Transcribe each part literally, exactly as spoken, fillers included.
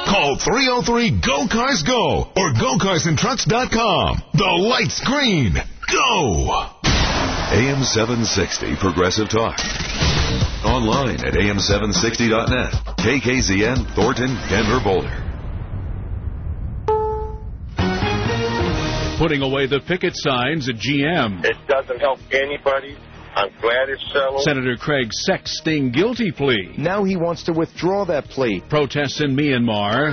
Call three oh three, G O Cars Go or go cars and trucks dot com. The light's green. Go! A M seven sixty Progressive Talk. Online at A M seven sixty dot net. K K Z N, Thornton, Denver, Boulder. Putting away the picket signs at G M. It doesn't help anybody. I'm glad it's settled. Senator Craig's sexting guilty plea. Now he wants to withdraw that plea. Protests in Myanmar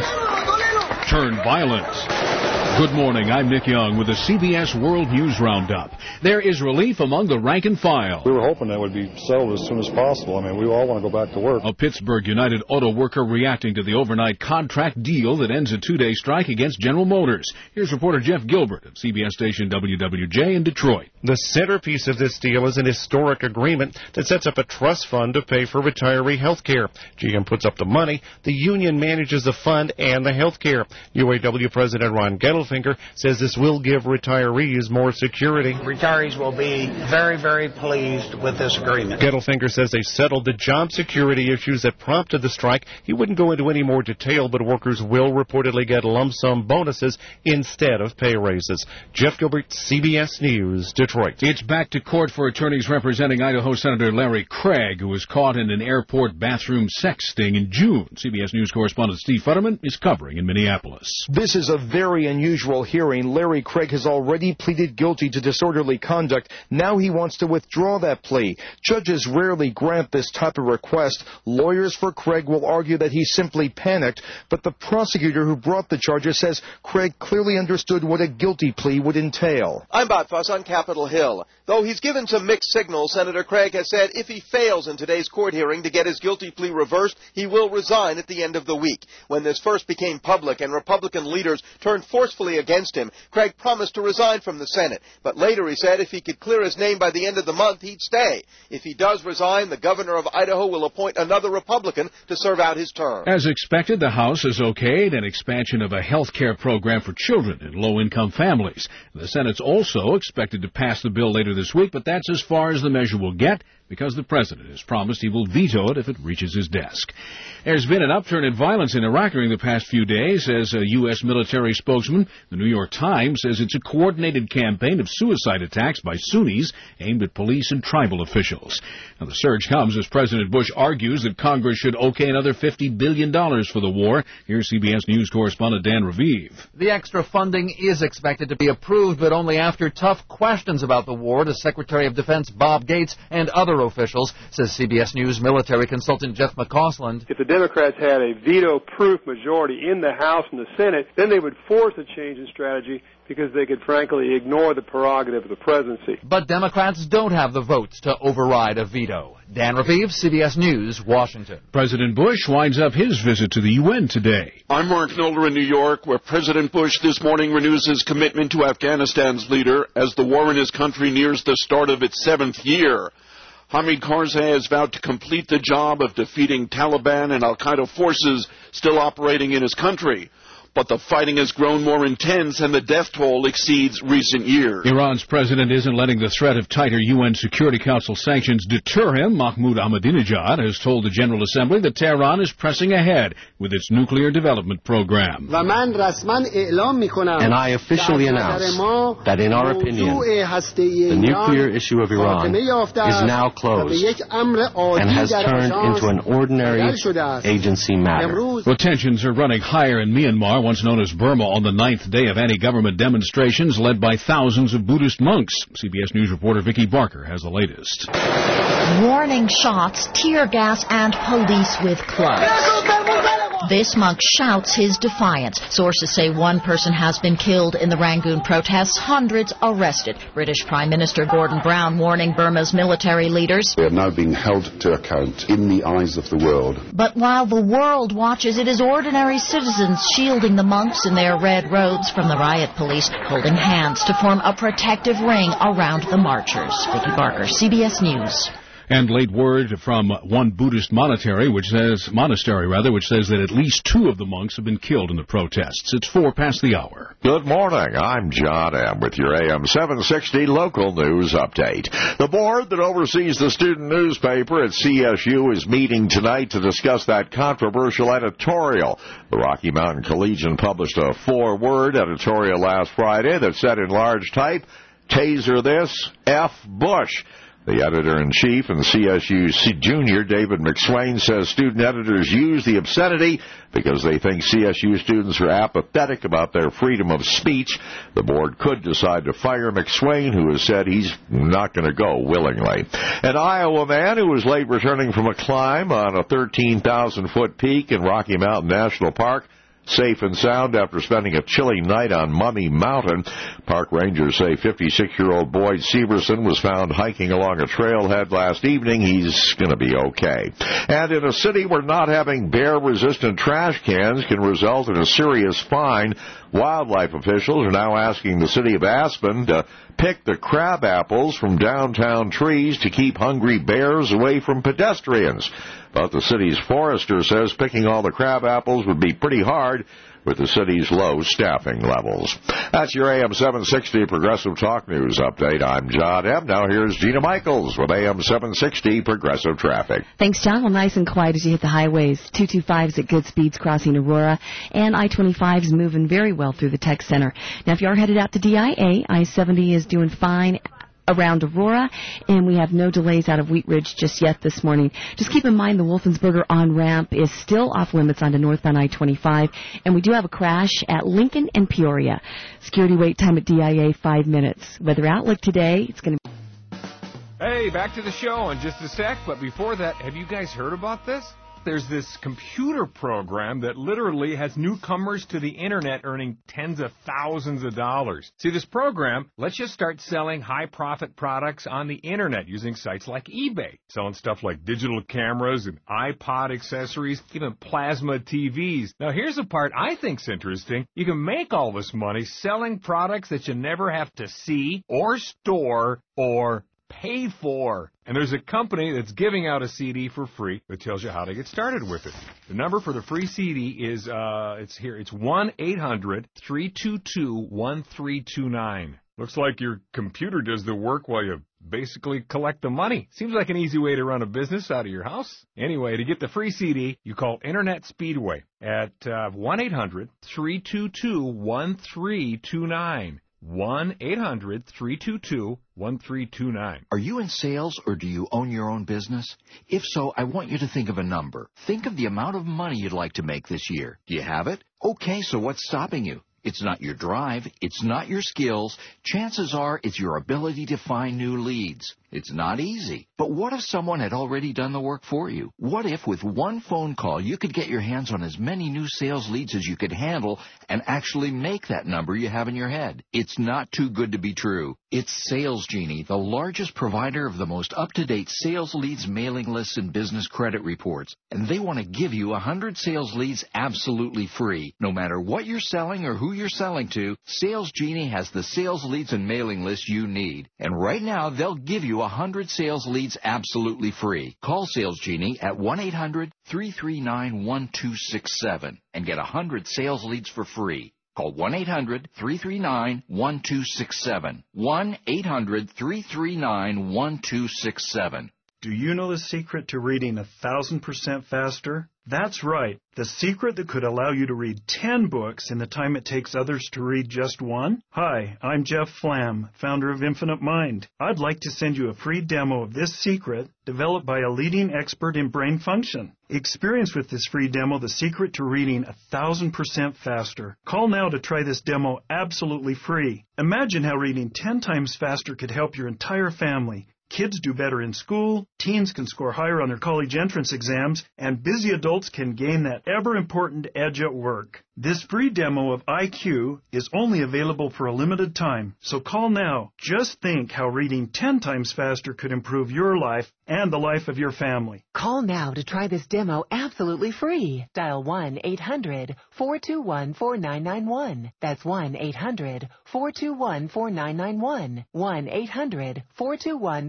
turn violent. Good morning, I'm Nick Young with the C B S World News Roundup. There is relief among the rank and file. We were hoping that would be settled as soon as possible. I mean, we all want to go back to work. A Pittsburgh United Auto worker reacting to the overnight contract deal that ends a two-day strike against General Motors. Here's reporter Jeff Gilbert of C B S station W W J in Detroit. The centerpiece of this deal is an historic agreement that sets up a trust fund to pay for retiree health care. G M puts up the money, the union manages the fund and the health care. U A W President Ron Gettelfinger says this will give retirees more security. Retirees will be very, very pleased with this agreement. Gettelfinger says they settled the job security issues that prompted the strike. He wouldn't go into any more detail, but workers will reportedly get lump sum bonuses instead of pay raises. Jeff Gilbert, C B S News, Detroit. It's back to court for attorneys representing Idaho Senator Larry Craig, who was caught in an airport bathroom sex sting in June. C B S News correspondent Steve Futterman is covering in Minneapolis. This is a very unusual hearing. Larry Craig has already pleaded guilty to disorderly conduct. Now he wants to withdraw that plea. Judges rarely grant this type of request. Lawyers for Craig will argue that he simply panicked, but the prosecutor who brought the charges says Craig clearly understood what a guilty plea would entail. I'm Bob Fuss on Capitol Hill. Though he's given some mixed signals, Senator Craig has said if he fails in today's court hearing to get his guilty plea reversed, he will resign at the end of the week. When this first became public and Republican leaders turned forcefully against him, Craig promised to resign from the Senate. But later he said if he could clear his name by the end of the month, he'd stay. If he does resign, the governor of Idaho will appoint another Republican to serve out his term. As expected, the House has okayed an expansion of a health care program for children in low-income families. The Senate's also expected to pass the bill later this week, but that's as far as the measure will get because the president has promised he will veto it if it reaches his desk. There's been an upturn in violence in Iraq during the past few days, says a U S military spokesman. The New York Times says it's a coordinated campaign of suicide attacks by Sunnis aimed at police and tribal officials. Now, the surge comes as President Bush argues that Congress should okay another fifty billion dollars for the war. Here's C B S News correspondent Dan Raviv. The extra funding is expected to be approved, but only after tough questions about the war to Secretary of Defense Bob Gates and other officials, says C B S News military consultant Jeff McCausland. If the Democrats had a veto-proof majority in the House and the Senate, then they would force a change in strategy because they could frankly ignore the prerogative of the presidency. But Democrats don't have the votes to override a veto. Dan Raviv, C B S News, Washington. President Bush winds up his visit to the U N today. I'm Mark Nolder in New York, where President Bush this morning renews his commitment to Afghanistan's leader as the war in his country nears the start of its seventh year. Hamid Karzai has vowed to complete the job of defeating Taliban and al-Qaeda forces still operating in his country. But the fighting has grown more intense and the death toll exceeds recent years. Iran's president isn't letting the threat of tighter U N Security Council sanctions deter him. Mahmoud Ahmadinejad has told the General Assembly that Tehran is pressing ahead with its nuclear development program. And I officially announce that, in our opinion, the nuclear issue of Iran is now closed and has turned into an ordinary agency matter. Well, tensions are running higher in Myanmar, once known as Burma, on the ninth day of anti-government demonstrations led by thousands of Buddhist monks. C B S News reporter Vicki Barker has the latest. Warning shots, tear gas, and police with clubs. This monk shouts his defiance. Sources say one person has been killed in the Rangoon protests, hundreds arrested. British Prime Minister Gordon Brown warning Burma's military leaders. They are now being held to account in the eyes of the world. But while the world watches, it is ordinary citizens shielding the monks in their red robes from the riot police, holding hands to form a protective ring around the marchers. Vicki Barker, C B S News. And late word from one Buddhist monastery, which says monastery rather, which says that at least two of the monks have been killed in the protests. It's four past the hour. Good morning. I'm John M. with your A M seven sixty local news update. The board that oversees the student newspaper at C S U is meeting tonight to discuss that controversial editorial. The Rocky Mountain Collegian published a four-word editorial last Friday that said in large type, "Taser this, F Bush." The editor-in-chief and C S U junior, David McSwain, says student editors use the obscenity because they think C S U students are apathetic about their freedom of speech. The board could decide to fire McSwain, who has said he's not going to go willingly. An Iowa man who was late returning from a climb on a thirteen thousand foot peak in Rocky Mountain National Park, safe and sound after spending a chilly night on Mummy Mountain. Park rangers say fifty-six-year-old Boyd Severson was found hiking along a trailhead last evening. He's going to be okay. And in a city where not having bear-resistant trash cans can result in a serious fine, wildlife officials are now asking the city of Aspen to pick the crab apples from downtown trees to keep hungry bears away from pedestrians. But the city's forester says picking all the crab apples would be pretty hard with the city's low staffing levels. That's your A M seven sixty Progressive Talk News update. I'm John M. Now here's Gina Michaels with A M seven sixty Progressive Traffic. Thanks, John. Well, nice and quiet as you hit the highways. two twenty-five is at good speeds crossing Aurora, and I twenty-five is moving very well through the Tech Center. Now, if you are headed out to D I A, I seventy is doing fine around Aurora, and we have no delays out of Wheat Ridge just yet this morning. Just keep in mind the Wolfensberger on-ramp is still off limits onto northbound I twenty-five, and we do have a crash at Lincoln and Peoria. Security wait time at D I A, five minutes. Weather outlook today, it's going to be... Hey, back to the show in just a sec, but before that, have you guys heard about this? There's this computer program that literally has newcomers to the internet earning tens of thousands of dollars. See, this program lets you start selling high-profit products on the internet using sites like eBay, selling stuff like digital cameras and iPod accessories, even plasma T Vs. Now, here's the part I think's interesting. You can make all this money selling products that you never have to see or store or pay for. And there's a company that's giving out a C D for free that tells you how to get started with it. The number for the free C D is, uh, it's here, it's one eight hundred three two two one three two nine. Looks like your computer does the work while you basically collect the money. Seems like an easy way to run a business out of your house. Anyway, to get the free C D, you call Internet Speedway at uh, one eight hundred three two two one three two nine. one eight hundred three two two one three two nine. Are you in sales or do you own your own business? If so, I want you to think of a number. Think of the amount of money you'd like to make this year. Do you have it? Okay, so what's stopping you? It's not your drive. It's not your skills. Chances are it's your ability to find new leads. It's not easy. But what if someone had already done the work for you? What if with one phone call you could get your hands on as many new sales leads as you could handle and actually make that number you have in your head? It's not too good to be true. It's Sales Genie, the largest provider of the most up-to-date sales leads, mailing lists, and business credit reports. And they want to give you one hundred sales leads absolutely free. No matter what you're selling or who you're selling to, Sales Genie has the sales leads and mailing lists you need. And right now, they'll give you one hundred sales leads absolutely free. Call Sales Genie at one eight hundred three three nine one two six seven and get one hundred sales leads for free. Call one eight hundred three three nine one two six seven. one eight hundred three three nine one two six seven. Do you know the secret to reading a thousand percent faster? That's right. The secret that could allow you to read ten books in the time it takes others to read just one? Hi, I'm Jeff Flam, founder of Infinite Mind. I'd like to send you a free demo of this secret developed by a leading expert in brain function. Experience with this free demo the secret to reading a thousand percent faster. Call now to try this demo absolutely free. Imagine how reading ten times faster could help your entire family. Kids do better in school, teens can score higher on their college entrance exams, and busy adults can gain that ever-important edge at work. This free demo of I Q is only available for a limited time, so call now. Just think how reading ten times faster could improve your life and the life of your family. Call now to try this demo absolutely free. Dial one eight hundred four two one four nine nine one. That's one eight hundred four two one four nine nine one. one eight hundred four two one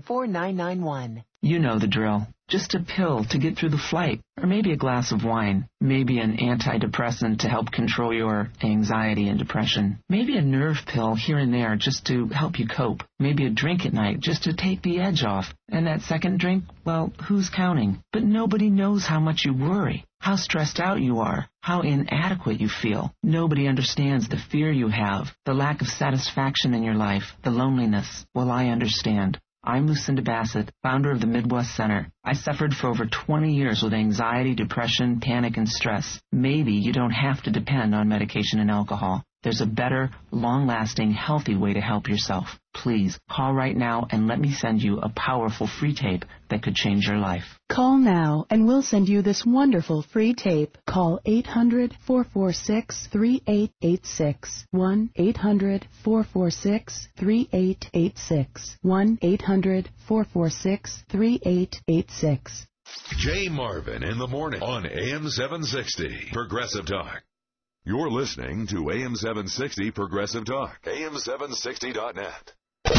four nine nine one. You know the drill. Just a pill to get through the flight, or maybe a glass of wine, maybe an antidepressant to help control your anxiety and depression, maybe a nerve pill here and there just to help you cope, maybe a drink at night just to take the edge off, and that second drink, well, who's counting? But nobody knows how much you worry, how stressed out you are, how inadequate you feel. Nobody understands the fear you have, the lack of satisfaction in your life, the loneliness. Well, I understand. I'm Lucinda Bassett, founder of the Midwest Center. I suffered for over twenty years with anxiety, depression, panic, and stress. Maybe you don't have to depend on medication and alcohol. There's a better, long-lasting, healthy way to help yourself. Please, call right now and let me send you a powerful free tape that could change your life. Call now and we'll send you this wonderful free tape. Call eight hundred, four four six, three eight eight six. one eight hundred, four four six, three eight eight six. one eight hundred, four four six, three eight eight six. Jay Marvin in the morning on A M seven sixty Progressive Talk. You're listening to A M seven sixty Progressive Talk. A M seven sixty dot net.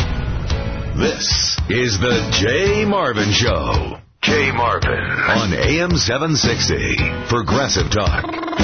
This is the Jay Marvin Show. Jay Marvin on A M seven sixty Progressive Talk.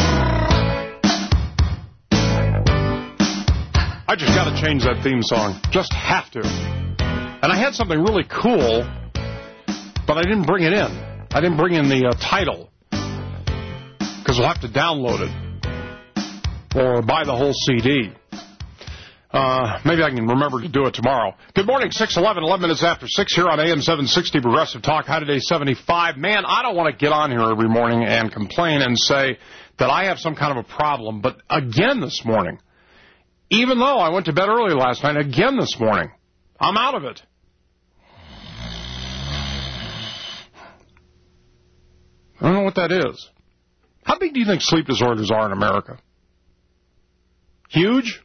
I just got to change that theme song. Just have to. And I had something really cool, but I didn't bring it in. I didn't bring in the uh, title, because we'll have to download it or buy the whole C D. Uh, maybe I can remember to do it tomorrow. Good morning, six eleven, eleven minutes after six here on A M seven sixty Progressive Talk. High today, seventy-five. Man, I don't want to get on here every morning and complain and say that I have some kind of a problem. But again this morning, even though I went to bed early last night, again this morning, I'm out of it. I don't know what that is. How big do you think sleep disorders are in America? Huge?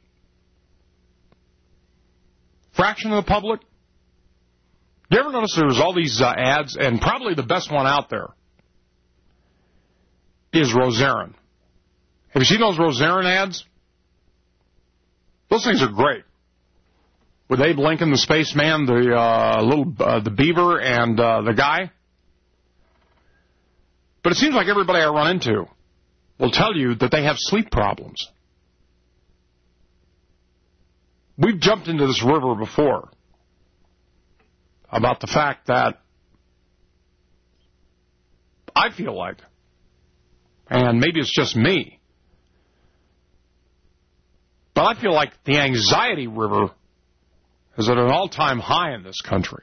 Fraction of the public? Do you ever notice there's all these uh, ads, and probably the best one out there is Rosarin. Have you seen those Rosarin ads? Those things are great. With Abe Lincoln, the spaceman, the uh, little uh, the beaver, and uh, the guy. But it seems like everybody I run into will tell you that they have sleep problems. We've jumped into this river before about the fact that I feel like, and maybe it's just me, but I feel like the anxiety river is at an all-time high in this country.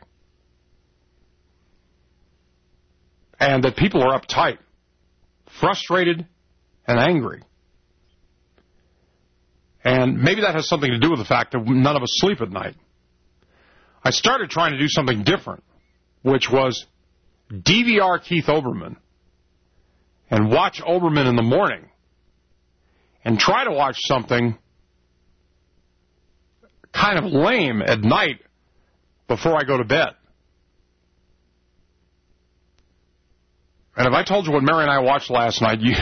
And that people are uptight, frustrated, and angry. And maybe that has something to do with the fact that none of us sleep at night. I started trying to do something different, which was D V R Keith Olbermann and watch Olbermann in the morning and try to watch something kind of lame at night before I go to bed. And if I told you what Mary and I watched last night, you,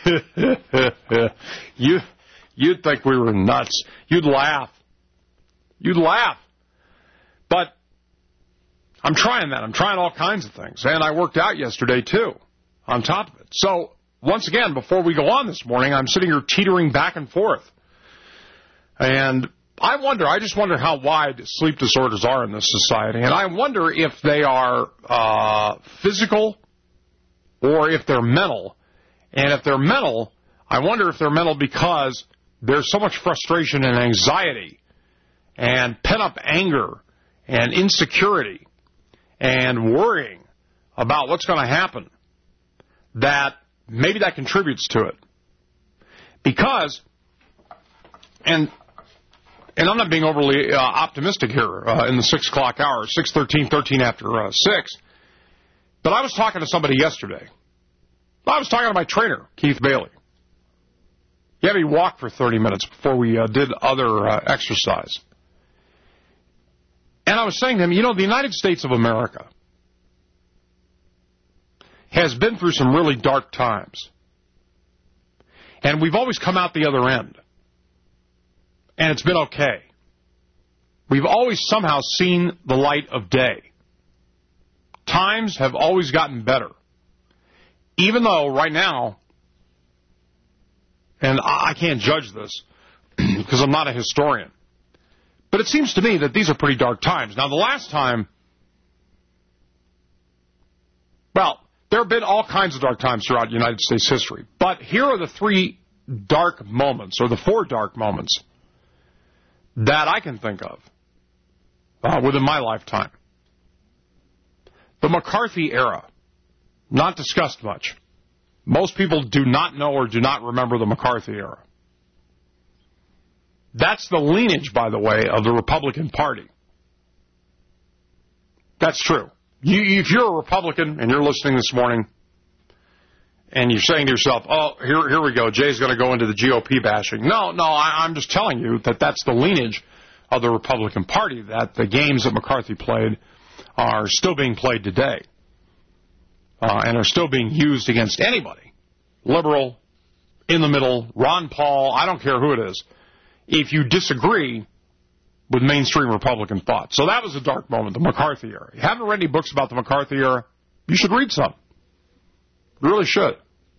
you, you'd think we were nuts. You'd laugh. You'd laugh. But I'm trying that. I'm trying all kinds of things. And I worked out yesterday, too, on top of it. So, once again, before we go on this morning, I'm sitting here teetering back and forth. And I wonder, I just wonder how wide sleep disorders are in this society. And I wonder if they are uh, physical or if they're mental. And if they're mental, I wonder if they're mental because there's so much frustration and anxiety and pent-up anger and insecurity and worrying about what's going to happen that maybe that contributes to it. Because, and and I'm not being overly uh, optimistic here uh, in the six o'clock hour, six thirteen, thirteen after uh, six, but I was talking to somebody yesterday. I was talking to my trainer, Keith Bailey. He had me walk for thirty minutes before we uh, did other uh, exercise. And I was saying to him, you know, the United States of America has been through some really dark times. And we've always come out the other end. And it's been okay. We've always somehow seen the light of day. times have always gotten better. Even though right now, and I can't judge this because I'm not a historian, but it seems to me that these are pretty dark times. Now, the last time, well, there have been all kinds of dark times throughout United States history, but here are the three dark moments, or the four dark moments, that I can think of uh, within my lifetime. The McCarthy era, not discussed much. Most people do not know or do not remember the McCarthy era. That's the lineage, by the way, of the Republican Party. That's true. You, if you're a Republican and you're listening this morning and you're saying to yourself, oh, here, here we go, Jay's going to go into the G O P bashing. No, no, I, I'm just telling you that that's the lineage of the Republican Party, that the games that McCarthy played are still being played today uh, and are still being used against anybody, liberal, in the middle, Ron Paul, I don't care who it is, if you disagree with mainstream Republican thought. So that was a dark moment, the McCarthy era. You haven't read any books about the McCarthy era? You should read some. You really should.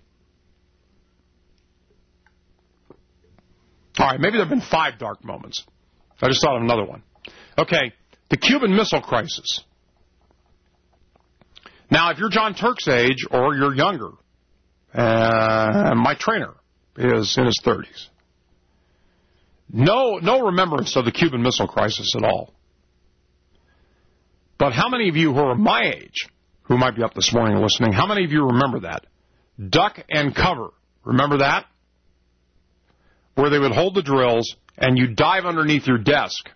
All right, maybe there have been five dark moments. I just thought of another one. Okay, the Cuban Missile Crisis. Now, if you're John Turk's age or you're younger, uh, my trainer is in his thirties. No, no remembrance of the Cuban Missile Crisis at all. But how many of you who are my age, who might be up this morning listening, how many of you remember that? Duck and cover. Remember that? Where they would hold the drills and you dive underneath your desk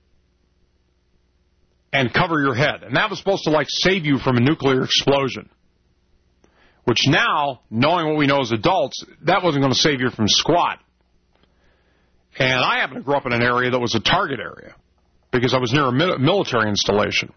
and cover your head. And that was supposed to, like, save you from a nuclear explosion. Which now, knowing what we know as adults, that wasn't going to save you from squat. And I happen to grow up in an area that was a target area because I was near a military installation.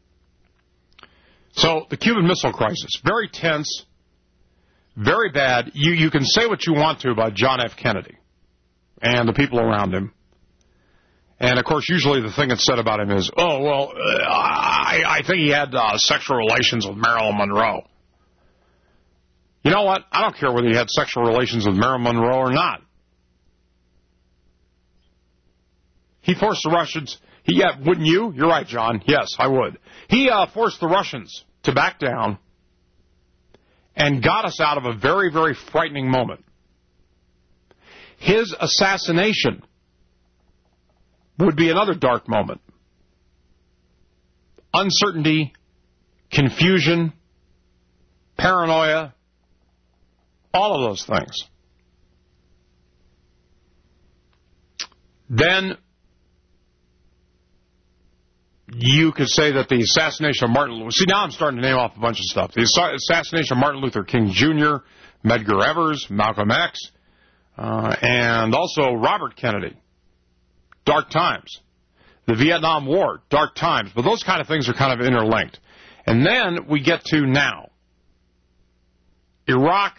So the Cuban Missile Crisis, very tense, very bad. You, you can say what you want to about John F. Kennedy and the people around him. And, of course, usually the thing that's said about him is, oh, well, uh, I, I think he had uh, sexual relations with Marilyn Monroe. You know what? I don't care whether he had sexual relations with Marilyn Monroe or not. He forced the Russians. He, yeah, wouldn't you? You're right, John. Yes, I would. He uh, forced the Russians to back down and got us out of a very, very frightening moment. His assassination would be another dark moment. Uncertainty, confusion, paranoia, all of those things. Then you could say that the assassination of Martin Luther... See, now I'm starting to name off a bunch of stuff. The assassination of Martin Luther King Junior, Medgar Evers, Malcolm X, uh, and also Robert Kennedy. Dark times. The Vietnam War, dark times. But those kind of things are kind of interlinked. And then we get to now. Iraq,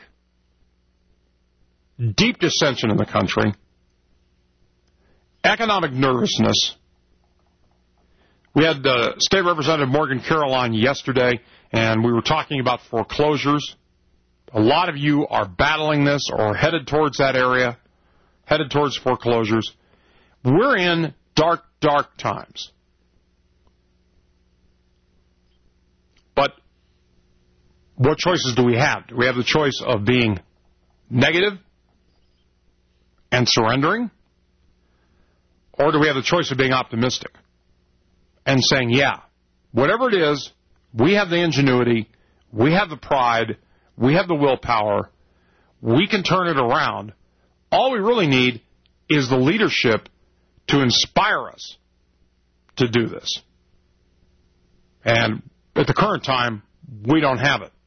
deep dissension in the country, economic nervousness. We had uh, State Representative Morgan Carroll on yesterday, and we were talking about foreclosures. A lot of you are battling this or headed towards that area, headed towards foreclosures. We're in dark, dark times. But what choices do we have? Do we have the choice of being negative and surrendering? Or do we have the choice of being optimistic and saying, yeah, whatever it is, we have the ingenuity, we have the pride, we have the willpower, we can turn it around. All we really need is the leadership to inspire us to do this. And at the current time, we don't have it.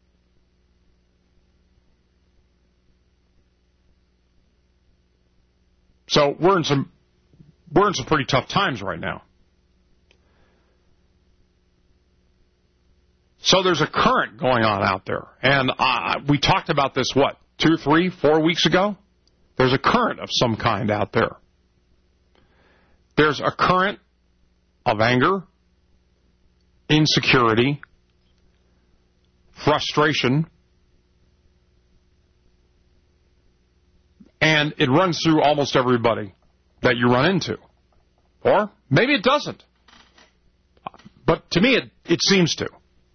So we're in some we're in some pretty tough times right now. So there's a current going on out there. And uh, we talked about this, what, two, three, four weeks ago? There's a current of some kind out there. There's a current of anger, insecurity, frustration, and it runs through almost everybody that you run into. Or maybe it doesn't. But to me, it, it seems to.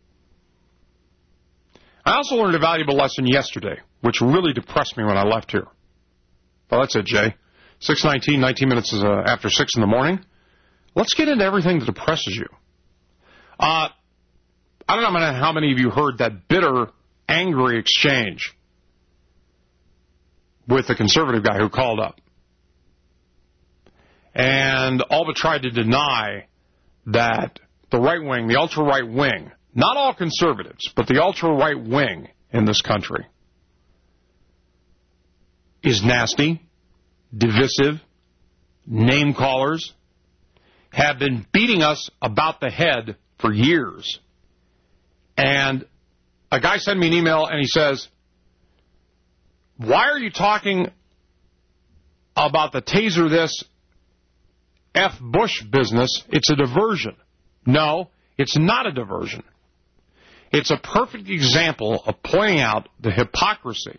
I also learned a valuable lesson yesterday, which really depressed me when I left here. Well, that's it, Jay. six nineteen, nineteen minutes is, uh, after six in the morning. Let's get into everything that depresses you. Uh, I don't know how many of you heard that bitter, angry exchange with the conservative guy who called up. And all but tried to deny that the right wing, the ultra-right wing, not all conservatives, but the ultra-right wing in this country is nasty, divisive, name-callers, have been beating us about the head for years. And a guy sent me an email and he says, why are you talking about the taser this F. Bush business? It's a diversion. No, it's not a diversion. It's a perfect example of pointing out the hypocrisy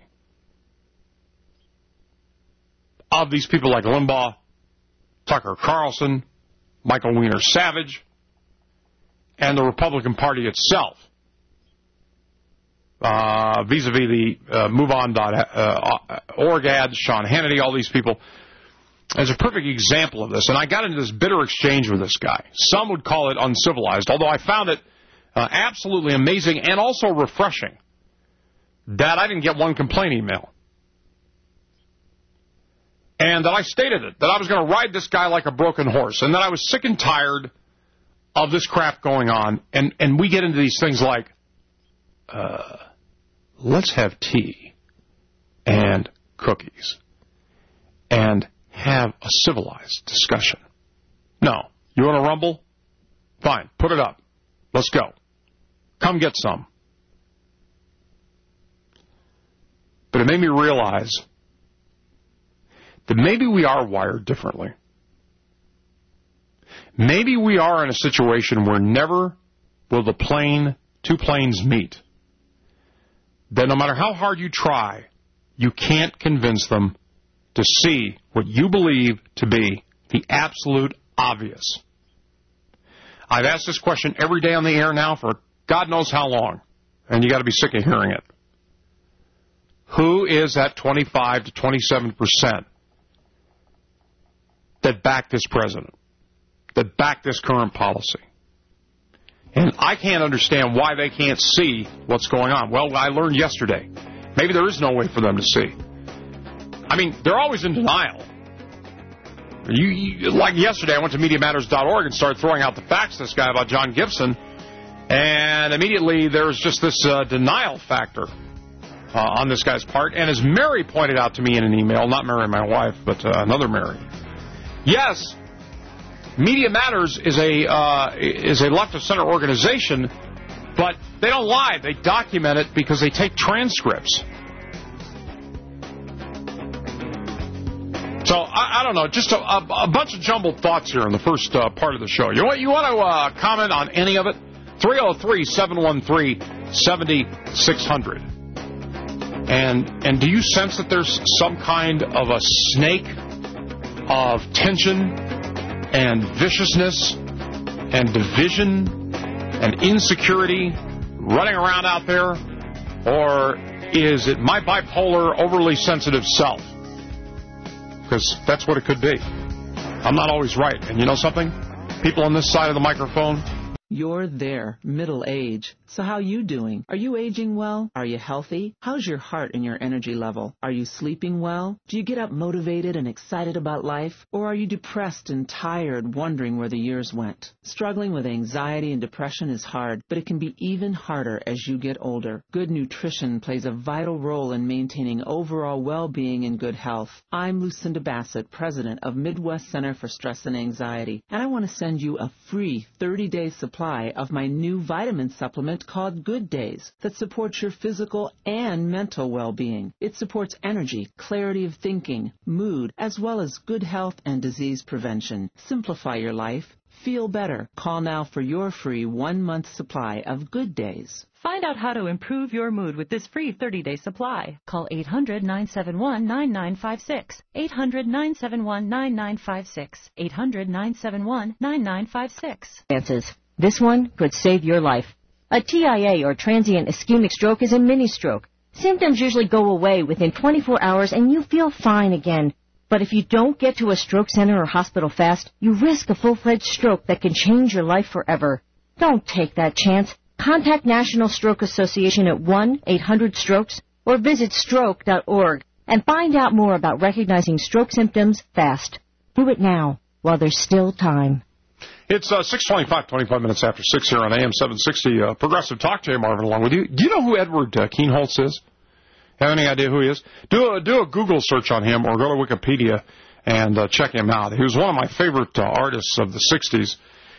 of these people like Limbaugh, Tucker Carlson, Michael Weiner Savage, and the Republican Party itself. Uh, vis-a-vis the uh, MoveOn dot org ads, Sean Hannity, all these people. It's a perfect example of this. And I got into this bitter exchange with this guy. Some would call it uncivilized, although I found it uh, absolutely amazing and also refreshing that I didn't get one complaint email. And that I stated it, that I was going to ride this guy like a broken horse, and that I was sick and tired of this crap going on. And, and we get into these things like, uh, let's have tea and cookies and have a civilized discussion. No. You want to rumble? Fine. Put it up. Let's go. Come get some. But it made me realize that maybe we are wired differently. Maybe we are in a situation where never will the plane, two planes meet. That no matter how hard you try, you can't convince them to see what you believe to be the absolute obvious. I've asked this question every day on the air now for God knows how long, and you got to be sick of hearing it. Who is that twenty-five to twenty-seven percent that back this president, that back this current policy? And I can't understand why they can't see what's going on. Well, I learned yesterday. Maybe there is no way for them to see. I mean, they're always in denial. You, you, like yesterday, I went to Media Matters dot org and started throwing out the facts to this guy about John Gibson, and immediately there was just this uh, denial factor uh, on this guy's part. And as Mary pointed out to me in an email, not Mary, my wife, but uh, another Mary, yes, Media Matters is a uh, is a left-of-center organization, but they don't lie. They document it because they take transcripts. So, I, I don't know, just a, a, a bunch of jumbled thoughts here in the first uh, part of the show. You want, you want to uh, comment on any of it? three oh three, seven one three, seven six zero zero. And, and do you sense that there's some kind of a snake of tension and viciousness and division and insecurity running around out there? Or is it my bipolar, overly sensitive self? Because that's what it could be. I'm not always right. And you know something? People on this side of the microphone, You're there, middle age. So how you doing? Are you aging well? Are you healthy? How's your heart and your energy level? Are you sleeping well? Do you get up motivated and excited about life? Or are you depressed and tired, wondering where the years went? Struggling with anxiety and depression is hard, but it can be even harder as you get older. Good nutrition plays a vital role in maintaining overall well-being and good health. I'm Lucinda Bassett, president of Midwest Center for Stress and Anxiety, and I want to send you a free thirty-day supply of my new vitamin supplement called Good Days that supports your physical and mental well-being. It supports energy, clarity of thinking, mood, as well as good health and disease prevention. Simplify your life. Feel better. Call now for your free one-month supply of Good Days. Find out how to improve your mood with this free thirty-day supply. Call eight hundred, nine seven one, nine nine five six. eight hundred, nine seven one, nine nine five six. eight hundred, nine seven one, nine nine five six. This one could save your life. A T I A, or transient ischemic stroke, is a mini-stroke. Symptoms usually go away within twenty-four hours and you feel fine again. But if you don't get to a stroke center or hospital fast, you risk a full-fledged stroke that can change your life forever. Don't take that chance. Contact National Stroke Association at one eight hundred strokes or visit stroke dot org and find out more about recognizing stroke symptoms fast. Do it now, while there's still time. It's uh, six twenty-five, twenty-five minutes after six here on A M seven sixty. Uh, Progressive Talk. Jay Marvin along with you. Do you know who Edward uh, Kienholz is? Have any idea who he is? Do a, do a Google search on him or go to Wikipedia and uh, check him out. He was one of my favorite uh, artists of the sixties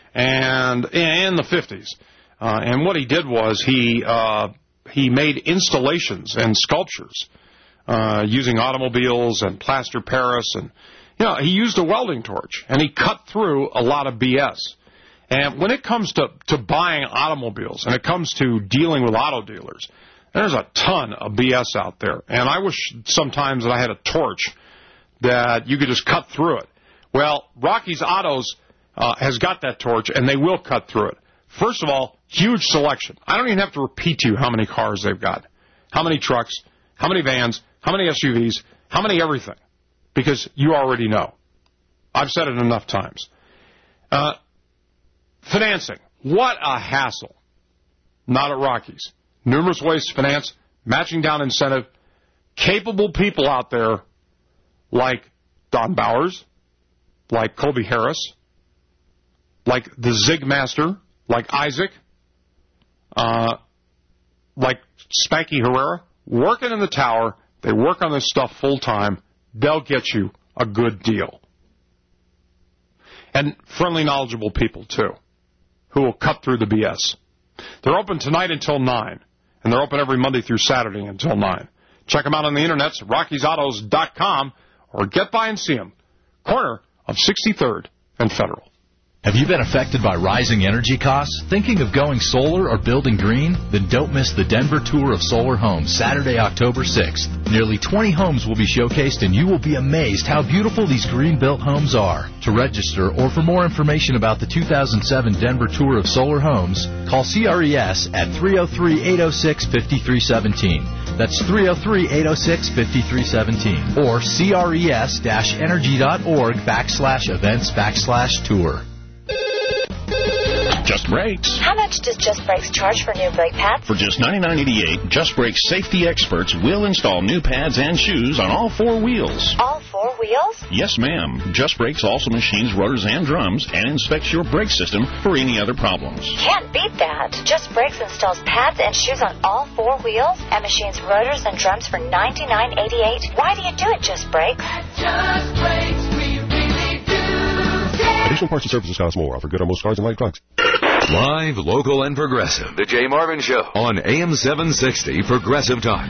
and in the fifties. Uh, and what he did was he uh, he made installations and sculptures uh, using automobiles and plaster Paris, and you know he used a welding torch and he cut through a lot of B S. And when it comes to to buying automobiles and it comes to dealing with auto dealers, there's a ton of B S out there. And I wish sometimes that I had a torch that you could just cut through it. Well, Rocky's Autos uh, has got that torch, and they will cut through it. First of all, huge selection. I don't even have to repeat to you how many cars they've got, how many trucks, how many vans, how many S U Vs, how many everything, because you already know. I've said it enough times. Uh, financing. What a hassle. Not at Rocky's. Numerous ways to finance, matching down incentive, capable people out there like Don Bowers, like Colby Harris, like the Zigmaster, like Isaac, uh, like Spanky Herrera, working in the tower. They work on this stuff full time. They'll get you a good deal. And friendly, knowledgeable people, too, who will cut through the B S. They're open tonight until nine, and they're open every Monday through Saturday until nine. Check them out on the internet, Rockies Autos dot com, or get by and see them. Corner of sixty-third and Federal. Have you been affected by rising energy costs? Thinking of going solar or building green? Then don't miss the Denver Tour of Solar Homes, Saturday, October sixth. Nearly twenty homes will be showcased, and you will be amazed how beautiful these green-built homes are. To register or for more information about the two thousand seven Denver Tour of Solar Homes, call C R E S at three oh three, eight oh six, five three one seven. That's three oh three, eight oh six, five three one seven. Or C R E S energy dot org backslash events backslash tour. Just Brakes. How much does Just Brakes charge for new brake pads? For just ninety-nine eighty-eight, Just Brakes safety experts will install new pads and shoes on all four wheels. All four wheels? Yes, ma'am. Just Brakes also machines rotors and drums and inspects your brake system for any other problems. Can't beat that. Just Brakes installs pads and shoes on all four wheels and machines rotors and drums for ninety-nine eighty-eight. Why do you do it, Just Brakes? At Just Brakes, we really do. Additional parts and services cost more. Offer good on most cars and light trucks. Live, local, and progressive. The Jay Marvin Show on A M seven sixty Progressive Talk.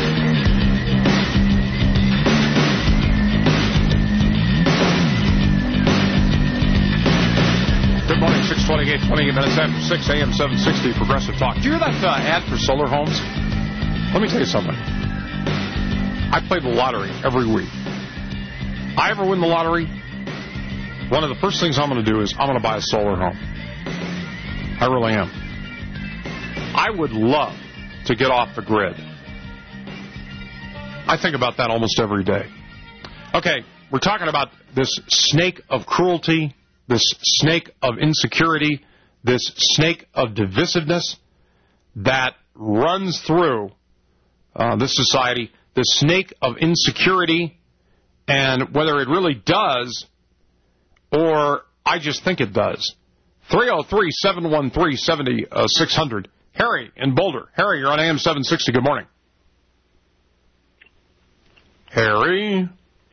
Good morning, six twenty-eight, twenty-eight minutes after six, A M seven sixty Progressive Talk. Do you hear that uh, ad for solar homes? Let me tell you something. I play the lottery every week. I ever win the lottery, one of the first things I'm going to do is I'm going to buy a solar home. I really am. I would love to get off the grid. I think about that almost every day. Okay, we're talking about this snake of cruelty, this snake of insecurity, this snake of divisiveness that runs through uh, this society, the snake of insecurity, and whether it really does or I just think it does. three oh three, seven one three, seven six hundred. Harry in Boulder. Harry, you're on A M seven sixty. Good morning. Harry?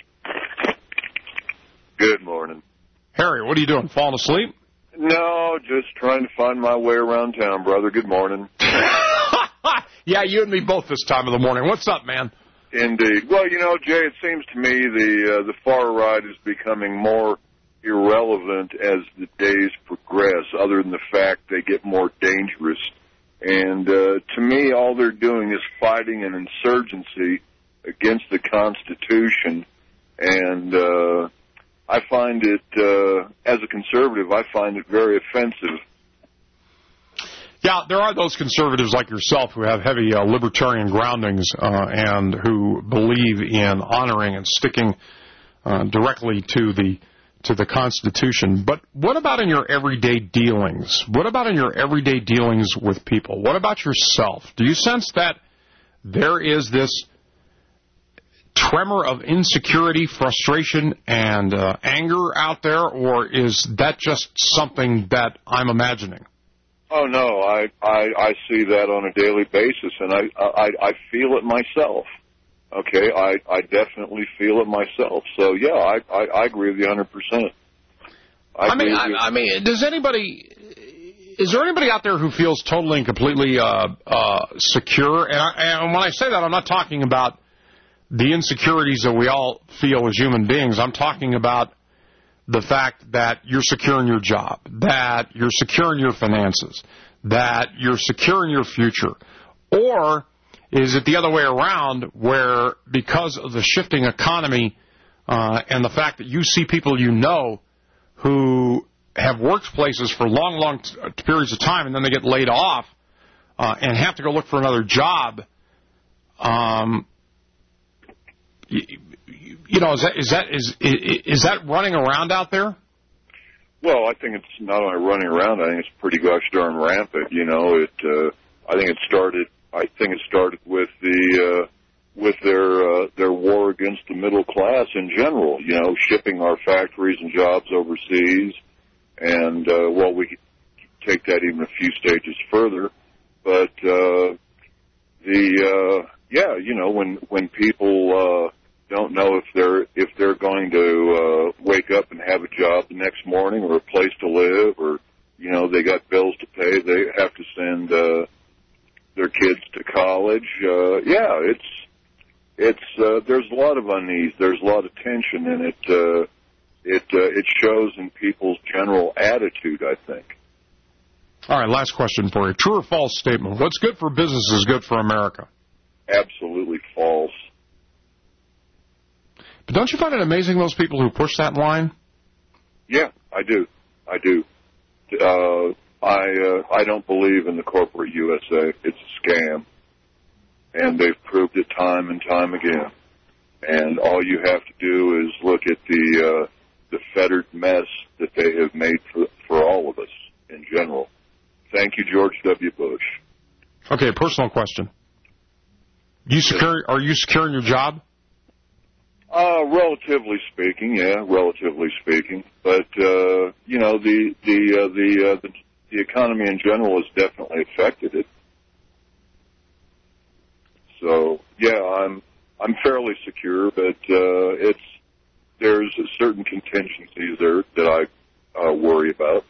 Good morning. Harry, what are you doing? Falling asleep? No, just trying to find my way around town, brother. Good morning. Yeah, you and me both this time of the morning. What's up, man? Indeed. Well, you know, Jay, it seems to me the uh, the far right is becoming more irrelevant as the days progress, other than the fact they get more dangerous. And uh, to me, all they're doing is fighting an insurgency against the Constitution. And uh, I find it, uh, as a conservative, I find it very offensive. Yeah, there are those conservatives like yourself who have heavy uh, libertarian groundings uh, and who believe in honoring and sticking uh, directly to the to the Constitution. But what about in your everyday dealings? What about in your everyday dealings with people? What about yourself? Do you sense that there is this tremor of insecurity, frustration, and uh, anger out there, or is that just something that I'm imagining? Oh, no, I, I, I see that on a daily basis, and I, I, I feel it myself. Okay, I, I definitely feel it myself. So, yeah, I, I, I agree with you one hundred percent. I, I mean, I, I mean, does anybody, is there anybody out there who feels totally and completely uh, uh, secure? And, I, and when I say that, I'm not talking about the insecurities that we all feel as human beings. I'm talking about the fact that you're secure in your job, that you're secure in your finances, that you're secure in your future, or is it the other way around where because of the shifting economy uh, and the fact that you see people you know who have worked places for long, long t- periods of time and then they get laid off uh, and have to go look for another job, um, you, you know, is that, is that, is, is that running around out there? Well, I think it's not only running around, I think it's pretty gosh darn rampant. You know, it, uh, I think it started I think it started with the uh, with their uh, their war against the middle class in general. You know, shipping our factories and jobs overseas, and uh, well, we could take that even a few stages further. But uh, the uh, yeah, you know, when when people uh, don't know if they're if they're going to uh, wake up and have a job the next morning or a place to live, or you know, they got bills to pay, they have to send Uh, their kids to college. Uh, yeah, it's it's uh, there's a lot of unease. There's a lot of tension, and it uh, it uh, it shows in people's general attitude, I think. All right, last question for you. True or false statement? What's good for business is good for America. Absolutely false. But don't you find it amazing those people who push that line? Yeah, I do. I do. Uh, I uh, I don't believe in the corporate U S A. It's a scam, and they've proved it time and time again. And all you have to do is look at the uh, the fettered mess that they have made for for all of us in general. Thank you, George W. Bush. Okay, personal question. You secure? Are you secure in your job? Uh, relatively speaking, yeah, relatively speaking. But uh, you know, the the uh, the, uh, the the economy in general has definitely affected it. So yeah, I'm I'm fairly secure, but uh, it's there's certain contingencies there that I uh, worry about.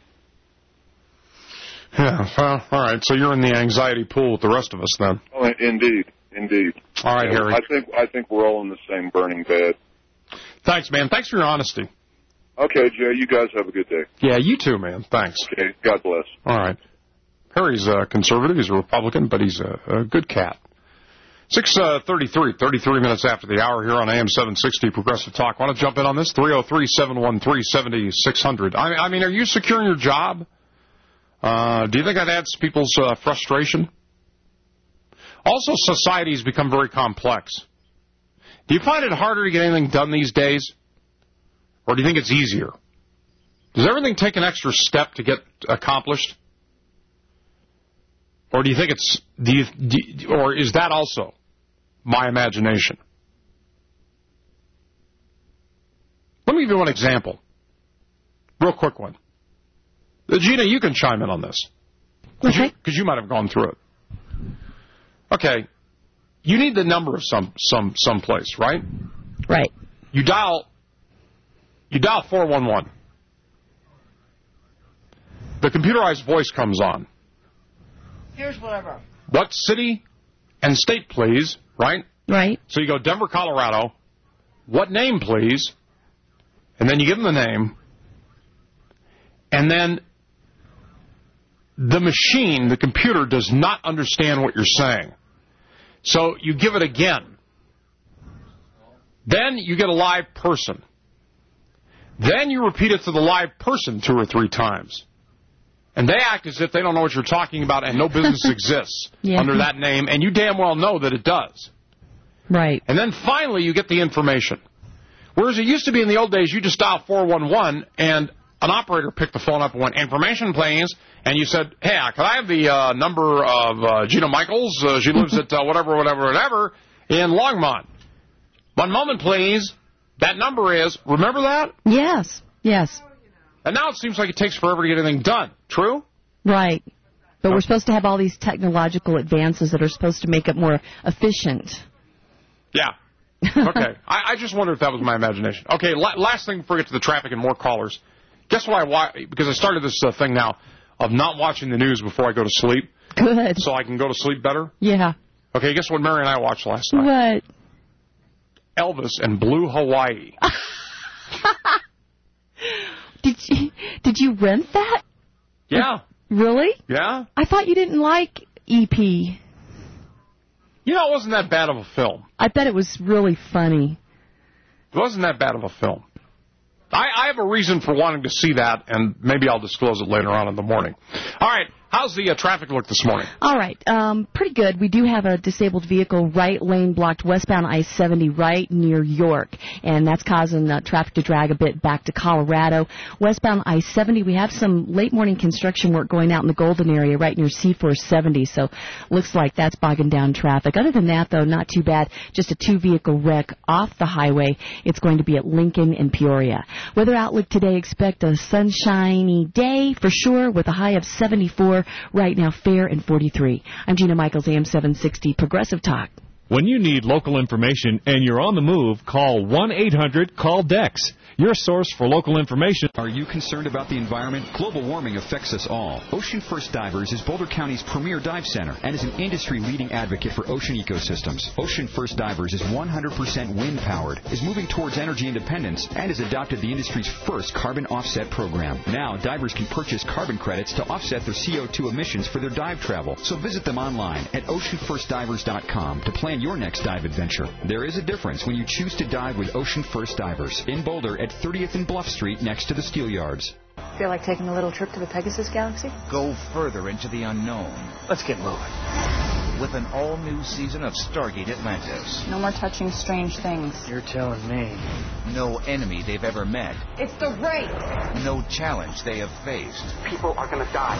Yeah, well, all right. So you're in the anxiety pool with the rest of us, then. Oh, indeed, indeed. All right, yeah, Harry. I think I think we're all in the same burning bed. Thanks, man. Thanks for your honesty. Okay, Jay. You guys have a good day. Yeah, you too, man. Thanks. Okay. God bless. All right. Harry's a conservative. He's a Republican, but he's a, a good cat. six thirty-three, thirty-three minutes after the hour here on A M seven sixty Progressive Talk. Want to jump in on this? three oh three, seven one three, seven six zero zero. I, I mean, are you secure in your job? Uh, do you think that adds to people's uh, frustration? Also, society's become very complex. Do you find it harder to get anything done these days? Or do you think it's easier? Does everything take an extra step to get accomplished? Or do you think it's, do you, do you, or is that also my imagination? Let me give you one example. Real quick one. Gina, you can chime in on this. Okay. Because you, you might have gone through it. Okay. You need the number of some some some place, right? Right. You dial you dial four one one. The computerized voice comes on. Here's whatever. What city and state, please, right? Right. So you go Denver, Colorado. What name, please? And then you give them the name. and then the machine, the computer, does not understand what you're saying. So you give it again. Then you get a live person. Then you repeat it to the live person two or three times. And they act as if they don't know what you're talking about and no business exists yeah. under that name, and you damn well know that it does. Right. And then finally you get the information. Whereas it used to be in the old days, you just dial four one one, and an operator picked the phone up and went, information, please. And you said, hey, can I have the uh, number of uh, Gina Michaels? Uh, she lives at uh, whatever, whatever, whatever in Longmont. One moment, please. That number is, remember that? Yes, yes. And now it seems like it takes forever to get anything done. True? Right. But okay. We're supposed to have all these technological advances that are supposed to make it more efficient. Yeah. Okay. I, I just wondered if that was my imagination. Okay, la- last thing before we get to the traffic and more callers. Guess what I watch? Because I started this uh, thing now of not watching the news before I go to sleep. Good. So I can go to sleep better? Yeah. Okay, guess what Mary and I watched last night? What? Elvis and Blue Hawaii. Did you did you rent that? Yeah. Really? Yeah. I thought you didn't like E P. You know, it wasn't that bad of a film. I bet it was really funny. It wasn't that bad of a film. I, I have a reason for wanting to see that, and maybe I'll disclose it later on in the morning. All right. How's the uh, traffic look this morning? All right. Um, pretty good. We do have a disabled vehicle right lane blocked westbound I seventy right near York, and that's causing uh, traffic to drag a bit back to Colorado. Westbound I seventy, we have some late morning construction work going out in the Golden area right near C four seventy, so looks like that's bogging down traffic. Other than that, though, not too bad. Just a two-vehicle wreck off the highway. It's going to be at Lincoln and Peoria. Weather outlook today, expect a sunshiny day for sure with a high of seventy-four. Right now, fair and forty-three. I'm Gina Michaels, A M seven sixty, Progressive Talk. When you need local information and you're on the move, call one eight hundred call DEX. Your source for local information. Are you concerned about the environment? Global warming affects us all. Ocean First Divers is Boulder County's premier dive center and is an industry-leading advocate for ocean ecosystems. Ocean First Divers is one hundred percent wind-powered, is moving towards energy independence, and has adopted the industry's first carbon offset program. Now, divers can purchase carbon credits to offset their C O two emissions for their dive travel. So visit them online at ocean first divers dot com to plan your next dive adventure. There is a difference when you choose to dive with Ocean First Divers in Boulder at thirtieth and Bluff Street next to the Steel Yards. Feel like taking a little trip to the Pegasus Galaxy? Go further into the unknown. Let's get moving. With an all-new season of Stargate Atlantis. No more touching strange things. You're telling me. No enemy they've ever met. It's the race. No challenge they have faced. People are going to die.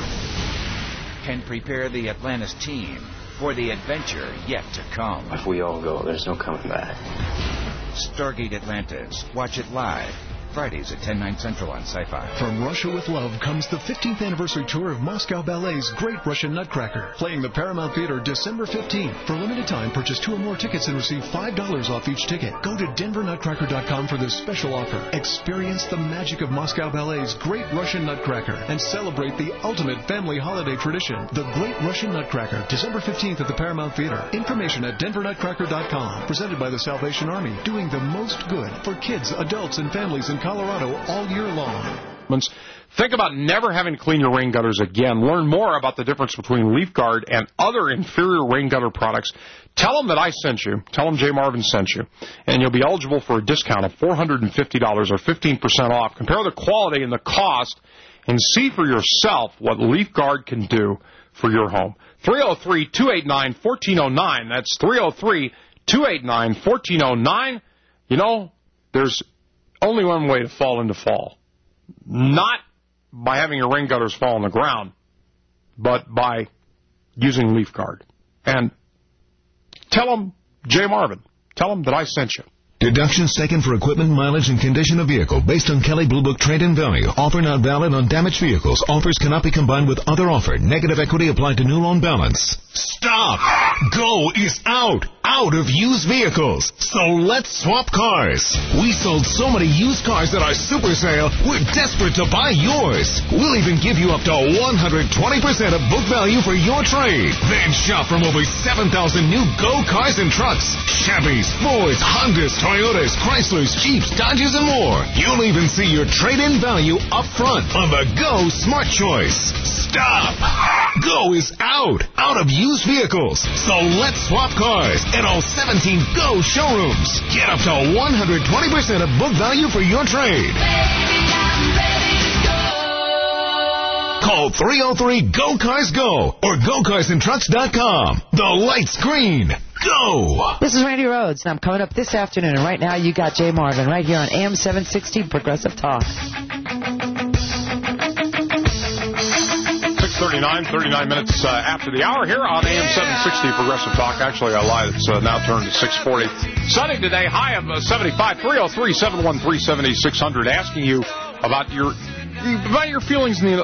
Can prepare the Atlantis team for the adventure yet to come. If we all go, there's no coming back. Stargate Atlantis. Watch it live. Fridays at ten, nine Central on Sci-Fi. From Russia with Love comes the fifteenth anniversary tour of Moscow Ballet's Great Russian Nutcracker, playing the Paramount Theater December fifteenth. For a limited time, purchase two or more tickets and receive five dollars off each ticket. Go to denver nutcracker dot com for this special offer. Experience the magic of Moscow Ballet's Great Russian Nutcracker and celebrate the ultimate family holiday tradition, the Great Russian Nutcracker, December fifteenth at the Paramount Theater. Information at denver nutcracker dot com. Presented by the Salvation Army, doing the most good for kids, adults, and families in Colorado all year long. Think about never having to clean your rain gutters again. Learn more about the difference between Leaf Guard and other inferior rain gutter products. Tell them that I sent you. Tell them Jay Marvin sent you. And you'll be eligible for a discount of four hundred fifty dollars or fifteen percent off. Compare the quality and the cost and see for yourself what Leaf Guard can do for your home. three oh three, two eight nine, one four oh nine. That's three oh three, two eight nine, one four oh nine. You know, there's only one way to fall into fall. Not by having your rain gutters fall on the ground, but by using Leaf Guard. And tell them, Jay Marvin, tell them that I sent you. Deductions taken for equipment, mileage, and condition of vehicle based on Kelley Blue Book trade-in value. Offer not valid on damaged vehicles. Offers cannot be combined with other offer. Negative equity applied to new loan balance. Stop! Go is out! Out! out of used vehicles. So let's swap cars. We sold so many used cars at our super sale, we're desperate to buy yours. We'll even give you up to one hundred twenty percent of book value for your trade. Then shop from over seven thousand new Go cars and trucks. Chevys, Fords, Hondas, Toyotas, Chryslers, Jeeps, Dodges, and more. You'll even see your trade-in value up front on the Go Smart Choice. Stop! Go is out. Out of used vehicles. So let's swap cars at all seventeen Go showrooms. Get up to one hundred twenty percent of book value for your trade. Call three oh three Go Cars Go or go cars and trucks dot com. The light's green. Go! This is Randy Rhodes, and I'm coming up this afternoon. And right now, you got Jay Marvin right here on A M seven sixty Progressive Talk. six thirty-nine, thirty-nine minutes uh, after the hour here on A M seven sixty Progressive Talk. Actually, I lied. It's uh, now turned to six forty. Sunny today, high of uh, seventy-five. three oh three, seven one three, seven six zero zero. Asking you about your about your feelings in the,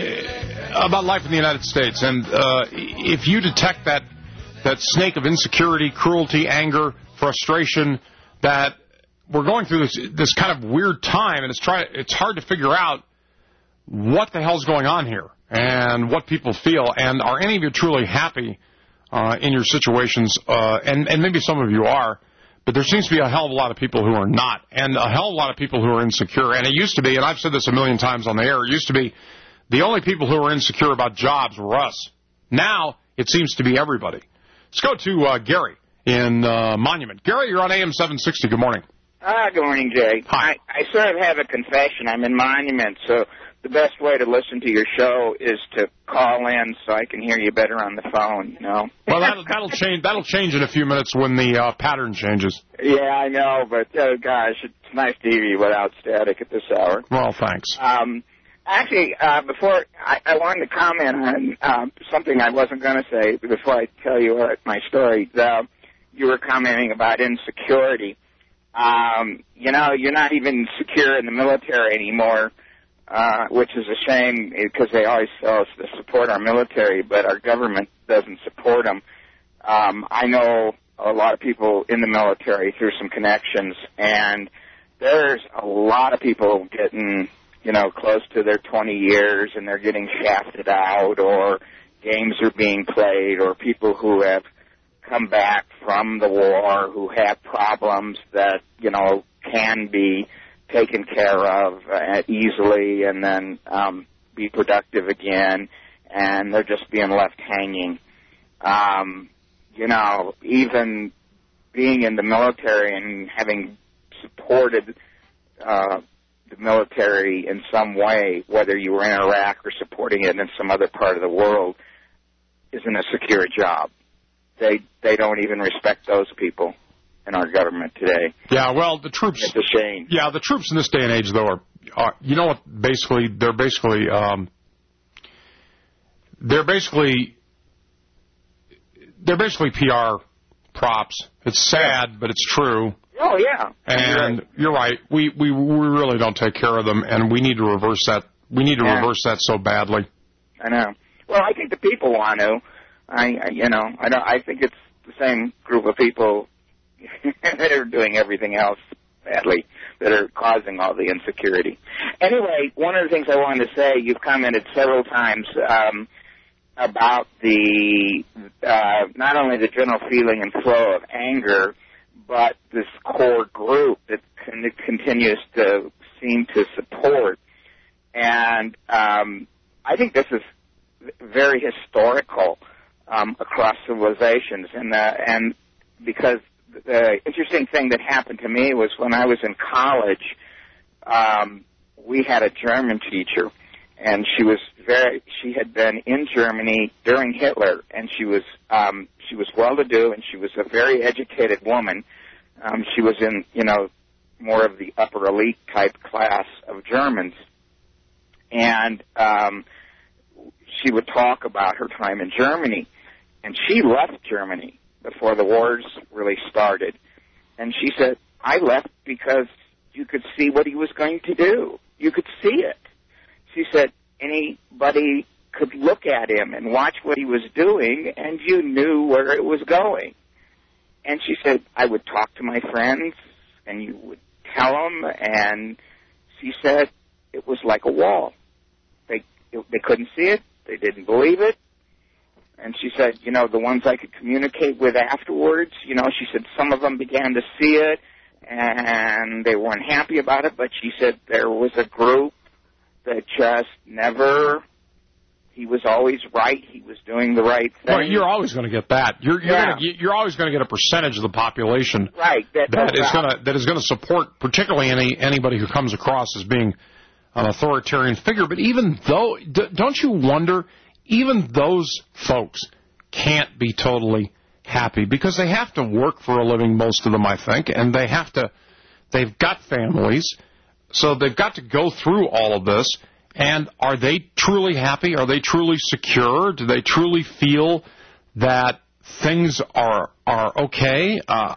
uh, about life in the United States. And uh, if you detect that that snake of insecurity, cruelty, anger, frustration, that we're going through this this kind of weird time, and it's try it's hard to figure out what the hell's going on here and what people feel, and are any of you truly happy uh, in your situations? Uh, and, and maybe some of you are, but there seems to be a hell of a lot of people who are not, and a hell of a lot of people who are insecure. And it used to be, and I've said this a million times on the air, it used to be the only people who were insecure about jobs were us. Now it seems to be everybody. Let's go to uh, Gary in uh, Monument. Gary, you're on A M seven sixty. Good morning. Ah, good morning, Jay. Hi. I, I sort of have a confession. I'm in Monument, so the best way to listen to your show is to call in so I can hear you better on the phone, you know. Well, that'll, that'll change That'll change in a few minutes when the uh, pattern changes. Yeah, I know, but, oh, gosh, it's nice to hear you without static at this hour. Well, thanks. Um, actually, uh, before, I, I wanted to comment on um, something I wasn't going to say before I tell you uh, my story. The, you were commenting about insecurity. Um, you know, you're not even secure in the military anymore, uh, which is a shame because they always tell us to support our military, but our government doesn't support them. Um, I know a lot of people in the military through some connections, and there's a lot of people getting, you know, close to their twenty years, and they're getting shafted out, or games are being played, or people who have come back from the war who have problems that, you know, can be taken care of uh, easily and then um, be productive again, and they're just being left hanging. Um, you know, even being in the military and having supported uh, the military in some way, whether you were in Iraq or supporting it in some other part of the world, isn't a secure job. They they don't even respect those people in our government today. Yeah, well, the troops. It's a shame. Yeah, the troops in this day and age, though, are, are you know what? Basically, they're basically um, they're basically they're basically P R props. It's sad, yeah. But it's true. Oh yeah. And you're right. you're right. We we we really don't take care of them, and we need to reverse that. We need to yeah. reverse that so badly. I know. Well, I think the people want to. I, I you know, I don't. I think it's the same group of people that are doing everything else badly that are causing all the insecurity. Anyway, one of the things I wanted to say, you've commented several times um, about the uh, not only the general feeling and flow of anger, but this core group that con- continues to seem to support. And um, I think this is very historical um, across civilizations, and uh, and because the interesting thing that happened to me was when I was in college, um, we had a German teacher, and she was very she had been in Germany during Hitler, and she was um, she was well-to-do, and she was a very educated woman. Um, she was in you know more of the upper elite type class of Germans, and um, she would talk about her time in Germany, and she left Germany before the wars really started. And she said, I left because you could see what he was going to do. You could see it. She said, anybody could look at him and watch what he was doing, and you knew where it was going. And she said, I would talk to my friends, and you would tell them, and she said it was like a wall. They they couldn't see it. They didn't believe it. And she said, you know, the ones I could communicate with afterwards, you know, she said some of them began to see it, and they weren't happy about it, but she said there was a group that just never... He was always right. He was doing the right thing. Well, you're always going to get that. You're you're, Yeah. gonna, you're always going to get a percentage of the population Right. That, that no is doubt. going to that is going to support, particularly any anybody who comes across as being an authoritarian figure. But even though, d- don't you wonder, even those folks can't be totally happy because they have to work for a living, most of them, I think, and they have to. They've got families, so they've got to go through all of this. And are they truly happy? Are they truly secure? Do they truly feel that things are are okay? Uh,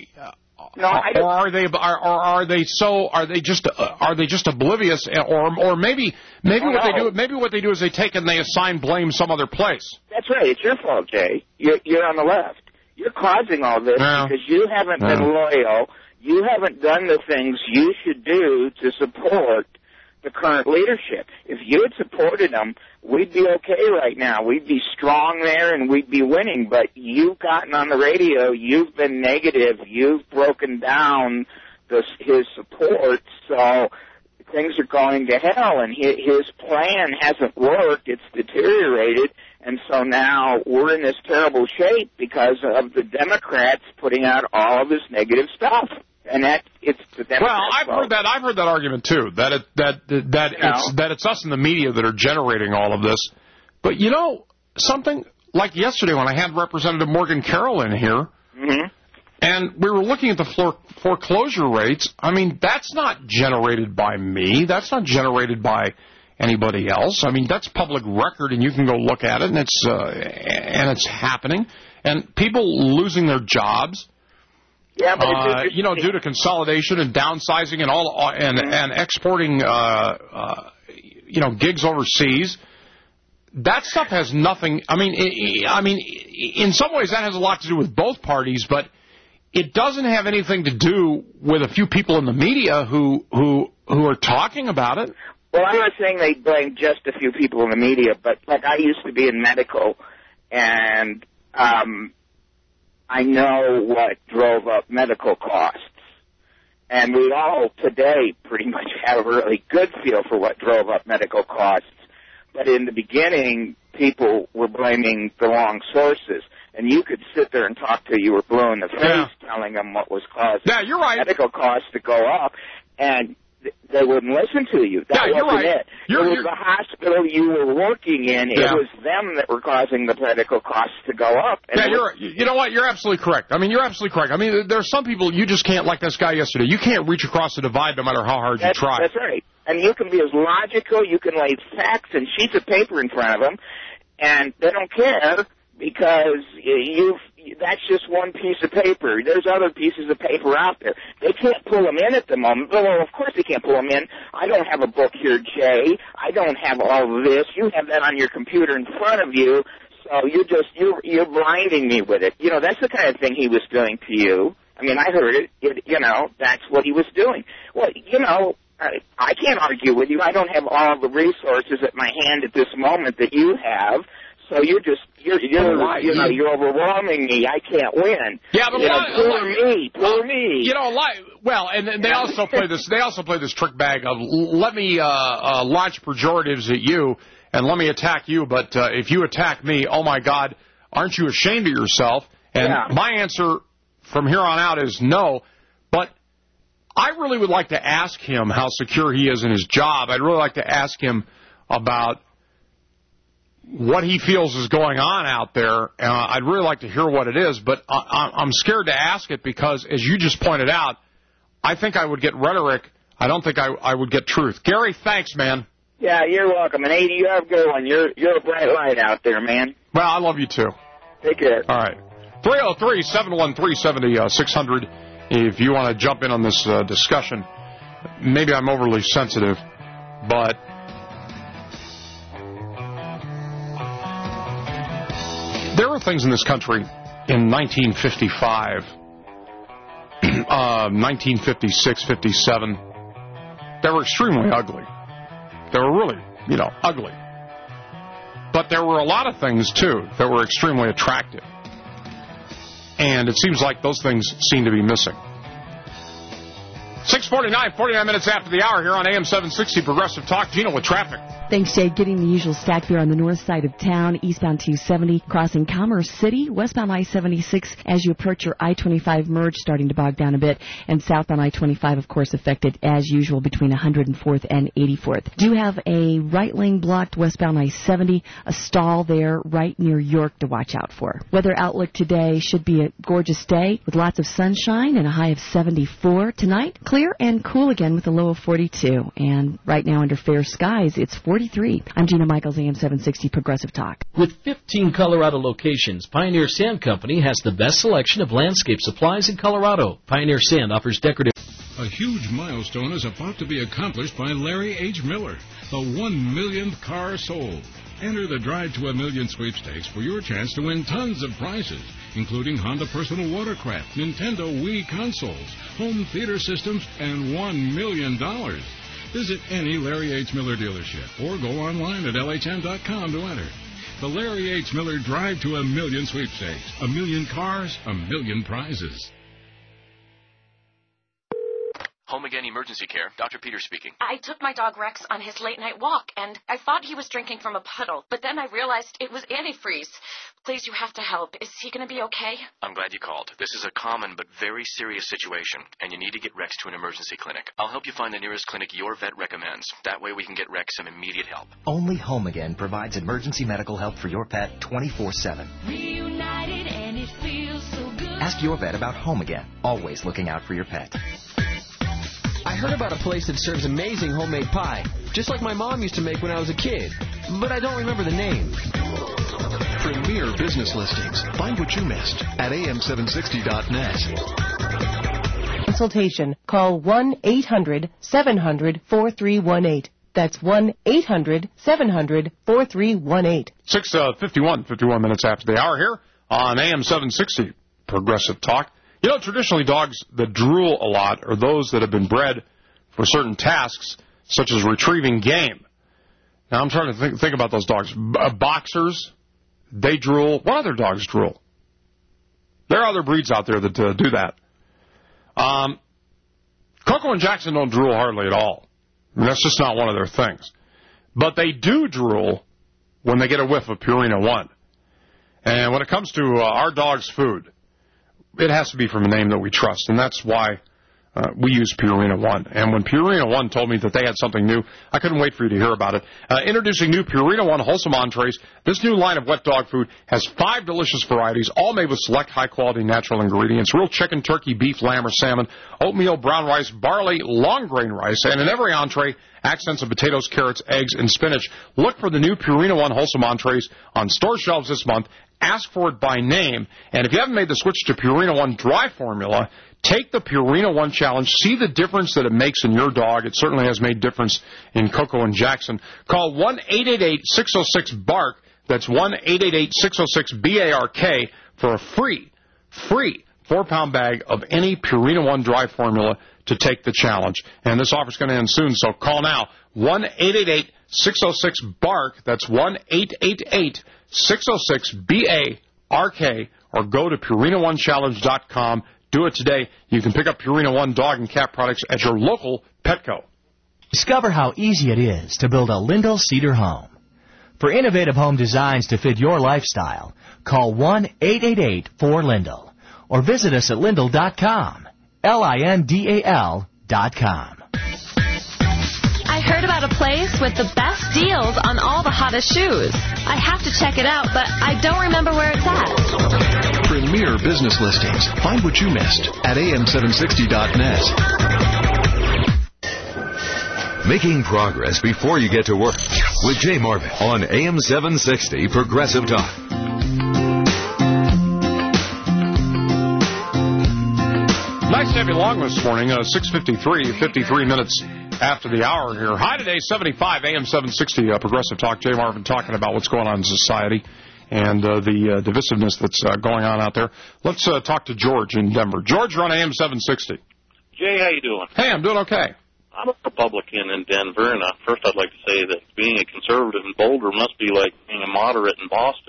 No, I or are they are, or are they so are they just uh, are they just oblivious? Or or maybe maybe Oh, what they no. do maybe what they do is they take and they assign blame some other place. That's right. It's your fault, Jay. You're, you're on the left. You're causing all this Yeah. because you haven't been Yeah. loyal. You haven't done the things you should do to support the current leadership. If you had supported them, we'd be okay right now. We'd be strong there and we'd be winning. But you've gotten on the radio. You've been negative. You've broken down the, his support. So things are going to hell. And his, his plan hasn't worked. It's deteriorated. And so now we're in this terrible shape because of the Democrats putting out all of this negative stuff. And that it's the Democrats' Well, I've fault. heard that. I've heard that argument too. That it that that You it's know. that it's us in the media that are generating all of this. But you know something, like yesterday when I had Representative Morgan Carroll in here, Mm-hmm. and we were looking at the fore- foreclosure rates. I mean, that's not generated by me. That's not generated by anybody else. I mean, that's public record, and you can go look at it, and it's uh, and it's happening. And people losing their jobs. Yeah, but it's Uh, interesting. you know, due to consolidation and downsizing and all, and and exporting, uh, uh, you know, gigs overseas, that stuff has nothing. I mean, I I mean, in some ways that has a lot to do with both parties, but it doesn't have anything to do with a few people in the media who who who are talking about it. Well, I'm not saying they blame just a few people in the media, but like I used to be in medical, and um, I know what drove up medical costs. And we all today pretty much have a really good feel for what drove up medical costs. But in the beginning, people were blaming the wrong sources. And you could sit there and talk till you were blue in the face Yeah. telling them what was causing Yeah, you're right. medical costs to go up. And th- they wouldn't listen to you. That Yeah, you're wasn't right. it. You're- it was you're- the hospital you were working in. It Yeah. was them that were causing the medical costs to go up. And Yeah, it was- you're. You know what? You're absolutely correct. I mean, you're absolutely correct. I mean, there's some people you just can't, like this guy yesterday. You can't reach across the divide no matter how hard you That's, try. that's right. And you can be as logical, you can lay facts and sheets of paper in front of them, and they don't care because you've, that's just one piece of paper. There's other pieces of paper out there. They can't pull them in at the moment. Well, of course they can't pull them in. I don't have a book here, Jay. I don't have all of this. You have that on your computer in front of you, so you're just, you're, you're blinding me with it. You know, that's the kind of thing he was doing to you. I mean, I heard it, it you know, that's what he was doing. Well, you know, I, I can't argue with you. I don't have all the resources at my hand at this moment that you have. So you're just you're you're Why? you know you're overwhelming me. I can't win. Yeah, but you know, why- poor why- me, poor me. You know, like, well, and, and they Yeah. also play this. They also play this trick bag of let me uh, uh, launch pejoratives at you and let me attack you. But uh, if you attack me, oh my God, aren't you ashamed of yourself? And Yeah. my answer from here on out is no. But I really would like to ask him how secure he is in his job. I'd really like to ask him about what he feels is going on out there. Uh, I'd really like to hear what it is, but I, I'm scared to ask it because, as you just pointed out, I think I would get rhetoric. I don't think I, I would get truth. Gary, thanks, man. Yeah, you're welcome. And eighty, you have a good one. You're you're a bright light out there, man. Well, I love you too. Take care. All right. three oh three, seven one three, seven oh six hundred if you want to jump in on this uh, discussion. Maybe I'm overly sensitive, but there were things in this country in nineteen fifty-five uh, nineteen fifty-six, fifty-seven, they were extremely ugly. They were really, you know, ugly. But there were a lot of things, too, that were extremely attractive. And it seems like those things seem to be missing. six forty-nine, forty-nine minutes after the hour here on A M seven sixty Progressive Talk. Gino with traffic. Thanks, Jay. Getting the usual stack here on the north side of town, eastbound two seventy, crossing Commerce City, westbound I seventy-six as you approach your I twenty-five merge, starting to bog down a bit, and southbound I twenty-five, of course, affected as usual between one hundred fourth and eighty-fourth. Do have a right lane blocked westbound I seventy, a stall there right near York to watch out for. Weather outlook today should be a gorgeous day with lots of sunshine and a high of seventy-four. Tonight, clear and cool again with a low of forty-two. And right now under fair skies, it's forty-three. I'm Gina Michaels, A M seven sixty Progressive Talk. With fifteen Colorado locations, Pioneer Sand Company has the best selection of landscape supplies in Colorado. Pioneer Sand offers decorative... A huge milestone is about to be accomplished by Larry H. Miller, the one millionth car sold. Enter the Drive to a Million sweepstakes for your chance to win tons of prizes, including Honda personal watercraft, Nintendo Wii consoles, home theater systems, and one million dollars. Visit any Larry H. Miller dealership or go online at L H M dot com to enter. The Larry H. Miller Drive to a Million sweepstakes. A million cars, a million prizes. Home Again Emergency Care. Doctor Peter speaking. I took my dog Rex on his late-night walk, and I thought he was drinking from a puddle, but then I realized it was antifreeze. Please, you have to help. Is he going to be okay? I'm glad you called. This is a common but very serious situation, and you need to get Rex to an emergency clinic. I'll help you find the nearest clinic your vet recommends. That way we can get Rex some immediate help. Only Home Again provides emergency medical help for your pet twenty-four seven. Reunited and it feels so good. Ask your vet about Home Again. Always looking out for your pet. I heard about a place that serves amazing homemade pie, just like my mom used to make when I was a kid, but I don't remember the name. Premier Business Listings. Find what you missed at A M seven sixty dot net. Consultation. Call one eight hundred seven hundred four three one eight. That's one eight hundred seven hundred four three one eight. six fifty-one, fifty-one minutes after the hour here on A M seven sixty Progressive Talk. You know, traditionally dogs that drool a lot are those that have been bred for certain tasks, such as retrieving game. Now, I'm trying to think, think about those dogs. B- boxers, they drool. What other dogs drool? There are other breeds out there that uh, do that. Um, Coco and Jackson don't drool hardly at all. I mean, that's just not one of their things. But they do drool when they get a whiff of Purina One. And when it comes to uh, our dog's food, it has to be from a name that we trust, and that's why uh, we use Purina One. And when Purina One told me that they had something new, I couldn't wait for you to hear about it. Uh, introducing new Purina One Wholesome Entrees. This new line of wet dog food has five delicious varieties, all made with select high-quality natural ingredients. Real chicken, turkey, beef, lamb, or salmon, oatmeal, brown rice, barley, long-grain rice, and in every entree, accents of potatoes, carrots, eggs, and spinach. Look for the new Purina One Wholesome Entrees on store shelves this month. Ask for it by name, and if you haven't made the switch to Purina One dry formula, take the Purina One challenge. See the difference that it makes in your dog. It certainly has made difference in Coco and Jackson. Call one eight eight eight six oh six bark. That's one eight eight eight six oh six B A R K for a free, free four-pound bag of any Purina One dry formula to take the challenge. And this offer's going to end soon, so call now. one eight eight eight six oh six bark. That's one eight eight eight six oh six B A R K, or go to Purina One Challenge dot com. Do it today. You can pick up Purina One dog and cat products at your local Petco. Discover how easy it is to build a Lindell Cedar home. For innovative home designs to fit your lifestyle, call one eight eight eight four Lindell or visit us at Lindell dot com. L I N D A L dot com. I heard about a place with the best deals on all the hottest shoes. I have to check it out, but I don't remember where it's at. Premier Business Listings. Find what you missed at A M seven sixty dot net. Making progress before you get to work with Jay Marvin on A M seven sixty Progressive Talk. Nice to have you along this morning. Uh, six fifty-three, fifty-three minutes after the hour here. High today, seventy-five, A M seven sixty uh, Progressive Talk. Jay Marvin talking about what's going on in society. and uh, the uh, divisiveness that's uh, going on out there. Let's uh, talk to George in Denver. George, you're on A M seven sixty. Jay, how you doing? Hey, I'm doing okay. I'm a Republican in Denver, and uh, first I'd like to say that being a conservative in Boulder must be like being a moderate in Boston.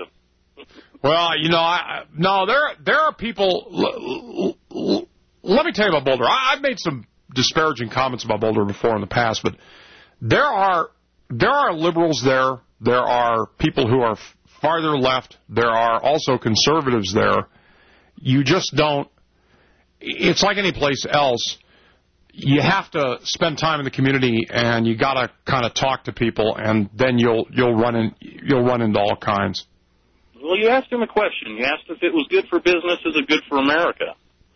Well, you know, I, no, there there are people. L- l- let me tell you about Boulder. I, I've made some disparaging comments about Boulder before in the past, but there are there are liberals there. There are people who are f- farther left. There are also conservatives there. You just don't. It's like any place else. You have to spend time in the community, and you got to kind of talk to people, and then you'll you'll run in you'll run into all kinds. Well, you asked him a question. You asked if it was good for business, is it good for America?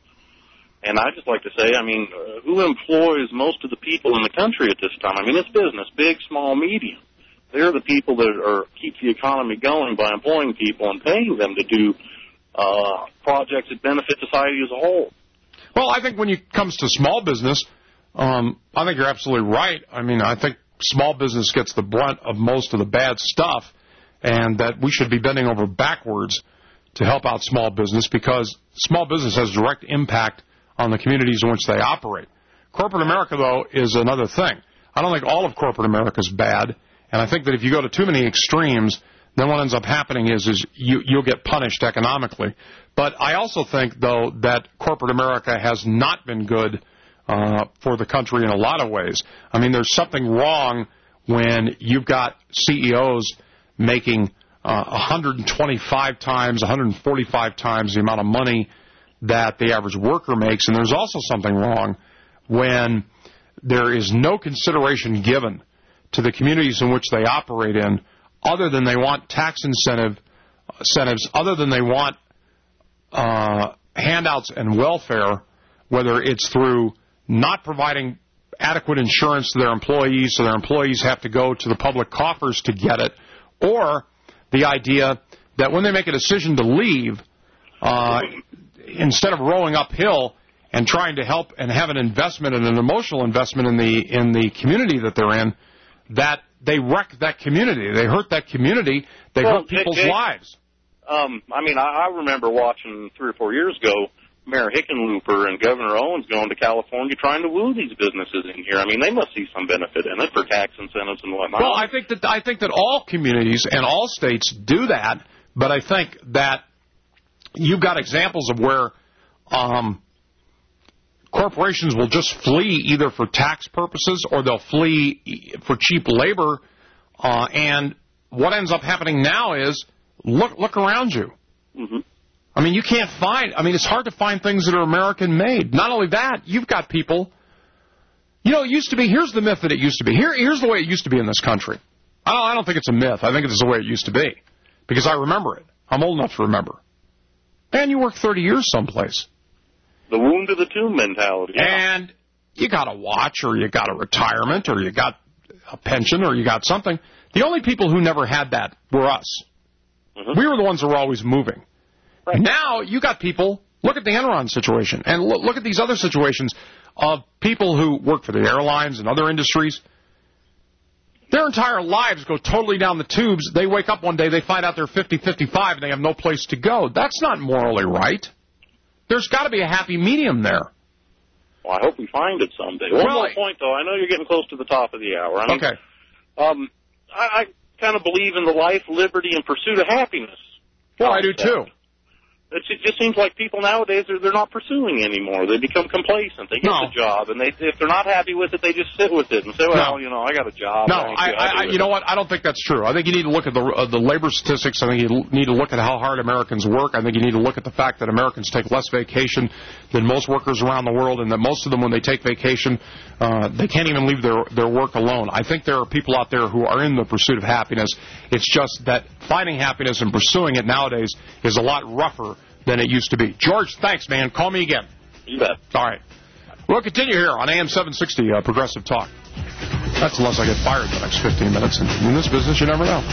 And I'd just like to say, I mean, uh, who employs most of the people in the country at this time? I mean, it's business, big, small, medium. They're the people that are keep the economy going by employing people and paying them to do uh, projects that benefit society as a whole. Well, I think when it comes to small business, um, I think you're absolutely right. I mean, I think small business gets the brunt of most of the bad stuff, and that we should be bending over backwards to help out small business because small business has direct impact on the communities in which they operate. Corporate America, though, is another thing. I don't think all of corporate America is bad, and I think that if you go to too many extremes, then what ends up happening is, is you, you'll get punished economically. But I also think, though, that corporate America has not been good uh, for the country in a lot of ways. I mean, there's something wrong when you've got C E Os making uh, one hundred twenty-five times, one hundred forty-five times the amount of money that the average worker makes. And there's also something wrong when there is no consideration given to the communities in which they operate in, other than they want tax incentive incentives, other than they want uh, handouts and welfare, whether it's through not providing adequate insurance to their employees so their employees have to go to the public coffers to get it, or the idea that when they make a decision to leave, uh, instead of rowing uphill and trying to help and have an investment and an emotional investment in the in the community that they're in, that they wreck that community. They hurt that community. They well, hurt people's Jay, lives. Um, I mean, I, I remember watching three or four years ago Mayor Hickenlooper and Governor Owens going to California trying to woo these businesses in here. I mean, they must see some benefit in it for tax incentives and whatnot. Well, I think that I think that all communities and all states do that, but I think that you've got examples of where um, corporations will just flee either for tax purposes or they'll flee for cheap labor. Uh, and what ends up happening now is look look around you. Mm-hmm. I mean, you can't find, I mean, it's hard to find things that are American-made. Not only that, you've got people, you know, it used to be, here's the myth that it used to be. Here, here's the way it used to be in this country. I don't, I don't think it's a myth. I think it's the way it used to be because I remember it. I'm old enough to remember. Man, you work thirty years someplace. The wound to the tomb mentality. Yeah. And you got a watch or you got a retirement or you got a pension or you got something. The only people who never had that were us. Mm-hmm. We were the ones who were always moving. Right. Now you got people, look at the Enron situation, and look, look at these other situations of people who work for the airlines and other industries. Their entire lives go totally down the tubes. They wake up one day, they find out they're fifty, fifty-five, and they have no place to go. That's not morally right. There's got to be a happy medium there. Well, I hope we find it someday. One well, more point, though. I know you're getting close to the top of the hour. I mean, okay. Um, I, I kind of believe in the life, liberty, and pursuit of happiness. Well, I do, too. It just seems like people nowadays, are they're not pursuing anymore. They become complacent. They get no. the job, and they if they're not happy with it, they just sit with it and say, well, no. you know, I got a job. No, I, I, I you know what? I don't think that's true. I think you need to look at the uh, the labor statistics. I think you need to look at how hard Americans work. I think you need to look at the fact that Americans take less vacation than most workers around the world, and that most of them, when they take vacation, uh, they can't even leave their, their work alone. I think there are people out there who are in the pursuit of happiness. It's just that finding happiness and pursuing it nowadays is a lot rougher than it used to be. George, thanks, man. Call me again. You bet. All right. We'll continue here on A M seven sixty, uh, Progressive Talk. That's unless I get fired in the next fifteen minutes. And in this business, you never know.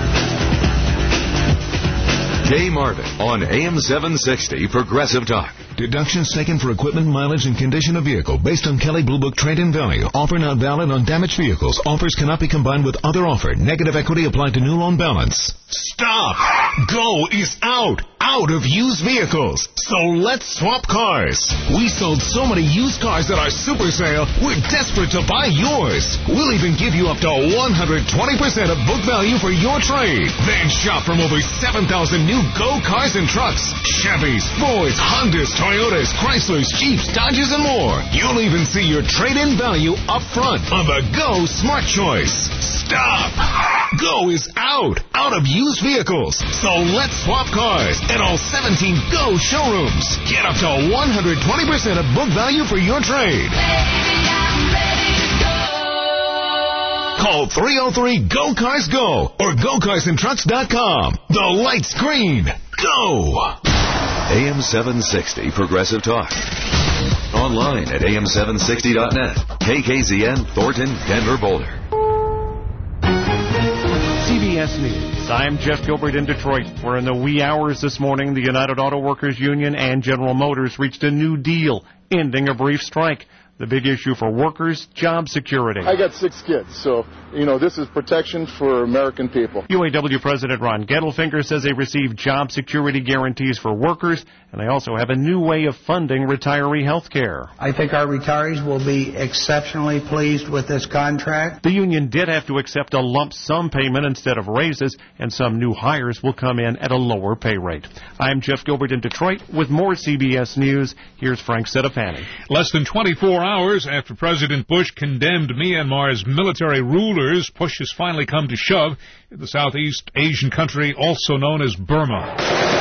Jay Marvin on A M seven sixty, Progressive Talk. Deductions taken for equipment, mileage, and condition of vehicle based on Kelley Blue Book trade-in value. Offer not valid on damaged vehicles. Offers cannot be combined with other offer. Negative equity applied to new loan balance. Stop! Go is out! Out of used vehicles. So let's swap cars. We sold so many used cars at our super sale, we're desperate to buy yours. We'll even give you up to one hundred twenty percent of book value for your trade. Then shop from over seven thousand new Go cars and trucks. Chevys, Fords, Hondas, Toyotas, Chryslers, Jeeps, Dodges, and more. You'll even see your trade-in value up front on the Go Smart Choice. Stop! Go is out. Out of used vehicles. So let's swap cars at all seventeen Go showrooms. Get up to one hundred twenty percent of book value for your trade. Call three oh three Go Cars Go or go cars and trucks dot com. The light's green. Go! A M seven sixty Progressive Talk. Online at A M seven sixty dot net. K K Z N, Thornton, Denver, Boulder. C B S News. I'm Jeff Gilbert in Detroit, where in the wee hours this morning, the United Auto Workers Union and General Motors reached a new deal, ending a brief strike. The big issue for workers, job security. I got six kids, so, you know, this is protection for American people. U A W President Ron Gettelfinger says they received job security guarantees for workers, and they also have a new way of funding retiree health care. I think our retirees will be exceptionally pleased with this contract. The union did have to accept a lump sum payment instead of raises, and some new hires will come in at a lower pay rate. I'm Jeff Gilbert in Detroit with more C B S News. Here's Frank Sedafani. Less than twenty-four hours after President Bush condemned Myanmar's military rulers, push has finally come to shove in the Southeast Asian country also known as Burma.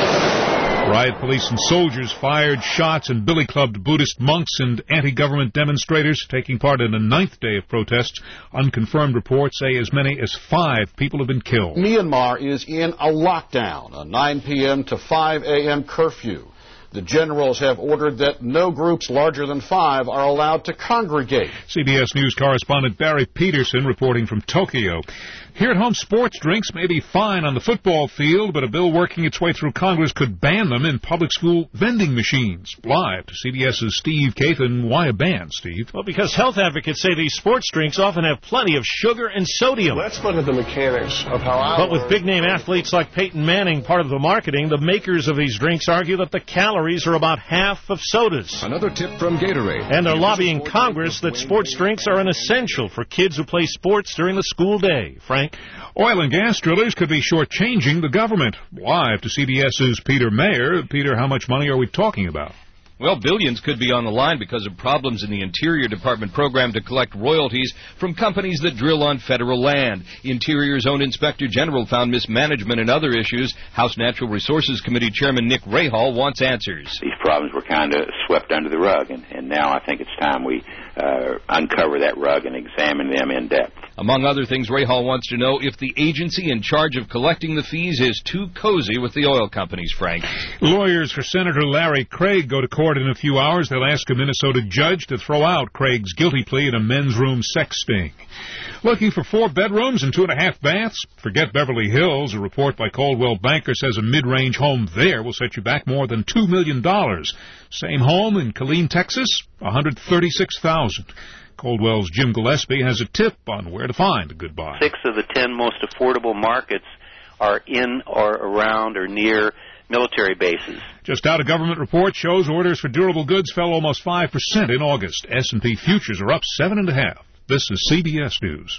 Riot police and soldiers fired shots and billy-clubbed Buddhist monks and anti-government demonstrators taking part in a ninth day of protests. Unconfirmed reports say as many as five people have been killed. Myanmar is in a lockdown, a nine p.m. to five a.m. curfew. The generals have ordered that no groups larger than five are allowed to congregate. C B S News correspondent Barry Peterson reporting from Tokyo. Here at home, sports drinks may be fine on the football field, but a bill working its way through Congress could ban them in public school vending machines. Live to CBS's Steve Kathan. Why a ban, Steve? Well, because health advocates say these sports drinks often have plenty of sugar and sodium. Let's look at the mechanics of how I But with big-name athletes like Peyton Manning part of the marketing, the makers of these drinks argue that the calories are about half of sodas. Another tip from Gatorade. And they're lobbying Congress that sports drinks are an essential for kids who play sports during the school day. Frank? Oil and gas drillers could be shortchanging the government. Live to CBS's Peter Mayer. Peter, how much money are we talking about? Well, billions could be on the line because of problems in the Interior Department program to collect royalties from companies that drill on federal land. Interior's own Inspector General found mismanagement and other issues. House Natural Resources Committee Chairman Nick Rahal wants answers. These problems were kind of swept under the rug, and, and now I think it's time we uh, uncover that rug and examine them in depth. Among other things, Rahal wants to know if the agency in charge of collecting the fees is too cozy with the oil companies, Frank. Lawyers for Senator Larry Craig go to court in a few hours. They'll ask a Minnesota judge to throw out Craig's guilty plea in a men's room sex sting. Looking for four bedrooms and two and a half baths? Forget Beverly Hills. A report by Coldwell Banker says a mid-range home there will set you back more than two million dollars. Same home in Killeen, Texas, one hundred thirty-six thousand dollars. Coldwell's Jim Gillespie has a tip on where to find a good buy. Six of the ten most affordable markets are in or around or near military bases. Just out, a government report shows orders for durable goods fell almost five percent in August. S and P futures are up seven point five. This is C B S News.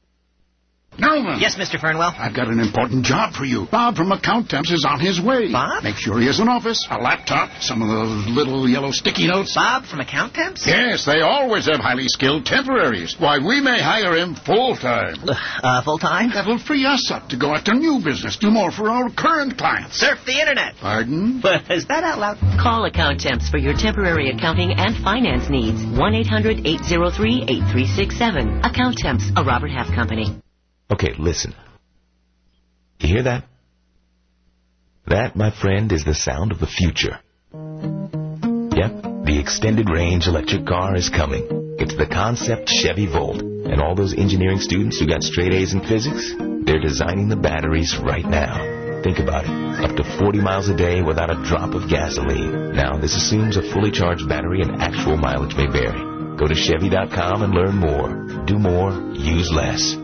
Newman. Yes, Mister Fernwell? I've got an important job for you. Bob from Account Temps is on his way. Bob? Make sure he has an office, a laptop, some of those little yellow sticky notes. Bob from Account Temps? Yes, they always have highly skilled temporaries. Why, we may hire him full-time. Uh, full-time? That'll free us up to go after new business, do more for our current clients. Surf the Internet. Pardon? But is that out loud? Call Account Temps for your temporary accounting and finance needs. one eight hundred eight oh three eight three six seven. Account Temps, a Robert Half company. Okay, listen. You hear that? That, my friend, is the sound of the future. Yep, the extended range electric car is coming. It's the concept Chevy Volt. And all those engineering students who got straight A's in physics, they're designing the batteries right now. Think about it. Up to forty miles a day without a drop of gasoline. Now, this assumes a fully charged battery and actual mileage may vary. Go to Chevy dot com and learn more. Do more, use less.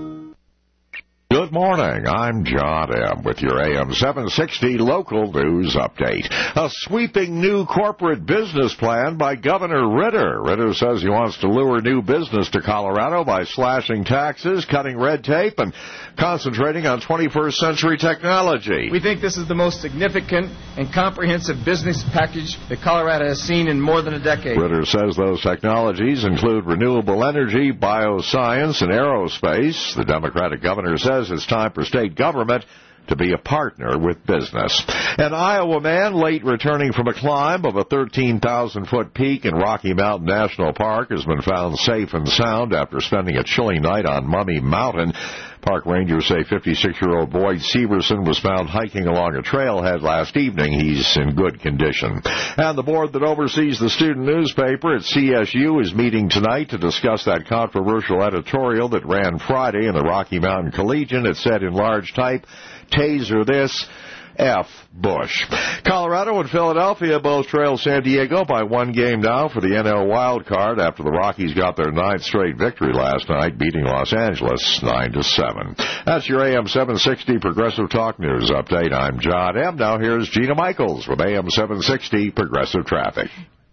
Good morning. I'm John M. with your A M seven sixty local news update. A sweeping new corporate business plan by Governor Ritter. Ritter says he wants to lure new business to Colorado by slashing taxes, cutting red tape, and concentrating on twenty-first century technology. We think this is the most significant and comprehensive business package that Colorado has seen in more than a decade. Ritter says those technologies include renewable energy, bioscience, and aerospace. The Democratic governor says it's time for state government to be a partner with business. An Iowa man late returning from a climb of a thirteen thousand foot peak in Rocky Mountain National Park has been found safe and sound after spending a chilly night on Mummy Mountain. Park rangers say fifty-six-year-old Boyd Severson was found hiking along a trailhead last evening. He's in good condition. And the board that oversees the student newspaper at C S U is meeting tonight to discuss that controversial editorial that ran Friday in the Rocky Mountain Collegian. It said in large type, "Taser this, F. Bush." Colorado and Philadelphia both trail San Diego by one game now for the N L wild card after the Rockies got their ninth straight victory last night, beating Los Angeles nine to seven. That's your A M seven sixty Progressive Talk News update. I'm John M. Now here's Gina Michaels with A M seven sixty Progressive Traffic.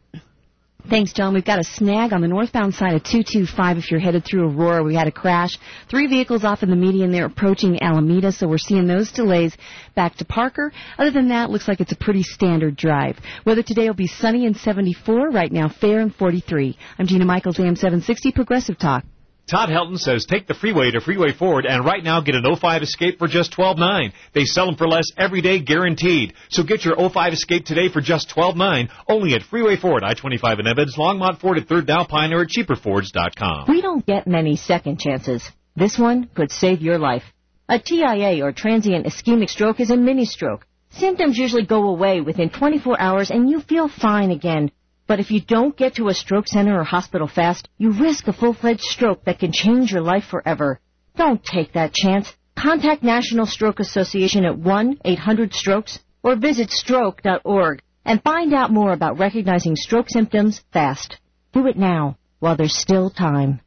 Thanks, John. We've got a snag on the northbound side of two two five if you're headed through Aurora. We had a crash. Three vehicles off in the median there approaching Alameda, so we're seeing those delays back to Parker. Other than that, looks like it's a pretty standard drive. Weather today will be sunny and seventy-four. Right now, fair and forty-three. I'm Gina Michaels, A M seven sixty Progressive Talk. Todd Helton says take the freeway to Freeway Ford and right now get an oh five Escape for just twelve nine. They sell them for less every day, guaranteed. So get your oh five Escape today for just twelve nine, only at Freeway Ford, I twenty-five in Evans, Longmont Ford at third Dow Pine, or at cheaper fords dot com. We don't get many second chances. This one could save your life. A T I A, or transient ischemic stroke, is a mini-stroke. Symptoms usually go away within twenty-four hours and you feel fine again. But if you don't get to a stroke center or hospital fast, you risk a full-fledged stroke that can change your life forever. Don't take that chance. Contact National Stroke Association at one eight hundred strokes or visit stroke dot org and find out more about recognizing stroke symptoms fast. Do it now, while there's still time.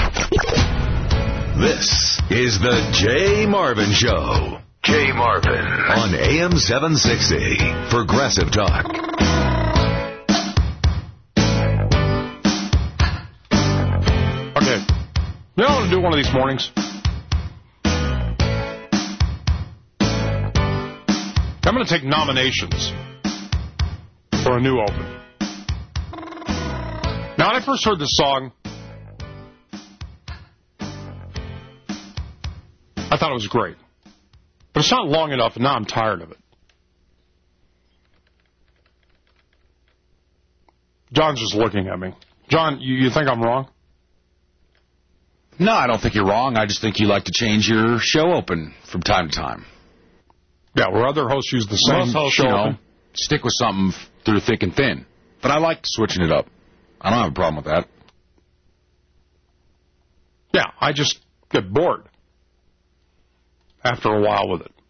This is the Jay Marvin Show. Jay Marvin on A M seven sixty Progressive Talk. Okay. You know what I'm going to do one of these mornings? I'm going to take nominations for a new open. Now, when I first heard this song, I thought it was great. But it's not long enough, and now I'm tired of it. John's just looking at me. John, you, you think I'm wrong? No, I don't think you're wrong. I just think you like to change your show open from time to time. Yeah, where other hosts use the same Most hosts, show you know, open. stick with something through thick and thin. But I like switching it up. I don't have a problem with that. Yeah, I just get bored after a while with it.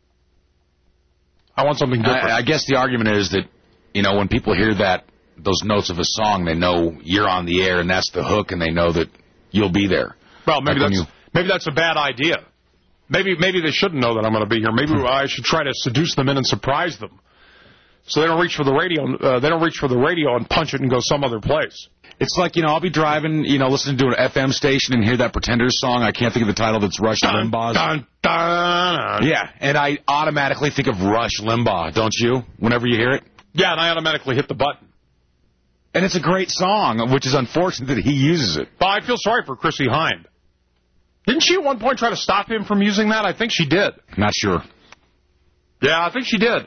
I want something different. I, I guess the argument is that, you know, when people hear that, those notes of a song, they know you're on the air and that's the hook, and they know that you'll be there. Well, maybe like that's you... maybe that's a bad idea. Maybe maybe they shouldn't know that I'm going to be here. Maybe I should try to seduce them in and surprise them, so they don't reach for the radio. Uh, they don't reach for the radio and punch it and go some other place. It's like, you know, I'll be driving, you know, listening to an F M station and hear that Pretenders song. I can't think of the title. That's Rush dun, Limbaugh's. Dun, dun, dun. Yeah, and I automatically think of Rush Limbaugh, don't you? Whenever you hear it. Yeah, and I automatically hit the button. And it's a great song, which is unfortunate that he uses it. But I feel sorry for Chrissie Hynde. Didn't she at one point try to stop him from using that? I think she did. Not sure. Yeah, I think she did.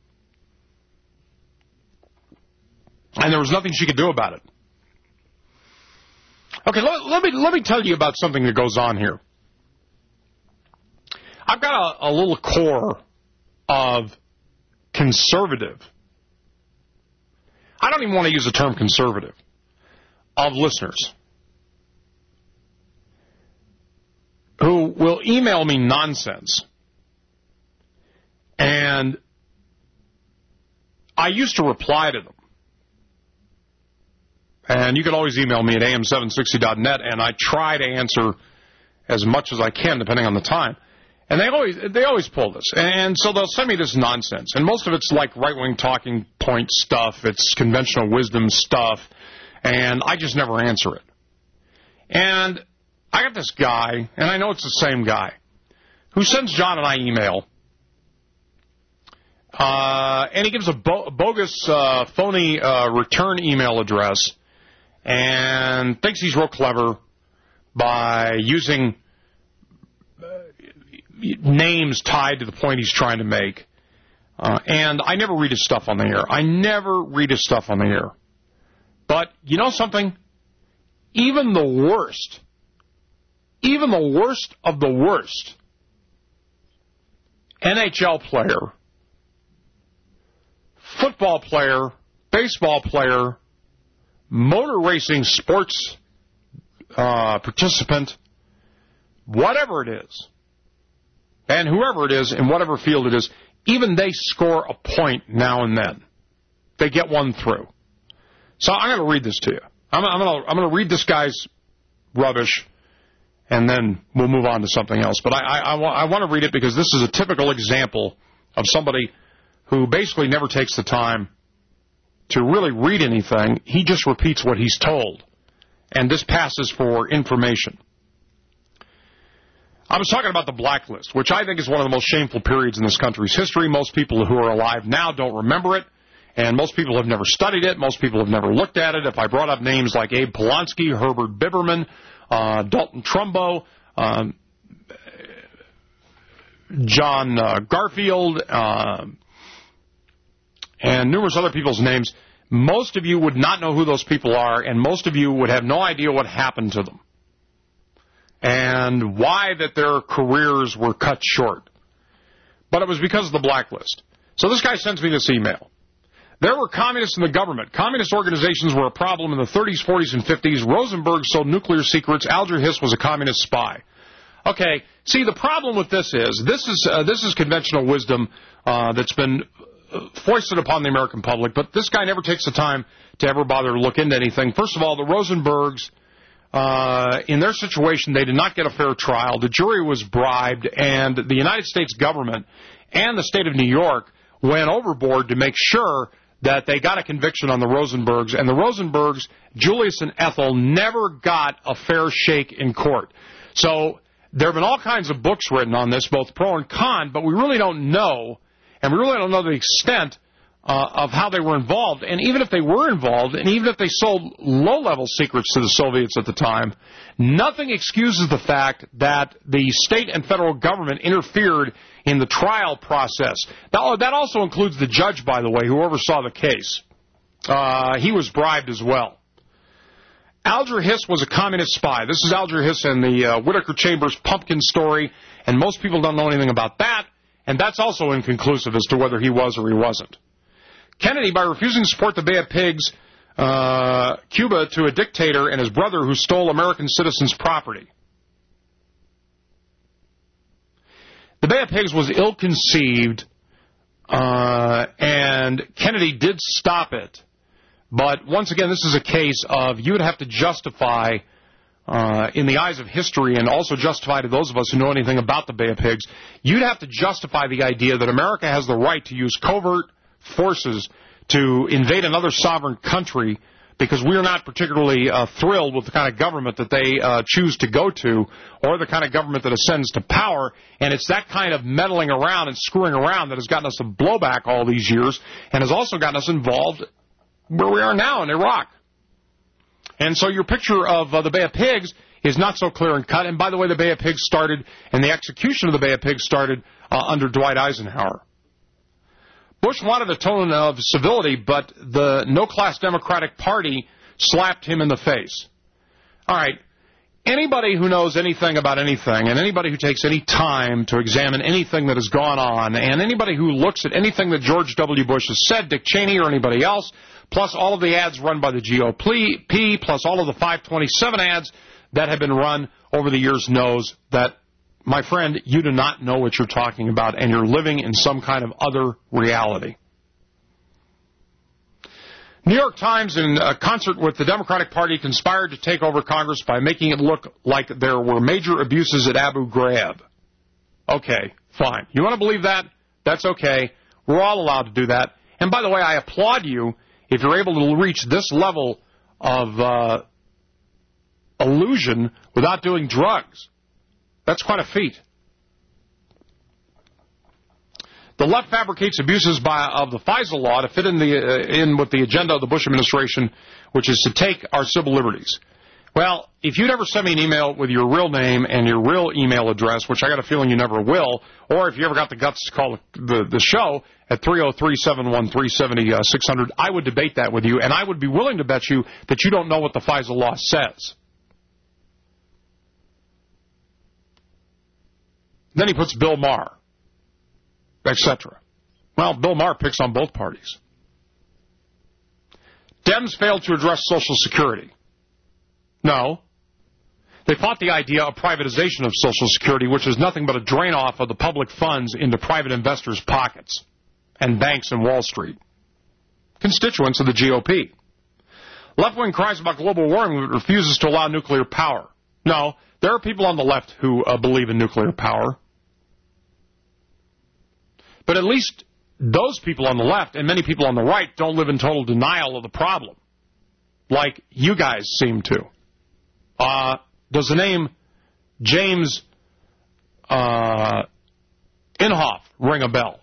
And there was nothing she could do about it. Okay, let, let me let me tell you about something that goes on here. I've got a, a little core of conservative. I don't even want to use the term conservative, of listeners who will email me nonsense And I used to reply to them. And you can always email me at A M seven sixty dot net, and I try to answer as much as I can, depending on the time. And they always they always pull this. And so they'll send me this nonsense. And most of it's like right-wing talking point stuff. It's conventional wisdom stuff. And I just never answer it. And I got this guy, and I know it's the same guy, who sends John and I email. Uh, and he gives a bo- bogus, uh, phony uh, return email address and thinks he's real clever by using uh, names tied to the point he's trying to make. Uh, and I never read his stuff on the air. I never read his stuff on the air. But you know something? Even the worst, even the worst of the worst N H L player, football player, baseball player, motor racing sports uh, participant, whatever it is, and whoever it is in whatever field it is, even they score a point now and then. They get one through. So I'm going to read this to you. I'm, I'm going to I'm going to read this guy's rubbish, and then we'll move on to something else. But I, I, I, wa- I want to read it because this is a typical example of somebody who basically never takes the time to really read anything. He just repeats what he's told, and this passes for information. I was talking about the blacklist, which I think is one of the most shameful periods in this country's history. Most people who are alive now don't remember it, and most people have never studied it. Most people have never looked at it. If I brought up names like Abe Polonsky, Herbert Biberman, uh, Dalton Trumbo, um, John uh, Garfield, uh, and numerous other people's names, most of you would not know who those people are, and most of you would have no idea what happened to them and why that their careers were cut short. But it was because of the blacklist. So this guy sends me this email. There were communists in the government. Communist organizations were a problem in the thirties, forties, and fifties. Rosenberg sold nuclear secrets. Alger Hiss was a communist spy. Okay, see, the problem with this is, this is uh, this is conventional wisdom uh, that's been foisted upon the American public, but this guy never takes the time to ever bother to look into anything. First of all, the Rosenbergs, uh, in their situation, they did not get a fair trial. The jury was bribed, and the United States government and the state of New York went overboard to make sure that they got a conviction on the Rosenbergs, and the Rosenbergs, Julius and Ethel, never got a fair shake in court. So there have been all kinds of books written on this, both pro and con, but we really don't know, and we really don't know the extent uh, of how they were involved. And even if they were involved, and even if they sold low-level secrets to the Soviets at the time, nothing excuses the fact that the state and federal government interfered in the trial process. That, that also includes the judge, by the way, who oversaw the case. Uh, he was bribed as well. Alger Hiss was a communist spy. This is Alger Hiss and the uh, Whittaker Chambers pumpkin story, and most people don't know anything about that, and that's also inconclusive as to whether he was or he wasn't. Kennedy, by refusing to support the Bay of Pigs, uh, Cuba to a dictator and his brother who stole American citizens' property. The Bay of Pigs was ill-conceived, uh, and Kennedy did stop it. But once again, this is a case of you would have to justify, uh, in the eyes of history, and also justify to those of us who know anything about the Bay of Pigs, you'd have to justify the idea that America has the right to use covert forces to invade another sovereign country because we're not particularly uh, thrilled with the kind of government that they uh, choose to go to or the kind of government that ascends to power. And it's that kind of meddling around and screwing around that has gotten us a blowback all these years and has also gotten us involved where we are now in Iraq. And so your picture of uh, the Bay of Pigs is not so clear and cut. And by the way, the Bay of Pigs started, and the execution of the Bay of Pigs started uh, under Dwight Eisenhower. Bush wanted a tone of civility, but the no-class Democratic Party slapped him in the face. All right, anybody who knows anything about anything, and anybody who takes any time to examine anything that has gone on, and anybody who looks at anything that George W. Bush has said, Dick Cheney or anybody else, plus all of the ads run by the G O P, plus all of the five twenty-seven ads that have been run over the years knows that my friend, you do not know what you're talking about, and you're living in some kind of other reality. New York Times, in a concert with the Democratic Party, conspired to take over Congress by making it look like there were major abuses at Abu Ghraib. Okay, fine. You want to believe that? That's okay. We're all allowed to do that. And by the way, I applaud you if you're able to reach this level of uh, illusion without doing drugs. That's quite a feat. The left fabricates abuses by, of the FISA law to fit in, the, uh, in with the agenda of the Bush administration, which is to take our civil liberties. Well, if you'd ever send me an email with your real name and your real email address, which I got a feeling you never will, or if you ever got the guts to call the, the show at three oh three, seven one three, seven six hundred, I would debate that with you, and I would be willing to bet you that you don't know what the FISA law says. Then he puts Bill Maher, et cetera. Well, Bill Maher picks on both parties. Dems failed to address Social Security. No. They fought the idea of privatization of Social Security, which is nothing but a drain-off of the public funds into private investors' pockets and banks and Wall Street. Constituents of the G O P. Left-wing cries about global warming but refuses to allow nuclear power. No, there are people on the left who uh, believe in nuclear power. But at least those people on the left and many people on the right don't live in total denial of the problem, like you guys seem to. Uh, does the name James uh, Inhofe ring a bell?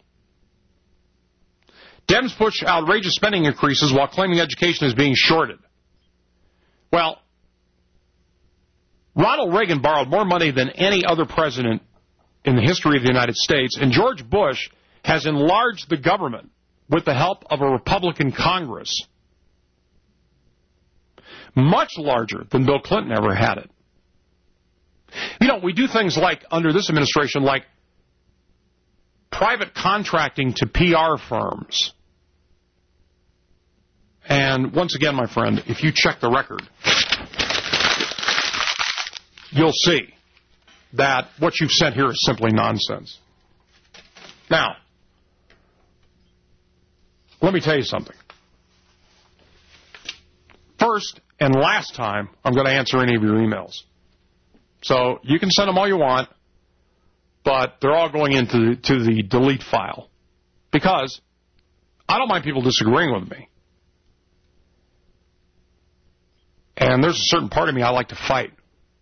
Dems push outrageous spending increases while claiming education is being shorted. Well, Ronald Reagan borrowed more money than any other president in the history of the United States, and George Bush has enlarged the government with the help of a Republican Congress, much larger than Bill Clinton ever had it. You know, we do things like, under this administration, like private contracting to P R firms. And once again, my friend, if you check the record, you'll see that what you've said here is simply nonsense. Now, let me tell you something. First and last time, I'm going to answer any of your emails. So you can send them all you want, but they're all going into to the delete file. Because I don't mind people disagreeing with me. And there's a certain part of me I like to fight.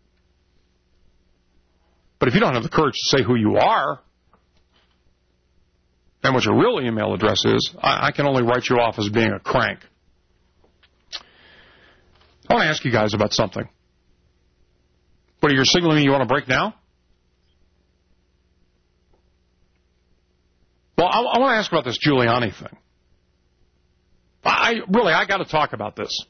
But if you don't have the courage to say who you are and what your real email address is, I, I can only write you off as being a crank. I want to ask you guys about something. What, are you signaling you want to break now? Well, I, I want to ask about this Giuliani thing. I really, I got to talk about this.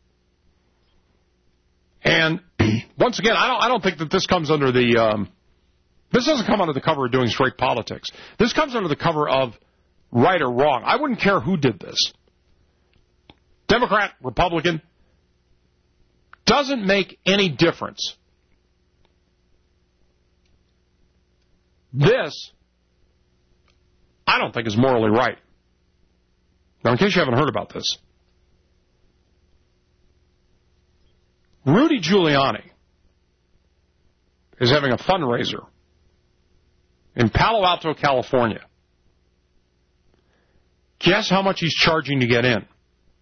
And once again, I don't, I don't think that this comes under the, um, this doesn't come under the cover of doing straight politics. This comes under the cover of right or wrong. I wouldn't care who did this. Democrat, Republican, doesn't make any difference. This, I don't think, is morally right. Now, in case you haven't heard about this, Rudy Giuliani is having a fundraiser in Palo Alto, California. Guess how much he's charging to get in?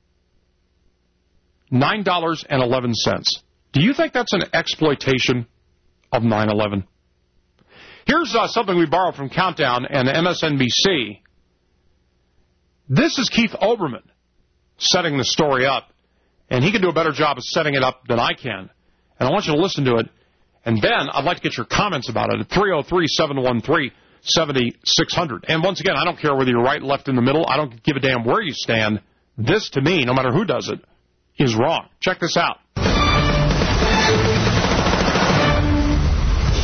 nine dollars and eleven cents. Do you think that's an exploitation of nine eleven? Here's uh, something we borrowed from Countdown and M S N B C. This is Keith Olbermann setting the story up, and he can do a better job of setting it up than I can. And I want you to listen to it, and then I'd like to get your comments about it at three oh three, seven one three, seven six hundred. And once again, I don't care whether you're right, left, in the middle. I don't give a damn where you stand. This, to me, no matter who does it, is wrong. Check this out.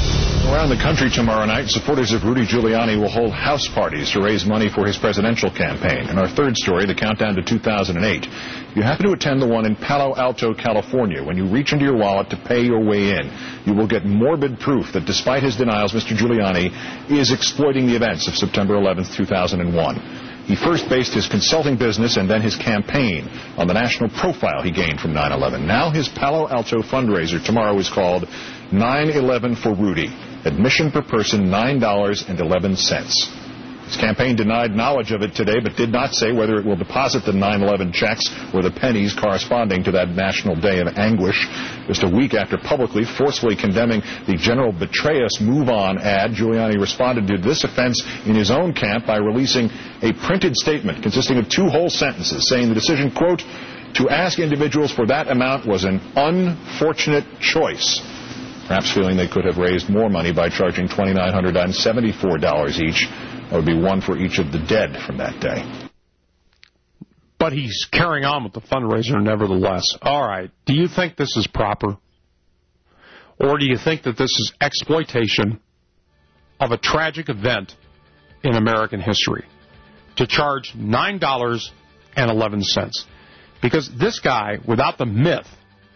Around the country tomorrow night, supporters of Rudy Giuliani will hold house parties to raise money for his presidential campaign. In our third story, the countdown to two thousand eight. If you happen to attend the one in Palo Alto, California, when you reach into your wallet to pay your way in, you will get morbid proof that despite his denials, Mister Giuliani is exploiting the events of September eleventh, two thousand one. He first based his consulting business and then his campaign on the national profile he gained from nine eleven. Now his Palo Alto fundraiser tomorrow is called nine eleven for Rudy. Admission per person, nine dollars and eleven cents. His campaign denied knowledge of it today, but did not say whether it will deposit the nine eleven checks or the pennies corresponding to that national day of anguish. Just a week after publicly, forcefully condemning the General Betray Us Move On ad, Giuliani responded to this offense in his own camp by releasing a printed statement consisting of two whole sentences, saying the decision, quote, to ask individuals for that amount was an unfortunate choice. Perhaps feeling they could have raised more money by charging two thousand nine hundred seventy-four dollars each. That would be one for each of the dead from that day. But he's carrying on with the fundraiser nevertheless. All right. Do you think this is proper? Or do you think that this is exploitation of a tragic event in American history? To charge nine dollars and eleven cents. Because this guy, without the myth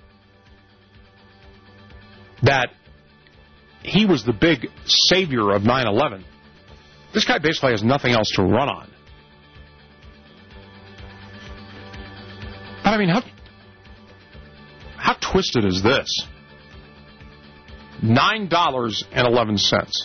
that he was the big savior of nine eleven, this guy basically has nothing else to run on. But I mean, how, how twisted is this? nine dollars and eleven cents.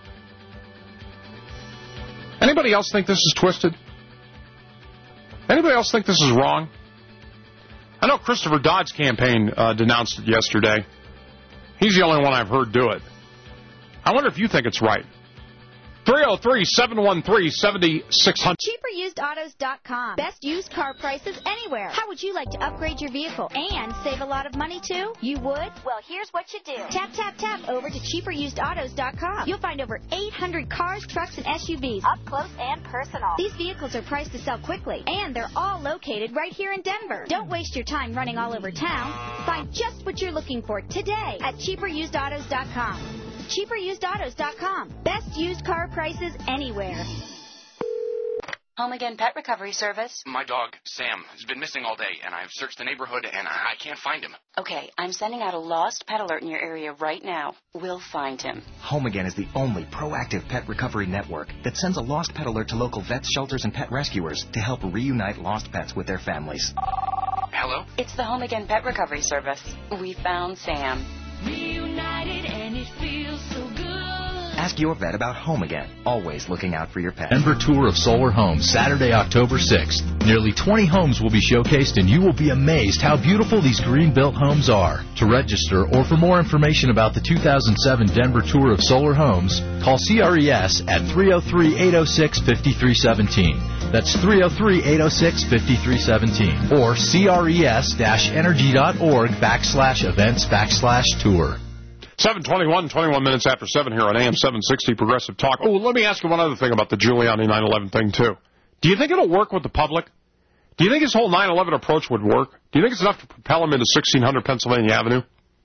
Anybody else think this is twisted? Anybody else think this is wrong? I know Christopher Dodd's campaign uh, denounced it yesterday. He's the only one I've heard do it. I wonder if you think it's right. three oh three, seven one three, seven six zero zero. cheaper used autos dot com. Best used car prices anywhere. How would you like to upgrade your vehicle and save a lot of money too? You would? Well, here's what you do. Tap, tap, tap over to cheaper used autos dot com. You'll find over eight hundred cars, trucks, and S U Vs. Up close and personal. These vehicles are priced to sell quickly, and they're all located right here in Denver. Don't waste your time running all over town. Find just what you're looking for today at cheaper used autos dot com. cheaper used autos dot com. Best used car prices anywhere. Home Again Pet Recovery Service. My dog, Sam, has been missing all day, and I've searched the neighborhood, and I can't find him. Okay, I'm sending out a lost pet alert in your area right now. We'll find him. Home Again is the only proactive pet recovery network that sends a lost pet alert to local vets, shelters, and pet rescuers to help reunite lost pets with their families. Hello? It's the Home Again Pet Recovery Service. We found Sam. Reunited and it feels so good. Ask your vet about Home Again, always looking out for your pet. Denver Tour of Solar Homes, Saturday, October sixth. Nearly twenty homes will be showcased, and you will be amazed how beautiful these green-built homes are. To register or for more information about the two thousand seven Denver Tour of Solar Homes, call C R E S at three oh three, eight oh six, five three one seven. That's three oh three, eight oh six, five three one seven. Or cres-energy.org backslash events backslash tour. seven twenty-one, twenty-one minutes after seven here on A M seven sixty Progressive Talk. Oh, let me ask you one other thing about the Giuliani nine eleven thing, too. Do you think it'll work with the public? Do you think his whole nine eleven approach would work? Do you think it's enough to propel him into sixteen hundred Pennsylvania Avenue?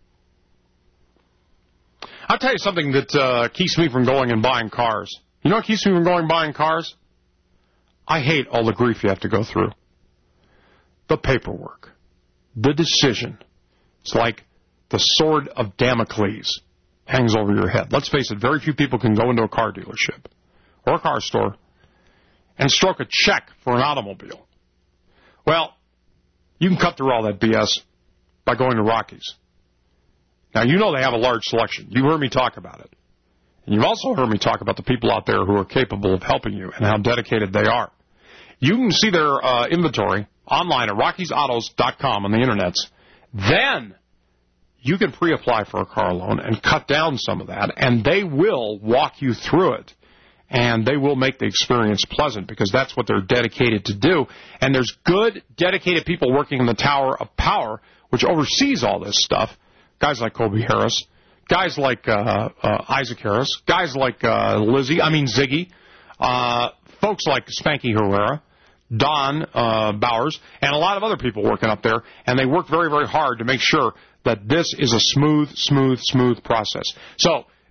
I'll tell you something that uh, keeps me from going and buying cars. You know what keeps me from going and buying cars? I hate all the grief you have to go through. The paperwork. The decision. It's like the sword of Damocles hangs over your head. Let's face it, very few people can go into a car dealership or a car store and stroke a check for an automobile. Well, you can cut through all that B S by going to Rockies. Now, you know they have a large selection. You heard me talk about it. And you've also heard me talk about the people out there who are capable of helping you and how dedicated they are. You can see their uh, inventory online at rockies autos dot com on the internets. Then you can pre-apply for a car loan and cut down some of that, and they will walk you through it. And they will make the experience pleasant because that's what they're dedicated to do. And there's good, dedicated people working in the Tower of Power, which oversees all this stuff. Guys like Kobe Harris, guys like uh, uh, Isaac Harris, guys like uh, Lizzie, I mean Ziggy, uh, folks like Spanky Herrera, Don uh, Bowers, and a lot of other people working up there. And they work very, very hard to make sure that this is a smooth, smooth, smooth process. So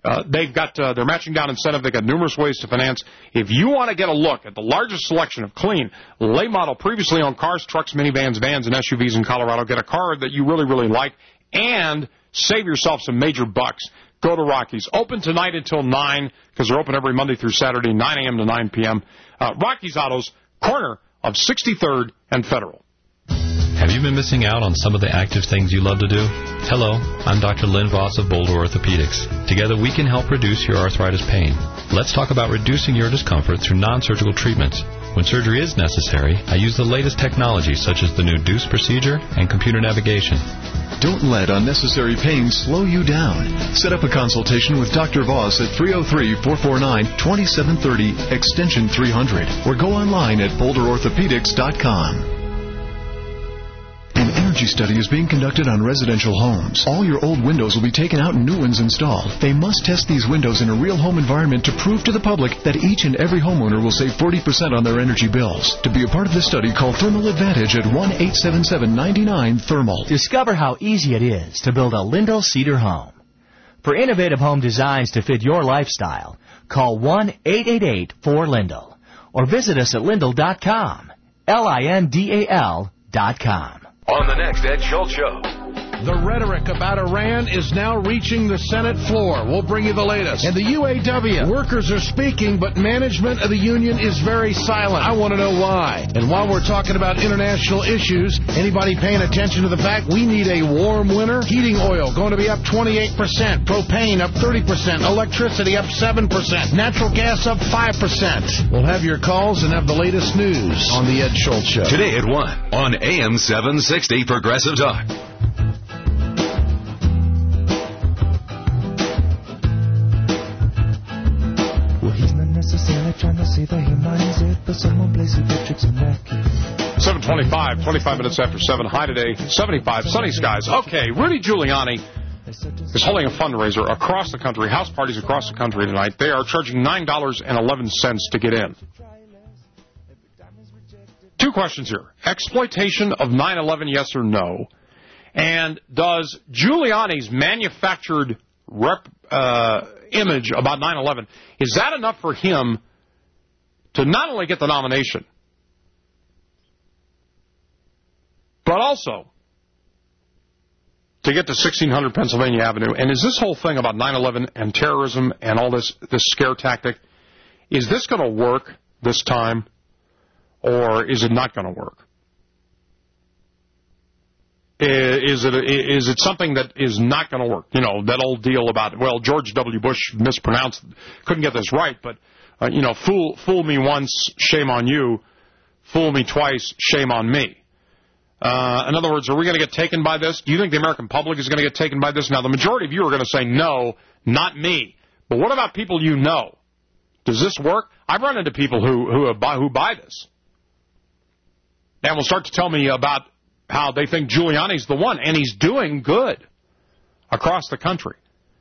Uh, they've got uh, their matching down incentive. They've got numerous ways to finance. If you want to get a look at the largest selection of clean, late model, previously owned cars, trucks, minivans, vans, and S U Vs in Colorado, get a car that you really, really like, and save yourself some major bucks. Go to Rockies. Open tonight until nine, because they're open every Monday through Saturday, nine a.m. to nine p.m. Uh, Rockies Autos, corner of sixty-third and Federal. Have you been missing out on some of the active things you love to do? Hello, I'm Doctor Lynn Voss of Boulder Orthopedics. Together we can help reduce your arthritis pain. Let's talk about reducing your discomfort through non-surgical treatments. When surgery is necessary, I use the latest technology such as the new Deuce procedure and computer navigation. Don't let unnecessary pain slow you down. Set up a consultation with Doctor Voss at three oh three, four four nine, two seven three zero, extension three hundred, or go online at boulder orthopedics dot com. An energy study is being conducted on residential homes. All your old windows will be taken out and new ones installed. They must test these windows in a real home environment to prove to the public that each and every homeowner will save forty percent on their energy bills. To be a part of this study, call Thermal Advantage at one eight seven seven, nine nine, thermal. Discover how easy it is to build a Lindell Cedar home. For innovative home designs to fit your lifestyle, call one eight eight eight, four, Lindell or visit us at Lindell dot com. L I N D A L dot com. On the next Ed Schultz Show. The rhetoric about Iran is now reaching the Senate floor. We'll bring you the latest. And the U A W. Workers are speaking, but management of the union is very silent. I want to know why. And while we're talking about international issues, anybody paying attention to the fact we need a warm winter? Heating oil going to be up twenty-eight percent. Propane up thirty percent. Electricity up seven percent. Natural gas up five percent. We'll have your calls and have the latest news on the Ed Schultz Show. Today at one on A M seven sixty Progressive Talk. seven twenty-five, twenty-five minutes after seven. High today, seventy-five, sunny skies. Okay, Rudy Giuliani is holding a fundraiser across the country, house parties across the country tonight. They are charging nine dollars and eleven cents to get in. Two questions here. Exploitation of nine eleven, yes or no? And does Giuliani's manufactured rep, uh, image about nine eleven, is that enough for him to not only get the nomination, but also to get to sixteen hundred Pennsylvania Avenue? And is this whole thing about nine eleven and terrorism and all this, this scare tactic, is this going to work this time, or is it not going to work? Is it is it something that is not going to work? You know, that old deal about, well, George W. Bush mispronounced, couldn't get this right, but, uh, you know, fool fool me once, shame on you. Fool me twice, shame on me. Uh, in other words, are we going to get taken by this? Do you think the American public is going to get taken by this? Now, the majority of you are going to say, no, not me. But what about people you know? Does this work? I've run into people who, who, buy, who buy this and will start to tell me about how they think Giuliani's the one, and he's doing good across the country.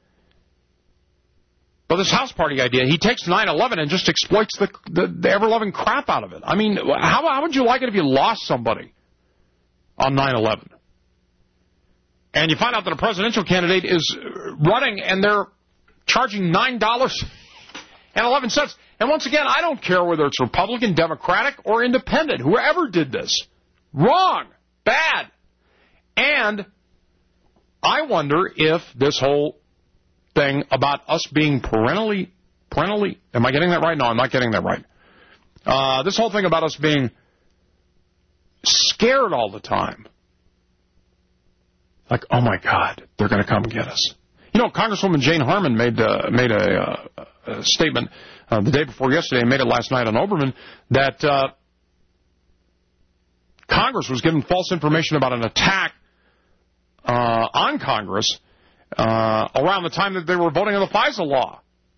But this house party idea, he takes nine eleven and just exploits the, the, the ever-loving crap out of it. I mean, how, how would you like it if you lost somebody on nine eleven? And you find out that a presidential candidate is running, and they're charging nine dollars and eleven cents. And once again, I don't care whether it's Republican, Democratic, or Independent. Whoever did this, wrong. Bad. And I wonder if this whole thing about us being parentally, parentally, am I getting that right? No, I'm not getting that right. Uh, this whole thing about us being scared all the time. Like, oh my God, they're going to come and get us. You know, Congresswoman Jane Harman made, uh, made a, uh, a statement uh, the day before yesterday, made it last night on Oberman, that uh, Congress was given false information about an attack uh, on Congress uh, around the time that they were voting on the FISA law.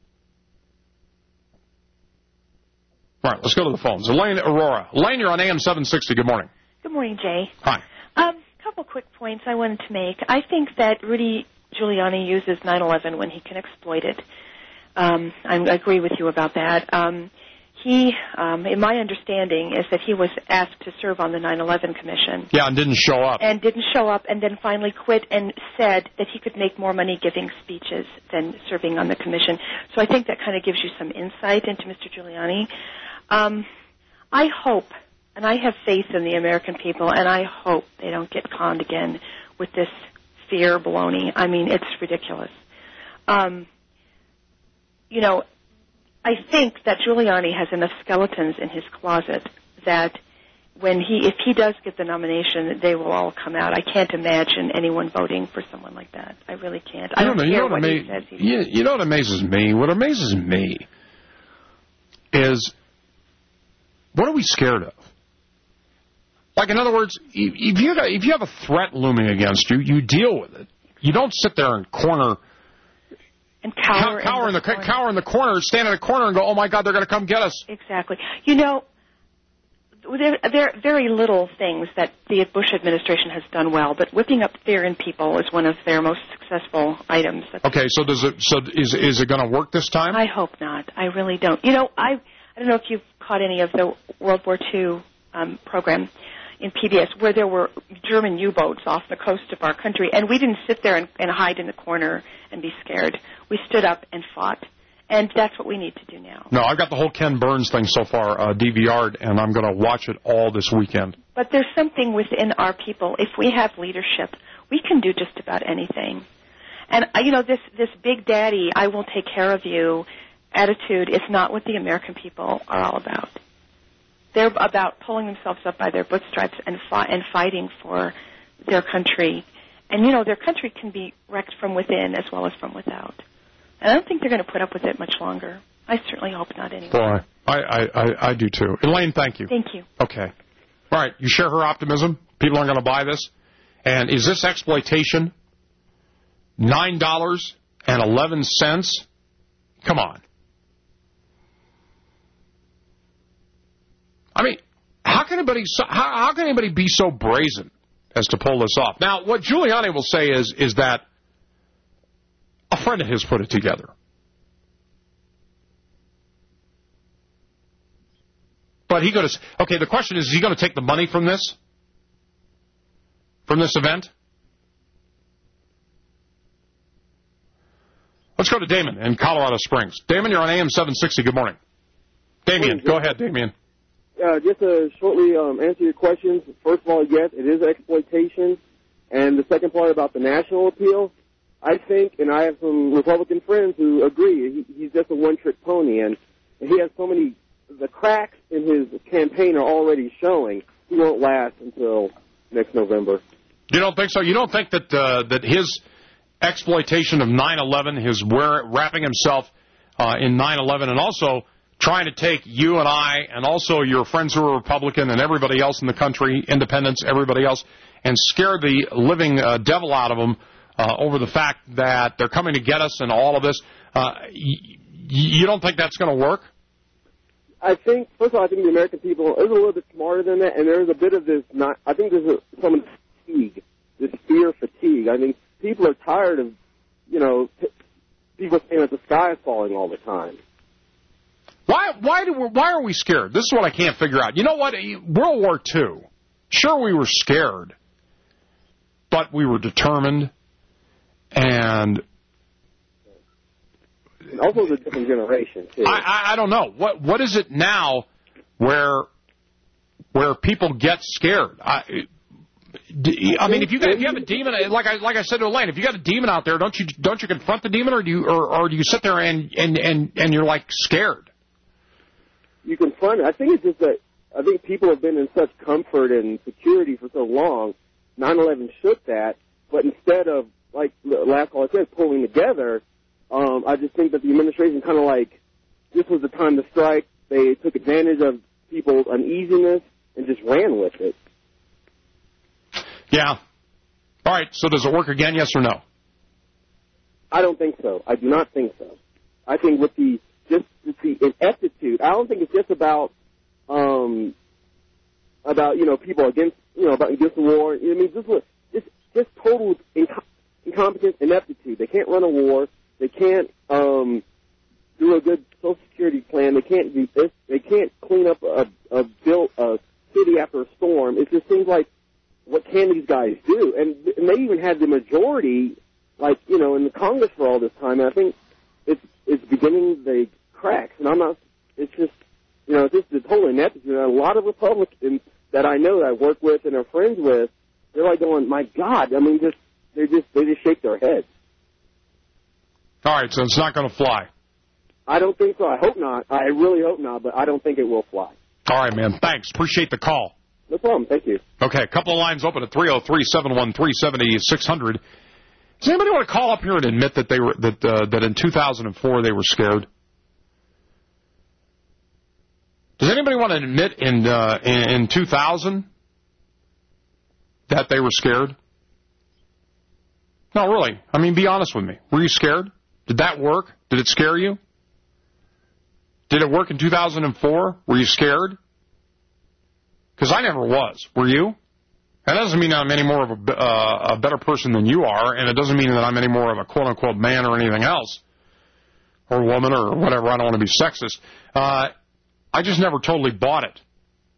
All right, let's go to the phones. Elaine Aurora. Elaine, you're on A M seven sixty. Good morning. Good morning, Jay. Hi. A um, couple quick points I wanted to make. I think that Rudy Giuliani uses nine eleven when he can exploit it. Um, I agree with you about that. Um, he, um, in my understanding, is that he was asked to serve on the nine eleven Commission. Yeah, and didn't show up. And didn't show up, and then finally quit and said that he could make more money giving speeches than serving on the Commission. So I think that kind of gives you some insight into Mister Giuliani. Um, I hope, and I have faith in the American people, and I hope they don't get conned again with this fear baloney. I mean, it's ridiculous. Um, you know, I think that Giuliani has enough skeletons in his closet that when he, if he does get the nomination, they will all come out. I can't imagine anyone voting for someone like that. I really can't. I don't you know, care you know what, what ama- he says. He you, you know what amazes me? What amazes me is, what are we scared of? Like, in other words, if you if you have a threat looming against you, you deal with it. You don't sit there and corner. And cower, cower in the, in the corner. cower in the corner, stand in a corner and go, oh, my God, they're going to come get us. Exactly. You know, there, there are very little things that the Bush administration has done well, but whipping up fear in people is one of their most successful items. Okay, so does it? So is is it going to work this time? I hope not. I really don't. You know, I I don't know if you've caught any of the World War Two um, program in P B S where there were German U-boats off the coast of our country, and we didn't sit there and, and hide in the corner and be scared. We stood up and fought, and that's what we need to do now. No, I've got the whole Ken Burns thing so far uh, D V R'd, and I'm going to watch it all this weekend. But there's something within our people. If we have leadership, we can do just about anything. And, uh, you know, this, this big daddy, I will take care of you attitude is not what the American people are all about. They're about pulling themselves up by their bootstraps and, fi- and fighting for their country. And, you know, their country can be wrecked from within as well as from without. And I don't think they're going to put up with it much longer. I certainly hope not anyway. Boy, I, I, I, I do too. Elaine, thank you. Thank you. Okay. All right, you share her optimism? People aren't going to buy this? And is this exploitation? nine dollars and eleven cents? Come on. I mean, how can anybody so, how, how can anybody be so brazen as to pull this off? Now, what Giuliani will say is is that a friend of his put it together. But he going to okay. The question is: is he going to take the money from this, from this event? Let's go to Damon in Colorado Springs. Damon, you're on A M seven sixty. Good morning. Damien, go ahead, Damien. Uh, just to shortly um, answer your questions. First of all, yes, it is exploitation. And the second part about the national appeal, I think, and I have some Republican friends who agree, he, he's just a one-trick pony, and he has so many, the cracks in his campaign are already showing. He won't last until next November. You don't think so? You don't think that uh, that his exploitation of nine eleven, his wear, wrapping himself uh, in nine eleven, and also trying to take you and I and also your friends who are Republican and everybody else in the country, independents, everybody else, and scare the living uh, devil out of them uh, over the fact that they're coming to get us and all of this. Uh, y- you don't think that's going to work? I think, first of all, I think the American people is a little bit smarter than that, and there's a bit of this, not, I think there's a, some fatigue, this fear fatigue. I mean, people are tired of, you know, p- people saying that the sky is falling all the time. Why why do we, why are we scared? This is what I can't figure out. You know what? World War Two, sure we were scared, but we were determined, and, and also it's a different generation too. I, I I don't know what what is it now where where people get scared. I, I mean, if you got if you have a demon, like I like I said to Elaine, if you got a demon out there, don't you don't you confront the demon, or do you or, or do you sit there and, and, and, and you're like scared? You confront it. I think it's just that I think people have been in such comfort and security for so long. nine eleven shook that, but instead of, like the last call I said, pulling together, um, I just think that the administration kind of like, this was the time to strike. They took advantage of people's uneasiness and just ran with it. Yeah. All right, so does it work again, yes or no? I don't think so. I do not think so. I think with the just with the ineptitude, I don't think it's just about um about you know people against you know about against the war. I mean, just just just total inco- incompetence, ineptitude. They can't run a war. They can't um do a good Social Security plan. They can't do this. They can't they even had the majority, like, you know, in the Congress for all this time. And I think it's it's beginning the cracks. And I'm not, it's just, you know, it's just it's totally ineptitude. A lot of Republicans that I know that I work with and are friends with, they're like going, my God, I mean, just they just they just shake their heads. All right, so it's not going to fly. I don't think so. I hope not. I really hope not, but I don't think it will fly. All right, man. Thanks. Appreciate the call. No problem. Thank you. Okay, a couple of lines open at three oh three, seven one three, seven six zero zero. Does anybody want to call up here and admit that they were that uh, that in two thousand four they were scared? Does anybody want to admit in uh, in, in two thousand that they were scared? No, really. I mean, be honest with me. Were you scared? Did that work? Did it scare you? Did it work in two thousand four? Were you scared? Because I never was. Were you? That doesn't mean I'm any more of a, uh, a better person than you are, and it doesn't mean that I'm any more of a quote-unquote man or anything else, or woman or whatever. I don't want to be sexist. Uh, I just never totally bought it.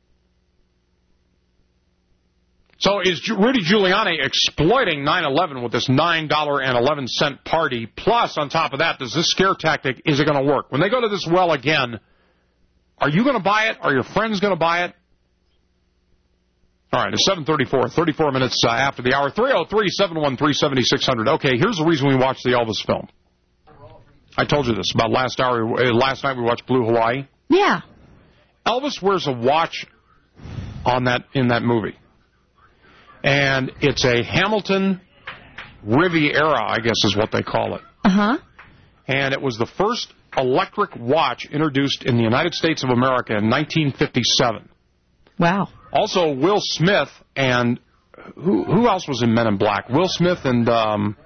So is Rudy Giuliani exploiting nine eleven with this nine dollars and eleven cents party? Plus, on top of that, does this scare tactic, is it going to work? When they go to this well again, are you going to buy it? Are your friends going to buy it? All right, it's seven thirty-four, thirty-four minutes uh, after the hour. three oh three, seven one three, seven six zero zero. Okay, here's the reason we watched the Elvis film. I told you this about last hour. Uh, last night we watched Blue Hawaii. Yeah. Elvis wears a watch on that in that movie. And it's a Hamilton Riviera, I guess is what they call it. Uh-huh. And it was the first electric watch introduced in the United States of America in nineteen fifty-seven. Wow. Also, Will Smith and who who else was in Men in Black? Will Smith and um,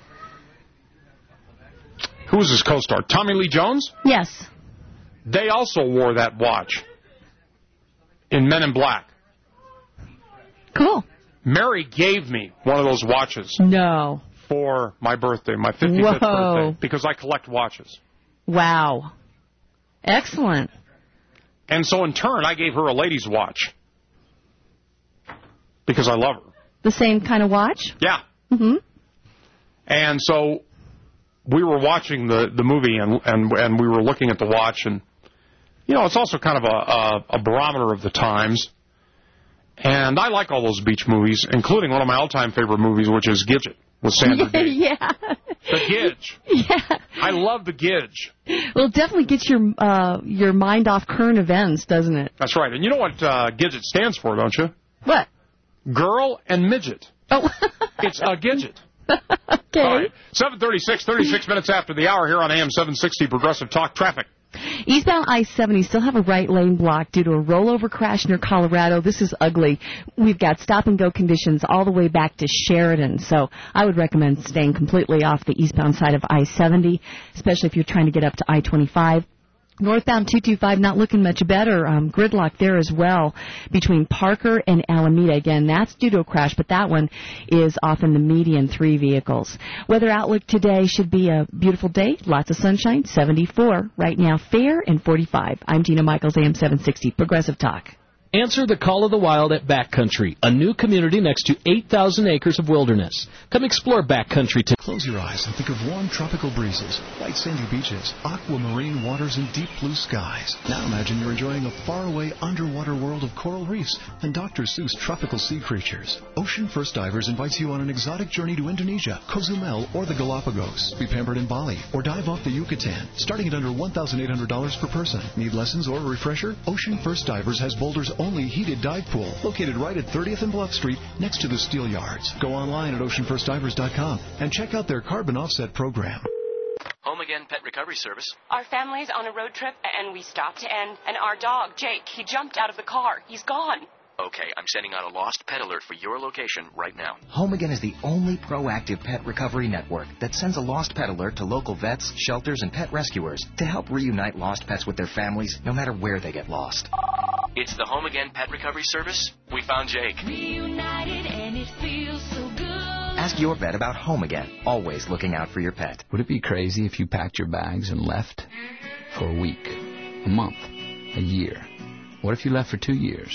who was his co-star? Tommy Lee Jones? Yes. They also wore that watch in Men in Black. Cool. Mary gave me one of those watches. No. For my birthday, my fifty-fifth Whoa. birthday, because I collect watches. Wow. Excellent. And so in turn, I gave her a lady's watch. Because I love her. The same kind of watch? Yeah. Mm-hmm. And so we were watching the, the movie, and, and and we were looking at the watch, and, you know, it's also kind of a, a, a barometer of the times. And I like all those beach movies, including one of my all-time favorite movies, which is Gidget, with Sandra Day. Yeah. The Gidge. Yeah. I love the Gidge. Well, it definitely gets your uh, your mind off current events, doesn't it? That's right. And you know what uh, Gidget stands for, don't you? What? Girl and midget. Oh. It's a Gidget. Okay. All right. seven thirty-six, thirty-six minutes after the hour here on A M seven sixty Progressive Talk Traffic. Eastbound I seventy still have a right lane block due to a rollover crash near Colorado. This is ugly. We've got stop-and-go conditions all the way back to Sheridan, so I would recommend staying completely off the eastbound side of I seventy, especially if you're trying to get up to I twenty-five. Northbound two twenty-five not looking much better. Um, gridlock there as well between Parker and Alameda. Again, that's due to a crash, but that one is off in the median, three vehicles. Weather outlook today should be a beautiful day. Lots of sunshine, seventy-four. Right now, fair and forty-five. I'm Gina Michaels, A M seven sixty, Progressive Talk. Answer the call of the wild at Backcountry, a new community next to eight thousand acres of wilderness. Come explore Backcountry today. Close your eyes and think of warm tropical breezes, white sandy beaches, aquamarine waters, and deep blue skies. Now imagine you're enjoying a faraway underwater world of coral reefs and Doctor Seuss tropical sea creatures. Ocean First Divers invites you on an exotic journey to Indonesia, Cozumel, or the Galapagos. Be pampered in Bali or dive off the Yucatan, starting at under one thousand eight hundred dollars per person. Need lessons or a refresher? Ocean First Divers has Boulder's only heated dive pool, located right at thirtieth and Bluff Street, next to the Steel Yards. Go online at ocean first divers dot com and check out their carbon offset program. Home Again Pet Recovery Service. Our family's on a road trip, and we stopped, and, and our dog, Jake, he jumped out of the car. He's gone. Okay, I'm sending out a lost pet alert for your location right now. Home Again is the only proactive pet recovery network that sends a lost pet alert to local vets, shelters, and pet rescuers to help reunite lost pets with their families no matter where they get lost. It's the Home Again Pet Recovery Service. We found Jake. Reunited and it feels so good. Ask your vet about Home Again, always looking out for your pet. Would it be crazy if you packed your bags and left for a week, a month, a year? What if you left for two years?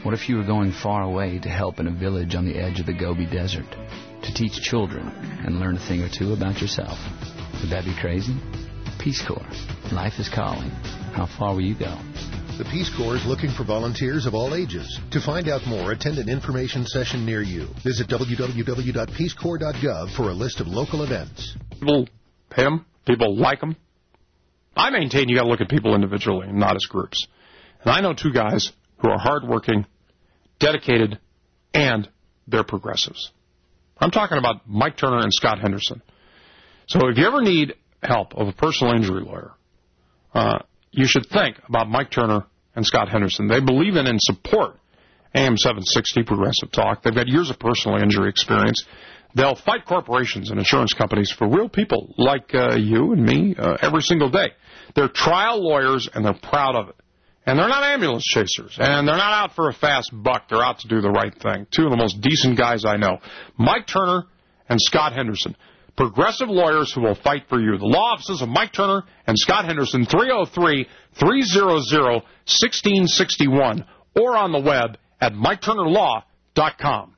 What if you were going far away to help in a village on the edge of the Gobi Desert, to teach children and learn a thing or two about yourself? Would that be crazy? Peace Corps. Life is calling. How far will you go? The Peace Corps is looking for volunteers of all ages. To find out more, attend an information session near you. Visit w w w dot peace corps dot gov for a list of local events. People pay them. People like them. I maintain you got to look at people individually and not as groups. And I know two guys who are hardworking, dedicated, and they're progressives. I'm talking about Mike Turner and Scott Henderson. So if you ever need help of a personal injury lawyer, uh, you should think about Mike Turner and Scott Henderson. They believe in and support A M seven sixty Progressive Talk. They've got years of personal injury experience. They'll fight corporations and insurance companies for real people like uh, you and me uh, every single day. They're trial lawyers, and they're proud of it. And they're not ambulance chasers, and they're not out for a fast buck. They're out to do the right thing. Two of the most decent guys I know, Mike Turner and Scott Henderson. Progressive lawyers who will fight for you. The law offices of Mike Turner and Scott Henderson, three oh three, three hundred, sixteen sixty-one, or on the web at mike turner law dot com.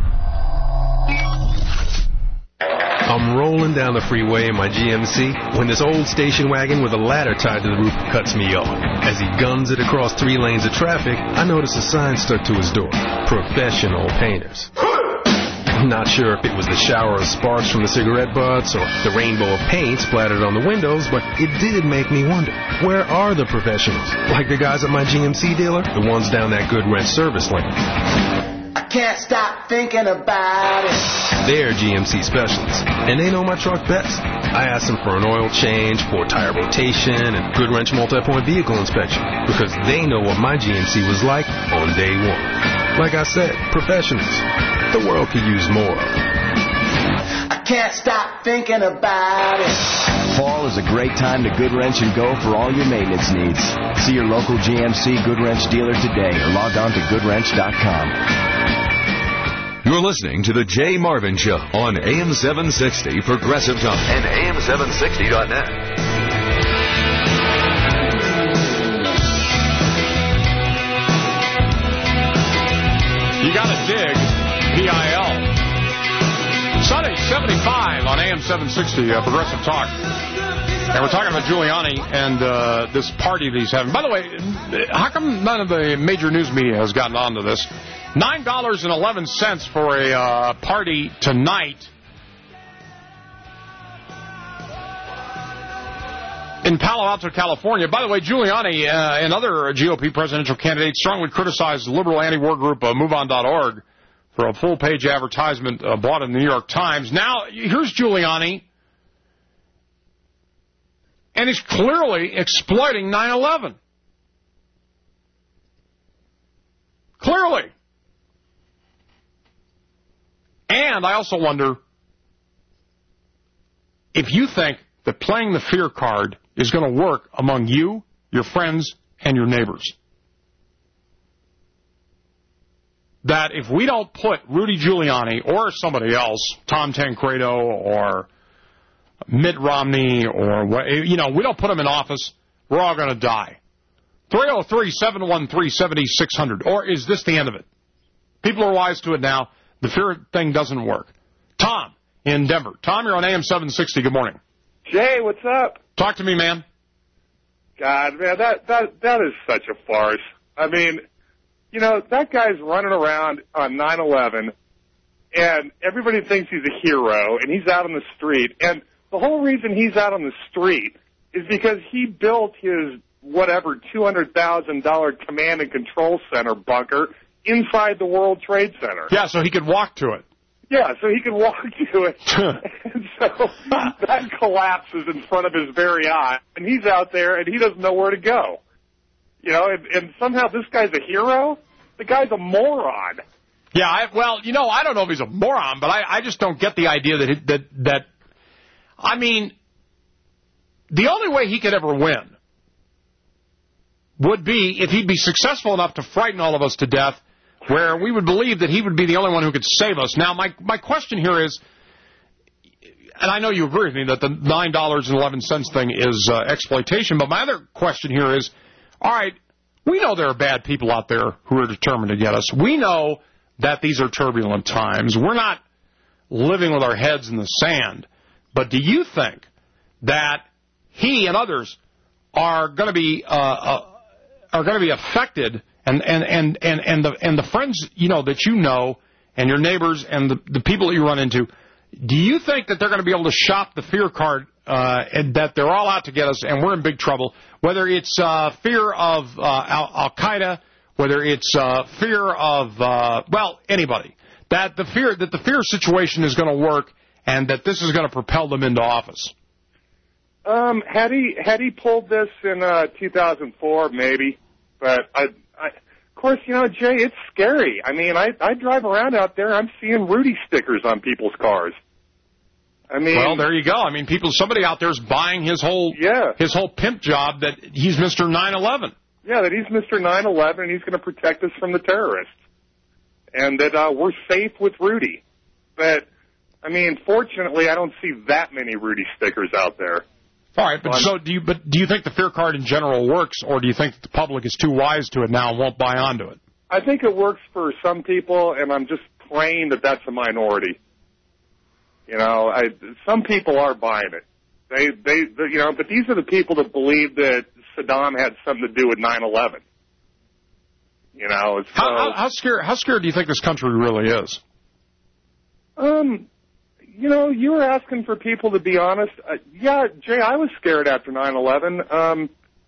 I'm rolling down the freeway in my G M C when this old station wagon with a ladder tied to the roof cuts me off. As he guns it across three lanes of traffic, I notice a sign stuck to his door. Professional painters. I'm not sure if it was the shower of sparks from the cigarette butts or the rainbow of paint splattered on the windows, but it did make me wonder, where are the professionals? Like the guys at my G M C dealer? The ones down that good rent service lane. I can't stop thinking about it. They're G M C specialists, and they know my truck best. I asked them for an oil change, four tire rotation, and good wrench multi-point vehicle inspection, because they know what my G M C was like on day one. Like I said, professionals. The world could use more of. I can't stop thinking about it. Fall is a great time to Good Wrench and Go for all your maintenance needs. See your local G M C Good Wrench dealer today or log on to good wrench dot com. You're listening to The Jay Marvin Show on A M seven sixty Progressive Talk and A M seven sixty dot net. You gotta dig V I L. Sunday, seventy-five on A M seven sixty, uh, Progressive Talk. And we're talking about Giuliani and uh, this party that he's having. By the way, how come none of the major news media has gotten on to this? nine dollars and eleven cents for a uh, party tonight in Palo Alto, California. By the way, Giuliani uh, and other G O P presidential candidates strongly criticized the liberal anti-war group uh, move on dot org for a full-page advertisement uh, bought in the New York Times. Now, here's Giuliani, and he's clearly exploiting nine eleven. Clearly. And I also wonder if you think that playing the fear card is going to work among you, your friends, and your neighbors. That if we don't put Rudy Giuliani or somebody else, Tom Tancredo or Mitt Romney or, you know, we don't put them in office, we're all going to die. three oh three, seven one three, seven six zero zero. Or is this the end of it? People are wise to it now. The fear thing doesn't work. Tom in Denver. Tom, you're on A M seven sixty. Good morning. Jay, what's up? Talk to me, man. God, man, that, that, that is such a farce. I mean, you know, that guy's running around on nine eleven, and everybody thinks he's a hero, and he's out on the street. And the whole reason he's out on the street is because he built his, whatever, two hundred thousand dollars command and control center bunker inside the World Trade Center. Yeah, so he could walk to it. Yeah, so he could walk to it. And so that collapses in front of his very eye, and he's out there, and he doesn't know where to go. You know, and, and somehow this guy's a hero? The guy's a moron. Yeah, I, well, you know, I don't know if he's a moron, but I, I just don't get the idea that, it, that, that, I mean, the only way he could ever win would be if he'd be successful enough to frighten all of us to death, where we would believe that he would be the only one who could save us. Now, my my question here is, and I know you agree with me that the nine dollars and eleven cents thing is uh, exploitation, but my other question here is, all right, We know there are bad people out there who are determined to get us. We know that these are turbulent times. We're not living with our heads in the sand. But do you think that he and others are going to be uh, uh, are going to be affected, and and and and and the and the friends you know that you know, and your neighbors and the the people that you run into? Do you think that they're going to be able to shop the fear card, uh, and that they're all out to get us, and we're in big trouble? Whether it's uh, fear of uh, Al- Al-Qaeda, whether it's uh, fear of uh, well anybody, that the fear that the fear situation is going to work, and that this is going to propel them into office. Um, had he had he pulled this in uh, two thousand four, maybe, but I, I, of course, you know, Jay, it's scary. I mean, I I drive around out there, I'm seeing Rudy stickers on people's cars. I mean, well, there you go. I mean, people, somebody out there is buying his whole yeah. his whole pimp job that he's Mister nine eleven. Yeah, that he's Mister nine eleven and he's going to protect us from the terrorists, and that uh, we're safe with Rudy. But I mean, fortunately, I don't see that many Rudy stickers out there. All right, but um, so do you? But do you think the fear card in general works, or do you think the public is too wise to it now and won't buy onto it? I think it works for some people, and I'm just praying that that's a minority. You know, I, some people are buying it. They, they, they, you know, but these are the people that believe that Saddam had something to do with nine eleven. You know, so, how, how, how scared? How scared do you think this country really is? Um, you know, you were asking for people to be honest. Uh, yeah, Jay, I was scared after nine eleven. Um,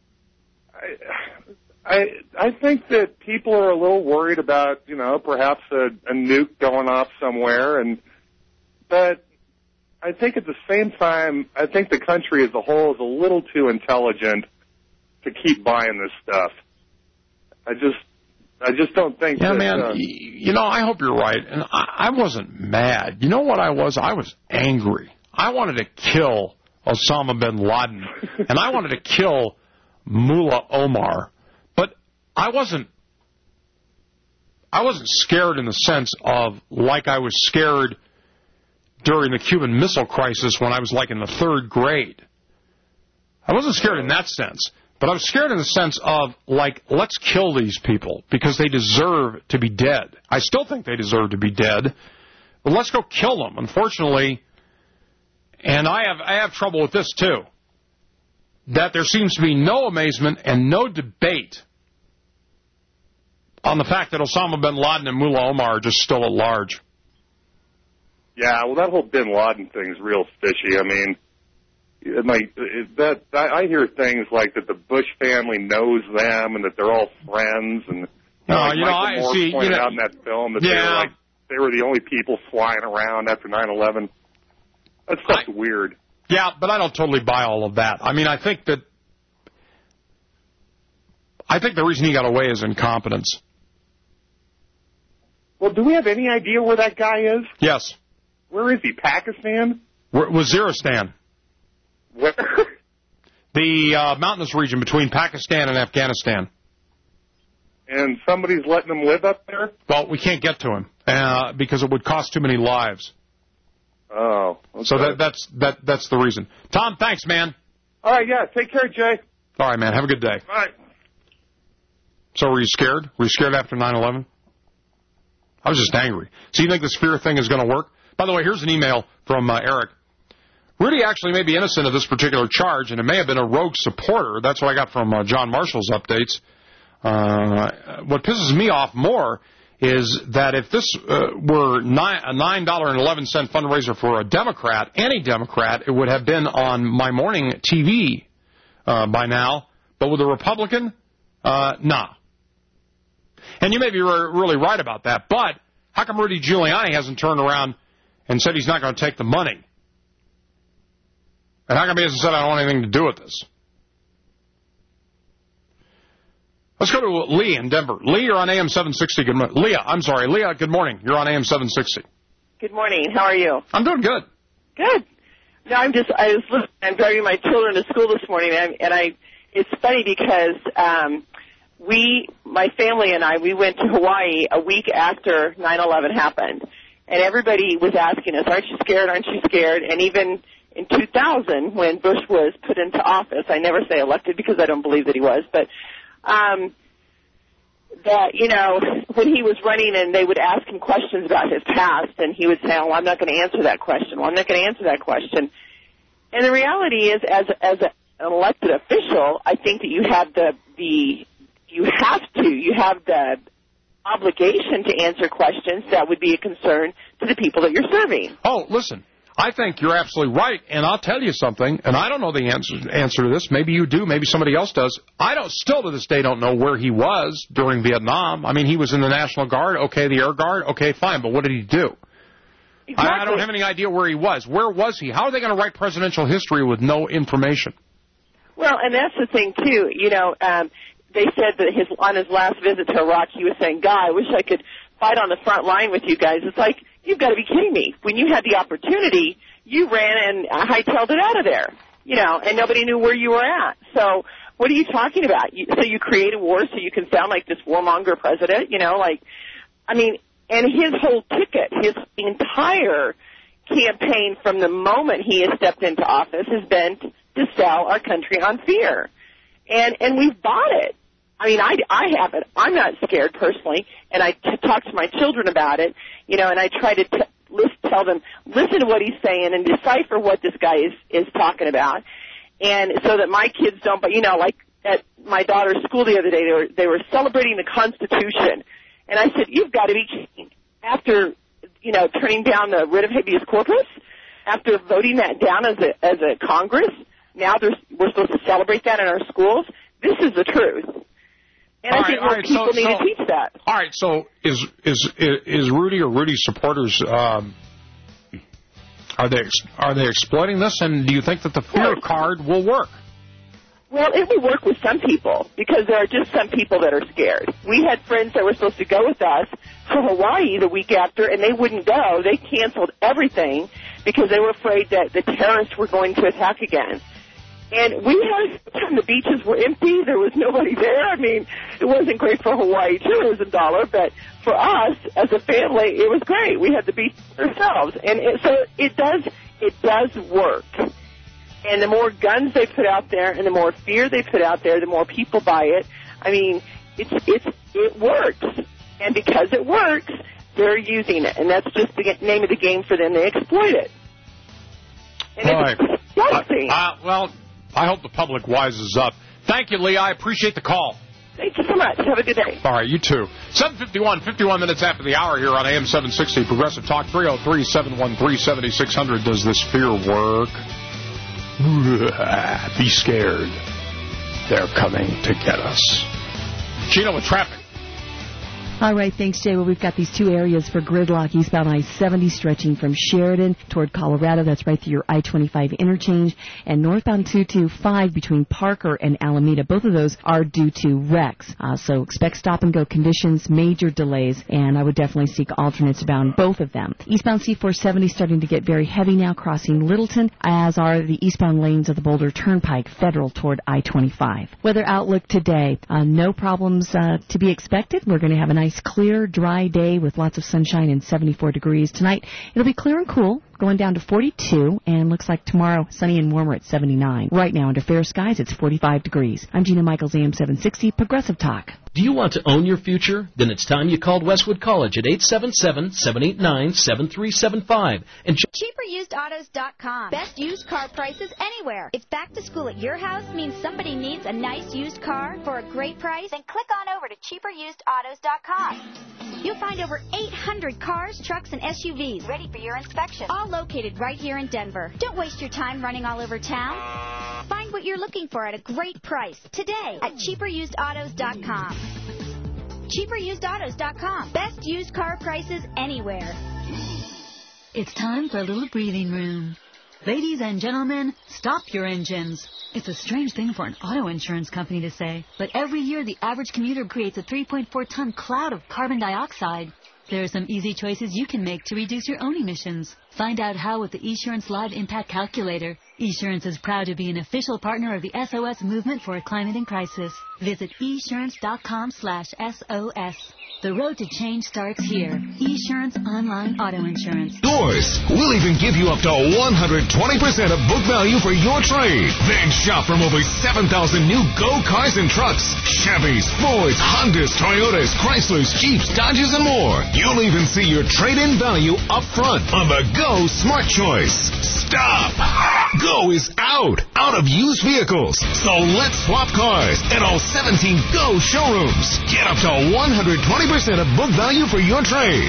I, I, I think that people are a little worried about, you know, perhaps a, a nuke going off somewhere, and but I think at the same time, I think the country as a whole is a little too intelligent to keep buying this stuff. I just, I just don't think. Yeah, that, man. Uh, you know, I hope you're right. And I, I wasn't mad. You know what I was? I was angry. I wanted to kill Osama bin Laden, and I wanted to kill Mullah Omar, but I wasn't. I wasn't scared in the sense of like I was scared during the Cuban Missile Crisis when I was like in the third grade. I wasn't scared in that sense, but I was scared in the sense of like, let's kill these people because they deserve to be dead. I still think they deserve to be dead, but let's go kill them. Unfortunately, and I have I have trouble with this too, that there seems to be no amazement and no debate on the fact that Osama bin Laden and Mullah Omar are just still at large. Yeah, well, that whole bin Laden thing's real fishy. I mean, like that, I hear things like that the Bush family knows them and that they're all friends, and you know, no, like you know, Michael I Moore see, pointed you know, out in that film that yeah. they were like they were the only people flying around after nine eleven. That stuff's I, weird. Yeah, but I don't totally buy all of that. I mean, I think that I think the reason he got away is incompetence. Well, do we have any idea where that guy is? Yes. Where is he? Pakistan? Waziristan. Where? The uh, mountainous region between Pakistan and Afghanistan. And somebody's letting him live up there? Well, we can't get to him uh, because it would cost too many lives. Oh. Okay. So that, that's that that's the reason. Tom, thanks, man. All right, yeah. Take care, Jay. All right, man. Have a good day. All right. So were you scared? Were you scared after nine eleven? I was just angry. So you think this fear thing is going to work? By the way, here's an email from uh, Eric. Rudy actually may be innocent of this particular charge, and it may have been a rogue supporter. That's what I got from uh, John Marshall's updates. Uh, what pisses me off more is that if this uh, were nine, a nine dollars and eleven cents fundraiser for a Democrat, any Democrat, it would have been on my morning T V uh, by now. But with a Republican, uh, nah. And you may be re- really right about that, but how come Rudy Giuliani hasn't turned around and said he's not going to take the money? And how come he hasn't said, I don't want anything to do with this? Let's go to Lee in Denver. Lee, you're on A M seven sixty. Good morning. Leah, I'm sorry. Leah, good morning. You're on A M seven sixty. Good morning. How are you? I'm doing good. Good. No, I'm just, I was listening, I'm driving my children to school this morning, and, and I, it's funny because, um, we, my family and I, we went to Hawaii a week after nine eleven happened. And everybody was asking us, aren't you scared, aren't you scared? And even in two thousand, when Bush was put into office, I never say elected because I don't believe that he was, but um, that, you know, when he was running and they would ask him questions about his past, and he would say, well, I'm not going to answer that question. Well, I'm not going to answer that question. And the reality is, as as a, an elected official, I think that you have the, the you have to, you have the obligation to answer questions that would be a concern to the people that you're serving. Oh, listen, I think you're absolutely right, and I'll tell you something, and I don't know the answer answer to this. Maybe you do, maybe somebody else does. I don't still to this day don't know where he was during Vietnam. I mean, he was in the National Guard, okay, the Air Guard, okay, fine, but what did he do? Exactly. I, I don't have any idea where he was. Where was he? How are they going to write presidential history with no information? Well, and that's the thing, too. You know, um, they said that his on his last visit to Iraq, he was saying, God, I wish I could fight on the front line with you guys. It's like, you've got to be kidding me. When you had the opportunity, you ran and hightailed it out of there, you know, and nobody knew where you were at. So what are you talking about? You, so you create a war so you can sound like this warmonger president, you know, like, I mean, and his whole ticket, his entire campaign from the moment he has stepped into office has been to sell our country on fear. And and we've bought it. I mean, I, I have it. I'm not scared personally, and I t- talk to my children about it, you know, and I try to t- list, tell them, listen to what he's saying and decipher what this guy is, is talking about, and so that my kids don't, but, you know, like at my daughter's school the other day, they were, they were celebrating the Constitution, and I said, you've got to be kidding. After, you know, turning down the writ of habeas corpus, after voting that down as a, as a Congress, now there's, we're supposed to celebrate that in our schools? This is the truth. And all I think right, more right, people so, need so, to teach that. All right, so is is is Rudy or Rudy's supporters, um, are they are they exploiting this, and do you think that the fear card will work? Well, it will work with some people, because there are just some people that are scared. We had friends that were supposed to go with us to Hawaii the week after, and they wouldn't go. They canceled everything because they were afraid that the terrorists were going to attack again. And we had, the beaches were empty. There was nobody there. I mean, it wasn't great for Hawaii tourism dollar, but for us as a family, it was great. We had the beach ourselves. And it, so it does, it does work. And the more guns they put out there and the more fear they put out there, the more people buy it. I mean, it's, it's, it works. And because it works, they're using it. And that's just the name of the game for them. They exploit it. And All it's right. disgusting. Uh, uh, well, I hope the public wises up. Thank you, Lee. I appreciate the call. Thank you so much. Have a good day. All right, you too. seven fifty-one, fifty-one minutes after the hour here on A M seven sixty. Progressive Talk, three oh three, seven one three, seven six zero zero. Does this fear work? Be scared. They're coming to get us. Gino with traffic. All right, thanks, Jay. Well, we've got these two areas for gridlock eastbound I seventy stretching from Sheridan toward Colorado. That's right through your I twenty-five interchange. And northbound two two five between Parker and Alameda. Both of those are due to wrecks. Uh, so expect stop-and-go conditions, major delays, and I would definitely seek alternates bound both of them. Eastbound C four seventy starting to get very heavy now, crossing Littleton, as are the eastbound lanes of the Boulder Turnpike, Federal toward I twenty-five. Weather outlook today, uh, no problems uh, to be expected. We're going to have a nice, clear, dry day with lots of sunshine and seventy-four degrees. Tonight, it'll be clear and cool, going down to forty-two, and looks like tomorrow, sunny and warmer at seventy-nine. Right now, under fair skies, it's forty-five degrees. I'm Gina Michaels, A M seven sixty, Progressive Talk. Do you want to own your future? Then it's time you called Westwood College at eight seven seven, seven eight nine, seven three seven five. And cheaper used autos dot com. Best used car prices anywhere. If back to school at your house means somebody needs a nice used car for a great price, then click on over to cheaper used autos dot com. You'll find over eight hundred cars, trucks, and S U Vs ready for your inspection, all located right here in Denver. Don't waste your time running all over town. Find what you're looking for at a great price today at cheaper used autos dot com. cheaper used autos dot com. Best used car prices anywhere. It's time for a little breathing room. Ladies and gentlemen, stop your engines. It's a strange thing for an auto insurance company to say, but every year the average commuter creates a three point four ton cloud of carbon dioxide. There are some easy choices you can make to reduce your own emissions. Find out how with the eSurance Live Impact Calculator. eSurance is proud to be an official partner of the S O S movement for a climate in crisis. Visit esurance dot com slash S O S. The road to change starts here. Esurance Online Auto Insurance. Doors. We'll even give you up to one hundred twenty percent of book value for your trade. Then shop from over seven thousand new Go cars and trucks. Chevys, Fords, Hondas, Toyotas, Chryslers, Jeeps, Dodges, and more. You'll even see your trade-in value up front on the Go Smart Choice. Stop! Go is out. Out of used vehicles. So let's swap cars at all seventeen Go showrooms. Get up to one hundred twenty percent of book value for your trade.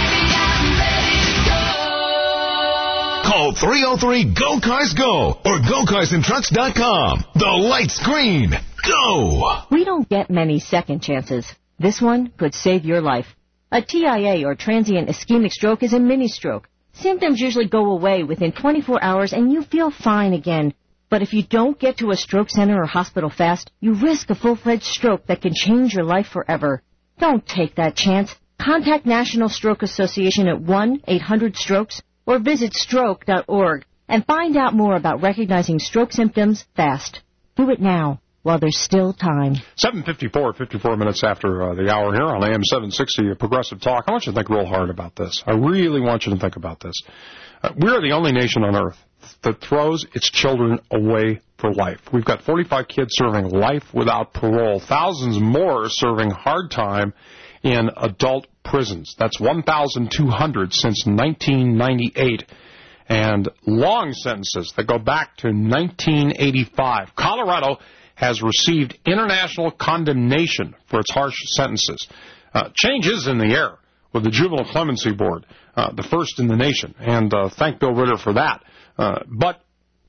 Call three oh three Go Cars Go or go cars and trucks dot com. The light's green. Go! We don't get many second chances. This one could save your life. A T I A or transient ischemic stroke is a mini stroke. Symptoms usually go away within twenty-four hours and you feel fine again. But if you don't get to a stroke center or hospital fast, you risk a full-fledged stroke that can change your life forever. Don't take that chance. Contact National Stroke Association at one eight hundred strokes or visit stroke dot org and find out more about recognizing stroke symptoms fast. Do it now while there's still time. seven fifty-four, fifty-four minutes after uh, the hour here on A M seven sixty, Progressive Talk. I want you to think real hard about this. I really want you to think about this. Uh, we're the only nation on earth that throws its children away for life. We've got forty-five kids serving life without parole. Thousands more are serving hard time in adult prisons. That's one thousand two hundred since nineteen ninety-eight. And long sentences that go back to nineteen eighty-five. Colorado has received international condemnation for its harsh sentences. Uh, change is in the air with the Juvenile Clemency Board, uh, the first in the nation. And uh, thank Bill Ritter for that. Uh, but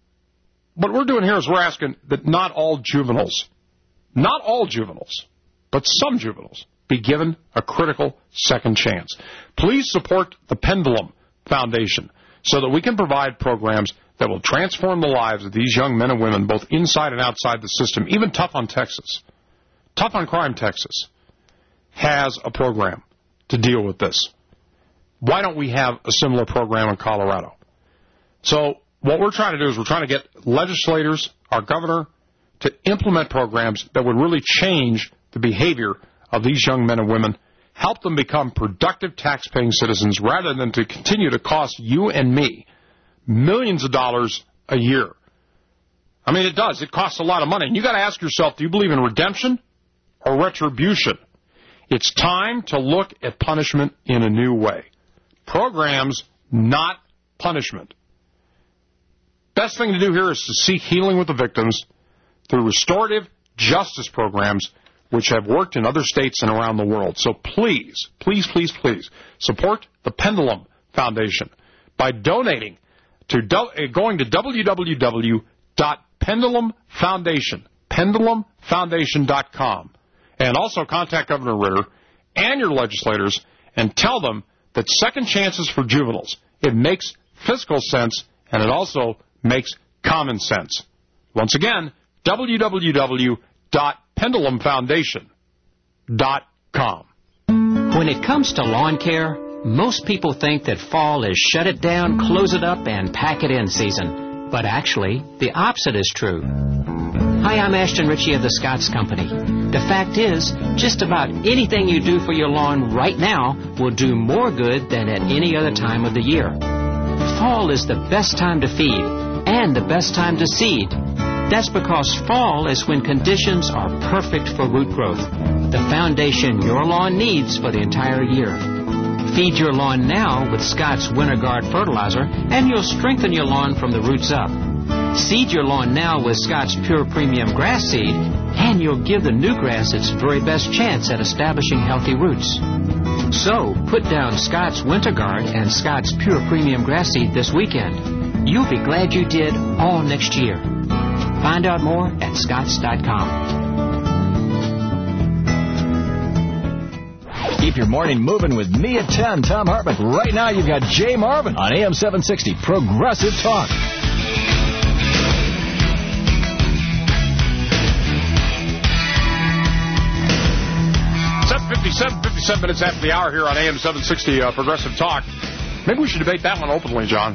what we're doing here is we're asking that not all juveniles, not all juveniles, but some juveniles, be given a critical second chance. Please support the Pendulum Foundation so that we can provide programs that will transform the lives of these young men and women, both inside and outside the system. Even Tough on Texas, Tough on Crime Texas, has a program to deal with this. Why don't we have a similar program in Colorado? So what we're trying to do is we're trying to get legislators, our governor, to implement programs that would really change the behavior of these young men and women, help them become productive tax-paying citizens rather than to continue to cost you and me millions of dollars a year. I mean, it does. It costs a lot of money. And you got to ask yourself, do you believe in redemption or retribution? It's time to look at punishment in a new way. Programs, not punishment. Best thing to do here is to seek healing with the victims through restorative justice programs which have worked in other states and around the world. So please, please, please, please support the Pendulum Foundation by donating to going to w w w dot pendulum foundation pendulum foundation dot com and also contact Governor Ritter and your legislators and tell them that second chances for juveniles, it makes fiscal sense and it also makes common sense. Once again, w w w dot pendulum foundation dot com. When it comes to lawn care, most people think that fall is shut it down, close it up, and pack it in season. But actually, the opposite is true. Hi, I'm Ashton Ritchie of the Scotts Company. The fact is, just about anything you do for your lawn right now will do more good than at any other time of the year. Fall is the best time to feed and the best time to seed. That's because fall is when conditions are perfect for root growth, the foundation your lawn needs for the entire year. Feed your lawn now with Scotts Winter Guard fertilizer, and you'll strengthen your lawn from the roots up. Seed your lawn now with Scotts Pure Premium Grass Seed, and you'll give the new grass its very best chance at establishing healthy roots. So, put down Scotts Winter Guard and Scotts Pure Premium Grass Seed this weekend. You'll be glad you did all next year. Find out more at scotts dot com. Keep your morning moving with me at ten, Tom Hartman. Right now, you've got Jay Marvin on A M seven sixty, Progressive Talk. seven fifty-seven, fifty-seven minutes after the hour here on A M seven sixty, uh, Progressive Talk. Maybe we should debate that one openly, John.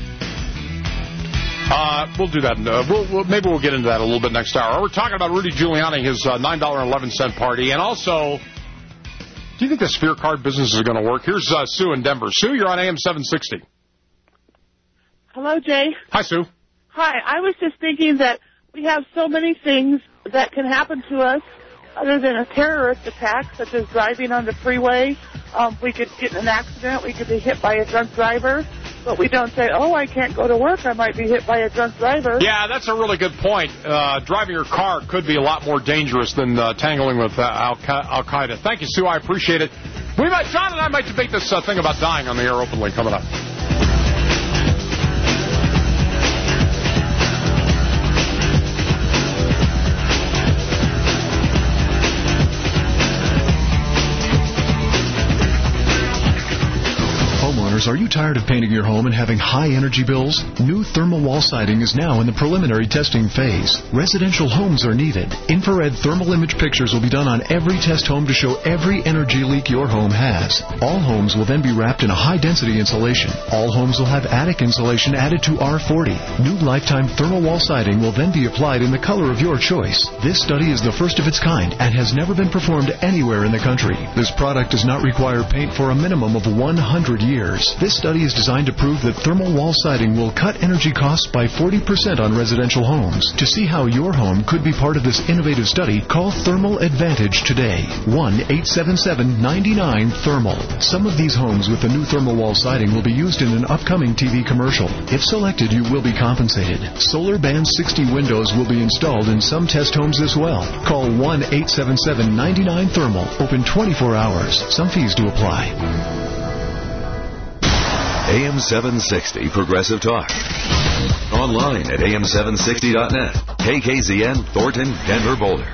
Uh, we'll do that. Uh, we'll, we'll, maybe we'll get into that a little bit next hour. We're talking about Rudy Giuliani, his uh, nine dollars and eleven cents party, and also... Do you think the Sphere card business is going to work? Here's uh, Sue in Denver. Sue, you're on A M seven sixty. Hello, Jay. Hi, Sue. Hi. I was just thinking that we have so many things that can happen to us other than a terrorist attack, such as driving on the freeway. Um, we could get in an accident. We could be hit by a drunk driver. But we don't say, oh, I can't go to work. I might be hit by a drunk driver. Yeah, that's a really good point. Uh, driving your car could be a lot more dangerous than uh, tangling with uh, Al-Qaeda. Thank you, Sue. I appreciate it. We might, John and I might debate this uh, thing about dying on the air openly coming up. Are you tired of painting your home and having high energy bills? New thermal wall siding is now in the preliminary testing phase. Residential homes are needed. Infrared thermal image pictures will be done on every test home to show every energy leak your home has. All homes will then be wrapped in a high-density insulation. All homes will have attic insulation added to R forty. New lifetime thermal wall siding will then be applied in the color of your choice. This study is the first of its kind and has never been performed anywhere in the country. This product does not require paint for a minimum of one hundred years. This study is designed to prove that thermal wall siding will cut energy costs by forty percent on residential homes. To see how your home could be part of this innovative study, call Thermal Advantage today. one eight seven seven, nine nine, thermal. Some of these homes with the new thermal wall siding will be used in an upcoming T V commercial. If selected, you will be compensated. Solar Band sixty windows will be installed in some test homes as well. Call one eight seven seven, nine nine, thermal. Open twenty-four hours. Some fees to apply. A M seven sixty Progressive Talk. Online at A M seven sixty dot net. K K Z N, Thornton, Denver, Boulder.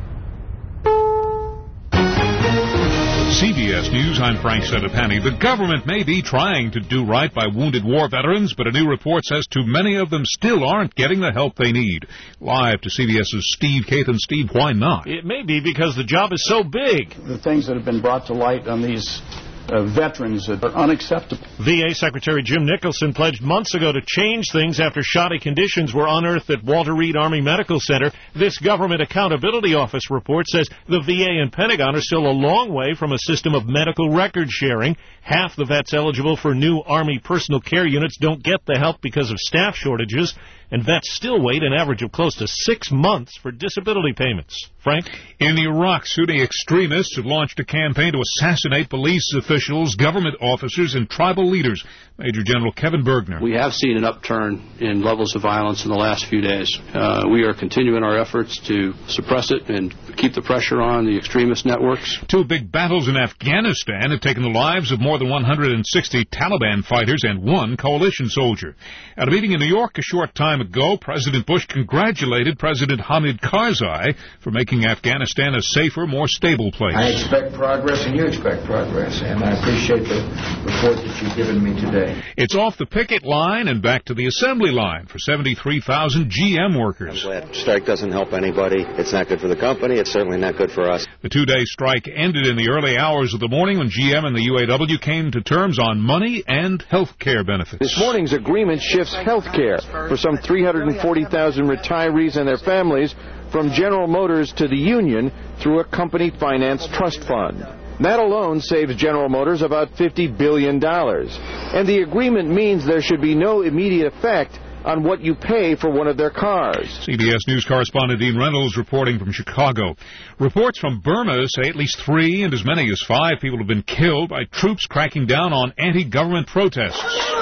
C B S News, I'm Frank Sedapani. The government may be trying to do right by wounded war veterans, but a new report says too many of them still aren't getting the help they need. Live to CBS's Steve Kathan. Steve, why not? It may be because the job is so big. The things that have been brought to light on these Uh, veterans that are unacceptable. V A Secretary Jim Nicholson pledged months ago to change things after shoddy conditions were unearthed at Walter Reed Army Medical Center. This Government Accountability Office report says the V A and Pentagon are still a long way from a system of medical record sharing. Half the vets eligible for new Army personal care units don't get the help because of staff shortages, and vets still wait an average of close to six months for disability payments. Frank? In Iraq, Sunni extremists have launched a campaign to assassinate police officials, government officers, and tribal leaders. Major General Kevin Bergner. We have seen an upturn in levels of violence in the last few days. Uh, we are continuing our efforts to suppress it and keep the pressure on the extremist networks. Two big battles in Afghanistan have taken the lives of more than one hundred sixty Taliban fighters and one coalition soldier. At a meeting in New York a short time ago, President Bush congratulated President Hamid Karzai for making Afghanistan a safer, more stable place. I expect progress, and you expect progress, and I appreciate the report that you've given me today. It's off the picket line and back to the assembly line for seventy-three thousand G M workers. I'm glad strike doesn't help anybody. It's not good for the company. It's certainly not good for us. The two-day strike ended in the early hours of the morning when G M and the U A W came to terms on money and health care benefits. This morning's agreement shifts health care for some three hundred forty thousand retirees and their families from General Motors to the union through a company-financed trust fund. That alone saves General Motors about fifty billion dollars. And the agreement means there should be no immediate effect on what you pay for one of their cars. C B S News correspondent Dean Reynolds reporting from Chicago. Reports from Burma say at least three and as many as five people have been killed by troops cracking down on anti-government protests.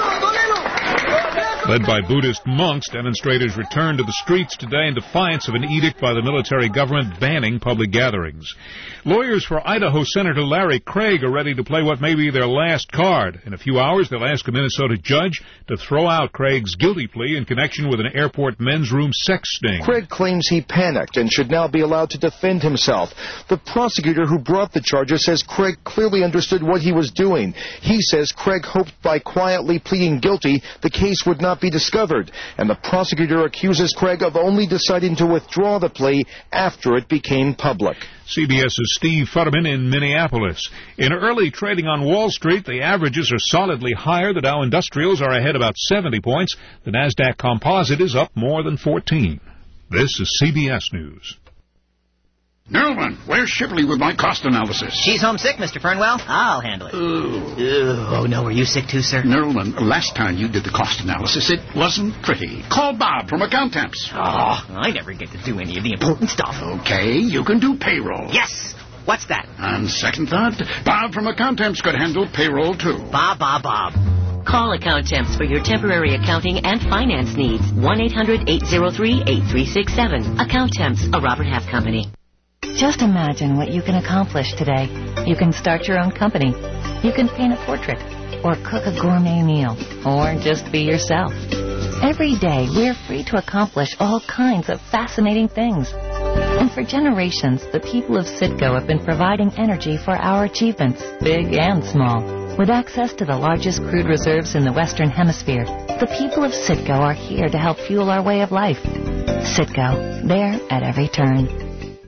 Led by Buddhist monks, demonstrators returned to the streets today in defiance of an edict by the military government banning public gatherings. Lawyers for Idaho Senator Larry Craig are ready to play what may be their last card. In a few hours, they'll ask a Minnesota judge to throw out Craig's guilty plea in connection with an airport men's room sex sting. Craig claims he panicked and should now be allowed to defend himself. The prosecutor who brought the charges says Craig clearly understood what he was doing. He says Craig hoped by quietly pleading guilty, the case would not be discovered, and the prosecutor accuses Craig of only deciding to withdraw the plea after it became public. CBS's Steve Futterman in Minneapolis. In early trading on Wall Street, the averages are solidly higher. The Dow Industrials are ahead about seventy points. The NASDAQ Composite is up more than fourteen. This is C B S News. Newman, where's Shipley with my cost analysis? She's homesick, Mister Fernwell. I'll handle it. Ooh. Oh, no, were you sick too, sir? Newman, last time you did the cost analysis, it wasn't pretty. Call Bob from Accountemps. Oh, I never get to do any of the important stuff. Okay, you can do payroll. Yes. What's that? On second thought, Bob from Accountemps could handle payroll, too. Bob, Bob, Bob. Call Accountemps for your temporary accounting and finance needs. one eight hundred eight oh three eight three six seven. Accountemps, a Robert Half company. Just imagine what you can accomplish today. You can start your own company. You can paint a portrait, or cook a gourmet meal, or just be yourself. Every day, we're free to accomplish all kinds of fascinating things. And for generations, the people of Citgo have been providing energy for our achievements, big and small. With access to the largest crude reserves in the Western Hemisphere, the people of Citgo are here to help fuel our way of life. Citgo, there at every turn.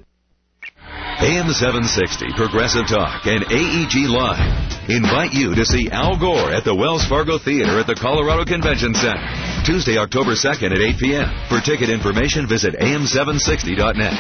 A M seven sixty Progressive Talk and A E G Live invite you to see Al Gore at the Wells Fargo Theater at the Colorado Convention Center, Tuesday, October second at eight p.m. For ticket information, visit A M seven sixty dot net.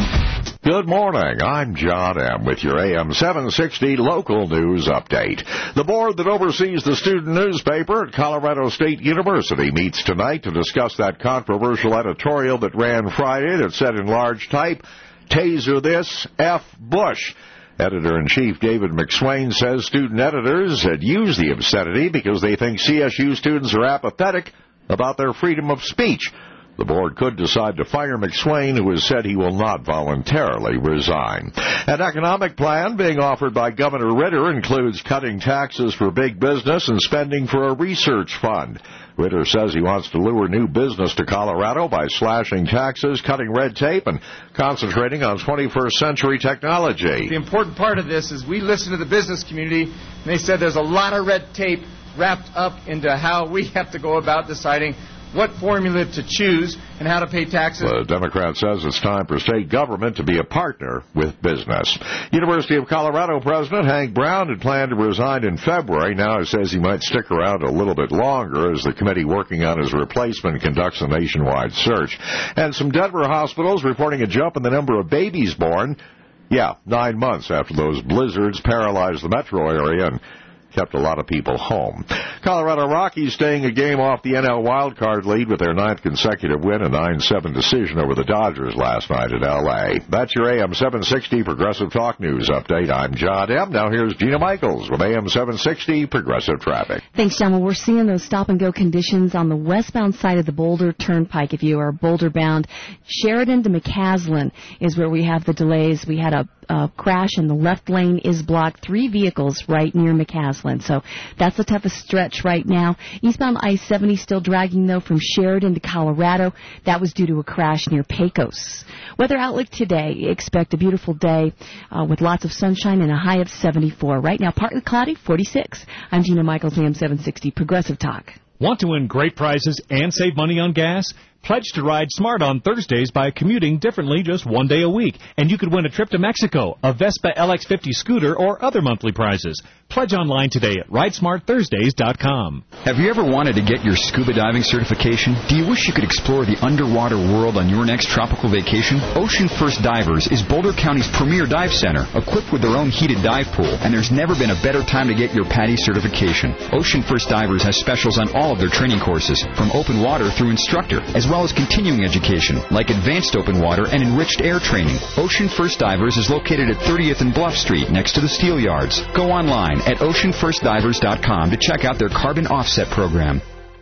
Good morning. I'm John M. with your A M seven sixty local news update. The board that oversees the student newspaper at Colorado State University meets tonight to discuss that controversial editorial that ran Friday that said in large type, "Taser this, F. Bush." Editor-in-Chief David McSwain says student editors had used the obscenity because they think C S U students are apathetic about their freedom of speech. The board could decide to fire McSwain, who has said he will not voluntarily resign. An economic plan being offered by Governor Ritter includes cutting taxes for big business and spending for a research fund. Ritter says he wants to lure new business to Colorado by slashing taxes, cutting red tape, and concentrating on twenty-first century technology. The important part of this is we listen to the business community, and they said there's a lot of red tape wrapped up into how we have to go about deciding what formula to choose and how to pay taxes. The Democrat says it's time for state government to be a partner with business. University of Colorado President Hank Brown had planned to resign in February. Now he says he might stick around a little bit longer as the committee working on his replacement conducts a nationwide search. And some Denver hospitals reporting a jump in the number of babies born. Yeah, nine months after those blizzards paralyzed the metro area and kept a lot of people home. Colorado Rockies staying a game off the N L wildcard lead with their ninth consecutive win, a nine seven decision over the Dodgers last night at L A. That's your A M seven sixty Progressive Talk News update. I'm John M. Now here's Gina Michaels with A M seven sixty Progressive Traffic. Thanks, John. Well, we're seeing those stop-and-go conditions on the westbound side of the Boulder Turnpike. If you are Boulder-bound, Sheridan to McCaslin is where we have the delays. We had a Uh, crash and the left lane is blocked. Three vehicles right near McCaslin. So that's the toughest stretch right now. Eastbound I seventy still dragging, though, from Sheridan to Colorado. That was due to a crash near Pecos. Weather outlook today. Expect a beautiful day uh, with lots of sunshine and a high of seventy-four. Right now, partly cloudy, forty-six. I'm Gina Michaels, A M seven sixty Progressive Talk. Want to win great prizes and save money on gas? Pledge to ride smart on Thursdays by commuting differently just one day a week. And you could win a trip to Mexico, a Vespa L X fifty scooter, or other monthly prizes. Pledge online today at ride smart thursdays dot com. Have you ever wanted to get your scuba diving certification? Do you wish you could explore the underwater world on your next tropical vacation? Ocean First Divers is Boulder County's premier dive center, equipped with their own heated dive pool, and there's never been a better time to get your PADI certification. Ocean First Divers has specials on all of their training courses, from open water through instructor, as well as continuing education, like advanced open water and enriched air training. Ocean First Divers is located at thirtieth and Bluff Street, next to the Steel Yards. Go online at ocean first divers dot com to check out their carbon offset program.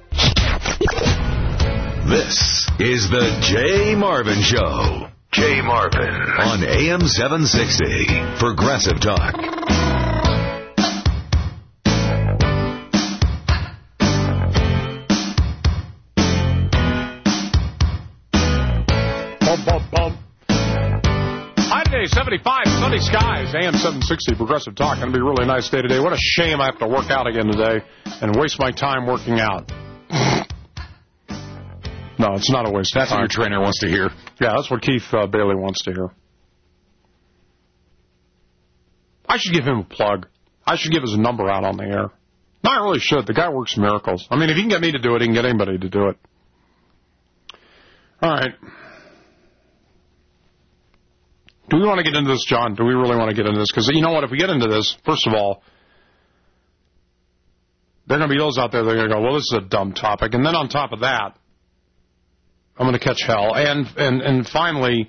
This is the Jay Marvin Show. Jay Marvin on A M seven sixty Progressive Talk. seventy-five, sunny skies, A M seven sixty Progressive Talk. Going to be a really nice day today. What a shame I have to work out again today and waste my time working out. No, it's not a waste That's of time. what your trainer wants to hear. Yeah, that's what Keith uh, Bailey wants to hear. I should give him a plug. I should give his number out on the air. No, I really should. The guy works miracles. I mean, if he can get me to do it, he can get anybody to do it. All right. Do we want to get into this, John? Do we really want to get into this? Because you know what? If we get into this, first of all, there are going to be those out there that are going to go, well, this is a dumb topic. And then on top of that, I'm going to catch hell. And and and finally,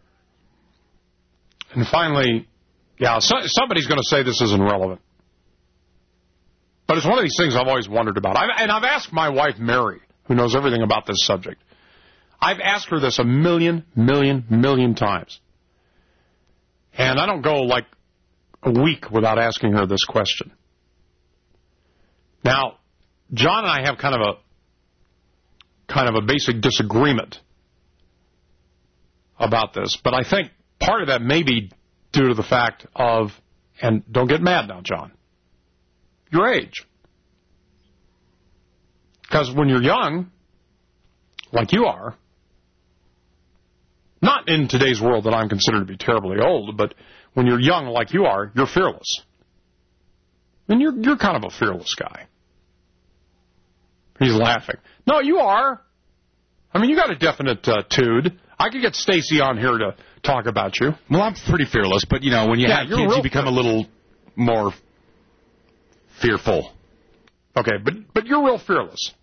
and finally, yeah, so, somebody's going to say this isn't relevant. But it's one of these things I've always wondered about. I've, and I've asked my wife, Mary, who knows everything about this subject. I've asked her this a million, million, million times. And I don't go like a week without asking her this question. Now, John and I have kind of a kind of a basic disagreement about this, but I think part of that may be due to the fact of, and don't get mad now, John, your age. Because when you're young, like you are, not in today's world that I'm considered to be terribly old, but when you're young like you are, you're fearless. And you're you're kind of a fearless guy. He's laughing. No, you are. I mean, you got a definite uh, tude. I could get Stacy on here to talk about you. Well, I'm pretty fearless, but, you know, when you yeah, have kids, you become a little more fearful. Okay, but but you're real fearless.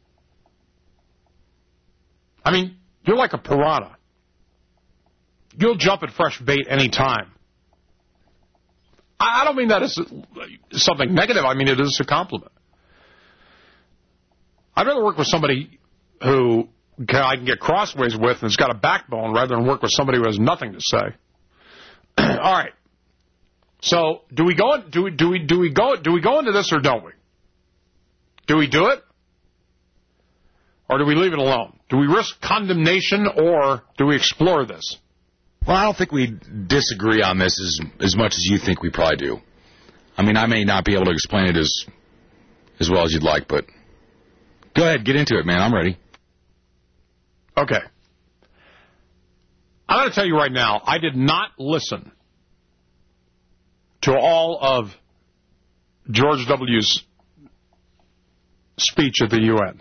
I mean, you're like a piranha. You'll jump at fresh bait any time. I, I don't mean that as something negative. I mean it is a compliment. I'd rather work with somebody who can, I can get crossways with and has got a backbone rather than work with somebody who has nothing to say. All right. So do we go? Do we do we do we go? Do we go into this or don't we? Do we do it, or do we leave it alone? Do we risk condemnation or do we explore this? Well, I don't think we disagree on this as as much as you think we probably do. I mean, I may not be able to explain it as as well as you'd like, but go ahead, get into it, man. I'm ready. Okay. I'm going to tell you right now, I did not listen to all of George W.'s speech at the U N.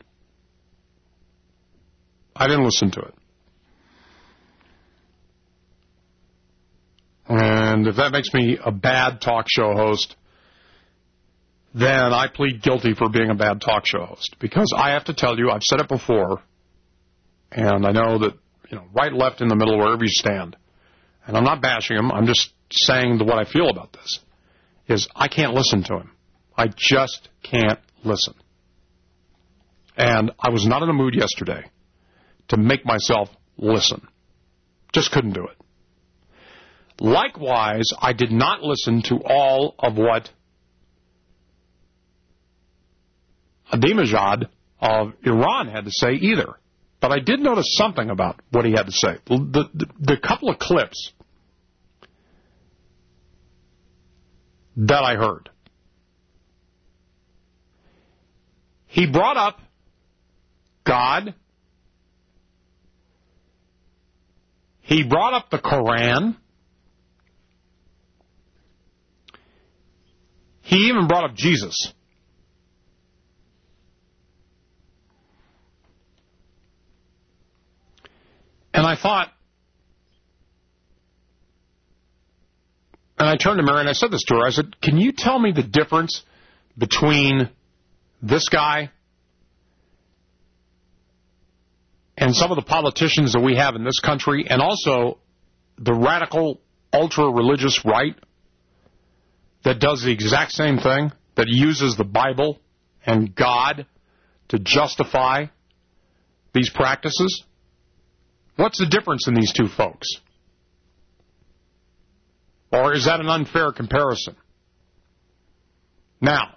I didn't listen to it. And if that makes me a bad talk show host, then I plead guilty for being a bad talk show host. Because I have to tell you, I've said it before, and I know that, you know, right, left, in the middle, wherever you stand, and I'm not bashing him, I'm just saying what I feel about this, is I can't listen to him. I just can't listen. And I was not in the mood yesterday to make myself listen. Just couldn't do it. Likewise, I did not listen to all of what Ahmadinejad of Iran had to say either. But I did notice something about what he had to say. The, the, the couple of clips that I heard. He brought up God. He brought up the Quran. He even brought up Jesus. And I thought, and I turned to Mary and I said this to her, I said, can you tell me the difference between this guy and some of the politicians that we have in this country, and also the radical, ultra-religious right that does the exact same thing, that uses the Bible and God to justify these practices? What's the difference in these two folks? Or is that an unfair comparison? Now,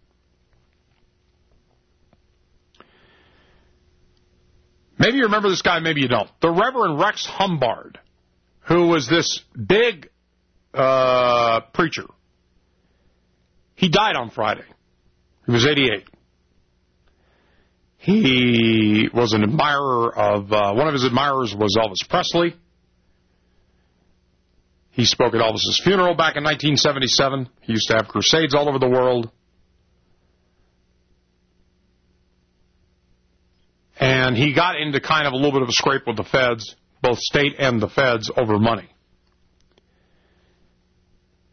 maybe you remember this guy, maybe you don't. The Reverend Rex Humbard, who was this big uh, preacher. He died on Friday. He was eighty-eight. He was an admirer of, uh, one of his admirers was Elvis Presley. He spoke at Elvis's funeral back in nineteen seventy-seven. He used to have crusades all over the world. And he got into kind of a little bit of a scrape with the feds, both state and the feds, over money.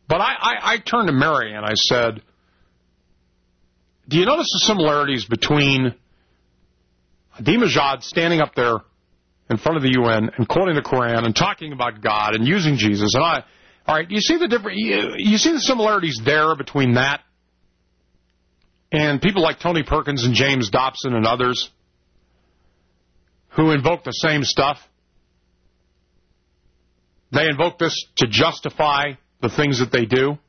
But I, I, I turned to Mary and I said, do you notice the similarities between Ahmadinejad standing up there in front of the U N and quoting the Quran and talking about God and using Jesus? And I, all right, you see the different, you, you see the similarities there between that and people like Tony Perkins and James Dobson and others who invoke the same stuff? They invoke this to justify the things that they do.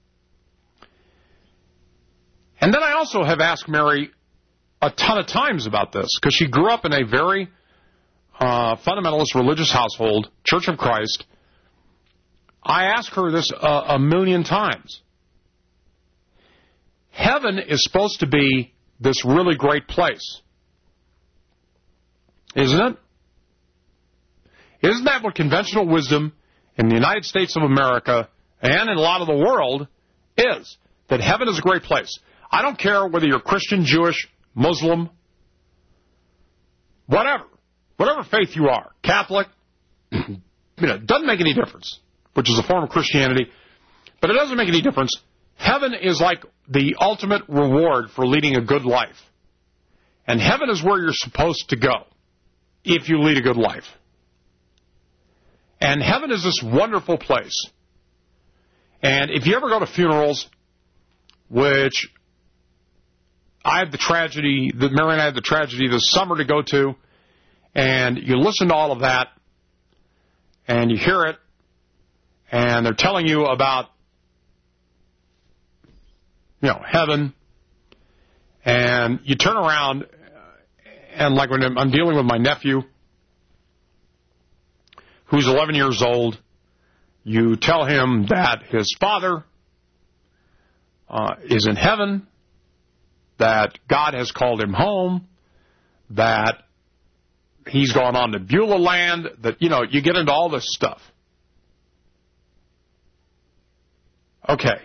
And then I also have asked Mary a ton of times about this, because she grew up in a very uh, fundamentalist religious household, Church of Christ. I asked her this uh, a million times. Heaven is supposed to be this really great place, isn't it? Isn't that what conventional wisdom in the United States of America and in a lot of the world is? That heaven is a great place. I don't care whether you're Christian, Jewish, Muslim, whatever, whatever faith you are, Catholic, you know, it doesn't make any difference, which is a form of Christianity, but it doesn't make any difference. Heaven is like the ultimate reward for leading a good life. And heaven is where you're supposed to go if you lead a good life. And heaven is this wonderful place. And if you ever go to funerals, which I had the tragedy, that Mary and I had the tragedy this summer to go to, and you listen to all of that, and you hear it, and they're telling you about, you know, heaven, and you turn around, and like when I'm dealing with my nephew, who's eleven years old, you tell him that his father uh, is in heaven, that God has called him home, that he's gone on to Beulah land, that, you know, you get into all this stuff. Okay.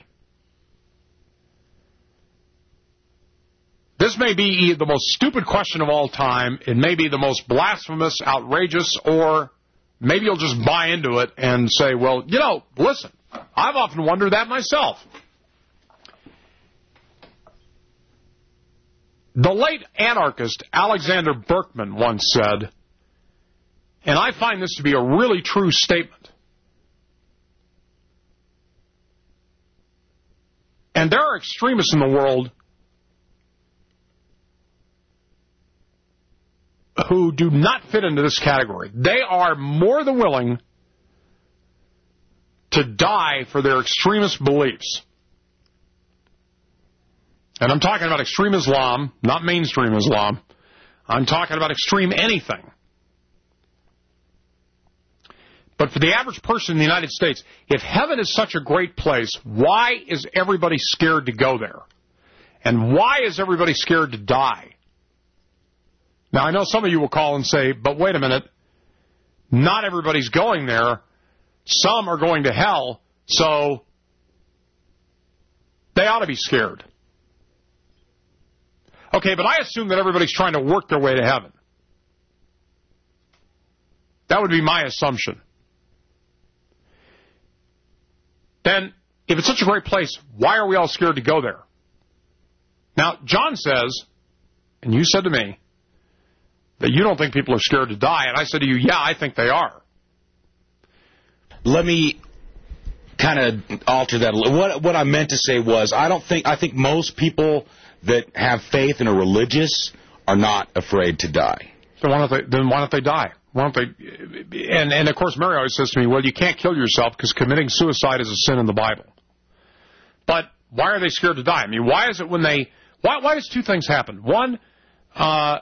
This may be the most stupid question of all time. It may be the most blasphemous, outrageous, or maybe you'll just buy into it and say, well, you know, listen, I've often wondered that myself. The late anarchist Alexander Berkman once said, and I find this to be a really true statement, and there are extremists in the world who do not fit into this category. They are more than willing to die for their extremist beliefs. And I'm talking about extreme Islam, not mainstream Islam. I'm talking about extreme anything. But for the average person in the United States, if heaven is such a great place, why is everybody scared to go there? And why is everybody scared to die? Now, I know some of you will call and say, but wait a minute, not everybody's going there. Some are going to hell, so they ought to be scared. Okay, but I assume that everybody's trying to work their way to heaven. That would be my assumption. Then, if it's such a great place, why are we all scared to go there? Now, John says, and you said to me, that you don't think people are scared to die, and I said to you, yeah, I think they are. Let me kind of alter that a little. What, what I meant to say was, I don't think, I think most people that have faith and are religious are not afraid to die. So why don't they, then why don't they die? Why don't they? And, and of course, Mary always says to me, well, you can't kill yourself because committing suicide is a sin in the Bible. But why are they scared to die? I mean, why is it when they, why, why does two things happen? One, uh,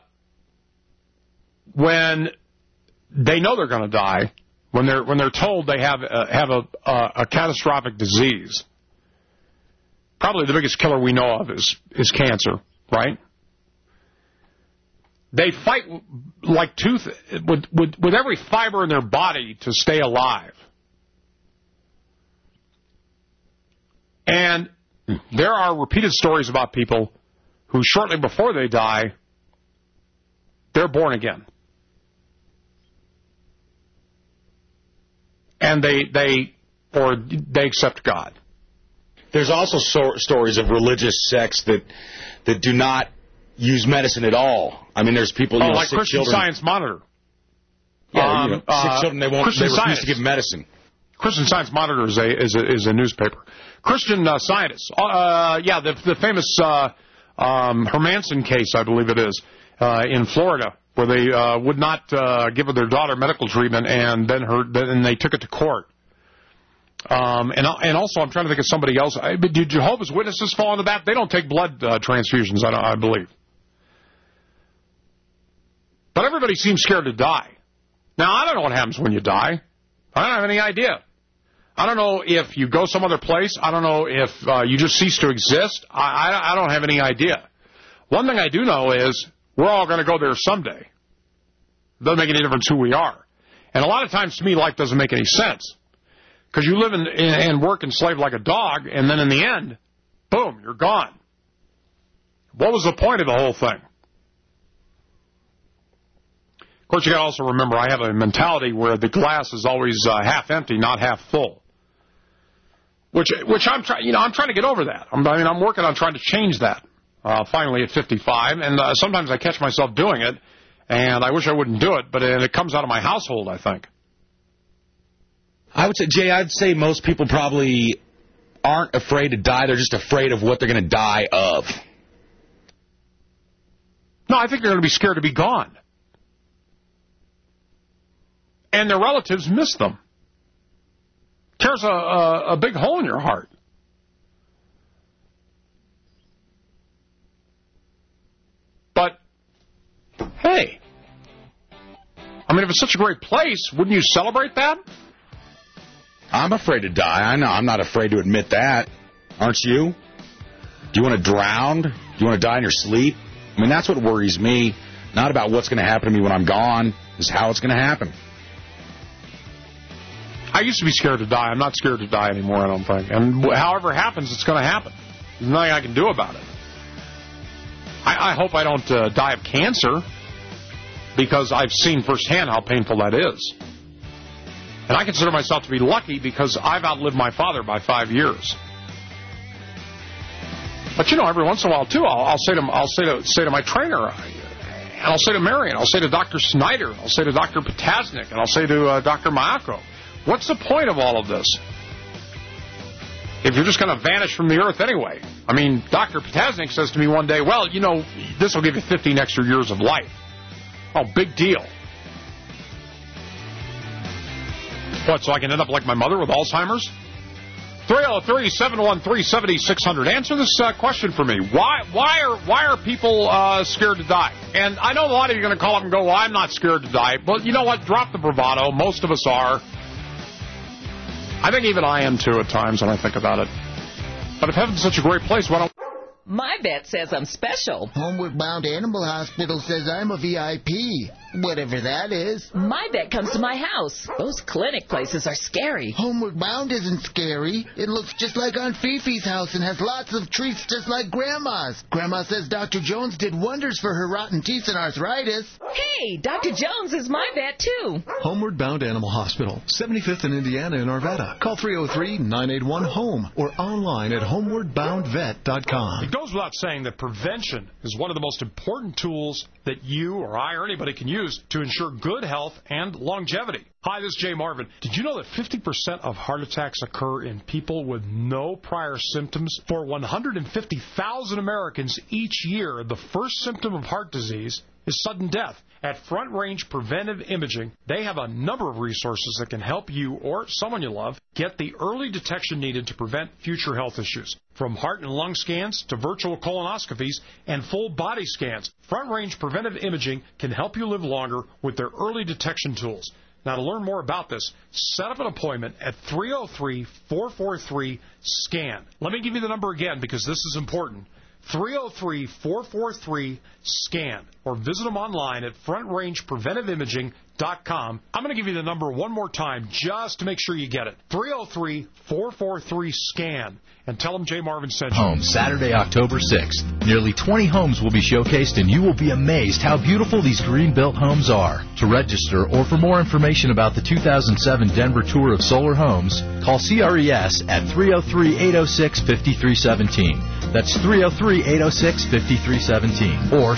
when they know they're going to die, when they're when they're told they have a, have a, a, a catastrophic disease. Probably the biggest killer we know of is is cancer, right? They fight like tooth with, with with every fiber in their body to stay alive. And there are repeated stories about people who shortly before they die, they're born again. And they, they, or they accept God. there's also so- stories of religious sects that that do not use medicine at all. I mean, there's people, you oh, know, like sick Christian children. Science Monitor. Yeah, um, you know, uh, sick children, they won't, Christian they refuse Science. to give medicine. Christian Science Monitor is a is a, is a newspaper. Christian uh, Scientists. Uh, yeah, the the famous uh, um, Hermanson case, I believe it is, uh, in Florida, where they uh, would not uh, give their daughter medical treatment, and then her then they took it to court. Um, and and also, I'm trying to think of somebody else. I, do Jehovah's Witnesses fall into that? They don't take blood uh, transfusions, I, don't, I believe. But everybody seems scared to die. Now, I don't know what happens when you die. I don't have any idea. I don't know if you go some other place. I don't know if uh, you just cease to exist. I, I, I don't have any idea. One thing I do know is we're all going to go there someday. Doesn't make any difference who we are. And a lot of times, to me, life doesn't make any sense. Because you live in, in, and work enslaved like a dog, and then in the end, boom, you're gone. What was the point of the whole thing? Of course, you got to also remember, I have a mentality where the glass is always uh, half empty, not half full. Which, which I'm trying, you know, I'm trying to get over that. I'm, I mean, I'm working on trying to change that. Uh, finally, at fifty-five, and uh, sometimes I catch myself doing it, and I wish I wouldn't do it, but it, it comes out of my household, I think. I would say, Jay, I'd say most people probably aren't afraid to die. They're just afraid of what they're going to die of. No, I think they're going to be scared to be gone. And their relatives miss them. Tears a, a, a big hole in your heart. But, hey, I mean, if it's such a great place, wouldn't you celebrate that? I'm afraid to die. I know. I'm not afraid to admit that. Aren't you? Do you want to drown? Do you want to die in your sleep? I mean, that's what worries me. Not about what's going to happen to me when I'm gone. Is how it's going to happen. I used to be scared to die. I'm not scared to die anymore, I don't think. And however it happens, it's going to happen. There's nothing I can do about it. I, I hope I don't uh, die of cancer, because I've seen firsthand how painful that is. And I consider myself to be lucky because I've outlived my father by five years. But, you know, every once in a while, too, I'll, I'll say to I'll say to say to my trainer, and I'll say to Marion, I'll say to Doctor Snyder, I'll say to Doctor Potasnik, and I'll say to uh, Doctor Maako, what's the point of all of this? If you're just going to vanish from the earth anyway. I mean, Doctor Potasnik says to me one day, well, you know, this will give you fifteen extra years of life. Oh, big deal. What, so I can end up like my mother with Alzheimer's? three oh three, seven one three, seven six zero zero. Answer this uh, question for me. Why why are why are people uh, scared to die? And I know a lot of you are going to call up and go, well, I'm not scared to die. But you know what? Drop the bravado. Most of us are. I think even I am, too, at times when I think about it. But if heaven's such a great place, why don't... My vet says I'm special. Homeward Bound Animal Hospital says I'm a V I P. Whatever that is. My vet comes to my house. Those clinic places are scary. Homeward Bound isn't scary. It looks just like Aunt Fifi's house and has lots of treats just like Grandma's. Grandma says Doctor Jones did wonders for her rotten teeth and arthritis. Hey, Doctor Jones is my vet, too. Homeward Bound Animal Hospital, seventy-fifth in Indiana in Arvada. Call three oh three, nine eight one, HOME or online at homeward bound vet dot com. It goes without saying that prevention is one of the most important tools that you or I or anybody can use to ensure good health and longevity. Hi, this is Jay Marvin. Did you know that fifty percent of heart attacks occur in people with no prior symptoms? For one hundred fifty thousand Americans each year, the first symptom of heart disease is sudden death. At Front Range Preventive Imaging, they have a number of resources that can help you or someone you love get the early detection needed to prevent future health issues. From heart and lung scans to virtual colonoscopies and full body scans, Front Range Preventive Imaging can help you live longer with their early detection tools. Now, to learn more about this, set up an appointment at three oh three, four four three, SCAN. Let me give you the number again because this is important. three oh three, four four three, SCAN. Or visit them online at front range preventive imaging dot com. I'm going to give you the number one more time just to make sure you get it. three oh three, four four three, SCAN. And tell them Jay Marvin sent you. Home, Saturday, October sixth. Nearly twenty homes will be showcased, and you will be amazed how beautiful these green-built homes are. To register or for more information about the two thousand seven Denver Tour of Solar Homes, call C R E S at three oh three, eight oh six, five three one seven. That's three oh three, eight oh six, five three one seven. Or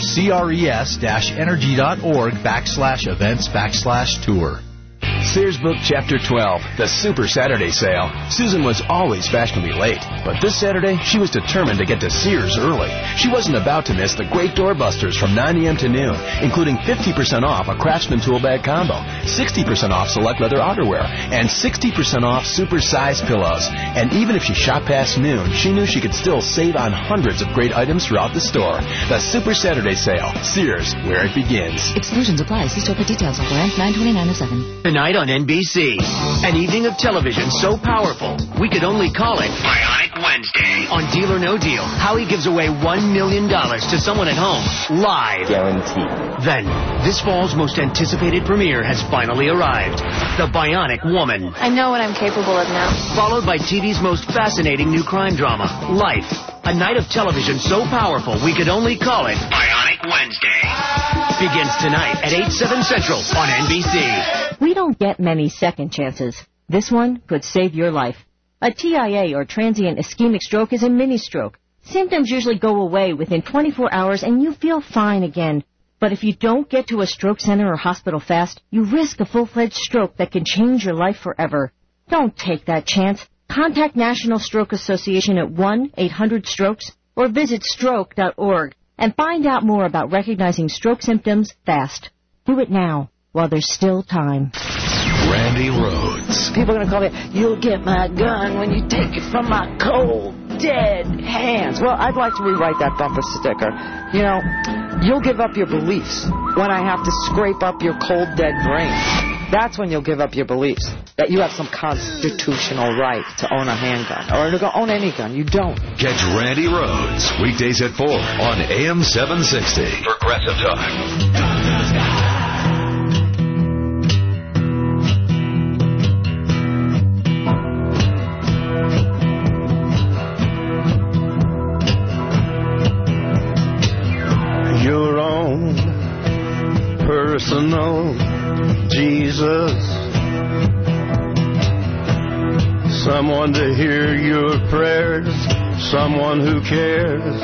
cres-energy.org backslash events backslash tour. Sears Book Chapter twelve, the Super Saturday Sale. Susan was always fashionably late, but this Saturday, she was determined to get to Sears early. She wasn't about to miss the great doorbusters from nine a.m. to noon, including fifty percent off a Craftsman tool bag combo, sixty percent off select leather outerwear, and sixty percent off super-sized pillows. And even if she shopped past noon, she knew she could still save on hundreds of great items throughout the store. The Super Saturday Sale. Sears, where it begins. Exclusions apply. See store for details. Offer ends nine twenty-nine oh seven. Tonight on N B C, an evening of television so powerful, we could only call it Bionic Wednesday. On Deal or No Deal, Howie gives away one million dollars to someone at home, live. Guaranteed. Then, this fall's most anticipated premiere has finally arrived, The Bionic Woman. I know what I'm capable of now. Followed by T V's most fascinating new crime drama, Life. A night of television so powerful, we could only call it Bionic Wednesday. Begins tonight at eight, seven Central on N B C. We don't get many second chances. This one could save your life. A T I A, or transient ischemic stroke, is a mini-stroke. Symptoms usually go away within twenty-four hours and you feel fine again. But if you don't get to a stroke center or hospital fast, you risk a full-fledged stroke that can change your life forever. Don't take that chance. Contact National Stroke Association at one eight hundred strokes or visit stroke dot org and find out more about recognizing stroke symptoms fast. Do it now, while there's still time. Randy Rhodes. People are going to call me, you'll get my gun when you take it from my cold, dead hands. Well, I'd like to rewrite that bumper sticker. You know, you'll give up your beliefs when I have to scrape up your cold, dead brain. That's when you'll give up your beliefs, that you have some constitutional right to own a handgun or to own any gun. You don't. Catch Randy Rhodes weekdays at four on A M seven sixty. Progressive Talk. Your own personal Jesus, someone to hear your prayers, someone who cares.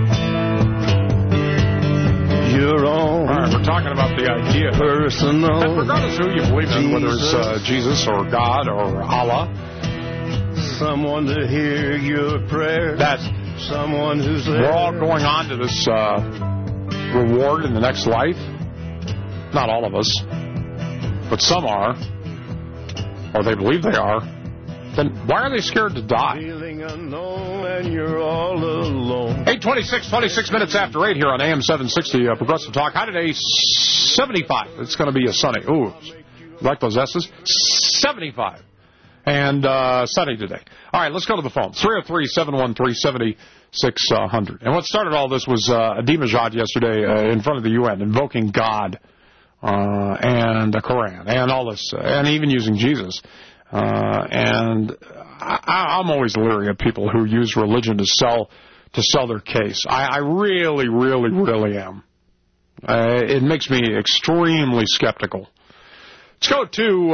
Your own. All right, we're talking about the idea. Personal. And regardless of who you believe in, whether it's uh, Jesus or God or Allah, someone to hear your prayers. That someone who's there. We're all going on to this uh, reward in the next life. Not all of us. But some are, or they believe they are. Then why are they scared to die? Feeling unknown and you're all alone. eight twenty-six, twenty-six minutes after eight here on A M seven sixty, uh, Progressive Talk. High today, seventy-five. It's going to be a sunny. Ooh, like those S's? seventy-five. And uh, sunny today. All right, let's go to the phone. three oh three, seven one three, seven six zero zero. And what started all this was uh, Ahmadinejad yesterday uh, in front of the U N invoking God. Uh, and the Quran, and all this, uh, and even using Jesus. Uh, and I, I'm always leery of people who use religion to sell to sell their case. I, I really, really, really am. Uh, it makes me extremely skeptical. Let's go to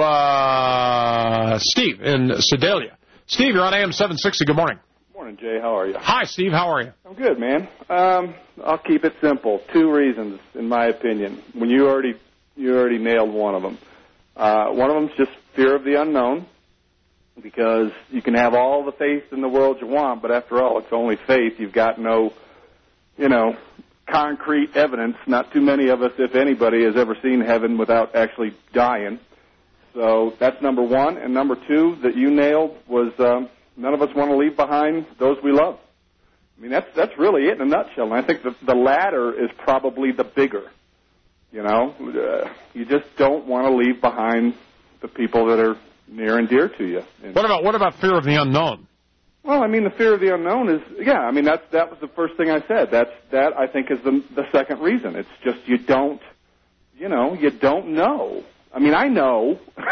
uh, Steve in Sedalia. Steve, you're on A M seven sixty. Good morning. Good morning, Jay. How are you? Hi, Steve. How are you? I'm good, man. Um, I'll keep it simple. Two reasons, in my opinion. When you already you already nailed one of them. Uh, one of them is just fear of the unknown, because you can have all the faith in the world you want, but after all, it's only faith. You've got no, you know, concrete evidence. Not too many of us, if anybody, has ever seen heaven without actually dying. So that's number one. And number two that you nailed was um, none of us want to leave behind those we love. I mean, that's that's really it in a nutshell. And I think the, the latter is probably the bigger. You know, uh, you just don't want to leave behind the people that are near and dear to you. And what about what about fear of the unknown? Well, I mean, the fear of the unknown is, yeah, I mean, that's, that was the first thing I said. That's, that, I think, is the, the second reason. It's just you don't, you know, you don't know. I mean, I know. but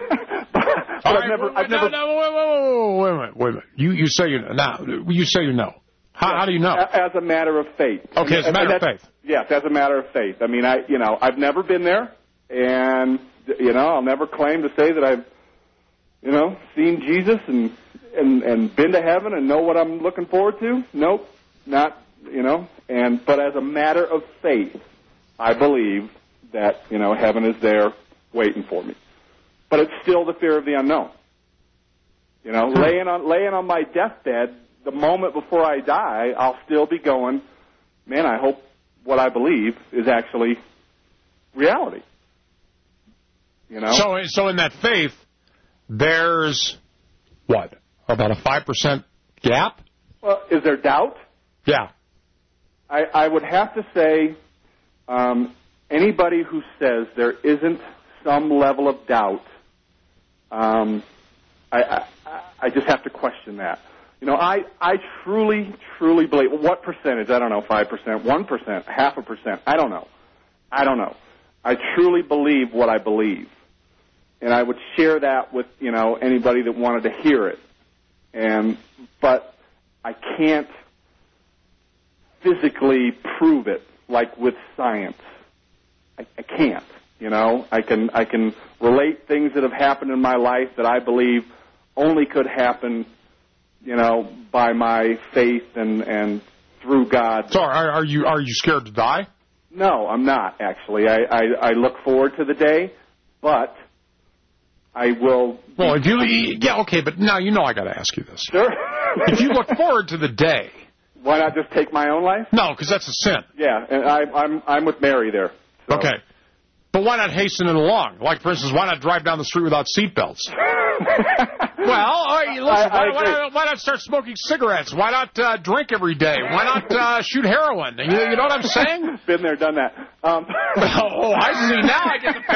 All I've right, never, wait, I've no, never. no, wait, wait, wait, wait a minute, wait a minute. You, you say you know. Now, you say you know. How, how do you know? As a matter of faith. Okay, as a matter of faith. Yes, as a matter of faith. I mean, I, you know, I've never been there, and you know, I'll never claim to say that I've, you know, seen Jesus and and and been to heaven and know what I'm looking forward to. Nope, not, you know. And but as a matter of faith, I believe that, you know, heaven is there waiting for me. But it's still the fear of the unknown. You know, laying on laying on my deathbed, the moment before I die, I'll still be going, man, I hope what I believe is actually reality. You know? So, so in that faith, there's, what, about a five percent gap? Well, is there doubt? Yeah. I, I would have to say um, anybody who says there isn't some level of doubt, um, I, I, I just have to question that. You know, I, I truly, truly believe, what percentage? I don't know, five percent, one percent, half a percent. I don't know. I don't know. I truly believe what I believe. And I would share that with, you know, anybody that wanted to hear it. And, but I can't physically prove it, like with science. I, I can't, you know. I can, I can relate things that have happened in my life that I believe only could happen, you know, by my faith and, and through God. So are, are you are you scared to die? No, I'm not, actually. I, I, I look forward to the day, but I will... Well, if you... Yeah, okay, but now you know I got to ask you this. Sure. If you look forward to the day... Why not just take my own life? No, because that's a sin. Yeah, and I, I'm I'm with Mary there. So. Okay. But why not hasten it along? Like, for instance, why not drive down the street without seatbelts? Well, all right, listen, I, I why, why, not, why not start smoking cigarettes? Why not uh, drink every day? Why not uh, shoot heroin? You, you know what I'm saying? Been there, done that. Um, oh, I see. Now I get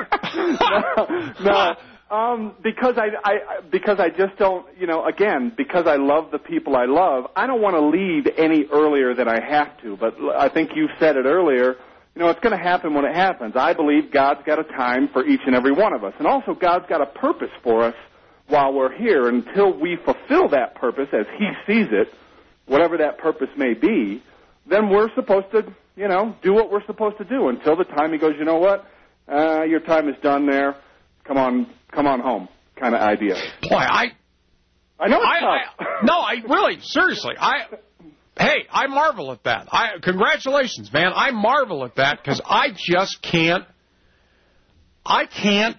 the picture. no, no. Um, because I, I, because I just don't, you know, again, because I love the people I love, I don't want to leave any earlier than I have to. But I think you said it earlier. You know, it's going to happen when it happens. I believe God's got a time for each and every one of us. And also God's got a purpose for us while we're here. Until we fulfill that purpose as He sees it, whatever that purpose may be, then we're supposed to, you know, do what we're supposed to do until the time He goes, you know what, uh, your time is done there. Come on, come on home kind of idea. Boy, I... I know it's I, tough. I, no, I really, seriously, I... Hey, I marvel at that. I congratulations, man. I marvel at that because I just can't. I can't.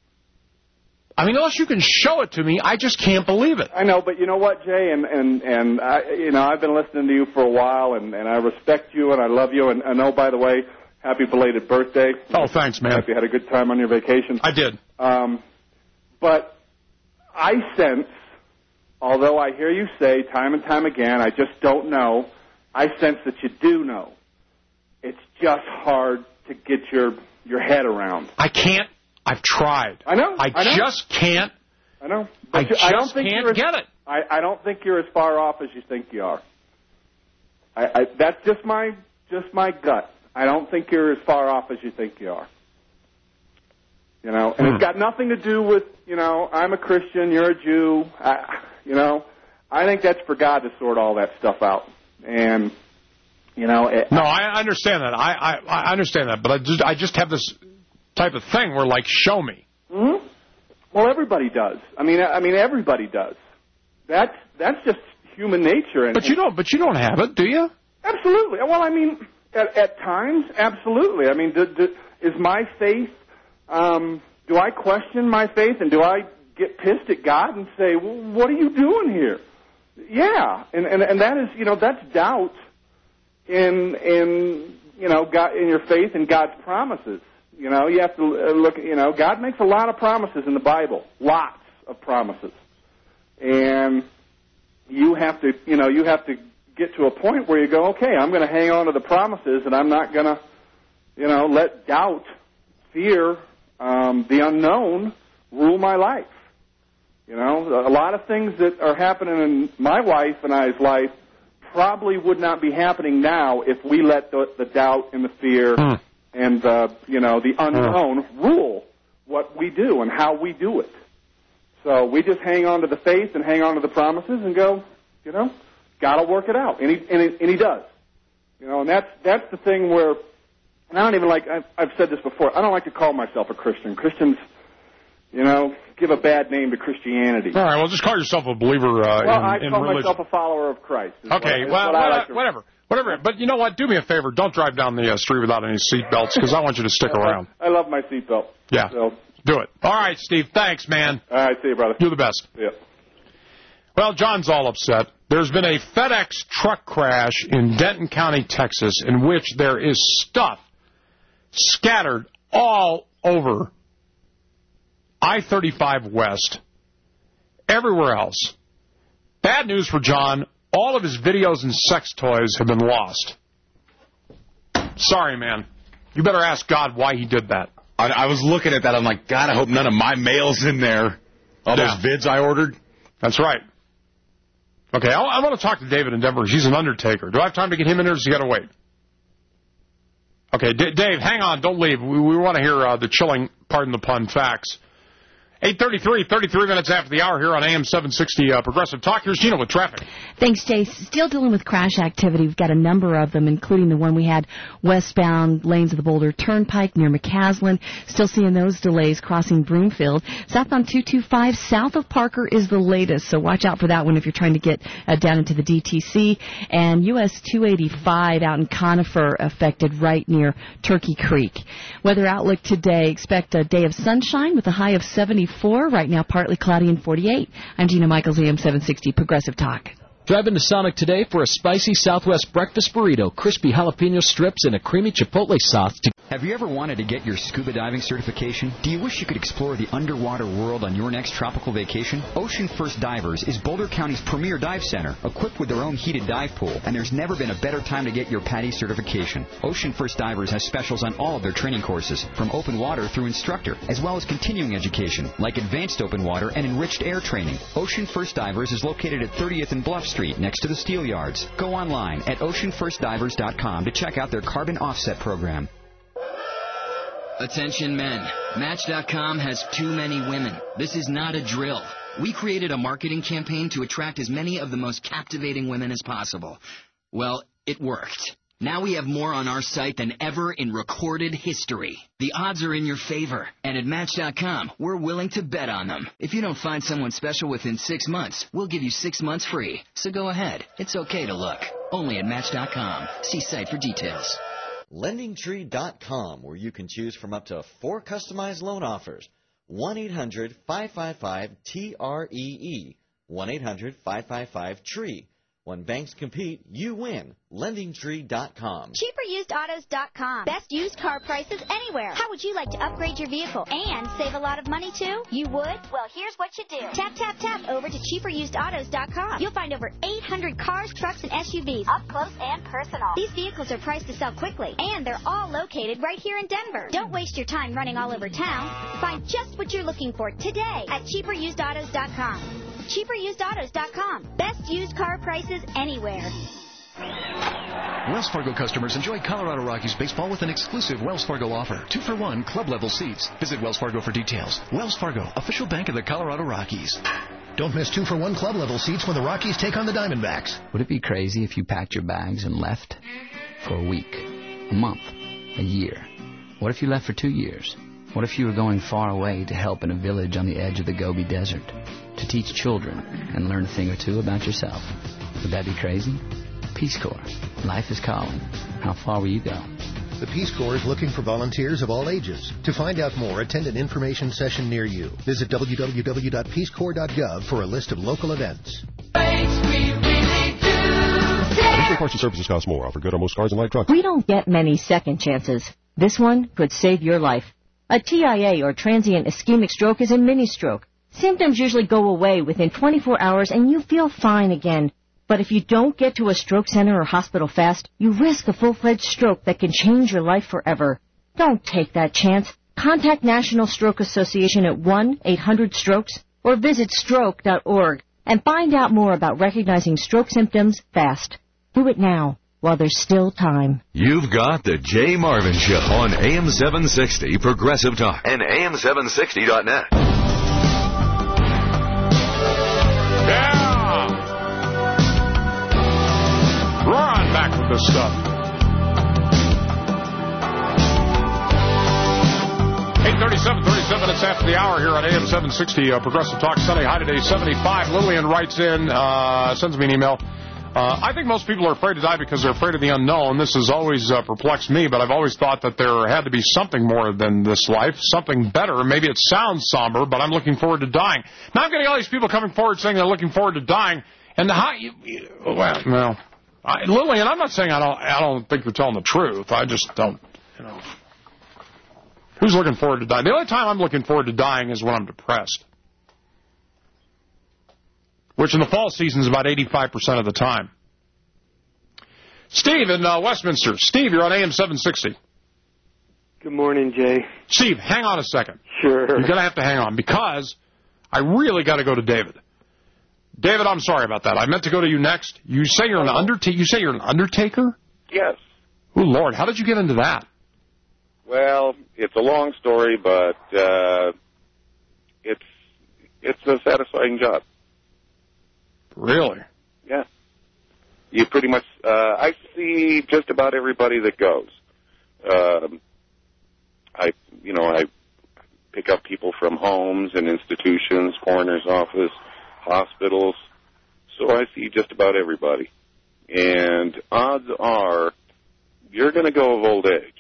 I mean, unless you can show it to me, I just can't believe it. I know, but you know what, Jay, and and and I, you know, I've been listening to you for a while, and and I respect you and I love you, and, and oh, by the way, happy belated birthday. Oh, thanks, man. Hope you had a good time on your vacation. I did. Um, but I sense. Although I hear you say time and time again, I just don't know, I sense that you do know. It's just hard to get your your head around. I can't. I've tried. I know. I, I know. just can't. I know. I you, just I don't think can't you're as, get it. I, I don't think you're as far off as you think you are. I, I, that's just my just my gut. I don't think you're as far off as you think you are. You know, and hmm. it's got nothing to do with, you know, I'm a Christian, you're a Jew. I, You know, I think that's for God to sort all that stuff out. And, you know... It, no, I understand that. I, I, I understand that. But I just, I just have this type of thing where, like, show me. Mm-hmm. Well, everybody does. I mean, I mean, everybody does. That's that's just human nature. And, but you don't. But you don't have it, do you? Absolutely. Well, I mean, at, at times, absolutely. I mean, do, do, is my faith... Um, do I question my faith, and do I... get pissed at God and say, well, what are you doing here? Yeah, and, and and that is, you know, that's doubt in in you know God, in your faith and God's promises. You know, you have to look. You know, God makes a lot of promises in the Bible, lots of promises, and you have to, you know, you have to get to a point where you go, okay, I'm going to hang on to the promises, and I'm not going to, you know, let doubt, fear, um, the unknown rule my life. You know, a lot of things that are happening in my wife and I's life probably would not be happening now if we let the, the doubt and the fear mm. and the, you know, the unknown mm. rule what we do and how we do it. So we just hang on to the faith and hang on to the promises and go, you know, got to work it out. And he, and, he, and he does. You know, and that's, that's the thing where, and I don't even like, I've, I've said this before, I don't like to call myself a Christian. Christians, you know, give a bad name to Christianity. All right, well, just call yourself a believer uh, well, in, I in call religion. myself a follower of Christ. Okay, what, well, what I well like to... whatever. Whatever. But you know what? Do me a favor. Don't drive down the uh, street without any seat belts because I want you to stick I love, around. I love my seatbelt. Yeah. So. Do it. All right, Steve. Thanks, man. All right, see you, brother. You're the best. Yeah. Well, John's all upset. There's been a FedEx truck crash in Denton County, Texas, in which there is stuff scattered all over I thirty-five West, everywhere else. Bad news for John. All of his videos and sex toys have been lost. Sorry, man. You better ask God why he did that. I, I was looking at that. I'm like, God, I hope none of my mail's in there. All Yeah. those vids I ordered. That's right. Okay, I, I want to talk to David in Denver. He's an undertaker. Do I have time to get him in there, or does he got to wait? Okay, D- Dave, hang on. Don't leave. We, we want to hear uh, the chilling, pardon the pun, facts. eight thirty-three, thirty-three minutes after the hour here on A M seven sixty uh, Progressive Talk. Here's Gina with traffic. Thanks, Jay. Still dealing with crash activity. We've got a number of them, including the one we had westbound lanes of the Boulder Turnpike near McCaslin. Still seeing those delays crossing Broomfield. Southbound two two five south of Parker is the latest, so watch out for that one if you're trying to get uh, down into the D T C. And U S two eighty-five out in Conifer affected right near Turkey Creek. Weather outlook today, expect a day of sunshine with a high of seventy-four. Right now, partly cloudy and forty-eight. I'm Gina Michaels, A M seven sixty Progressive Talk. Drive into Sonic today for a spicy Southwest breakfast burrito, crispy jalapeno strips, and a creamy chipotle sauce. To Have you ever wanted to get your scuba diving certification? Do you wish you could explore the underwater world on your next tropical vacation? Ocean First Divers is Boulder County's premier dive center, equipped with their own heated dive pool, and there's never been a better time to get your PADI certification. Ocean First Divers has specials on all of their training courses, from open water through instructor, as well as continuing education, like advanced open water and enriched air training. Ocean First Divers is located at thirtieth and Bluff Street, next to the Steel Yards. Go online at ocean first divers dot com to check out their carbon offset program. Attention men, Match dot com has too many women. This is not a drill. We created a marketing campaign to attract as many of the most captivating women as possible. Well, it worked. Now we have more on our site than ever in recorded history. The odds are in your favor, and at Match dot com, we're willing to bet on them. If you don't find someone special within six months, we'll give you six months free. So go ahead. It's okay to look. Only at Match dot com. See site for details. Lending Tree dot com, where you can choose from up to four customized loan offers. one eight hundred five five five T R E E. one eight hundred five five five T R E E. When banks compete, you win. Lending Tree dot com. cheaper used autos dot com. Best used car prices anywhere. How would you like to upgrade your vehicle and save a lot of money too? You would? Well, here's what you do. Tap, tap, tap over to cheaper used autos dot com. You'll find over eight hundred cars, trucks, and S U Vs. Up close and personal. These vehicles are priced to sell quickly, and they're all located right here in Denver. Don't waste your time running all over town. Find just what you're looking for today at cheaper used autos dot com. cheaper used autos dot com. Best used car prices anywhere. Wells Fargo customers enjoy Colorado Rockies baseball with an exclusive Wells Fargo offer. Two for one club level seats. Visit Wells Fargo for details. Wells Fargo, official bank of the Colorado Rockies. Don't miss two for one club level seats when the Rockies take on the Diamondbacks. Would it be crazy if you packed your bags and left for a week, a month, a year? What if you left for two years? What if you were going far away to help in a village on the edge of the Gobi Desert, to teach children and learn a thing or two about yourself? Would that be crazy? Peace Corps. Life is calling. How far will you go? The Peace Corps is looking for volunteers of all ages. To find out more, attend an information session near you. Visit w w w dot peace corps dot gov for a list of local events. Additional parts and services cost more. Offer good on most cars and light trucks. We don't get many second chances. This one could save your life. A T I A, or transient ischemic stroke, is a mini-stroke. Symptoms usually go away within twenty-four hours and you feel fine again. But if you don't get to a stroke center or hospital fast, you risk a full-fledged stroke that can change your life forever. Don't take that chance. Contact National Stroke Association at one eight hundred strokes or visit stroke dot org and find out more about recognizing stroke symptoms fast. Do it now. while there's still time. You've got the Jay Marvin Show on A M seven sixty Progressive Talk and A M seven sixty dot net. Yeah! Roar on back with this stuff. eight thirty-seven, thirty-seven minutes after the hour here on A M seven sixty uh, Progressive Talk. Sunday high today, seventy-five. Lillian writes in, uh, sends me an email. Uh, I think most people are afraid to die because they're afraid of the unknown. This has always uh, perplexed me, but I've always thought that there had to be something more than this life, something better. Maybe it sounds somber, but I'm looking forward to dying. Now I'm getting all these people coming forward saying they're looking forward to dying, and how you, you well, no, I, Lillian, I'm not saying I don't, I don't think you're telling the truth. I just don't, you know. Who's looking forward to dying? The only time I'm looking forward to dying is when I'm depressed, which in the fall season is about eighty-five percent of the time. Steve in uh, Westminster. Steve, you're on A M seven sixty. Good morning, Jay. Steve, hang on a second. Sure. You're going to have to hang on because I really got to go to David. David, I'm sorry about that. I meant to go to you next. You say you're an undertaker. You say you're an undertaker? Yes. Oh, Lord, how did you get into that? Well, it's a long story, but uh, it's it's a satisfying job. Really? Yeah. You pretty much, uh, I see just about everybody that goes. Um, I, you know, I pick up people from homes and institutions, coroner's office, hospitals. So I see just about everybody. And odds are you're going to go of old age.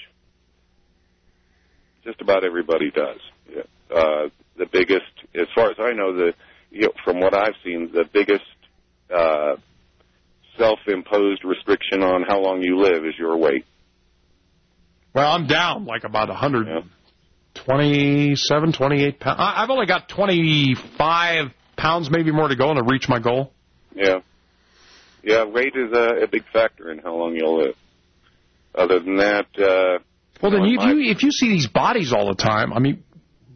Just about everybody does. Yeah. Uh, the biggest, as far as I know, the you know, from what I've seen, the biggest uh, self-imposed restriction on how long you live is your weight. Well, I'm down like about one hundred twenty-seven, twenty-eight pounds. I've only got twenty-five pounds, maybe more to go, and to reach my goal. Yeah. Yeah, weight is a, a big factor in how long you'll live. Other than that... Uh, well, then, you know, if, you, if you see these bodies all the time, I mean...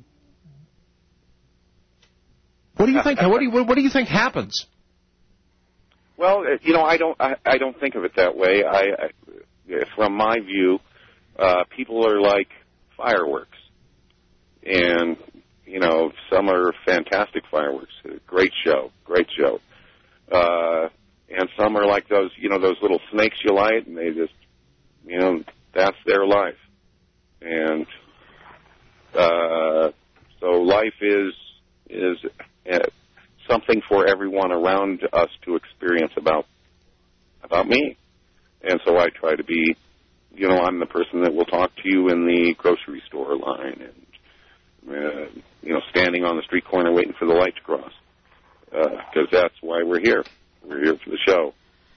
What do you think? what do you what do you think happens? Well, you know, I don't I, I don't think of it that way. I, I from my view, uh, people are like fireworks, and you know, some are fantastic fireworks, great show, great show, uh, and some are like those you know those little snakes you light, and they just you know that's their life, and uh, so life is is. Uh, something for everyone around us to experience about about me. And so I try to be, you know, I'm the person that will talk to you in the grocery store line and, uh, you know, standing on the street corner waiting for the light to cross. Because uh, that's why we're here. We're here for the show.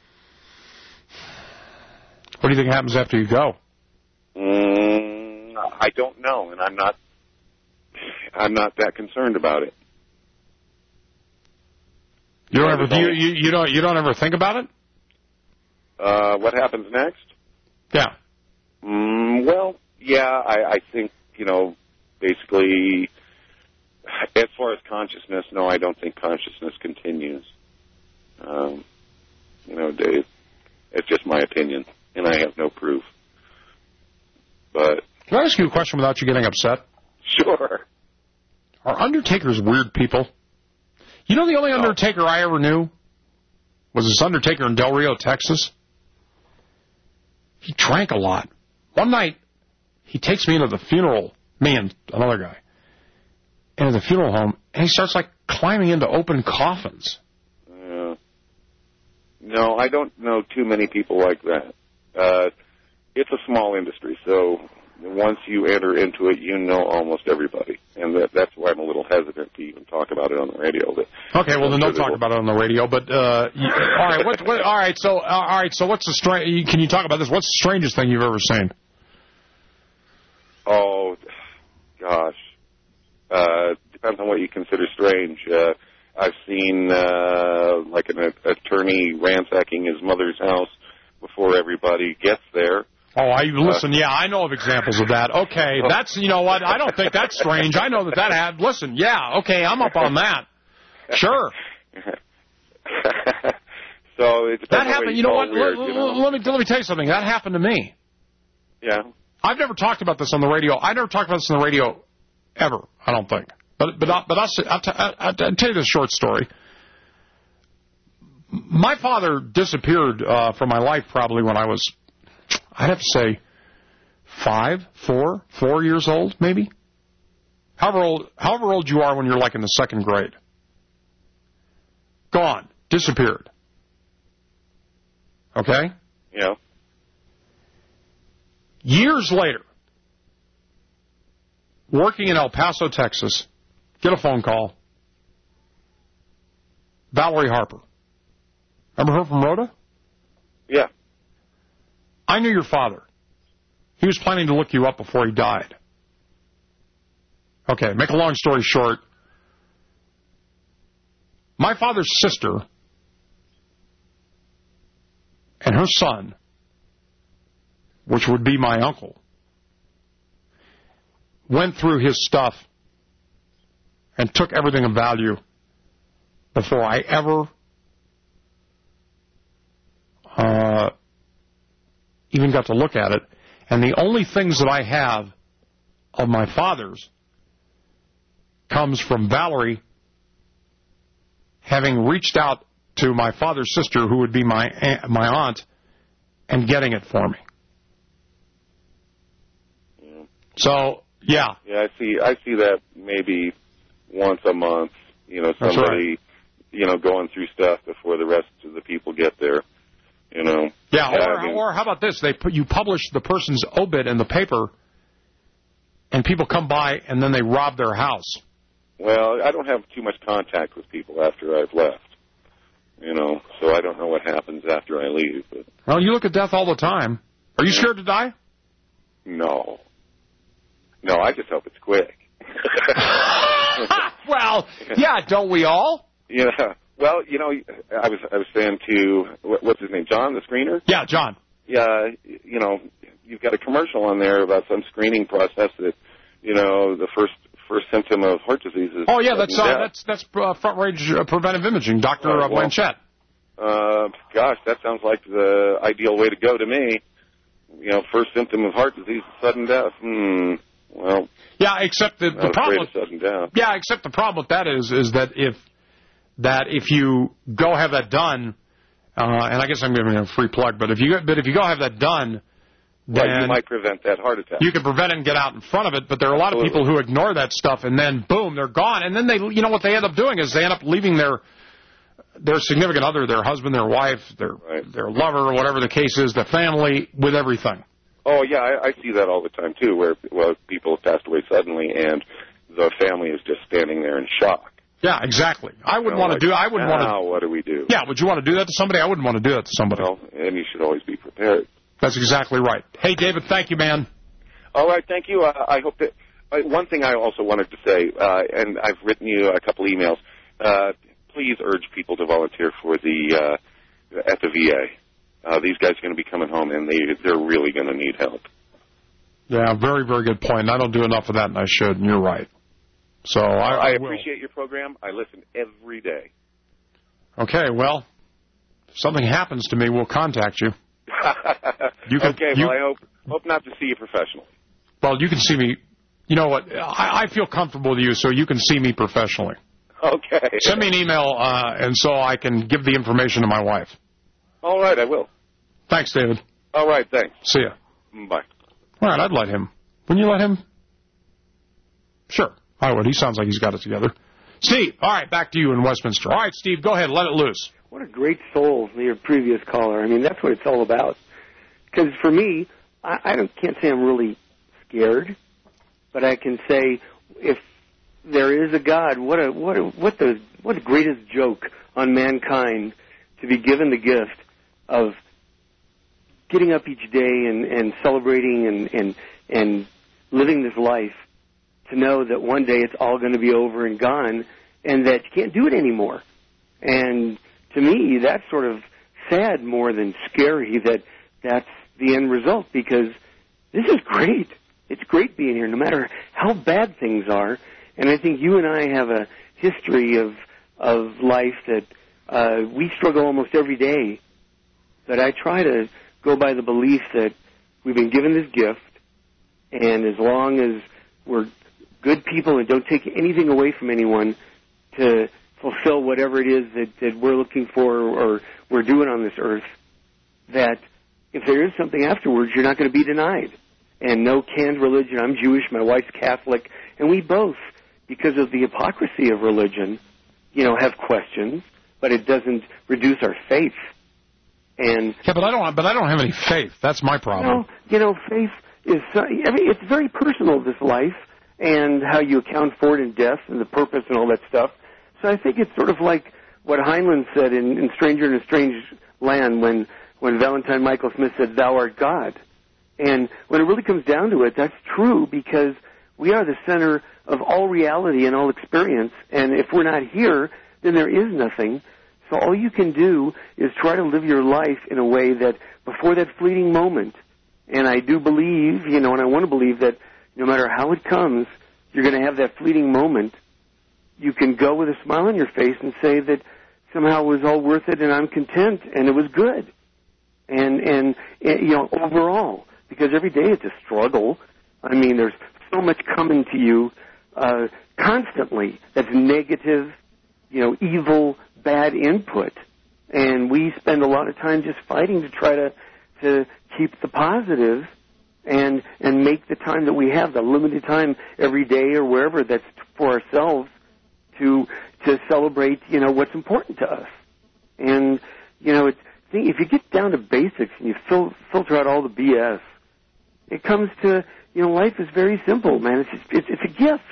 What do you think happens after you go? Mm, I don't know, and I'm not, I'm not that concerned about it. You don't ever you, you, you don't you don't ever think about it? Uh, what happens next? Yeah. Mm, well, yeah, I, I think you know, basically, as far as consciousness, no, I don't think consciousness continues. Um, you know, Dave, it's just my opinion, and I have no proof. But can I ask you a question without you getting upset? Sure. Are undertakers weird people? You know the only undertaker I ever knew was this undertaker in Del Rio, Texas. He drank a lot. One night, he takes me into the funeral, me and another guy, into the funeral home, and he starts, like, climbing into open coffins. Uh, no, I don't know too many people like that. Uh, it's a small industry, so once you enter into it, you know almost everybody. And that, that's why I'm a little hesitant to even talk about it on the radio. But okay, well, then don't talk about it on the radio. But, uh, you, all right, what, what, all right, so, uh, all right, so what's the stra- can you talk about this? What's the strangest thing you've ever seen? Oh, gosh. Uh, depends on what you consider strange. Uh, I've seen, uh, like an a, attorney ransacking his mother's house before everybody gets there. Oh, I listen, yeah, I know of examples of that. Okay, that's, you know what, I don't think that's strange. I know that that had, listen, yeah, okay, I'm up on that. Sure. So it depends That on what happened. You know call what? Weird, let, you know? let me let me tell you something. That happened to me. Yeah. I've never talked about this on the radio. I never talked about this on the radio ever. I don't think. But but I, but I'll, I'll, t- I'll, I'll tell you this short story. My father disappeared uh, from my life probably when I was, I'd have to say, five, four, four years old, maybe. However old, however old you are when you're like in the second grade. Gone, disappeared. Okay? Yeah. Years later, working in El Paso, Texas, get a phone call. Valerie Harper. Remember her from Rhoda? Yeah. I knew your father. He was planning to look you up before he died. Okay, make a long story short. My father's sister and her son, which would be my uncle, went through his stuff and took everything of value before I ever uh, even got to look at it. And the only things that I have of my father's comes from Valerie having reached out to my father's sister, who would be my aunt, my aunt, and getting it for me. Yeah. So, yeah. Yeah, I see. I see that maybe once a month. You know, That's somebody, right. you know, going through stuff before the rest of the people get there. You know. Yeah. Or, having, or how about this? They put you publish the person's obit in the paper, and people come by and then they rob their house. Well, I don't have too much contact with people after I've left. You know, so I don't know what happens after I leave. But Well, you look at death all the time. Are you scared to die? no, no, I just hope it's quick. Well, yeah, don't we all? Yeah. Well, you know, I was I was saying to what- what's his name, John, the screener. Yeah, John. Yeah, you know, you've got a commercial on there about some screening process that, you know, the first first symptom of heart disease is. Oh yeah, that's uh, death. that's that's uh, front range uh, preventive imaging, Doctor Right, uh, well, Blanchett. Uh, gosh, that sounds like the ideal way to go to me. You know, first symptom of heart disease is sudden death. Hmm. Well. Yeah, except the, the not problem. afraid of sudden death. Yeah, except the problem with that is is that if that if you go have that done, uh, and I guess I'm giving you a free plug, but if you but if you go have that done, then Well, you might prevent that heart attack. you can prevent it and get out in front of it. But there are a lot Absolutely. of people who ignore that stuff, and then boom, they're gone. And then they, you know, what they end up doing is they end up leaving their their significant other, their husband, their wife, their Right. their lover, or whatever the case is, their family, with everything. Oh, yeah, I, I see that all the time, too, where well, people have passed away suddenly and the family is just standing there in shock. Yeah, exactly. I wouldn't You know, want like, to do. I wouldn't want Now, to. what do we do? Yeah, would you want to do that to somebody? I wouldn't want to do that to somebody. Well, and you should always be prepared. That's exactly right. Hey, David, thank you, man. All right, thank you. Uh, I hope that uh, one thing I also wanted to say, uh, and I've written you a couple emails. Uh, please urge people to volunteer for the uh, at the V A. Uh, these guys are going to be coming home, and they they're really going to need help. Yeah, very, very good point. I don't do enough of that, and I should, and you're right. So I, I I will. appreciate your program. I listen every day. Okay, well, if something happens to me, we'll contact you. You can- okay, you- well, I hope hope not to see you professionally. Well, you can see me. You know what? I, I feel comfortable with you, so you can see me professionally. Okay. Send me an email, uh, and so I can give the information to my wife. All right, I will. Thanks, David. All right, thanks. See ya. Bye. All right, I'd let him. Wouldn't you let him? Sure, I would. He sounds like he's got it together. Steve, all right, back to you in Westminster. All right, Steve, go ahead, let it loose. What a great soul, your previous caller. I mean, that's what it's all about. Because for me, I, I don't, can't say I'm really scared, but I can say if there is a God, what a what a what the what the greatest joke on mankind to be given the gift of getting up each day and, and celebrating and, and and living this life to know that one day it's all going to be over and gone and that you can't do it anymore. And to me, that's sort of sad more than scary that that's the end result, because this is great. It's great being here, no matter how bad things are. And I think you and I have a history of of life that uh, we struggle almost every day. But I try to go by the belief that we've been given this gift, and as long as we're good people and don't take anything away from anyone to fulfill whatever it is that, that we're looking for or we're doing on this earth, that if there is something afterwards, you're not going to be denied. And no canned religion. I'm Jewish, my wife's Catholic, and we both, because of the hypocrisy of religion, you know, have questions, but it doesn't reduce our faith. And yeah, but I don't. But I don't have any faith. That's my problem. No, you know, faith is. Uh, I mean, it's very personal, this life, and how you account for it in death and the purpose and all that stuff. So I think it's sort of like what Heinlein said in, in Stranger in a Strange Land when when Valentine Michael Smith said, "Thou art God." And when it really comes down to it, that's true, because we are the center of all reality and all experience. And if we're not here, then there is nothing. So all you can do is try to live your life in a way that before that fleeting moment, and I do believe, you know, and I want to believe that no matter how it comes, you're going to have that fleeting moment. You can go with a smile on your face and say that somehow it was all worth it and I'm content and it was good. And, and, and you know, overall, because every day it's a struggle. I mean, there's so much coming to you uh, constantly that's negative, you know, evil, bad input, and we spend a lot of time just fighting to try to to keep the positive and and make the time that we have, the limited time every day or wherever that's for ourselves, to to celebrate, you know, what's important to us. And you know, it's, if you get down to basics and you fil- filter out all the B S, it comes to, you know, life is very simple, man. It's just, it's, it's a gift.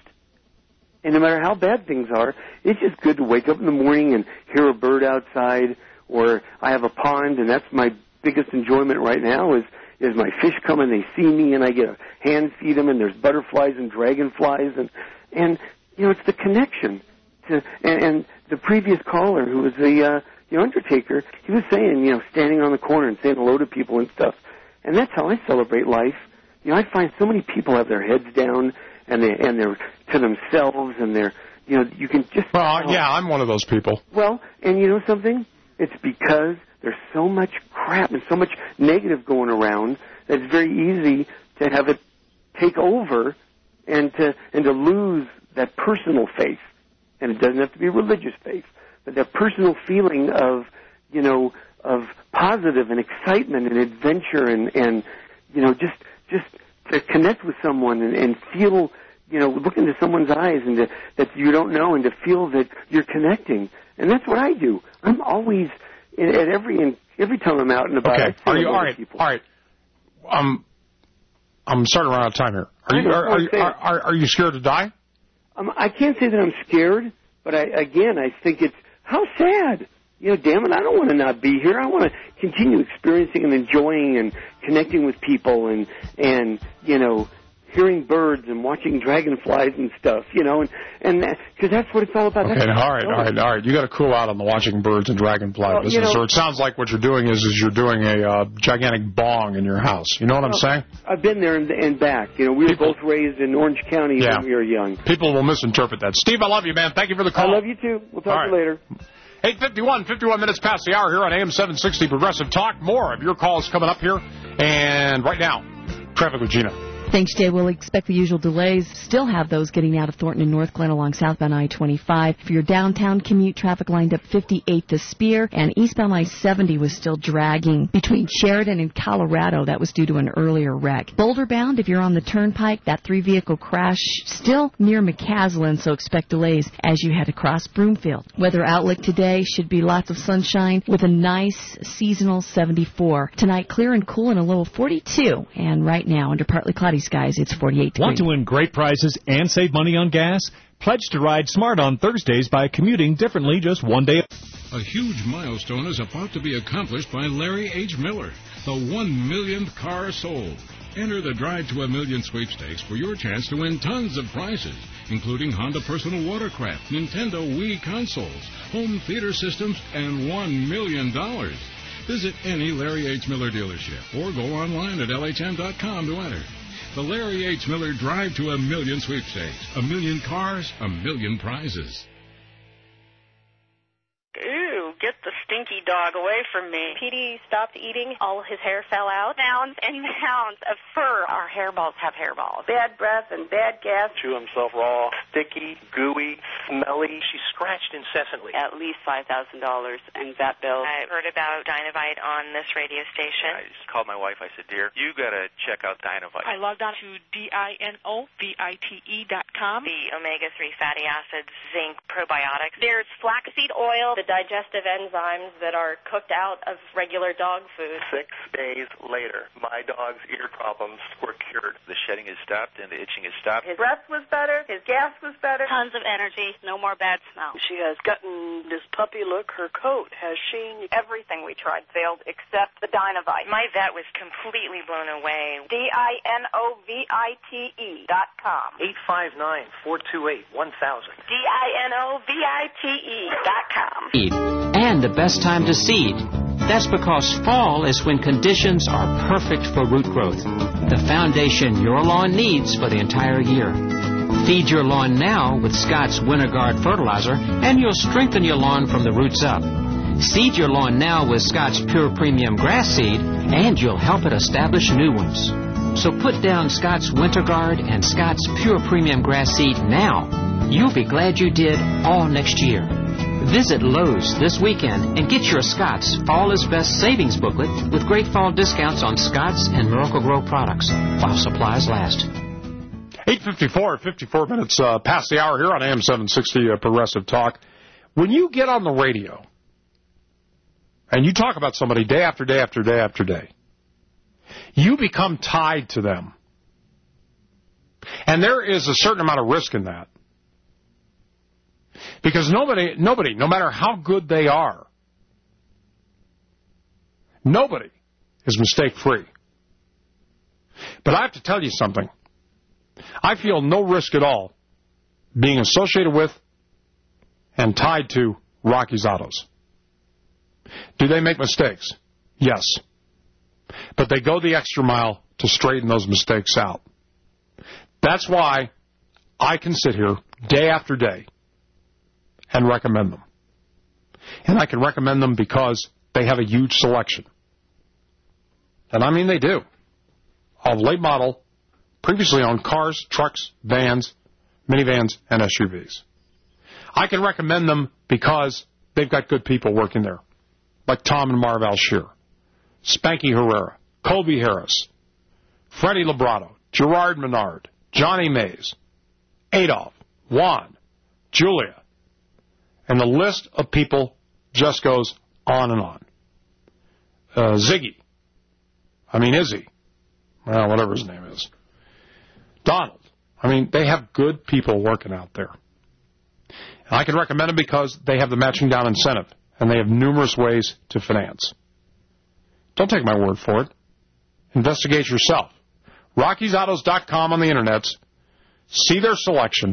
And no matter how bad things are, it's just good to wake up in the morning and hear a bird outside, or I have a pond, and that's my biggest enjoyment right now is, is my fish come and they see me, and I get a hand feed them, and there's butterflies and dragonflies, and, and you know, it's the connection. To, and, and the previous caller, who was the, uh, the Undertaker, he was saying, you know, standing on the corner and saying hello to people and stuff. And that's how I celebrate life. You know, I find so many people have their heads down, and they and they're to themselves, and they're, you know, you can just. Well, yeah, I'm one of those people. Well, and you know something? It's because there's so much crap and so much negative going around that it's very easy to have it take over, and to and to lose that personal faith. And it doesn't have to be religious faith, but that personal feeling of, you know, of positive and excitement and adventure, and and you know, just just. to connect with someone and, and feel, you know, look into someone's eyes and to, that you don't know, and to feel that you're connecting. And that's what I do. I'm always, at every every time I'm out and about. Okay. Are you, all right, people. all right. Um, I'm starting to run out of time here. Are you, are, are, are, are, are you scared to die? Um, I can't say that I'm scared, but I, again, I think it's, how sad. You know, damn it, I don't want to not be here. I want to continue experiencing and enjoying and connecting with people, and, and you know, hearing birds and watching dragonflies and stuff, you know, and and because that's what it's all about. Okay, that's all right, all right, all right. You got to cool out on the watching birds and dragonfly well, business, you know, or it sounds like what you're doing is is you're doing a uh, gigantic bong in your house. You know what well, I'm saying? I've been there and, and back. You know, we were People, both raised in Orange County yeah. when we were young. People will misinterpret that. Steve, I love you, man. Thank you for the call. I love you too. We'll talk to you later. eight fifty-one, fifty-one minutes past the hour here on A M seven sixty Progressive Talk. More of your calls coming up here. And right now, traffic with Gina. Thanks, Jay. We'll expect the usual delays. Still have those getting out of Thornton and North Glen along southbound I twenty-five. For your downtown commute, traffic lined up fifty-eight to Spear, and eastbound I seventy was still dragging between Sheridan and Colorado. That was due to an earlier wreck. Boulder bound, if you're on the turnpike, that three-vehicle crash still near McCaslin, so expect delays as you head across Broomfield. Weather outlook today should be lots of sunshine with a nice seasonal seventy-four. Tonight, clear and cool and a low of forty-two. And right now, under partly cloudy skies, it's forty-eight degrees. Want to win great prizes and save money on gas? Pledge to ride smart on Thursdays by commuting differently just one day. A huge milestone is about to be accomplished by Larry H. Miller, the one millionth car sold. Enter the Drive to a Million sweepstakes for your chance to win tons of prizes, including Honda personal watercraft, Nintendo Wii consoles, home theater systems, and one million dollars. Visit any Larry H. Miller dealership or go online at L H M dot com to enter. The Larry H. Miller Drive to a Million sweepstakes. A million cars, a million prizes. Ew, get stinky dog away from me. Petey stopped eating. All his hair fell out. Pounds and pounds of fur. Our hairballs have hairballs. Bad breath and bad gas. Chew himself raw, sticky, gooey, smelly. She scratched incessantly. At least five thousand dollars in vet bills. I heard about Dynavite on this radio station. I just called my wife. I said, dear, you got to check out Dynavite. I logged on to D I N O V I T E dot com. The omega three fatty acids, zinc, probiotics. There's flaxseed oil, the digestive enzymes that are cooked out of regular dog food. Six days later, my dog's ear problems were cured. The shedding has stopped and the itching has stopped. His breath was better. His gas was better. Tons of energy. No more bad smell. She has gotten this puppy look. Her coat has sheen. Everything we tried failed except the Dynavite. My vet was completely blown away. D I N O V I T E dot com. eight five nine, four two eight, one thousand. D I N O V I T E dot com. And the best time to seed. That's because fall is when conditions are perfect for root growth. The foundation your lawn needs for the entire year. Feed your lawn now with Scott's Winter Guard fertilizer, and you'll strengthen your lawn from the roots up. Seed your lawn now with Scott's Pure Premium Grass Seed, and you'll help it establish new ones. So put down Scott's Winter Guard and Scott's Pure Premium Grass Seed now. You'll be glad you did all next year. Visit Lowe's this weekend and get your Scott's Fall is Best Savings booklet with great fall discounts on Scott's and Miracle Grow products while supplies last. eight fifty-four, fifty-four minutes uh, past the hour here on A M seven sixty uh, Progressive Talk. When you get on the radio and you talk about somebody day after day after day after day, you become tied to them. And there is a certain amount of risk in that. Because nobody, nobody, no matter how good they are, nobody is mistake-free. But I have to tell you something. I feel no risk at all being associated with and tied to Rocky's Autos. Do they make mistakes? Yes. But they go the extra mile to straighten those mistakes out. That's why I can sit here day after day and recommend them. And I can recommend them because they have a huge selection. And I mean they do. Of late model, previously owned cars, trucks, vans, minivans, and S U Vs. I can recommend them because they've got good people working there, like Tom and Marv Alshear, Spanky Herrera, Colby Harris, Freddie Labrato, Gerard Menard, Johnny Mays, Adolph, Juan, Julia, and the list of people just goes on and on. Uh, Ziggy. I mean, Izzy. Well, whatever his name is. Donald. I mean, they have good people working out there. And I can recommend them because they have the matching down incentive, and they have numerous ways to finance. Don't take my word for it. Investigate yourself. Rockies Autos dot com on the Internet. See their selection,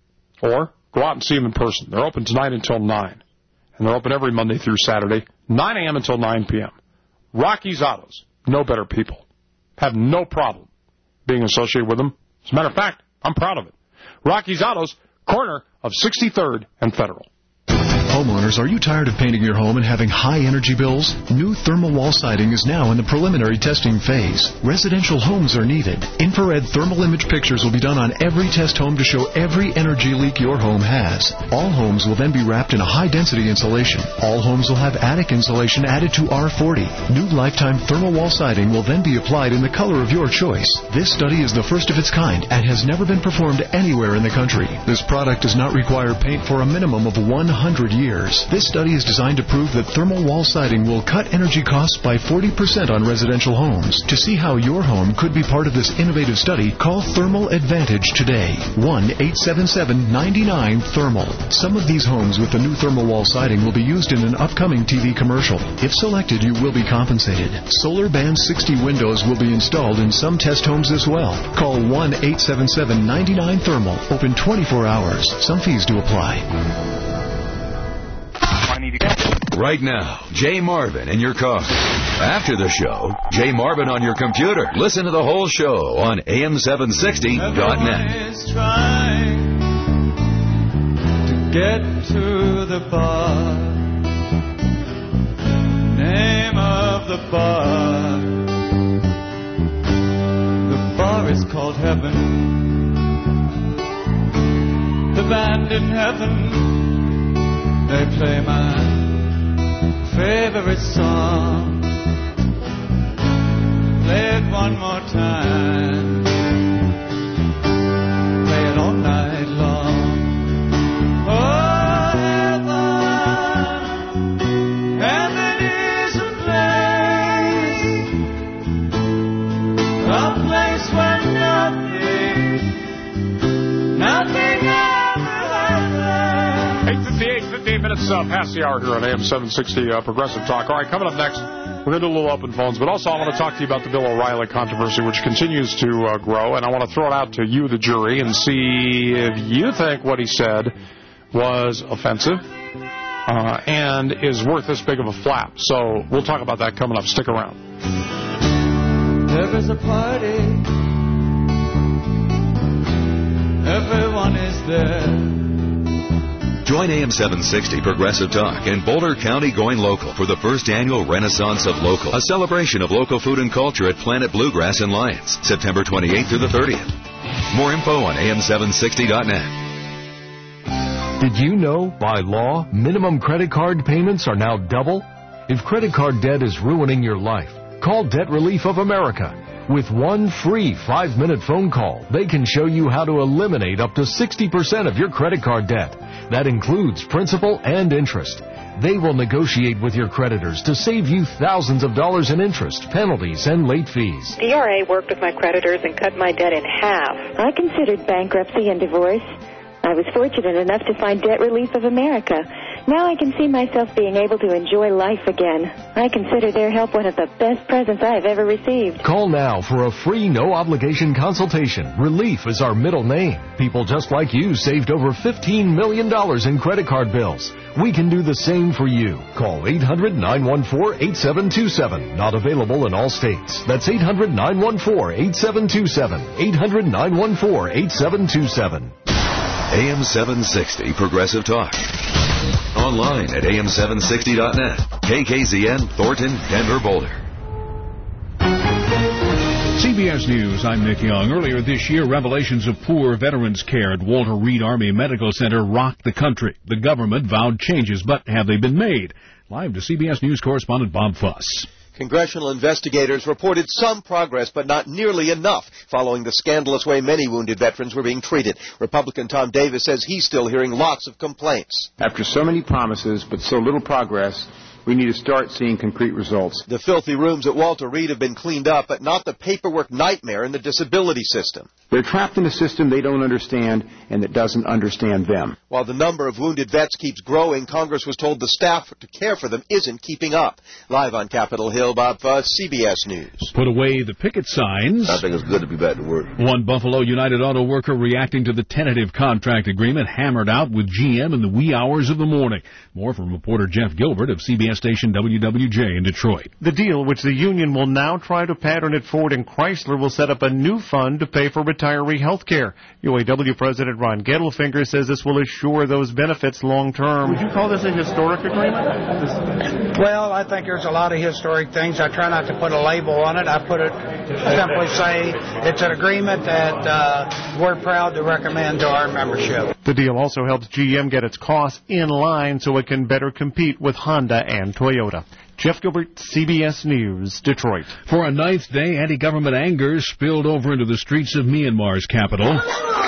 or go out and see them in person. They're open tonight until nine, and they're open every Monday through Saturday, nine a.m. until nine p.m. Rocky's Autos, no better people. Have no problem being associated with them. As a matter of fact, I'm proud of it. Rocky's Autos, corner of sixty-third and Federal. Homeowners, are you tired of painting your home and having high energy bills? New thermal wall siding is now in the preliminary testing phase. Residential homes are needed. Infrared thermal image pictures will be done on every test home to show every energy leak your home has. All homes will then be wrapped in a high-density insulation. All homes will have attic insulation added to R forty. New lifetime thermal wall siding will then be applied in the color of your choice. This study is the first of its kind and has never been performed anywhere in the country. This product does not require paint for a minimum of one hundred years. This study is designed to prove that thermal wall siding will cut energy costs by forty percent on residential homes. To see how your home could be part of this innovative study, call Thermal Advantage today. one eight seven seven, nine nine, thermal. Some of these homes with the new thermal wall siding will be used in an upcoming T V commercial. If selected, you will be compensated. Solar Band sixty windows will be installed in some test homes as well. Call one eight seven seven, nine nine, thermal. Open twenty-four hours. Some fees do apply. Right now, Jay Marvin in your car. After the show, Jay Marvin on your computer. Listen to the whole show on A M seven sixty dot net. Trying to get to the bar. the bar. The bar is called heaven. The band in heaven, they play my favorite song. Play it one more time. Play it all night long. Oh, heaven, heaven is a place, a place where nothing, nothing ever happens. eight fifty-eight, fifteen minutes uh, past the hour here on A M seven sixty uh, Progressive Talk. All right, coming up next, we're going to do a little open phones, but also I want to talk to you about the Bill O'Reilly controversy, which continues to uh, grow, and I want to throw it out to you, the jury, and see if you think what he said was offensive uh, and is worth this big of a flap. So we'll talk about that coming up. Stick around. There is a party. Everyone is there. Join A M seven sixty Progressive Talk and Boulder County Going Local for the first annual Renaissance of Local, a celebration of local food and culture at Planet Bluegrass in Lyons, September twenty-eighth through the thirtieth. More info on A M seven sixty dot net. Did you know, by law, minimum credit card payments are now double? If credit card debt is ruining your life, call Debt Relief of America. With one free five-minute phone call, they can show you how to eliminate up to sixty percent of your credit card debt. That includes principal and interest. They will negotiate with your creditors to save you thousands of dollars in interest, penalties, and late fees. D R A worked with my creditors and cut my debt in half. I considered bankruptcy and divorce. I was fortunate enough to find Debt Relief of America. Now I can see myself being able to enjoy life again. I consider their help one of the best presents I have ever received. Call now for a free, no-obligation consultation. Relief is our middle name. People just like you saved over fifteen million dollars in credit card bills. We can do the same for you. Call eight hundred, nine one four, eight seven two seven. Not available in all states. That's eight hundred, nine one four, eight seven two seven. eight hundred, nine one four, eight seven two seven. A M seven sixty Progressive Talk. Online at A M seven sixty dot net. K K Z N, Thornton, Denver, Boulder. C B S News, I'm Nick Young. Earlier this year, revelations of poor veterans care at Walter Reed Army Medical Center rocked the country. The government vowed changes, but have they been made? Live to C B S News correspondent Bob Fuss. Congressional investigators reported some progress, but not nearly enough, following the scandalous way many wounded veterans were being treated. Republican Tom Davis says he's still hearing lots of complaints. After so many promises, but so little progress, we need to start seeing concrete results. The filthy rooms at Walter Reed have been cleaned up, but not the paperwork nightmare in the disability system. They're trapped in a system they don't understand and that doesn't understand them. While the number of wounded vets keeps growing, Congress was told the staff to care for them isn't keeping up. Live on Capitol Hill, Bob Fuss, C B S News. Put away the picket signs. I think it's good to be back to work. One Buffalo United Auto worker reacting to the tentative contract agreement hammered out with G M in the wee hours of the morning. More from reporter Jeff Gilbert of C B S station W W J in Detroit. The deal, which the union will now try to pattern at Ford and Chrysler, will set up a new fund to pay for retiree health care. U A W President Ron Gettelfinger says this will assure those benefits long term. Would you call this a historic agreement? Well, I think there's a lot of historic things. I try not to put a label on it. I put it, simply say it's an agreement that uh, we're proud to recommend to our membership. The deal also helps G M get its costs in line so it can better compete with Honda and Toyota. Jeff Gilbert, C B S News, Detroit. For a ninth day, anti-government anger spilled over into the streets of Myanmar's capital.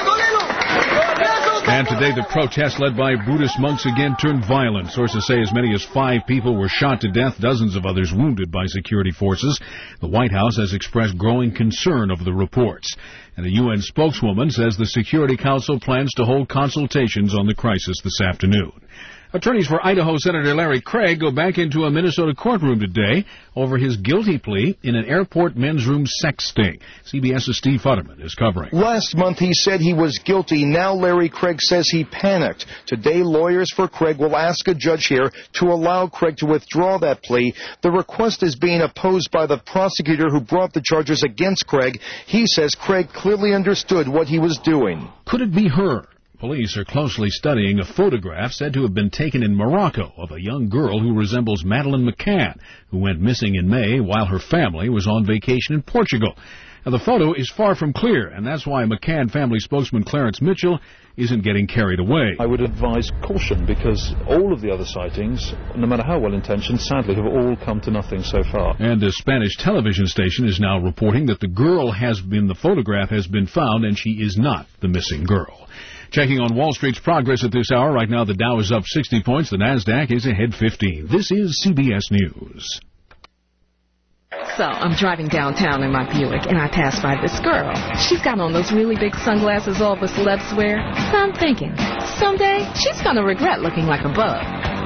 And today, the protest led by Buddhist monks again turned violent. Sources say as many as five people were shot to death, dozens of others wounded by security forces. The White House has expressed growing concern over the reports. And a U N spokeswoman says the Security Council plans to hold consultations on the crisis this afternoon. Attorneys for Idaho Senator Larry Craig go back into a Minnesota courtroom today over his guilty plea in an airport men's room sex sting. CBS's Steve Futterman is covering. Last month he said he was guilty. Now Larry Craig says he panicked. Today lawyers for Craig will ask a judge here to allow Craig to withdraw that plea. The request is being opposed by the prosecutor who brought the charges against Craig. He says Craig clearly understood what he was doing. Could it be her? Police are closely studying a photograph said to have been taken in Morocco of a young girl who resembles Madeleine McCann, who went missing in May while her family was on vacation in Portugal. Now, the photo is far from clear, and that's why McCann family spokesman Clarence Mitchell isn't getting carried away. I would advise caution, because all of the other sightings, no matter how well-intentioned, sadly have all come to nothing so far. And a Spanish television station is now reporting that the girl has been, the photograph has been found, and she is not the missing girl. Checking on Wall Street's progress at this hour, right now the Dow is up sixty points, the NASDAQ is ahead fifteen. This is C B S News. So I'm driving downtown in my Buick, and I pass by this girl. She's got on those really big sunglasses all the celebs wear. So I'm thinking, someday she's going to regret looking like a bug.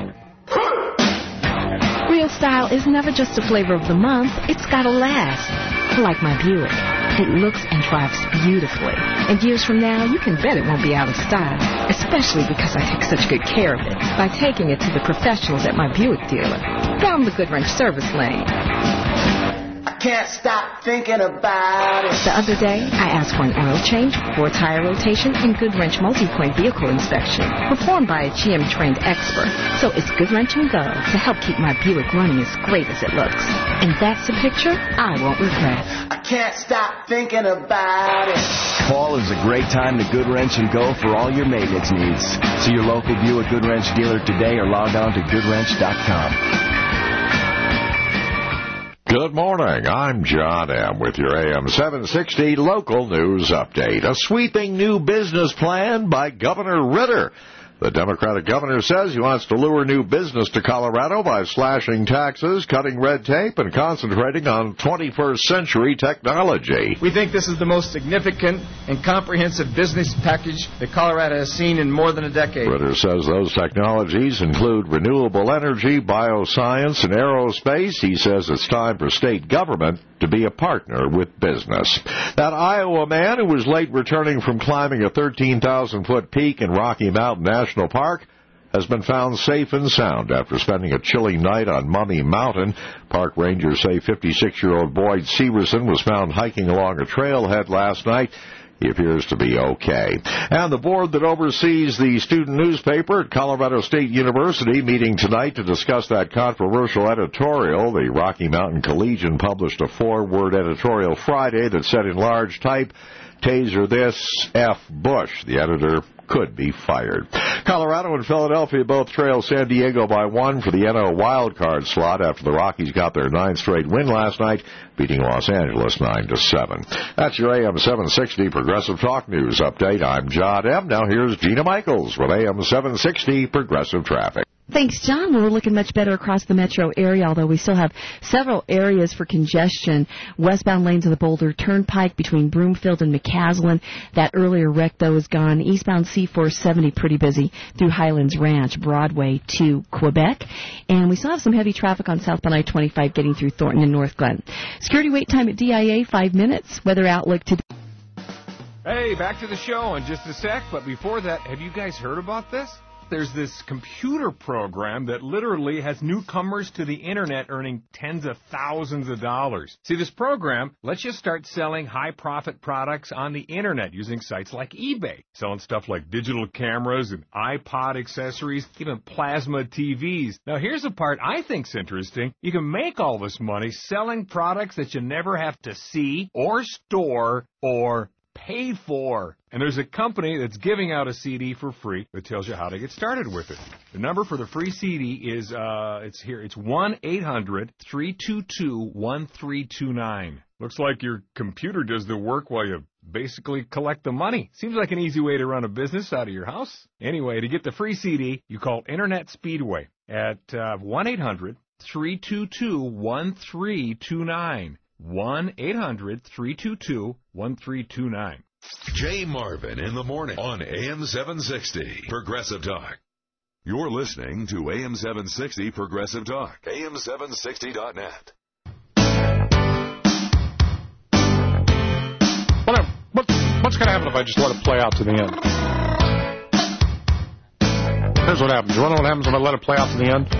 Real style is never just a flavor of the month. It's got to last. Like my Buick. It looks and drives beautifully. And years from now, you can bet it won't be out of style. Especially because I take such good care of it by taking it to the professionals at my Buick dealer. Down the Goodwrench service lane. Can't stop thinking about it. The other day, I asked for an oil change, for tire rotation, and Goodwrench multi-point vehicle inspection, performed by a G M-trained expert. So it's Goodwrench and Go to help keep my Buick running as great as it looks. And that's a picture I won't regret. I can't stop thinking about it. Fall is a great time to Goodwrench and Go for all your maintenance needs. See your local Buick Goodwrench dealer today or log on to goodwrench dot com. Good morning. I'm John M. with your A M seven sixty local news update. A sweeping new business plan by Governor Ritter. The Democratic governor says he wants to lure new business to Colorado by slashing taxes, cutting red tape, and concentrating on twenty-first century technology. We think this is the most significant and comprehensive business package that Colorado has seen in more than a decade. Ritter says those technologies include renewable energy, bioscience, and aerospace. He says it's time for state government to be a partner with business. That Iowa man who was late returning from climbing a thirteen thousand foot peak in Rocky Mountain National Park has been found safe and sound after spending a chilly night on Mummy Mountain. Park rangers say fifty-six-year-old Boyd Severson was found hiking along a trailhead last night. He appears to be okay. And the board that oversees the student newspaper at Colorado State University meeting tonight to discuss that controversial editorial. The Rocky Mountain Collegian published a four-word editorial Friday that said in large type, "Taser this, F. Bush." The editor could be fired. Colorado and Philadelphia both trail San Diego by one for the N O wildcard slot after the Rockies got their ninth straight win last night, beating Los Angeles nine to seven. That's your A M seven sixty Progressive Talk News update. I'm John M. Now here's Gina Michaels with A M seven sixty Progressive Traffic. Thanks, John. We're looking much better across the metro area, although we still have several areas for congestion. Westbound lanes of the Boulder Turnpike between Broomfield and McCaslin. That earlier wreck, though, is gone. Eastbound C four seventy pretty busy through Highlands Ranch, Broadway to Quebec. And we still have some heavy traffic on southbound I twenty-five getting through Thornton and North Glen. Security wait time at D I A, five minutes. Weather outlook today. Hey, back to the show in just a sec. But before that, have you guys heard about this? There's this computer program that literally has newcomers to the Internet earning tens of thousands of dollars. See, this program lets you start selling high-profit products on the Internet using sites like eBay, selling stuff like digital cameras and iPod accessories, even plasma T Vs. Now, here's the part I think's interesting. You can make all this money selling products that you never have to see or store or pay for. And there's a company that's giving out a C D for free that tells you how to get started with it. The number for the free C D is, uh, it's here. It's one eight hundred three two two one three two nine. Looks like your computer does the work while you basically collect the money. Seems like an easy way to run a business out of your house. Anyway, to get the free C D, you call Internet Speedway at uh, one eight hundred three two two one three two nine. one eight hundred three two two one three two nine. Jay Marvin in the morning on A M seven sixty Progressive Talk. You're listening to A M seven sixty Progressive Talk. A M seven sixty dot net. What, what, what's going to happen if I just let it play out to the end? Here's what happens. You want to know what happens if I let it play out to the end?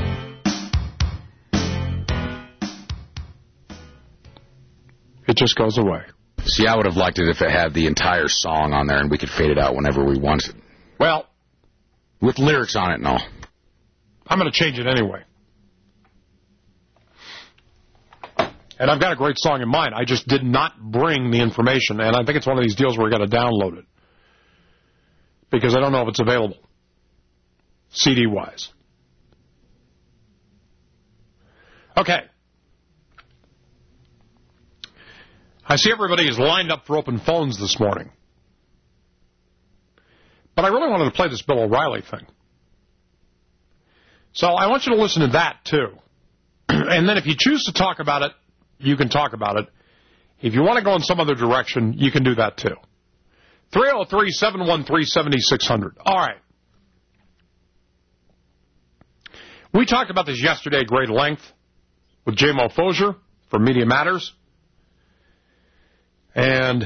It just goes away. See, I would have liked it if it had the entire song on there and we could fade it out whenever we wanted. Well, with lyrics on it and all. I'm going to change it anyway. And I've got a great song in mind. I just did not bring the information, and I think it's one of these deals where you got to download it because I don't know if it's available C D-wise. Okay. I see everybody is lined up for open phones this morning. But I really wanted to play this Bill O'Reilly thing. So I want you to listen to that, too. And then if you choose to talk about it, you can talk about it. If you want to go in some other direction, you can do that, too. three oh three, seven one three, seven six zero zero. All right. We talked about this yesterday at great length with J. Mo Fozier from Media Matters. And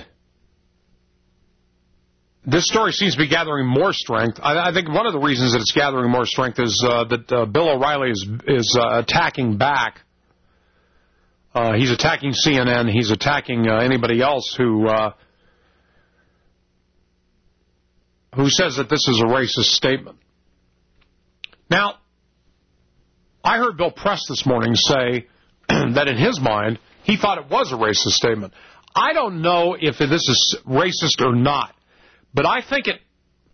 this story seems to be gathering more strength. I, I think one of the reasons that it's gathering more strength is uh, that uh, Bill O'Reilly is, is uh, attacking back. Uh, he's attacking C N N. He's attacking uh, anybody else who uh, who says that this is a racist statement. Now, I heard Bill Press this morning say that in his mind, he thought it was a racist statement. I don't know if this is racist or not, but I think it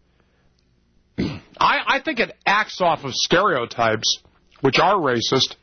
I, I think it acts off of stereotypes, which are racist.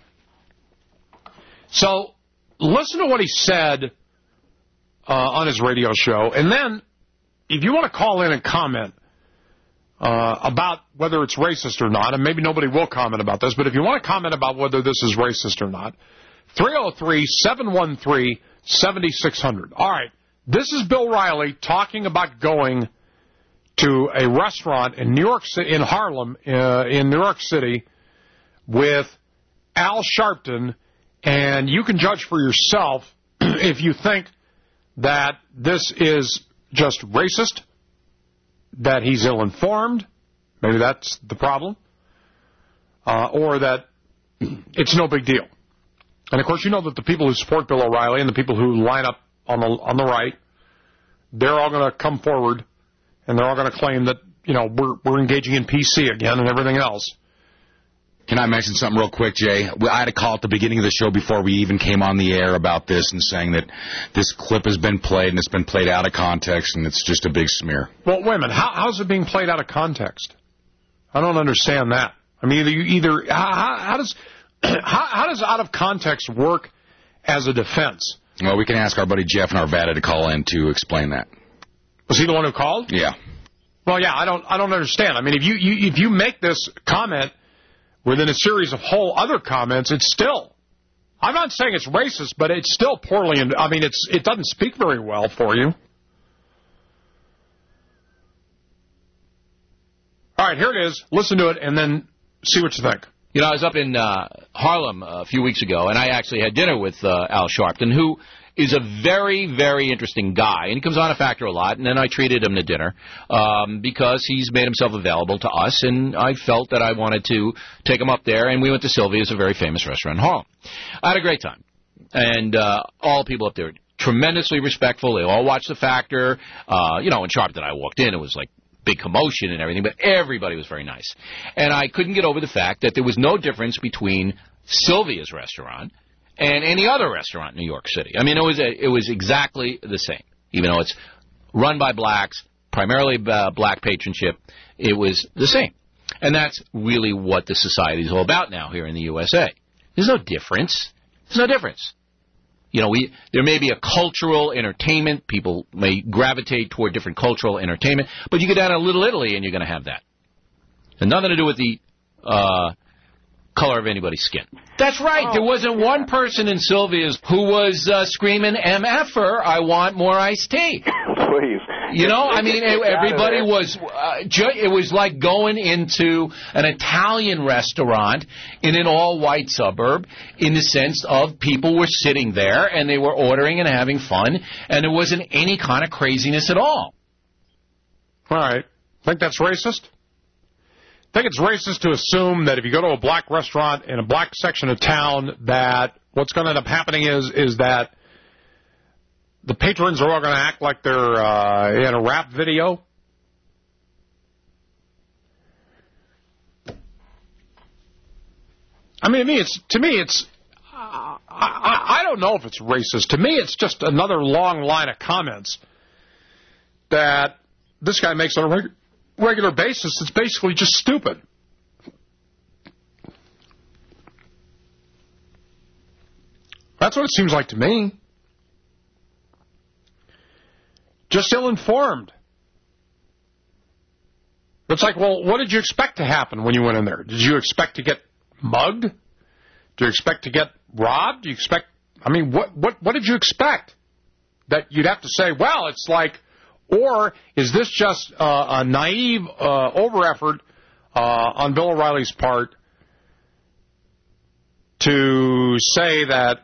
So listen to what he said uh, on his radio show, and then if you want to call in and comment uh, about whether it's racist or not, and maybe nobody will comment about this, but if you want to comment about whether this is racist or not, three oh three, seven one three, seven six zero zero. All right, this is Bill O'Reilly talking about going to a restaurant in New York City, in Harlem, uh, in New York City, with Al Sharpton, and you can judge for yourself if you think that this is just racist, that he's ill-informed, maybe that's the problem, uh, or that it's no big deal. And, of course, you know that the people who support Bill O'Reilly and the people who line up on the on the right, they're all going to come forward, and they're all going to claim that, you know, we're we're engaging in P C again and everything else. Can I mention something real quick, Jay? I had a call at the beginning of the show before we even came on the air about this and saying that this clip has been played and it's been played out of context and it's just a big smear. Well, wait a minute. How, how's it being played out of context? I don't understand that. I mean, either, you, either how, how does how, how does out of context work as a defense? Well, we can ask our buddy Jeff Narvada to call in to explain that. Was he the one who called? Yeah. Well, yeah, I don't I don't understand. I mean, if you, you if you make this comment within a series of whole other comments, it's still, I'm not saying it's racist, but it's still poorly, I mean, it's it doesn't speak very well for you. All right, here it is. Listen to it and then see what you think. You know, I was up in uh, Harlem a few weeks ago, and I actually had dinner with uh, Al Sharpton, who is a very, very interesting guy, and he comes on a Factor a lot, and then I treated him to dinner um, because he's made himself available to us, and I felt that I wanted to take him up there, and we went to Sylvia's, a very famous restaurant in Harlem. I had a great time, and uh, all people up there tremendously respectful. They all watched the Factor. Uh, you know, when Sharpton and I walked in, it was like big commotion and everything, but everybody was very nice. And I couldn't get over the fact that there was no difference between Sylvia's restaurant and any other restaurant in New York City. I mean, it was a, it was exactly the same. Even though it's run by blacks, primarily uh, black patronship, it was the same. And that's really what the society is all about now here in the U S A. There's no difference. There's no difference. You know, we there may be a cultural entertainment. People may gravitate toward different cultural entertainment. But you go down to Little Italy and you're going to have that. And nothing to do with the uh, color of anybody's skin. That's right. Oh, there wasn't yeah. one person in Sylvia's who was uh, screaming, M F er, I want more iced tea. Please. You know, I mean, everybody was, uh, ju- it was like going into an Italian restaurant in an all-white suburb in the sense of people were sitting there and they were ordering and having fun, and there wasn't any kind of craziness at all. All right. Think that's racist? Think it's racist to assume that if you go to a black restaurant in a black section of town that what's going to end up happening is is that the patrons are all going to act like they're uh, in a rap video? I mean, to me, it's to me, it's. Uh, I, I don't know if it's racist. To me, it's just another long line of comments that this guy makes on a reg- regular basis. It's basically just stupid. That's what it seems like to me. Just ill-informed. It's like, well, what did you expect to happen when you went in there? Did you expect to get mugged? Did you expect to get robbed? Do you expect, I mean, what, what, what did you expect? That you'd have to say, well, it's like, or is this just uh, a naive uh, over-effort uh, on Bill O'Reilly's part to say that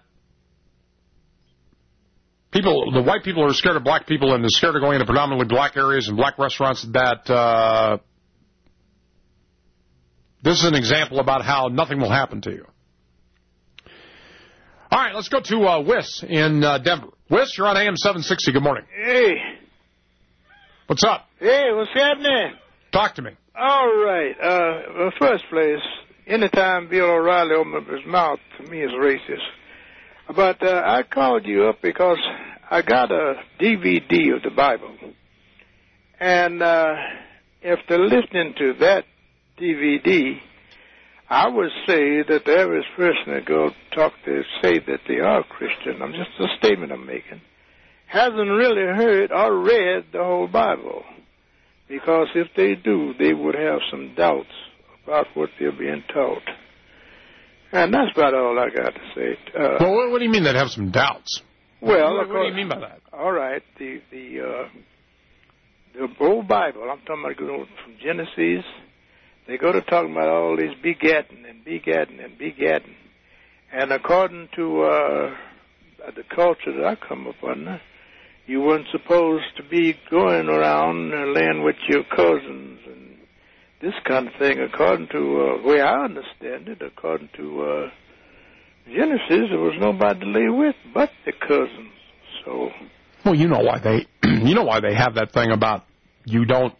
people, the white people are scared of black people and they're scared of going into predominantly black areas and black restaurants, that uh, this is an example about how nothing will happen to you. All right, let's go to uh, Wiss in uh, Denver. Wiss, you're on A M seven sixty. Good morning. Hey. What's up? Hey, what's happening? Talk to me. All right. Uh, in the first place, anytime Bill O'Reilly opens up his mouth, to me is racist. But uh, I called you up because I got a D V D of the Bible. And uh, if they're listening to that D V D, I would say that the average person that go talk to say that they are Christian, I'm just a statement I'm making, hasn't really heard or read the whole Bible. Because if they do, they would have some doubts about what they're being taught. And that's about all I got to say. Uh, well, what, what do you mean they'd have some doubts? Well, what, what do you mean by that? All right, the the uh, the whole Bible, I'm talking about going from Genesis, they go to talking about all these begetting and begetting and begetting. And according to uh, the culture that I come up under, you weren't supposed to be going around and laying with your cousins and this kind of thing. According to uh, the way I understand it, according to uh, Genesis, there was nobody to lay with but the cousins. So, well, you know why they, you know why they have that thing about you don't,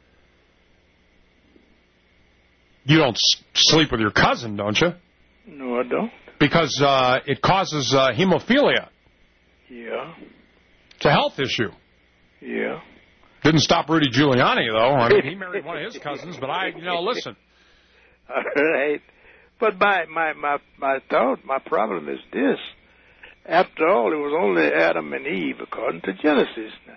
you don't sleep with your cousin, don't you? No, I don't. Because uh, it causes uh, hemophilia. Yeah. It's a health issue. Yeah. Didn't stop Rudy Giuliani, though. I mean, he married one of his cousins, but I, you know, listen. All right. But my, my, my, my thought, my problem is this. After all, it was only Adam and Eve, according to Genesis now.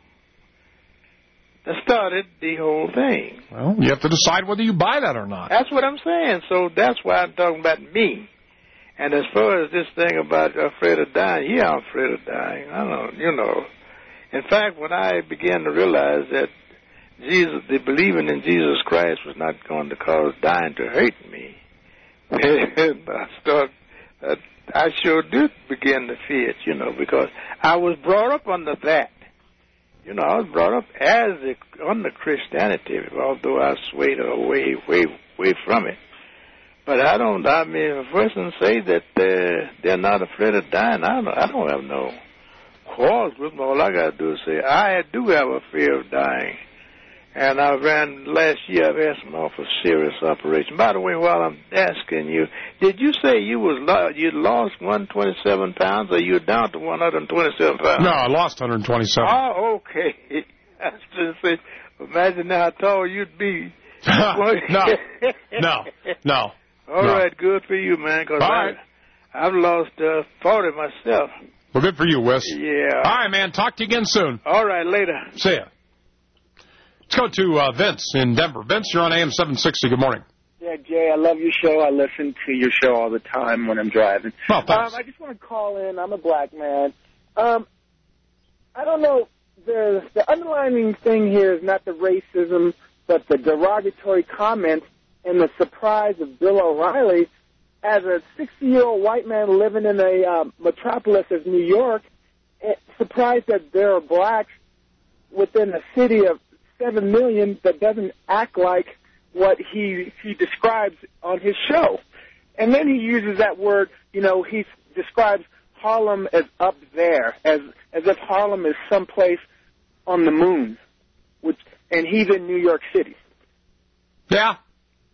That started the whole thing. Well, you have to decide whether you buy that or not. That's what I'm saying. So that's why I'm talking about me. And as far as this thing about afraid of dying, yeah, I'm afraid of dying. I don't, you know. In fact, when I began to realize that Jesus, the believing in Jesus Christ was not going to cause dying to hurt me, I start, uh, I sure did begin to fear it, you know, because I was brought up under that. You know, I was brought up as a, under Christianity, although I swayed away, way, way from it. But I don't, I mean, if a person say that they're, they're not afraid of dying, I don't, I don't have no quarrels with them. All I got to do is say, I do have a fear of dying. And I ran, last year, I've had some awful serious operation. By the way, while I'm asking you, did you say you was you lost one hundred twenty-seven pounds, or you down to one hundred twenty-seven pounds? No, I lost one hundred twenty-seven. Oh, okay. I was just saying, imagine how tall you'd be. no, no, no. All no. right, good for you, man, because right. I've lost uh, forty myself. Well, good for you, Wes. Yeah. All right, man, talk to you again soon. All right, later. See ya. Let's go to uh, Vince in Denver. Vince, you're on A M seven sixty. Good morning. Yeah, Jay, I love your show. I listen to your show all the time when I'm driving. Oh, thanks. Um, I just want to call in. I'm a black man. Um, I don't know. The, the underlying thing here is not the racism, but the derogatory comments and the surprise of Bill O'Reilly as a sixty-year-old white man living in a uh, metropolis of New York, surprised that there are blacks within a city of seven million that doesn't act like what he he describes on his show. And then he uses that word, you know, he describes Harlem as up there, as as if Harlem is someplace on the moon, which and he's in New York City. Yeah.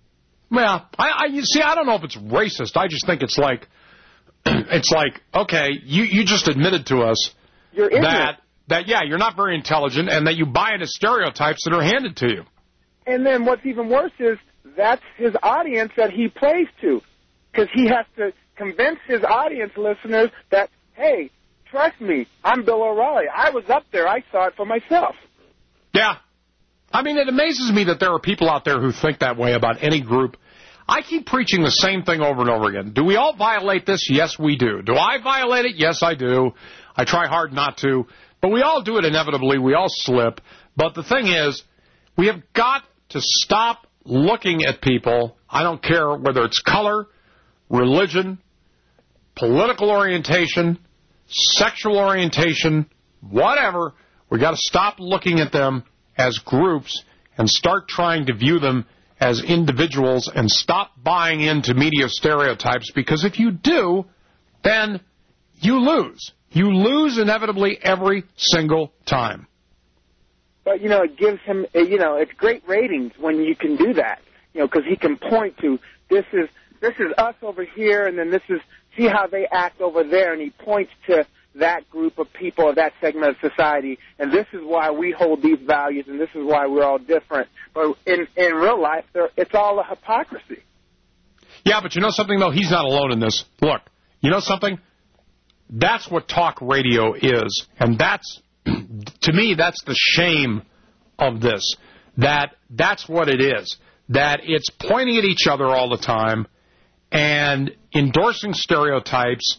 Well, I, I you see, I don't know if it's racist. I just think it's like, it's like, okay, you, you just admitted to us You're that, that, yeah, you're not very intelligent and that you buy into stereotypes that are handed to you. And then what's even worse is that's his audience that he plays to, because he has to convince his audience listeners that, hey, trust me, I'm Bill O'Reilly. I was up there. I saw it for myself. Yeah. I mean, it amazes me that there are people out there who think that way about any group. I keep preaching the same thing over and over again. Do we all violate this? Yes, we do. Do I violate it? Yes, I do. I try hard not to. But we all do it inevitably. We all slip. But the thing is, we have got to stop looking at people. I don't care whether it's color, religion, political orientation, sexual orientation, whatever. We've got to stop looking at them as groups and start trying to view them as individuals and stop buying into media stereotypes, because if you do, then you lose. You lose inevitably every single time. But, you know, it gives him, you know, it's great ratings when you can do that, you know, because he can point to this is this is us over here, and then this is, see how they act over there, and he points to that group of people of that segment of society, and this is why we hold these values, and this is why we're all different. But in, in real life, it's all a hypocrisy. Yeah, but you know something, though? He's not alone in this. Look, you know something? That's what talk radio is, and that's, to me, that's the shame of this, that that's what it is, that it's pointing at each other all the time and endorsing stereotypes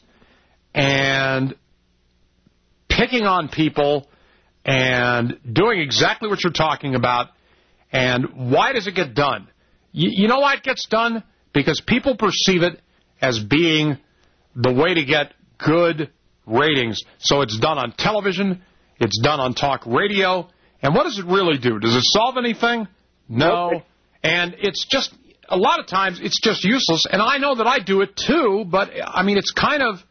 and picking on people and doing exactly what you're talking about. And why does it get done? You, you know why it gets done? Because people perceive it as being the way to get good ratings. So it's done on television, it's done on talk radio, and what does it really do? Does it solve anything? No. Nope. And it's just, a lot of times, it's just useless. And I know that I do it too, but, I mean, it's kind of,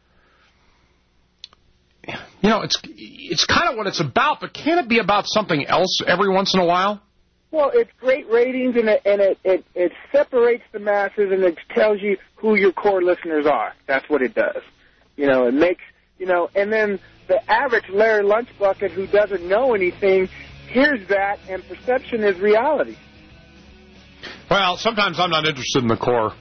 you know, it's it's kind of what it's about, but can't it be about something else every once in a while? Well, it's great ratings, and it and it, it, it separates the masses, and it tells you who your core listeners are. That's what it does. You know, it makes, you know, and then the average Larry Lunchbucket who doesn't know anything hears that, and perception is reality. Well, sometimes I'm not interested in the core.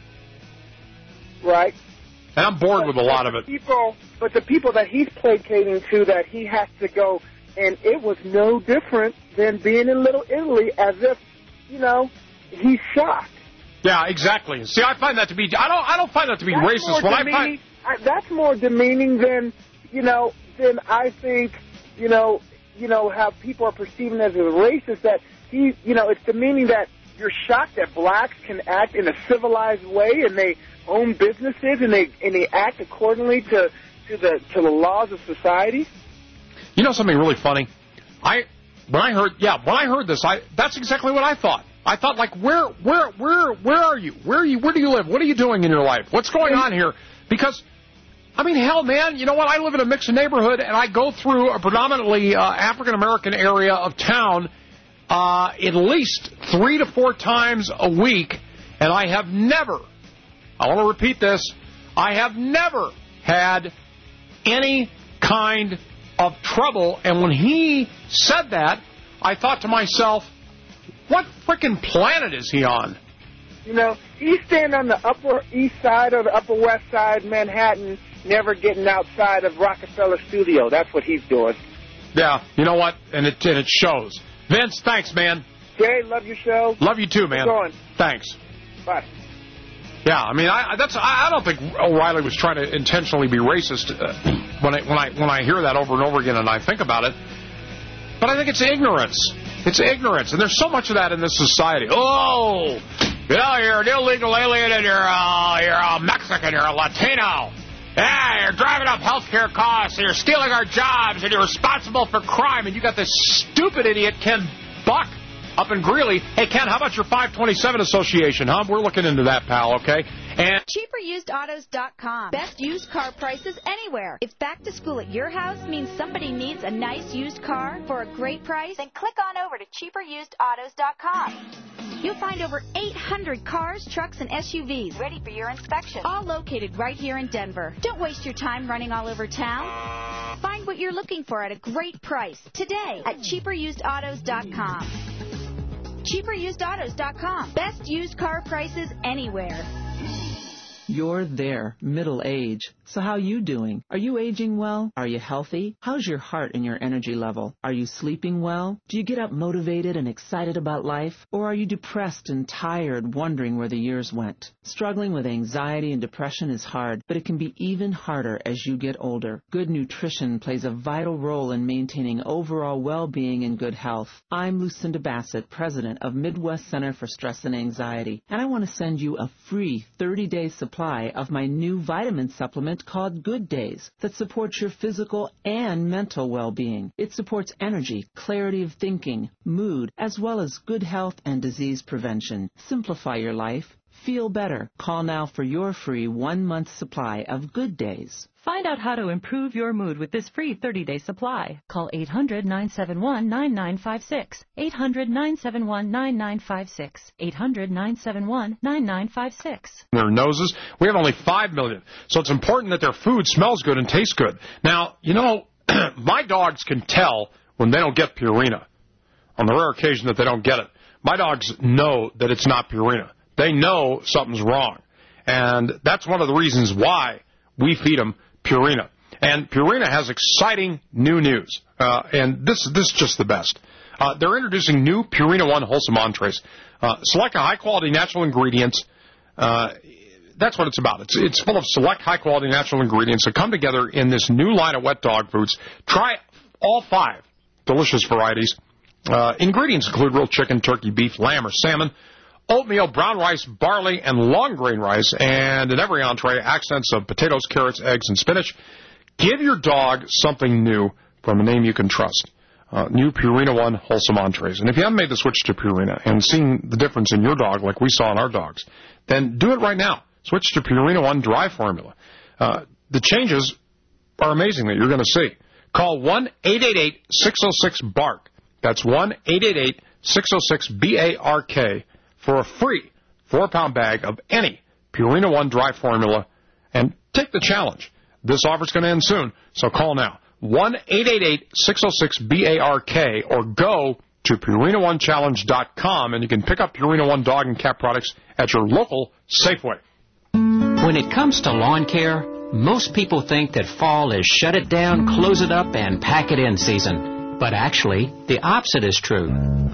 Right. And I'm bored but, with a lot of it. People, but the people that he's placating to, that he has to go, and it was no different than being in Little Italy, as if, you know, he's shocked. Yeah, exactly. See, I find that to be, I don't I don't find that to be that's racist. When I find, I, that's more demeaning than, you know, than I think, you know, you know, how people are perceiving as a racist, that he, you know, it's demeaning that you're shocked that blacks can act in a civilized way, and they own businesses, and they and they act accordingly to to the to the laws of society. You know something really funny? I when I heard yeah when I heard this, I that's exactly what I thought. I thought, like, where where where where are you? Where are you? Where do you live? What are you doing in your life? What's going on here? Because, I mean, hell, man, you know what? I live in a mixed neighborhood, and I go through a predominantly uh, African American area of town uh, at least three to four times a week, and I have never. I want to repeat this. I have never had any kind of trouble. And when he said that, I thought to myself, what frickin' planet is he on? You know, he's staying on the Upper East Side or the Upper West Side, Manhattan, never getting outside of Rockefeller Studio. That's what he's doing. Yeah, you know what? And it, and it shows. Vince, thanks, man. Jay, love your show. Love you too, man. Keep going. Thanks. Bye. Yeah, I mean, I that's I don't think O'Reilly was trying to intentionally be racist uh, when I when I when I hear that over and over again and I think about it. But I think it's ignorance. It's ignorance, and there's so much of that in this society. Oh, you know, you're an illegal alien, and you're uh, you're a Mexican, you're a Latino. Yeah, you're driving up healthcare costs, and you're stealing our jobs, and you're responsible for crime, and you got this stupid idiot Ken Buck up in Greeley. Hey, Ken, how about your five twenty-seven Association, huh? We're looking into that, pal, okay? And cheaper used autos dot com. Best used car prices anywhere. If back to school at your house means somebody needs a nice used car for a great price, then click on over to cheaper used autos dot com. You'll find over eight hundred cars, trucks, and S U Vs ready for your inspection, all located right here in Denver. Don't waste your time running all over town. Find what you're looking for at a great price today at cheaper used autos dot com. cheaper used autos dot com. Best used car prices anywhere. You're there, middle age. So how you doing? Are you aging well? Are you healthy? How's your heart and your energy level? Are you sleeping well? Do you get up motivated and excited about life? Or are you depressed and tired, wondering where the years went? Struggling with anxiety and depression is hard, but it can be even harder as you get older. Good nutrition plays a vital role in maintaining overall well-being and good health. I'm Lucinda Bassett, president of Midwest Center for Stress and Anxiety, and I want to send you a free thirty-day supply of my new vitamin supplement called Good Days that supports your physical and mental well-being. It supports energy, clarity of thinking, mood, as well as good health and disease prevention. Simplify your life. Feel better. Call now for your free one-month supply of Good Days. Find out how to improve your mood with this free thirty-day supply. Call eight hundred, nine seven one, nine nine five six. eight hundred, nine seven one, nine nine five six. eight hundred, nine seven one, nine nine five six. Their noses. We have only five million. So it's important that their food smells good and tastes good. Now, you know, my dogs can tell when they don't get Purina. On the rare occasion that they don't get it, my dogs know that it's not Purina. They know something's wrong. And that's one of the reasons why we feed them Purina. And Purina has exciting new news. Uh, and this, this is just the best. Uh, they're introducing new Purina One Wholesome Entrees. Uh, select high-quality natural ingredients. Uh, that's what it's about. It's, it's full of select high-quality natural ingredients that come together in this new line of wet dog foods. Try all five delicious varieties. Uh, ingredients include real chicken, turkey, beef, lamb, or salmon, oatmeal, brown rice, barley, and long grain rice, and in every entree, accents of potatoes, carrots, eggs, and spinach. Give your dog something new from a name you can trust. Uh, new Purina One Wholesome Entrees. And if you haven't made the switch to Purina and seen the difference in your dog like we saw in our dogs, then do it right now. Switch to Purina One Dry Formula. Uh, the changes are amazing that you're going to see. Call one eight eight eight, six oh six, B A R K. That's one eight eight eight, six oh six, B A R K. for a free four-pound bag of any Purina One Dry Formula, and take the challenge. This offer's going to end soon, so call now. one eight eight eight, six oh six, B A R K, or go to Purina One Challenge dot com, and you can pick up Purina One dog and cat products at your local Safeway. When it comes to lawn care, most people think that fall is shut it down, close it up, and pack it in season. But actually, the opposite is true.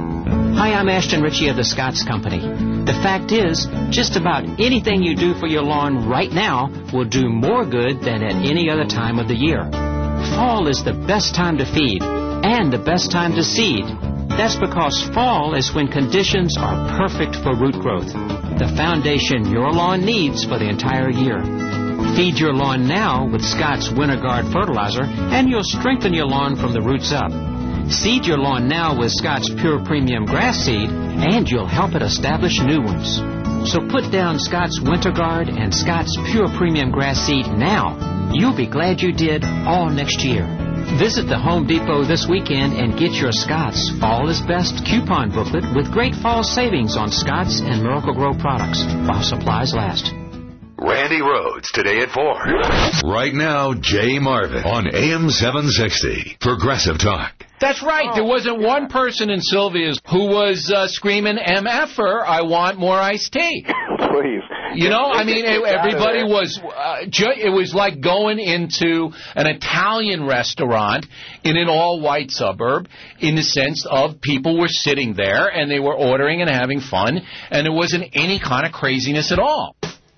Hi, I'm Ashton Ritchie of the Scotts Company. The fact is, just about anything you do for your lawn right now will do more good than at any other time of the year. Fall is the best time to feed and the best time to seed. That's because fall is when conditions are perfect for root growth, the foundation your lawn needs for the entire year. Feed your lawn now with Scotts Winter Guard fertilizer, and you'll strengthen your lawn from the roots up. Seed your lawn now with Scotts Pure Premium Grass Seed, and you'll help it establish new ones. So put down Scotts Winter Guard and Scotts Pure Premium Grass Seed now. You'll be glad you did all next year. Visit the Home Depot this weekend and get your Scotts Fall is Best coupon booklet with great fall savings on Scotts and Miracle Grow products while supplies last. Randy Rhodes, today at four. Right now, Jay Marvin on A M seven sixty. Progressive Talk. That's right. Oh, there wasn't yeah. one person in Sylvia's who was uh, screaming, M F-er, I want more iced tea. Please. You know, I mean, Get everybody was, uh, ju- it was like going into an Italian restaurant in an all-white suburb in the sense of people were sitting there and they were ordering and having fun, and there wasn't any kind of craziness at all.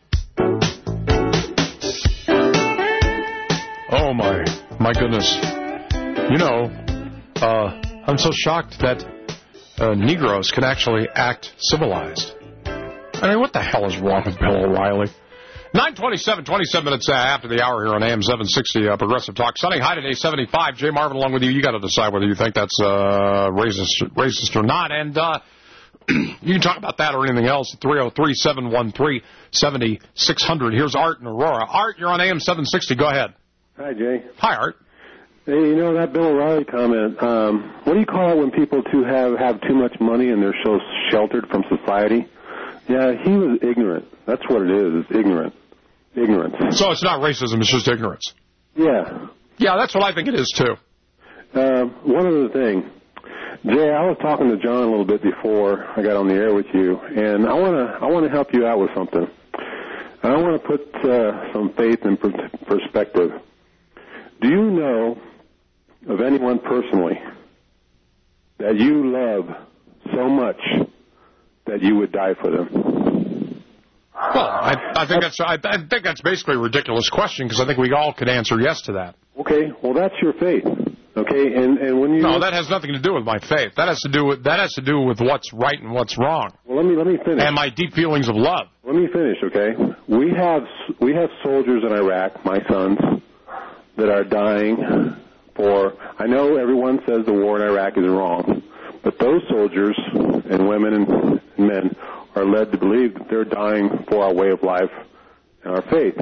Oh, my, my goodness. You know, uh, I'm so shocked that uh, Negroes can actually act civilized. I mean, what the hell is wrong with Bill O'Reilly? nine twenty-seven, twenty-seven minutes uh, after the hour here on A M seven sixty, uh, Progressive Talk. Sunny high today, seventy-five. Jay Marvin along with you. You got to decide whether you think that's uh, racist, racist or not. And uh, you can talk about that or anything else at three oh three, seven one three, seven six zero zero. Here's Art in Aurora. Art, you're on A M seven sixty. Go ahead. Hi, Jay. Hi, Art. Hey, you know, that Bill O'Reilly comment, um, what do you call it when people too have, have too much money and they're so sheltered from society? Yeah, he was ignorant. That's what it is, it's ignorant. Ignorance. So it's not racism, it's just ignorance. Yeah. Yeah, that's what I think it is, too. Uh, one other thing. Jay, I was talking to John a little bit before I got on the air with you, and I want to I want to help you out with something. I want to put uh, some faith in per- perspective. Do you know of anyone personally that you love so much that you would die for them? Well, I, I think that's I, I think that's basically a ridiculous question because I think we all could answer yes to that. Okay, well that's your faith. Okay, and and when you no, that has nothing to do with my faith. That has to do with that has to do with what's right and what's wrong. Well, let me let me finish. And my deep feelings of love. Let me finish, okay? We have we have soldiers in Iraq, my sons, that are dying for. I know everyone says the war in Iraq is wrong, but those soldiers and women and men are led to believe that they're dying for our way of life and our faith.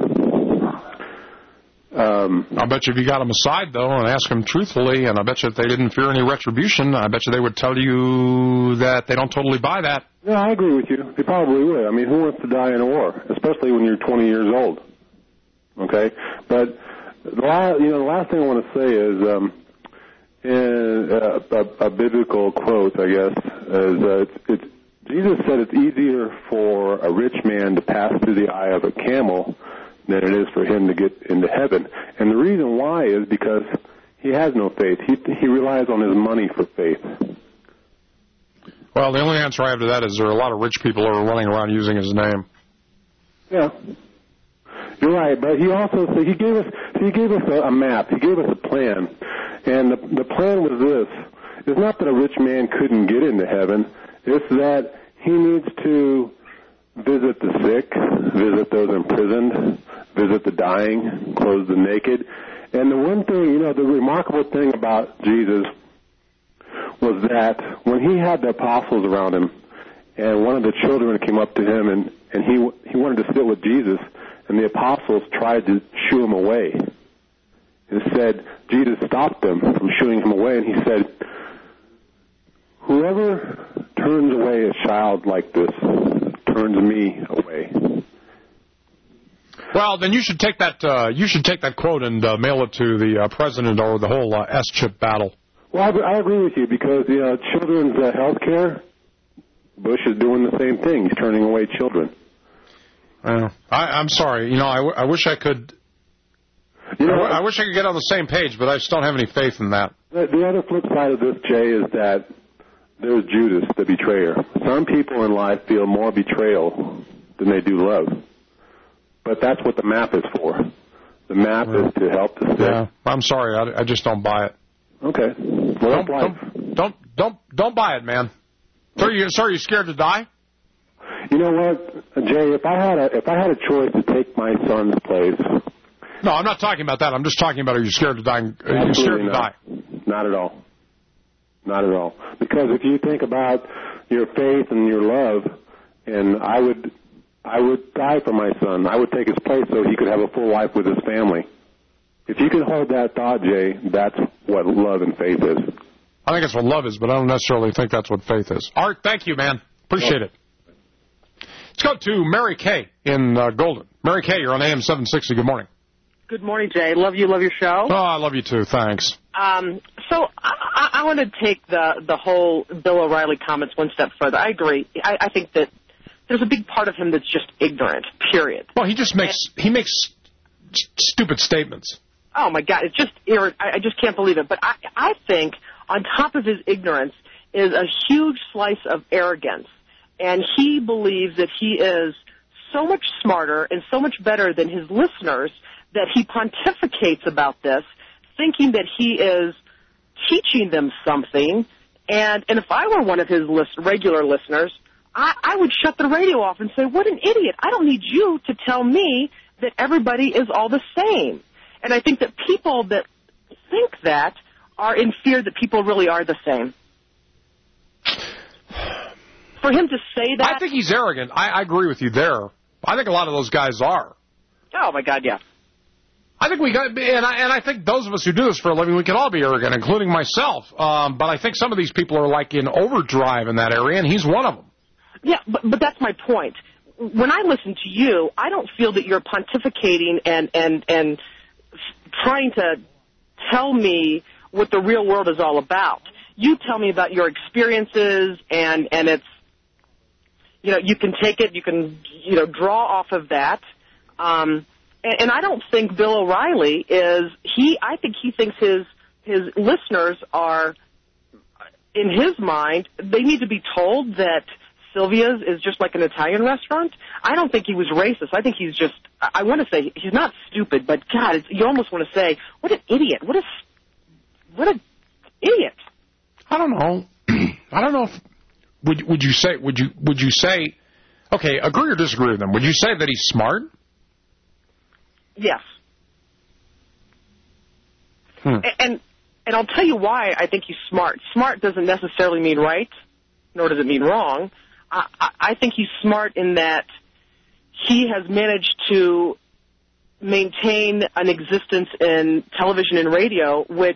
Um, I bet you if you got them aside, though, and asked them truthfully, and I bet you if they didn't fear any retribution, I bet you they would tell you that they don't totally buy that. Yeah, I agree with you. They probably would. I mean, who wants to die in a war, especially when you're twenty years old? Okay? But the last, you know, the last thing I want to say is um, in a, a, a biblical quote, I guess, is uh, it's, it's, Jesus said it's easier for a rich man to pass through the eye of a camel than it is for him to get into heaven. And the reason why is because he has no faith. He he relies on his money for faith. Well, the only answer I have to that is there are a lot of rich people who are running around using his name. Yeah, you're right. But he also so he gave us he gave us a, a map. He gave us a plan, and the the plan was this: it's not that a rich man couldn't get into heaven. It's that he needs to visit the sick, visit those imprisoned, visit the dying, clothe the naked. And the one thing, you know, the remarkable thing about Jesus was that when he had the apostles around him, and one of the children came up to him, and, and he he wanted to sit with Jesus, and the apostles tried to shoo him away. And said, Jesus stopped them from shooing him away, and he said, whoever turns away a child like this turns me away. Well, then you should take that uh, you should take that quote and uh, mail it to the uh, president or the whole uh, S-chip battle. Well, I, I agree with you because you know children's uh, health care, Bush is doing the same thing. He's turning away children. Uh, I, I'm sorry. You know, I, w- I wish I could. You know, I, w- I wish I could get on the same page, but I just don't have any faith in that. The, the other flip side of this, Jay, is that there's Judas, the betrayer. Some people in life feel more betrayal than they do love. But that's what the map is for. The map yeah. is to help the sick. Yeah, I'm sorry. I, I just don't buy it. Okay. Well, don't, don't, don't, don't, don't buy it, man. So you, so are you scared to die? You know what, Jay? If I had a if I had a choice to take my son's place. No, I'm not talking about that. I'm just talking about are you scared to die? Are you scared to not. die? Not at all. Not at all. Because if you think about your faith and your love, and I would, I would die for my son. I would take his place so he could have a full life with his family. If you can hold that thought, Jay, that's what love and faith is. I think that's what love is, but I don't necessarily think that's what faith is. Art, thank you, man. Appreciate well, it. Let's go to Mary Kay in uh, Golden. Mary Kay, you're on A M seven sixty. Good morning. Good morning, Jay. Love you, love your show. Oh, I love you too. Thanks. Um, so I, I, I want to take the the whole Bill O'Reilly comments one step further. I agree. I, I think that there's a big part of him that's just ignorant. Period. Well, he just makes and, he makes st- stupid statements. Oh my God, it's just irri- I, I just can't believe it. But I I think on top of his ignorance is a huge slice of arrogance, and he believes that he is so much smarter and so much better than his listeners that he pontificates about this, thinking that he is teaching them something. And, and if I were one of his list, regular listeners, I, I would shut the radio off and say, what an idiot. I don't need you to tell me that everybody is all the same. And I think that people that think that are in fear that people really are the same. For him to say that... I think he's arrogant. I, I agree with you there. I think a lot of those guys are. Oh, my God, yeah. I think we got, and I, and I think those of us who do this for a living, we can all be arrogant, including myself. Um, but I think some of these people are like in overdrive in that area, and he's one of them. Yeah, but, but that's my point. When I listen to you, I don't feel that you're pontificating and, and, and trying to tell me what the real world is all about. You tell me about your experiences, and, and it's, you know, you can take it, you can, you know, draw off of that. Um, and, and I don't think Bill O'Reilly is, he, I think he thinks his, his listeners are, in his mind, they need to be told that Sylvia's is just like an Italian restaurant. I don't think he was racist. I think he's just, I want to say, he's not stupid, but God, it's, you almost want to say, what an idiot. What a, what an idiot. I don't know. I don't know if, would, would you say, would you, would you say, okay, agree or disagree with him? Would you say that he's smart? Yes. Hmm. And, and I'll tell you why I think he's smart. Smart doesn't necessarily mean right, nor does it mean wrong. I, I think he's smart in that he has managed to maintain an existence in television and radio, which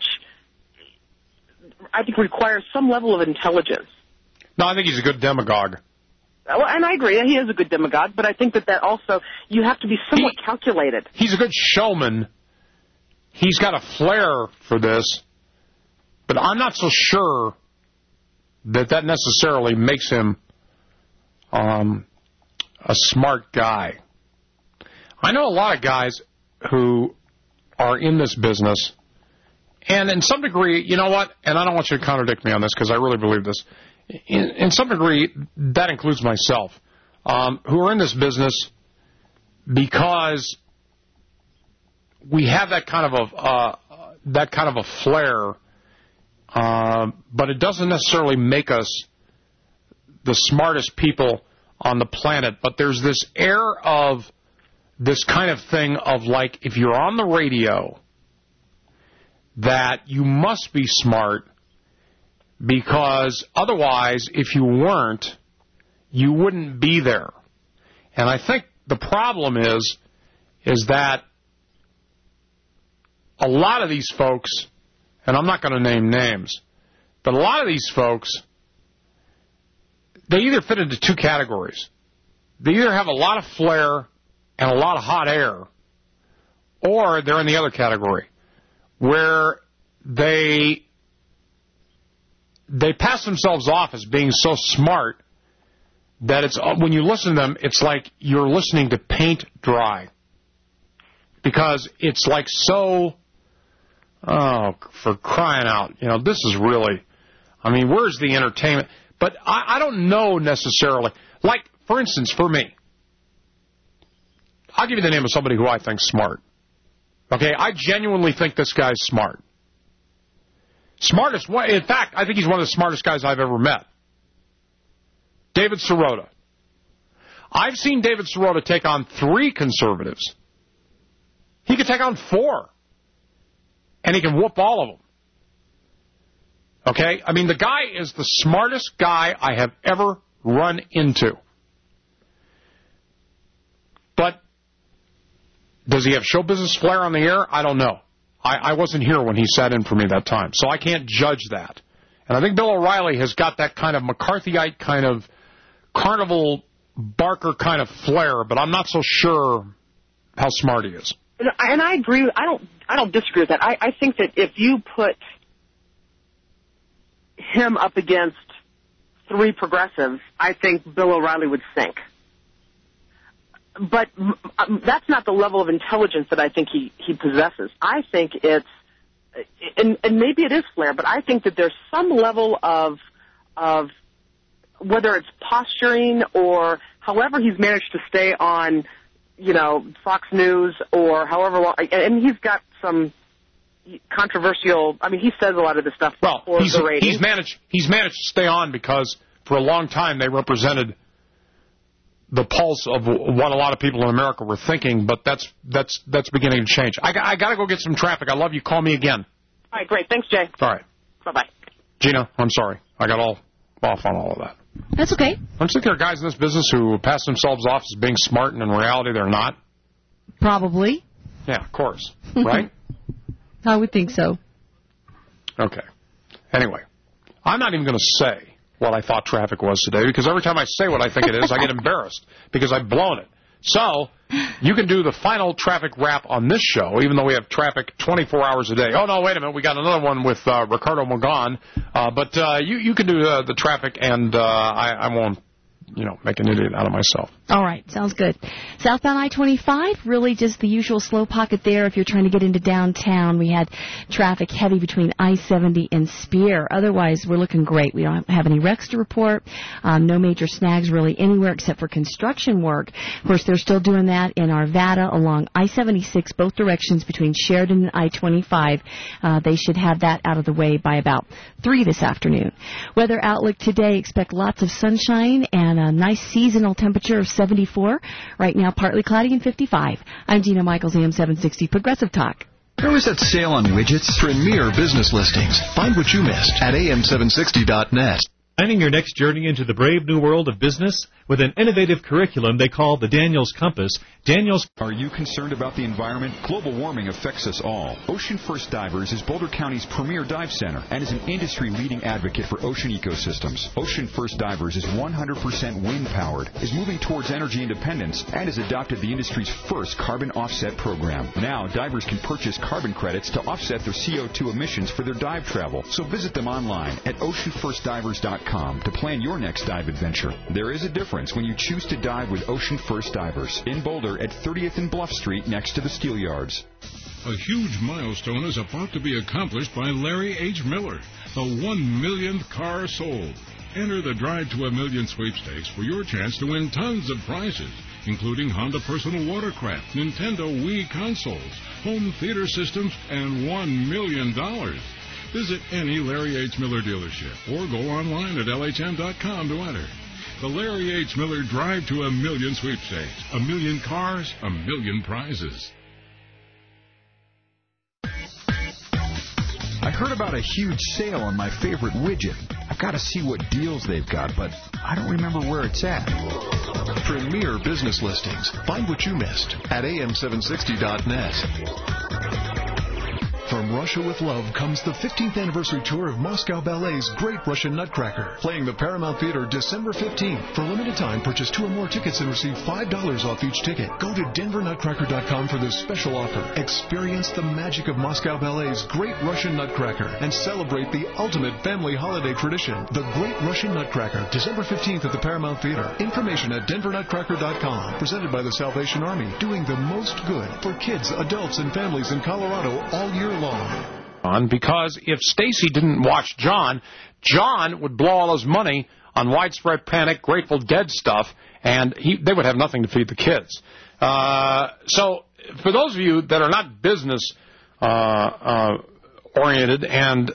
I think requires some level of intelligence. No, I think he's a good demagogue. Well, and I agree, he is a good demagogue, but I think that that also, you have to be somewhat he, calculated. He's a good showman. He's got a flair for this, but I'm not so sure that that necessarily makes him um, a smart guy. I know a lot of guys who are in this business, and in some degree, you know what, and I don't want you to contradict me on this because I really believe this, in, in some degree, that includes myself, um, who are in this business because we have that kind of a, uh, that kind of a flair. Uh, but it doesn't necessarily make us the smartest people on the planet. But there's this air of this kind of thing of like, if you're on the radio, that you must be smart, because otherwise, if you weren't, you wouldn't be there. And I think the problem is, is that a lot of these folks, and I'm not going to name names, but a lot of these folks, they either fit into two categories. They either have a lot of flair and a lot of hot air, or they're in the other category, where they they pass themselves off as being so smart that it's when you listen to them, it's like you're listening to paint dry. Because it's like so... Oh, for crying out. You know, this is really, I mean, where's the entertainment? But I, I don't know necessarily. Like, for instance, for me, I'll give you the name of somebody who I think's smart. Okay, I genuinely think this guy's smart. Smartest, in fact, I think he's one of the smartest guys I've ever met. David Sirota. I've seen David Sirota take on three conservatives. He could take on four. And he can whoop all of them. Okay? I mean, the guy is the smartest guy I have ever run into. But does he have show business flair on the air? I don't know. I, I wasn't here when he sat in for me that time, so I can't judge that. And I think Bill O'Reilly has got that kind of McCarthyite kind of carnival barker kind of flair, but I'm not so sure how smart he is. And I agree. I don't. I don't disagree with that. I, I think that if you put him up against three progressives, I think Bill O'Reilly would sink. But that's not the level of intelligence that I think he, he possesses. I think it's, and, and maybe it is flair, but I think that there's some level of of whether it's posturing or however he's managed to stay on, you know, Fox News or however long, and he's got some controversial, I mean, he says a lot of this stuff well, for he's, the ratings. He's managed, he's managed to stay on because for a long time they represented the pulse of what a lot of people in America were thinking, but that's that's that's beginning to change. I, I got to go get some traffic. I love you. Call me again. All right, great. Thanks, Jay. All right. Bye-bye. Gina, I'm sorry. I got all off on all of that. That's okay. Don't you think there are guys in this business who pass themselves off as being smart and in reality they're not? Probably. Yeah, of course. Right? I would think so. Okay. Anyway, I'm not even going to say what I thought traffic was today, because every time I say what I think it is, I get embarrassed because I've blown it. So, you can do the final traffic wrap on this show, even though we have traffic twenty-four hours a day. Oh, no, wait a minute. We got another one with uh, Ricardo Magon. Uh, but uh, you, you can do uh, the traffic, and uh, I, I won't, you know, make an idiot out of myself. All right, sounds good. Southbound I twenty-five, really just the usual slow pocket there. If you're trying to get into downtown, we had traffic heavy between I seventy and Spear. Otherwise, we're looking great. We don't have any wrecks to report. Um, no major snags really anywhere except for construction work. Of course, they're still doing that in Arvada along I seventy-six, both directions between Sheridan and I twenty-five. Uh, they should have that out of the way by about three this afternoon. Weather outlook today, expect lots of sunshine and a nice seasonal temperature of seventy-four. Right now, partly cloudy and fifty-five. I'm Gina Michaels, A M seven sixty Progressive Talk. There was that sale on widgets, Premier Business Listings. Find what you missed at A M seven sixty dot net. Planning your next journey into the brave new world of business with an innovative curriculum they call the Daniels Compass. Daniels. Are you concerned about the environment? Global warming affects us all. Ocean First Divers is Boulder County's premier dive center and is an industry-leading advocate for ocean ecosystems. Ocean First Divers is one hundred percent wind-powered, is moving towards energy independence, and has adopted the industry's first carbon offset program. Now, divers can purchase carbon credits to offset their C O two emissions for their dive travel. So visit them online at ocean first divers dot com to plan your next dive adventure. There is a difference when you choose to dive with Ocean First Divers in Boulder at thirtieth and Bluff Street next to the Steel Yards. A huge milestone is about to be accomplished by Larry H. Miller, the one millionth car sold. Enter the Drive to a Million sweepstakes for your chance to win tons of prizes, including Honda personal watercraft, Nintendo Wii consoles, home theater systems, and one million dollars. Visit any Larry H. Miller dealership or go online at L H M dot com to enter. The Larry H. Miller Drive to a Million sweepstakes. A million cars, a million prizes. I heard about a huge sale on my favorite widget. I've got to see what deals they've got, but I don't remember where it's at. Premier Business Listings. Find what you missed at A M seven sixty dot net. From Russia with Love comes the fifteenth anniversary tour of Moscow Ballet's Great Russian Nutcracker, playing the Paramount Theater December fifteenth. For a limited time, purchase two or more tickets and receive five dollars off each ticket. Go to denver nutcracker dot com for this special offer. Experience the magic of Moscow Ballet's Great Russian Nutcracker and celebrate the ultimate family holiday tradition. The Great Russian Nutcracker, December fifteenth at the Paramount Theater. Information at denver nutcracker dot com. Presented by the Salvation Army, doing the most good for kids, adults, and families in Colorado all year long. On because if Stacy didn't watch John, John would blow all his money on Widespread Panic, Grateful Dead stuff, and he, they would have nothing to feed the kids. Uh, so for those of you that are not business uh, uh, oriented, and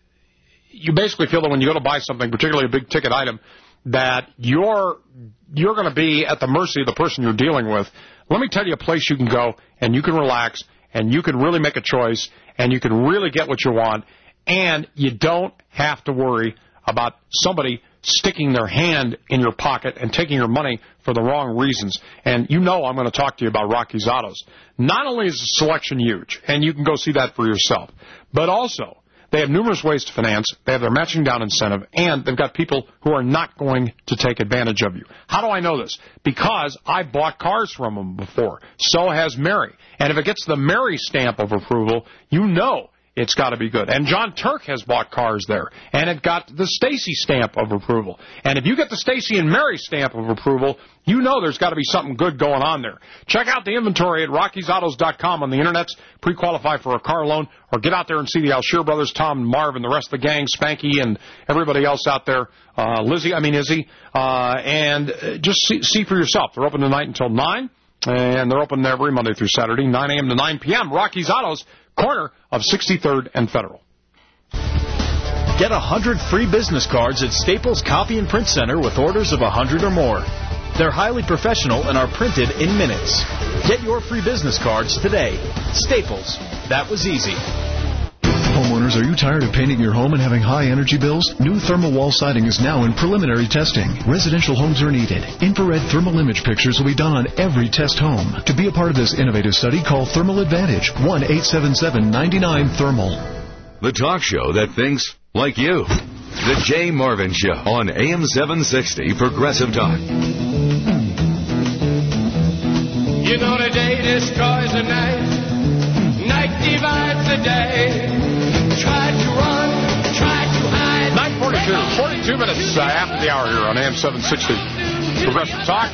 you basically feel that when you go to buy something, particularly a big ticket item, that you're you're going to be at the mercy of the person you're dealing with, let me tell you a place you can go and you can relax and you can really make a choice and you can really get what you want, and you don't have to worry about somebody sticking their hand in your pocket and taking your money for the wrong reasons. And you know I'm going to talk to you about Rocky's Autos. Not only is the selection huge, and you can go see that for yourself, but also they have numerous ways to finance, they have their matching down incentive, and they've got people who are not going to take advantage of you. How do I know this? Because I bought cars from them before. So has Mary. And if it gets the Mary stamp of approval, you know it's got to be good. And John Turk has bought cars there, and it got the Stacy stamp of approval. And if you get the Stacy and Mary stamp of approval, you know there's got to be something good going on there. Check out the inventory at rockies autos dot com on the Internet. Pre-qualify for a car loan, or get out there and see the Alshear brothers, Tom and Marv, and the rest of the gang, Spanky, and everybody else out there, uh, Lizzie, I mean Izzy, uh, and just see, see for yourself. They're open tonight until nine, and they're open every Monday through Saturday, nine a.m. to nine p.m. Rocky's Autos, corner of sixty-third and Federal. Get one hundred free business cards at Staples Copy and Print Center with orders of one hundred or more. They're highly professional and are printed in minutes. Get your free business cards today. Staples. That was easy. Home Homeowners, are you tired of painting your home and having high energy bills? New thermal wall siding is now in preliminary testing. Residential homes are needed. Infrared thermal image pictures will be done on every test home. To be a part of this innovative study, call Thermal Advantage, one eight seven seven, nine nine, thermal. The talk show that thinks like you. The Jay Marvin Show on A M seven sixty Progressive Talk. You know the day destroys the night, night divides the day. Try to run, try to hide. nine forty-two, forty-two minutes uh, after the hour here on A M seven sixty Progressive Talk.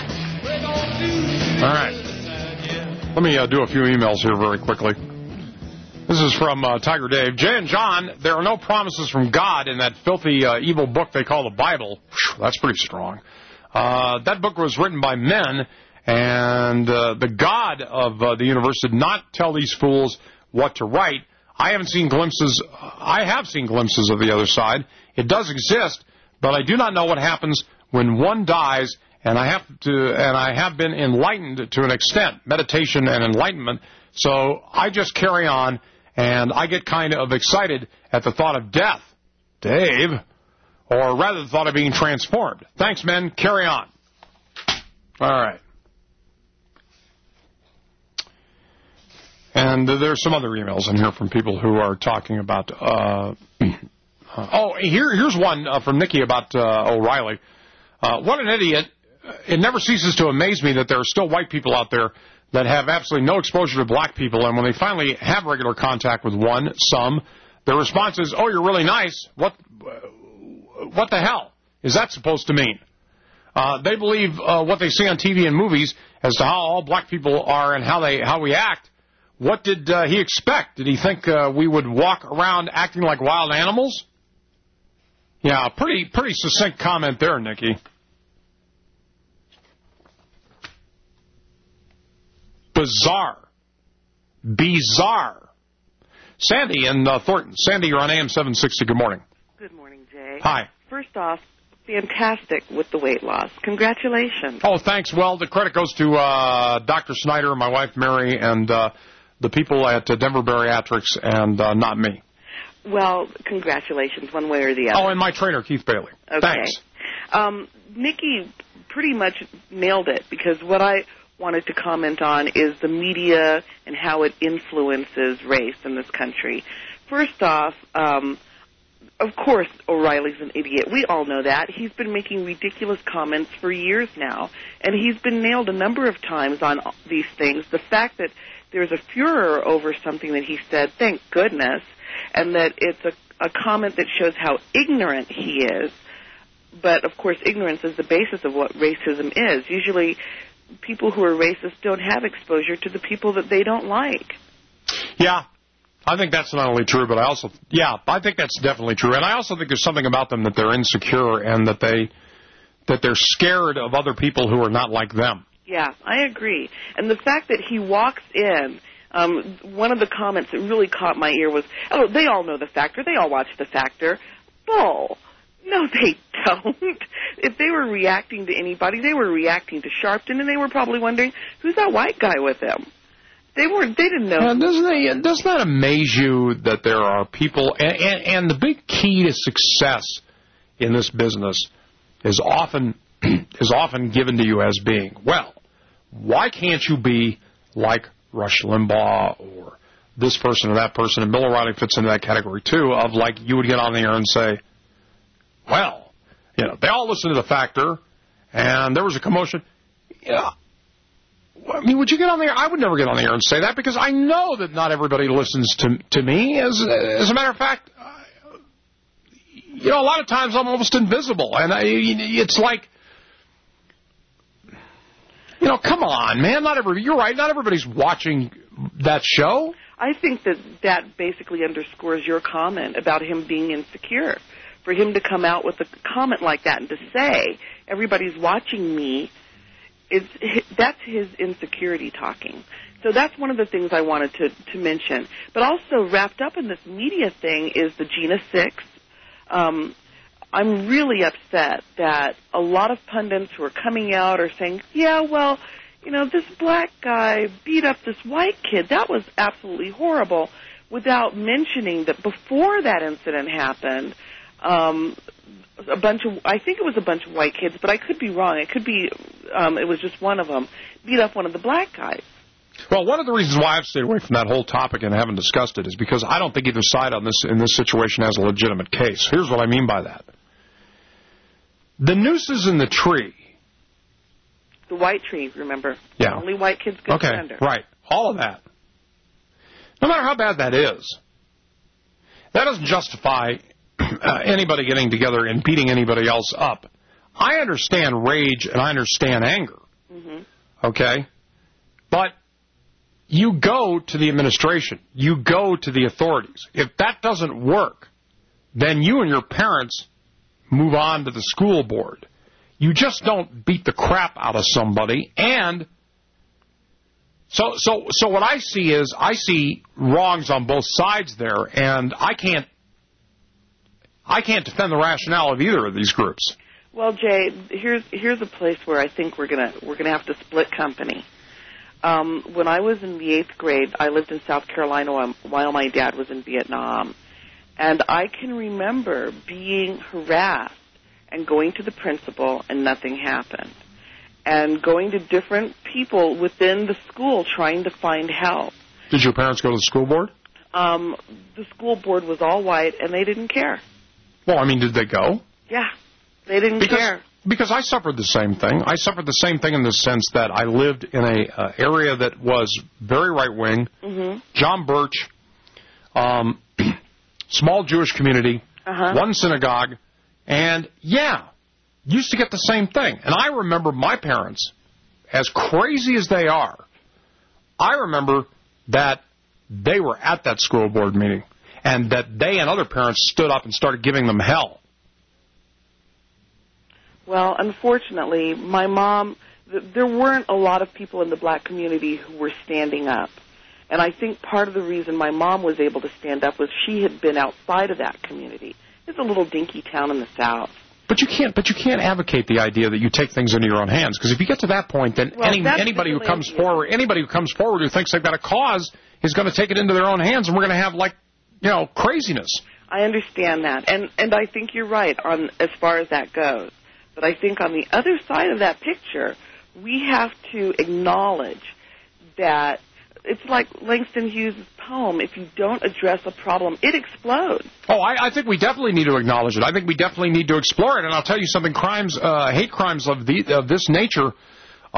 All right. Let me uh, do a few emails here very quickly. This is from uh, Tiger Dave. Jay and John, there are no promises from God in that filthy, uh, evil book they call the Bible. Whew, that's pretty strong. Uh, that book was written by men, and uh, the God of uh, the universe did not tell these fools what to write. I haven't seen glimpses. I have seen glimpses of the other side. It does exist, but I do not know what happens when one dies, and I have to, and I have been enlightened to an extent, meditation and enlightenment. So I just carry on, and I get kind of excited at the thought of death, Dave, or rather the thought of being transformed. Thanks, men. Carry on. All right. And there's some other emails in here from people who are talking about... Uh, uh, oh, here, here's one uh, from Nikki about uh, O'Reilly. Uh, what an idiot. It never ceases to amaze me that there are still white people out there that have absolutely no exposure to black people, and when they finally have regular contact with one, some, their response is, oh, you're really nice. What, what the hell is that supposed to mean? Uh, they believe uh, what they see on T V and movies as to how all black people are and how they how we act. What did uh, he expect? Did he think uh, we would walk around acting like wild animals? Yeah, pretty pretty succinct comment there, Nikki. Bizarre. Bizarre. Sandy in uh, Thornton. Sandy, you're on A M seven sixty. Good morning. Good morning, Jay. Hi. First off, fantastic with the weight loss. Congratulations. Oh, thanks. Well, the credit goes to uh, Doctor Snyder, my wife Mary, and uh, the people at uh, Denver Bariatrics, and uh, not me. Well, congratulations, one way or the other. Oh, and my trainer, Keith Bailey. Okay. Thanks. Um, Nikki pretty much nailed it, because what I wanted to comment on is the media and how it influences race in this country. First off, um, of course, O'Reilly's an idiot. We all know that. He's been making ridiculous comments for years now, and he's been nailed a number of times on these things. The fact that there's a furor over something that he said, thank goodness, and that it's a, a comment that shows how ignorant he is. But, of course, ignorance is the basis of what racism is. Usually people who are racist don't have exposure to the people that they don't like. Yeah, I think that's not only true, but I also, yeah, I think that's definitely true. And I also think there's something about them that they're insecure and that, they, that they're scared of other people who are not like them. Yeah, I agree. And the fact that he walks in, um, one of the comments that really caught my ear was, oh, they all know The Factor. They all watch The Factor. Bull. No, they don't. If they were reacting to anybody, they were reacting to Sharpton, and they were probably wondering, who's that white guy with him? They weren't. They didn't know. Yeah, doesn't, it, doesn't that amaze you that there are people, and, and, and the big key to success in this business is often is often given to you as being, well, why can't you be like Rush Limbaugh or this person or that person? And Bill O'Reilly fits into that category, too, of like you would get on the air and say, well, you know, they all listen to The Factor, and there was a commotion. Yeah. I mean, would you get on the air? I would never get on the air and say that, because I know that not everybody listens to to me. As, as a matter of fact, you know, a lot of times I'm almost invisible, and I, it's like, you know, come on, man. Not every, you're right. Not everybody's watching that show. I think that that basically underscores your comment about him being insecure. For him to come out with a comment like that and to say, everybody's watching me, it's, that's his insecurity talking. So that's one of the things I wanted to, to mention. But also wrapped up in this media thing is the Gina Six. Um, I'm really upset that a lot of pundits who are coming out are saying, yeah, well, you know, this black guy beat up this white kid. That was absolutely horrible. without mentioning that before that incident happened, um, a bunch of, I think it was a bunch of white kids, but I could be wrong. It could be, um, it was just one of them, beat up one of the black guys. Well, one of the reasons why I've stayed away from that whole topic and haven't discussed it is because I don't think either side on this in this situation has a legitimate case. Here's what I mean by that. The nooses in the tree. The white tree, remember? Yeah. Only white kids go okay, under. Right. All of that. No matter how bad that is, that doesn't justify uh, anybody getting together and beating anybody else up. I understand rage and I understand anger. Mm-hmm. Okay? But you go to the administration. You go to the authorities. If that doesn't work, then you and your parents move on to the school board. You just don't beat the crap out of somebody. And so so so what I see is I see wrongs on both sides there, and I can't I can't defend the rationale of either of these groups. Well, Jay, here's here's a place where I think we're gonna we're gonna have to split company. Um, when I was in the eighth grade, I lived in South Carolina while my dad was in Vietnam, and I can remember being harassed and going to the principal and nothing happened, and going to different people within the school trying to find help. Did your parents go to the school board? Um, the school board was all white, and they didn't care. Well, I mean, did they go? Yeah, they didn't because, care. Because I suffered the same thing. I suffered the same thing in the sense that I lived in a uh, area that was very right-wing, mm-hmm. John Birch, um, small Jewish community, uh-huh. one synagogue, and, yeah, used to get the same thing. And I remember my parents, as crazy as they are, I remember that they were at that school board meeting and that they and other parents stood up and started giving them hell. Well, unfortunately, my mom, th- there weren't a lot of people in the black community who were standing up. And I think part of the reason my mom was able to stand up was she had been outside of that community. It's a little dinky town in the South. But you can't. But you can't advocate the idea that you take things into your own hands. Because if you get to that point, then well, any, anybody who comes idea. forward, anybody who comes forward who thinks they've got a cause is going to take it into their own hands, and we're going to have like, you know, craziness. I understand that, and and I think you're right on as far as that goes. But I think on the other side of that picture, we have to acknowledge that it's like Langston Hughes' poem, if you don't address a problem, it explodes. Oh, I, I think we definitely need to acknowledge it. I think we definitely need to explore it. And I'll tell you something, crimes, uh, hate crimes of, the, of this nature uh,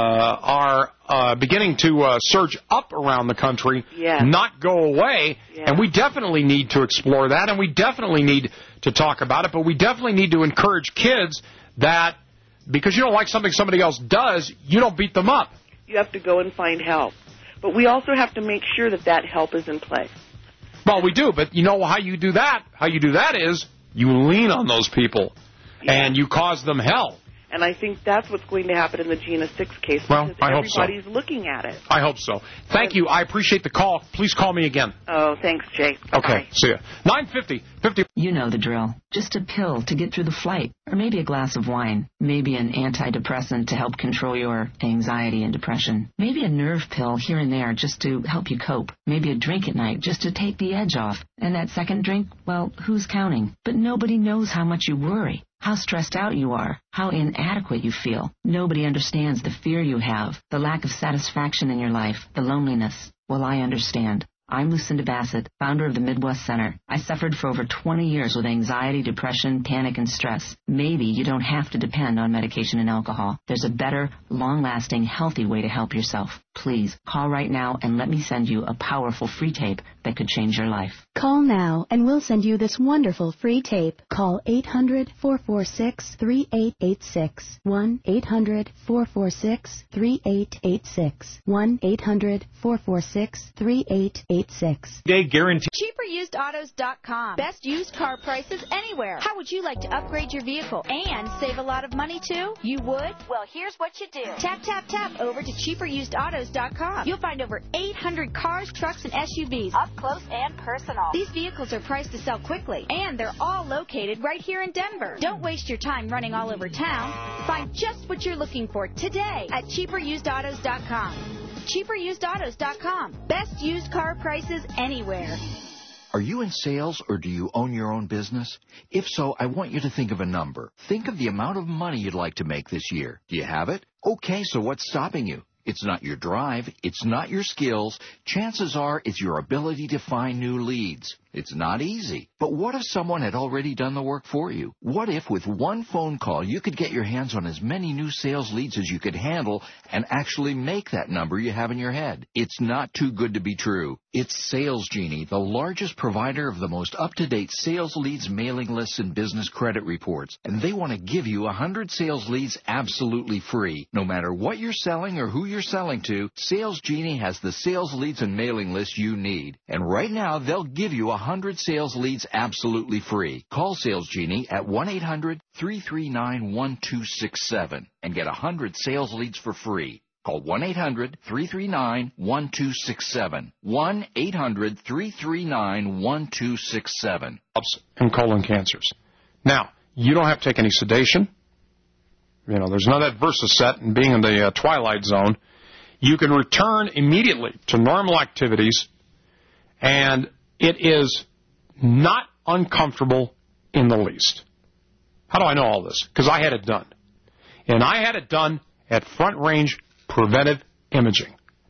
are uh, beginning to uh, surge up around the country, yes. not go away. Yes. And we definitely need to explore that, and we definitely need to talk about it. But we definitely need to encourage kids that because you don't like something somebody else does, you don't beat them up. You have to go and find help. But we also have to make sure that that help is in place. Well, we do, but you know how you do that? How you do that is you lean on those people, yeah. and you cause them hell. And I think that's what's going to happen in the Gina Six case well, because I hope so. everybody's looking at it. I hope so. Thank you. I appreciate the call. Please call me again. Oh, thanks, Jay. Okay, Bye. see ya. nine fifty, fifty. You know the drill. Just a pill to get through the flight, or maybe a glass of wine, maybe an antidepressant to help control your anxiety and depression, maybe a nerve pill here and there just to help you cope, maybe a drink at night just to take the edge off. And that second drink, well, who's counting? But nobody knows how much you worry, how stressed out you are, how inadequate you feel. Nobody understands the fear you have, the lack of satisfaction in your life, the loneliness. Well, I understand. I'm Lucinda Bassett, founder of the Midwest Center. I suffered for over twenty years with anxiety, depression, panic, and stress. Maybe you don't have to depend on medication and alcohol. There's a better, long-lasting, healthy way to help yourself. Please, call right now and let me send you a powerful free tape that could change your life. Call now and we'll send you this wonderful free tape. Call eight hundred, four four six, three eight eight six. one eight hundred, four four six, three eight eight six. one eight hundred, four four six, three eight eight six. Day guarantee. cheaper used autos dot com. Best used car prices anywhere. How would you like to upgrade your vehicle and save a lot of money too? You would? Well, here's what you do. Tap, tap, tap over to cheaper used autos dot com. You'll find over eight hundred cars, trucks, and S U Vs. Up close and personal. These vehicles are priced to sell quickly, and they're all located right here in Denver. Don't waste your time running all over town. Find just what you're looking for today at cheaper used autos dot com. cheaper used autos dot com. Best used car prices anywhere. Are you in sales or do you own your own business? If so, I want you to think of a number. Think of the amount of money you'd like to make this year. Do you have it? Okay, so what's stopping you? It's not your drive. It's not your skills. Chances are it's your ability to find new leads. It's not easy. But what if someone had already done the work for you? What if with one phone call you could get your hands on as many new sales leads as you could handle and actually make that number you have in your head? It's not too good to be true. It's Sales Genie, the largest provider of the most up-to-date sales leads, mailing lists, and business credit reports. And they want to give you one hundred sales leads absolutely free. No matter what you're selling or who you're selling to, Sales Genie has the sales leads and mailing lists you need. And right now, they'll give you one hundred sales leads absolutely free. Call Sales Genie at one eight hundred, three three nine, one two six seven and get one hundred sales leads for free. Call one eight hundred, three three nine, one two six seven. one eight hundred, three three nine, one two six seven. And colon cancers. Now, you don't have to take any sedation. You know, there's none of that Versacet and being in the uh, twilight zone. You can return immediately to normal activities, and it is not uncomfortable in the least. How do I know all this? Because I had it done. And I had it done at Front Range Preventive Imaging.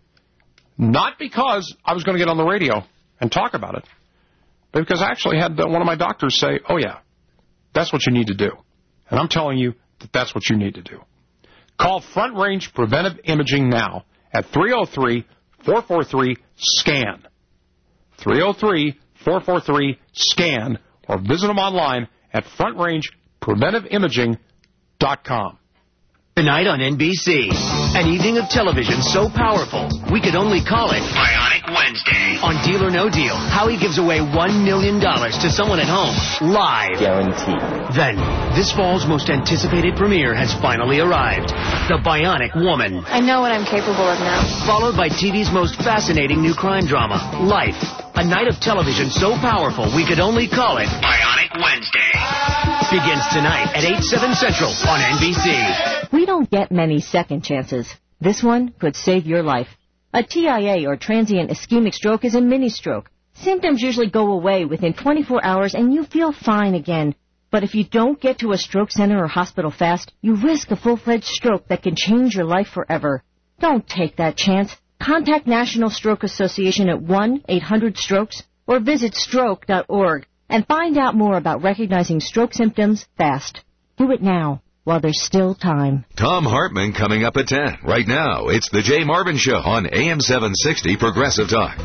Not because I was going to get on the radio and talk about it, but because I actually had one of my doctors say, oh, yeah, that's what you need to do. And I'm telling you that that's what you need to do. Call Front Range Preventive Imaging now at three oh three, four four three, SCAN. three oh three, four four three, SCAN, or visit them online at front range preventive imaging dot com. Tonight on N B C, an evening of television so powerful, we could only call it Bionic Wednesday. On Deal or No Deal, Howie gives away one million dollars to someone at home, live. Guaranteed. Then, this fall's most anticipated premiere has finally arrived, The Bionic Woman. I know what I'm capable of now. Followed by T V's most fascinating new crime drama, Life. A night of television so powerful, we could only call it Bionic Wednesday. Begins tonight at eight, seven Central on N B C. We don't get many second chances. This one could save your life. A T I A or transient ischemic stroke is a mini-stroke. Symptoms usually go away within twenty-four hours and you feel fine again. But if you don't get to a stroke center or hospital fast, you risk a full-fledged stroke that can change your life forever. Don't take that chance. Contact National Stroke Association at one eight hundred strokes or visit stroke dot org and find out more about recognizing stroke symptoms fast. Do it now, while there's still time. Tom Hartman coming up at ten. Right now, it's the Jay Marvin Show on A M seven sixty Progressive Talk.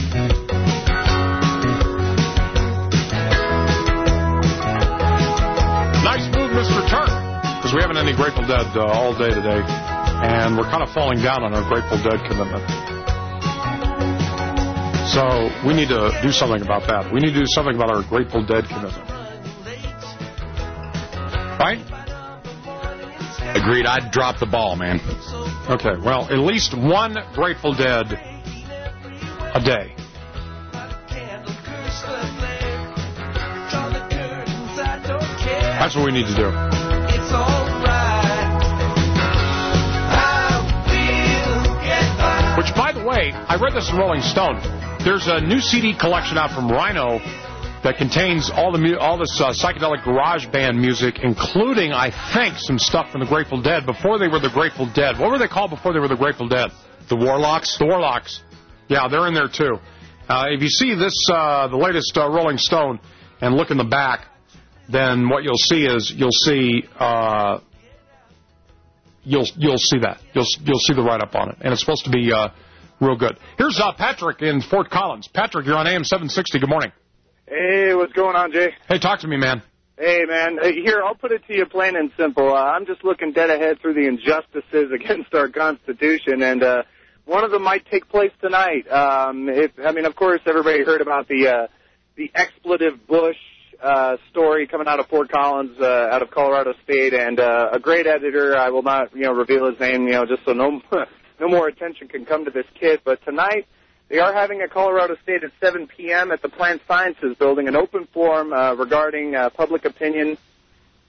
Nice move, Mister Turk, because we haven't any Grateful Dead uh, all day today, and we're kind of falling down on our Grateful Dead commitment. So we need to do something about that. We need to do something about our Grateful Dead commitment. Right? Agreed. I'd drop the ball, man. Okay, well, at least one Grateful Dead a day. That's what we need to do. Which, by the way, I read this in Rolling Stone. There's a new C D collection out from Rhino that contains all the mu- all this uh, psychedelic garage band music, including, I think, some stuff from the Grateful Dead before they were the Grateful Dead. What were they called before they were the Grateful Dead? The Warlocks? The Warlocks. Yeah, they're in there, too. Uh, if you see this, uh, the latest uh, Rolling Stone, and look in the back, then what you'll see is you'll see uh, you'll you'll see that. You'll you'll see the write-up on it, and it's supposed to be uh, real good. Here's uh, Patrick in Fort Collins. Patrick, you're on A M seven sixty. Good morning. Hey, what's going on, Jay? Hey, talk to me, man. Hey, man. Here, I'll put it to you plain and simple. Uh, I'm just looking dead ahead through the injustices against our Constitution, and uh, one of them might take place tonight. Um, if, I mean, of course, everybody heard about the uh, the expletive Bush uh, story coming out of Fort Collins, uh, out of Colorado State, and uh, a great editor. I will not, you know, reveal his name, you know, just so no no more attention can come to this kid. But tonight, they are having at Colorado State at seven p.m. at the Plant Sciences Building an open forum uh, regarding uh, public opinion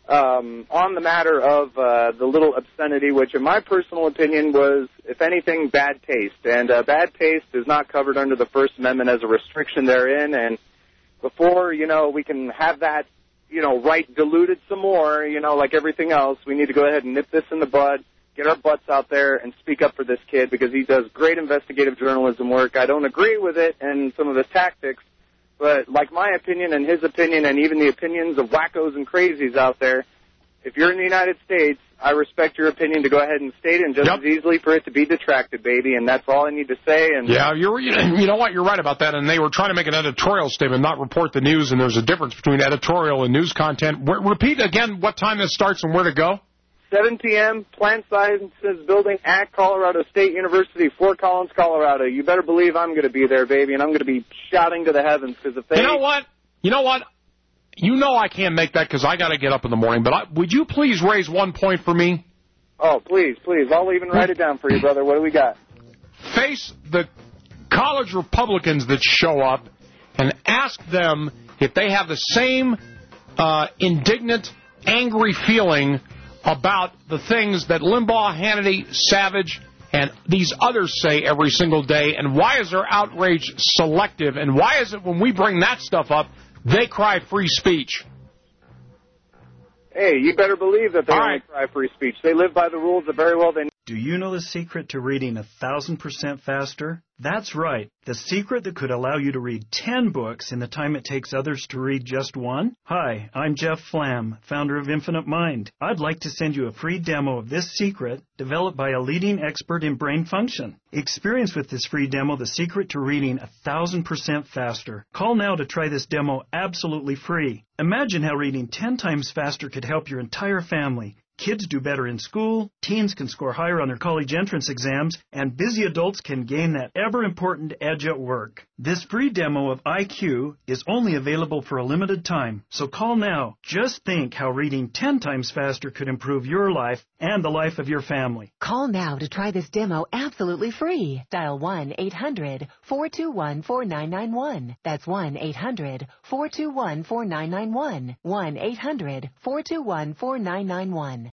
um, on the matter of uh, the little obscenity, which in my personal opinion was, if anything, bad taste. And uh, bad taste is not covered under the First Amendment as a restriction therein. And before, you know, we can have that, you know, right diluted some more, you know, like everything else, we need to go ahead and nip this in the bud, get our butts out there and speak up for this kid because he does great investigative journalism work. I don't agree with it and some of his tactics, but like my opinion and his opinion and even the opinions of wackos and crazies out there, if you're in the United States, I respect your opinion to go ahead and state it, and just Yep. as easily for it to be detracted, baby, and that's all I need to say. And Yeah, you're, you know what? You're right about that. And they were trying to make an editorial statement, not report the news, and there's a difference between editorial and news content. Re- repeat again what time this starts and where to go. seven p.m., Plant Sciences Building at Colorado State University, Fort Collins, Colorado. You better believe I'm going to be there, baby, and I'm going to be shouting to the heavens because if they... You know what? You know what? You know I can't make that because I got to get up in the morning, but I, would you please raise one point for me? Oh, please, please. I'll even write it down for you, brother. What do we got? Face the college Republicans that show up and ask them if they have the same uh, indignant, angry feeling about the things that Limbaugh, Hannity, Savage, and these others say every single day, and why is their outrage selective, and why is it when we bring that stuff up, they cry free speech? Hey, you better believe that they All only right. cry free speech. They live by the rules that very well they... Do you know the secret to reading a thousand percent faster? That's right, the secret that could allow you to read ten books in the time it takes others to read just one. Hi, I'm Jeff Flam, founder of Infinite Mind. I'd like to send you a free demo of this secret developed by a leading expert in brain function. Experience with this free demo the secret to reading a thousand percent faster. Call now to try this demo absolutely free. Imagine how reading ten times faster could help your entire family. Kids do better in school, teens can score higher on their college entrance exams, and busy adults can gain that ever-important edge at work. This free demo of I Q is only available for a limited time, so call now. Just think how reading ten times faster could improve your life and the life of your family. Call now to try this demo absolutely free. Dial one eight hundred four two one four nine nine one. That's one eight hundred four two one four nine nine one. one eight hundred four two one four nine nine one.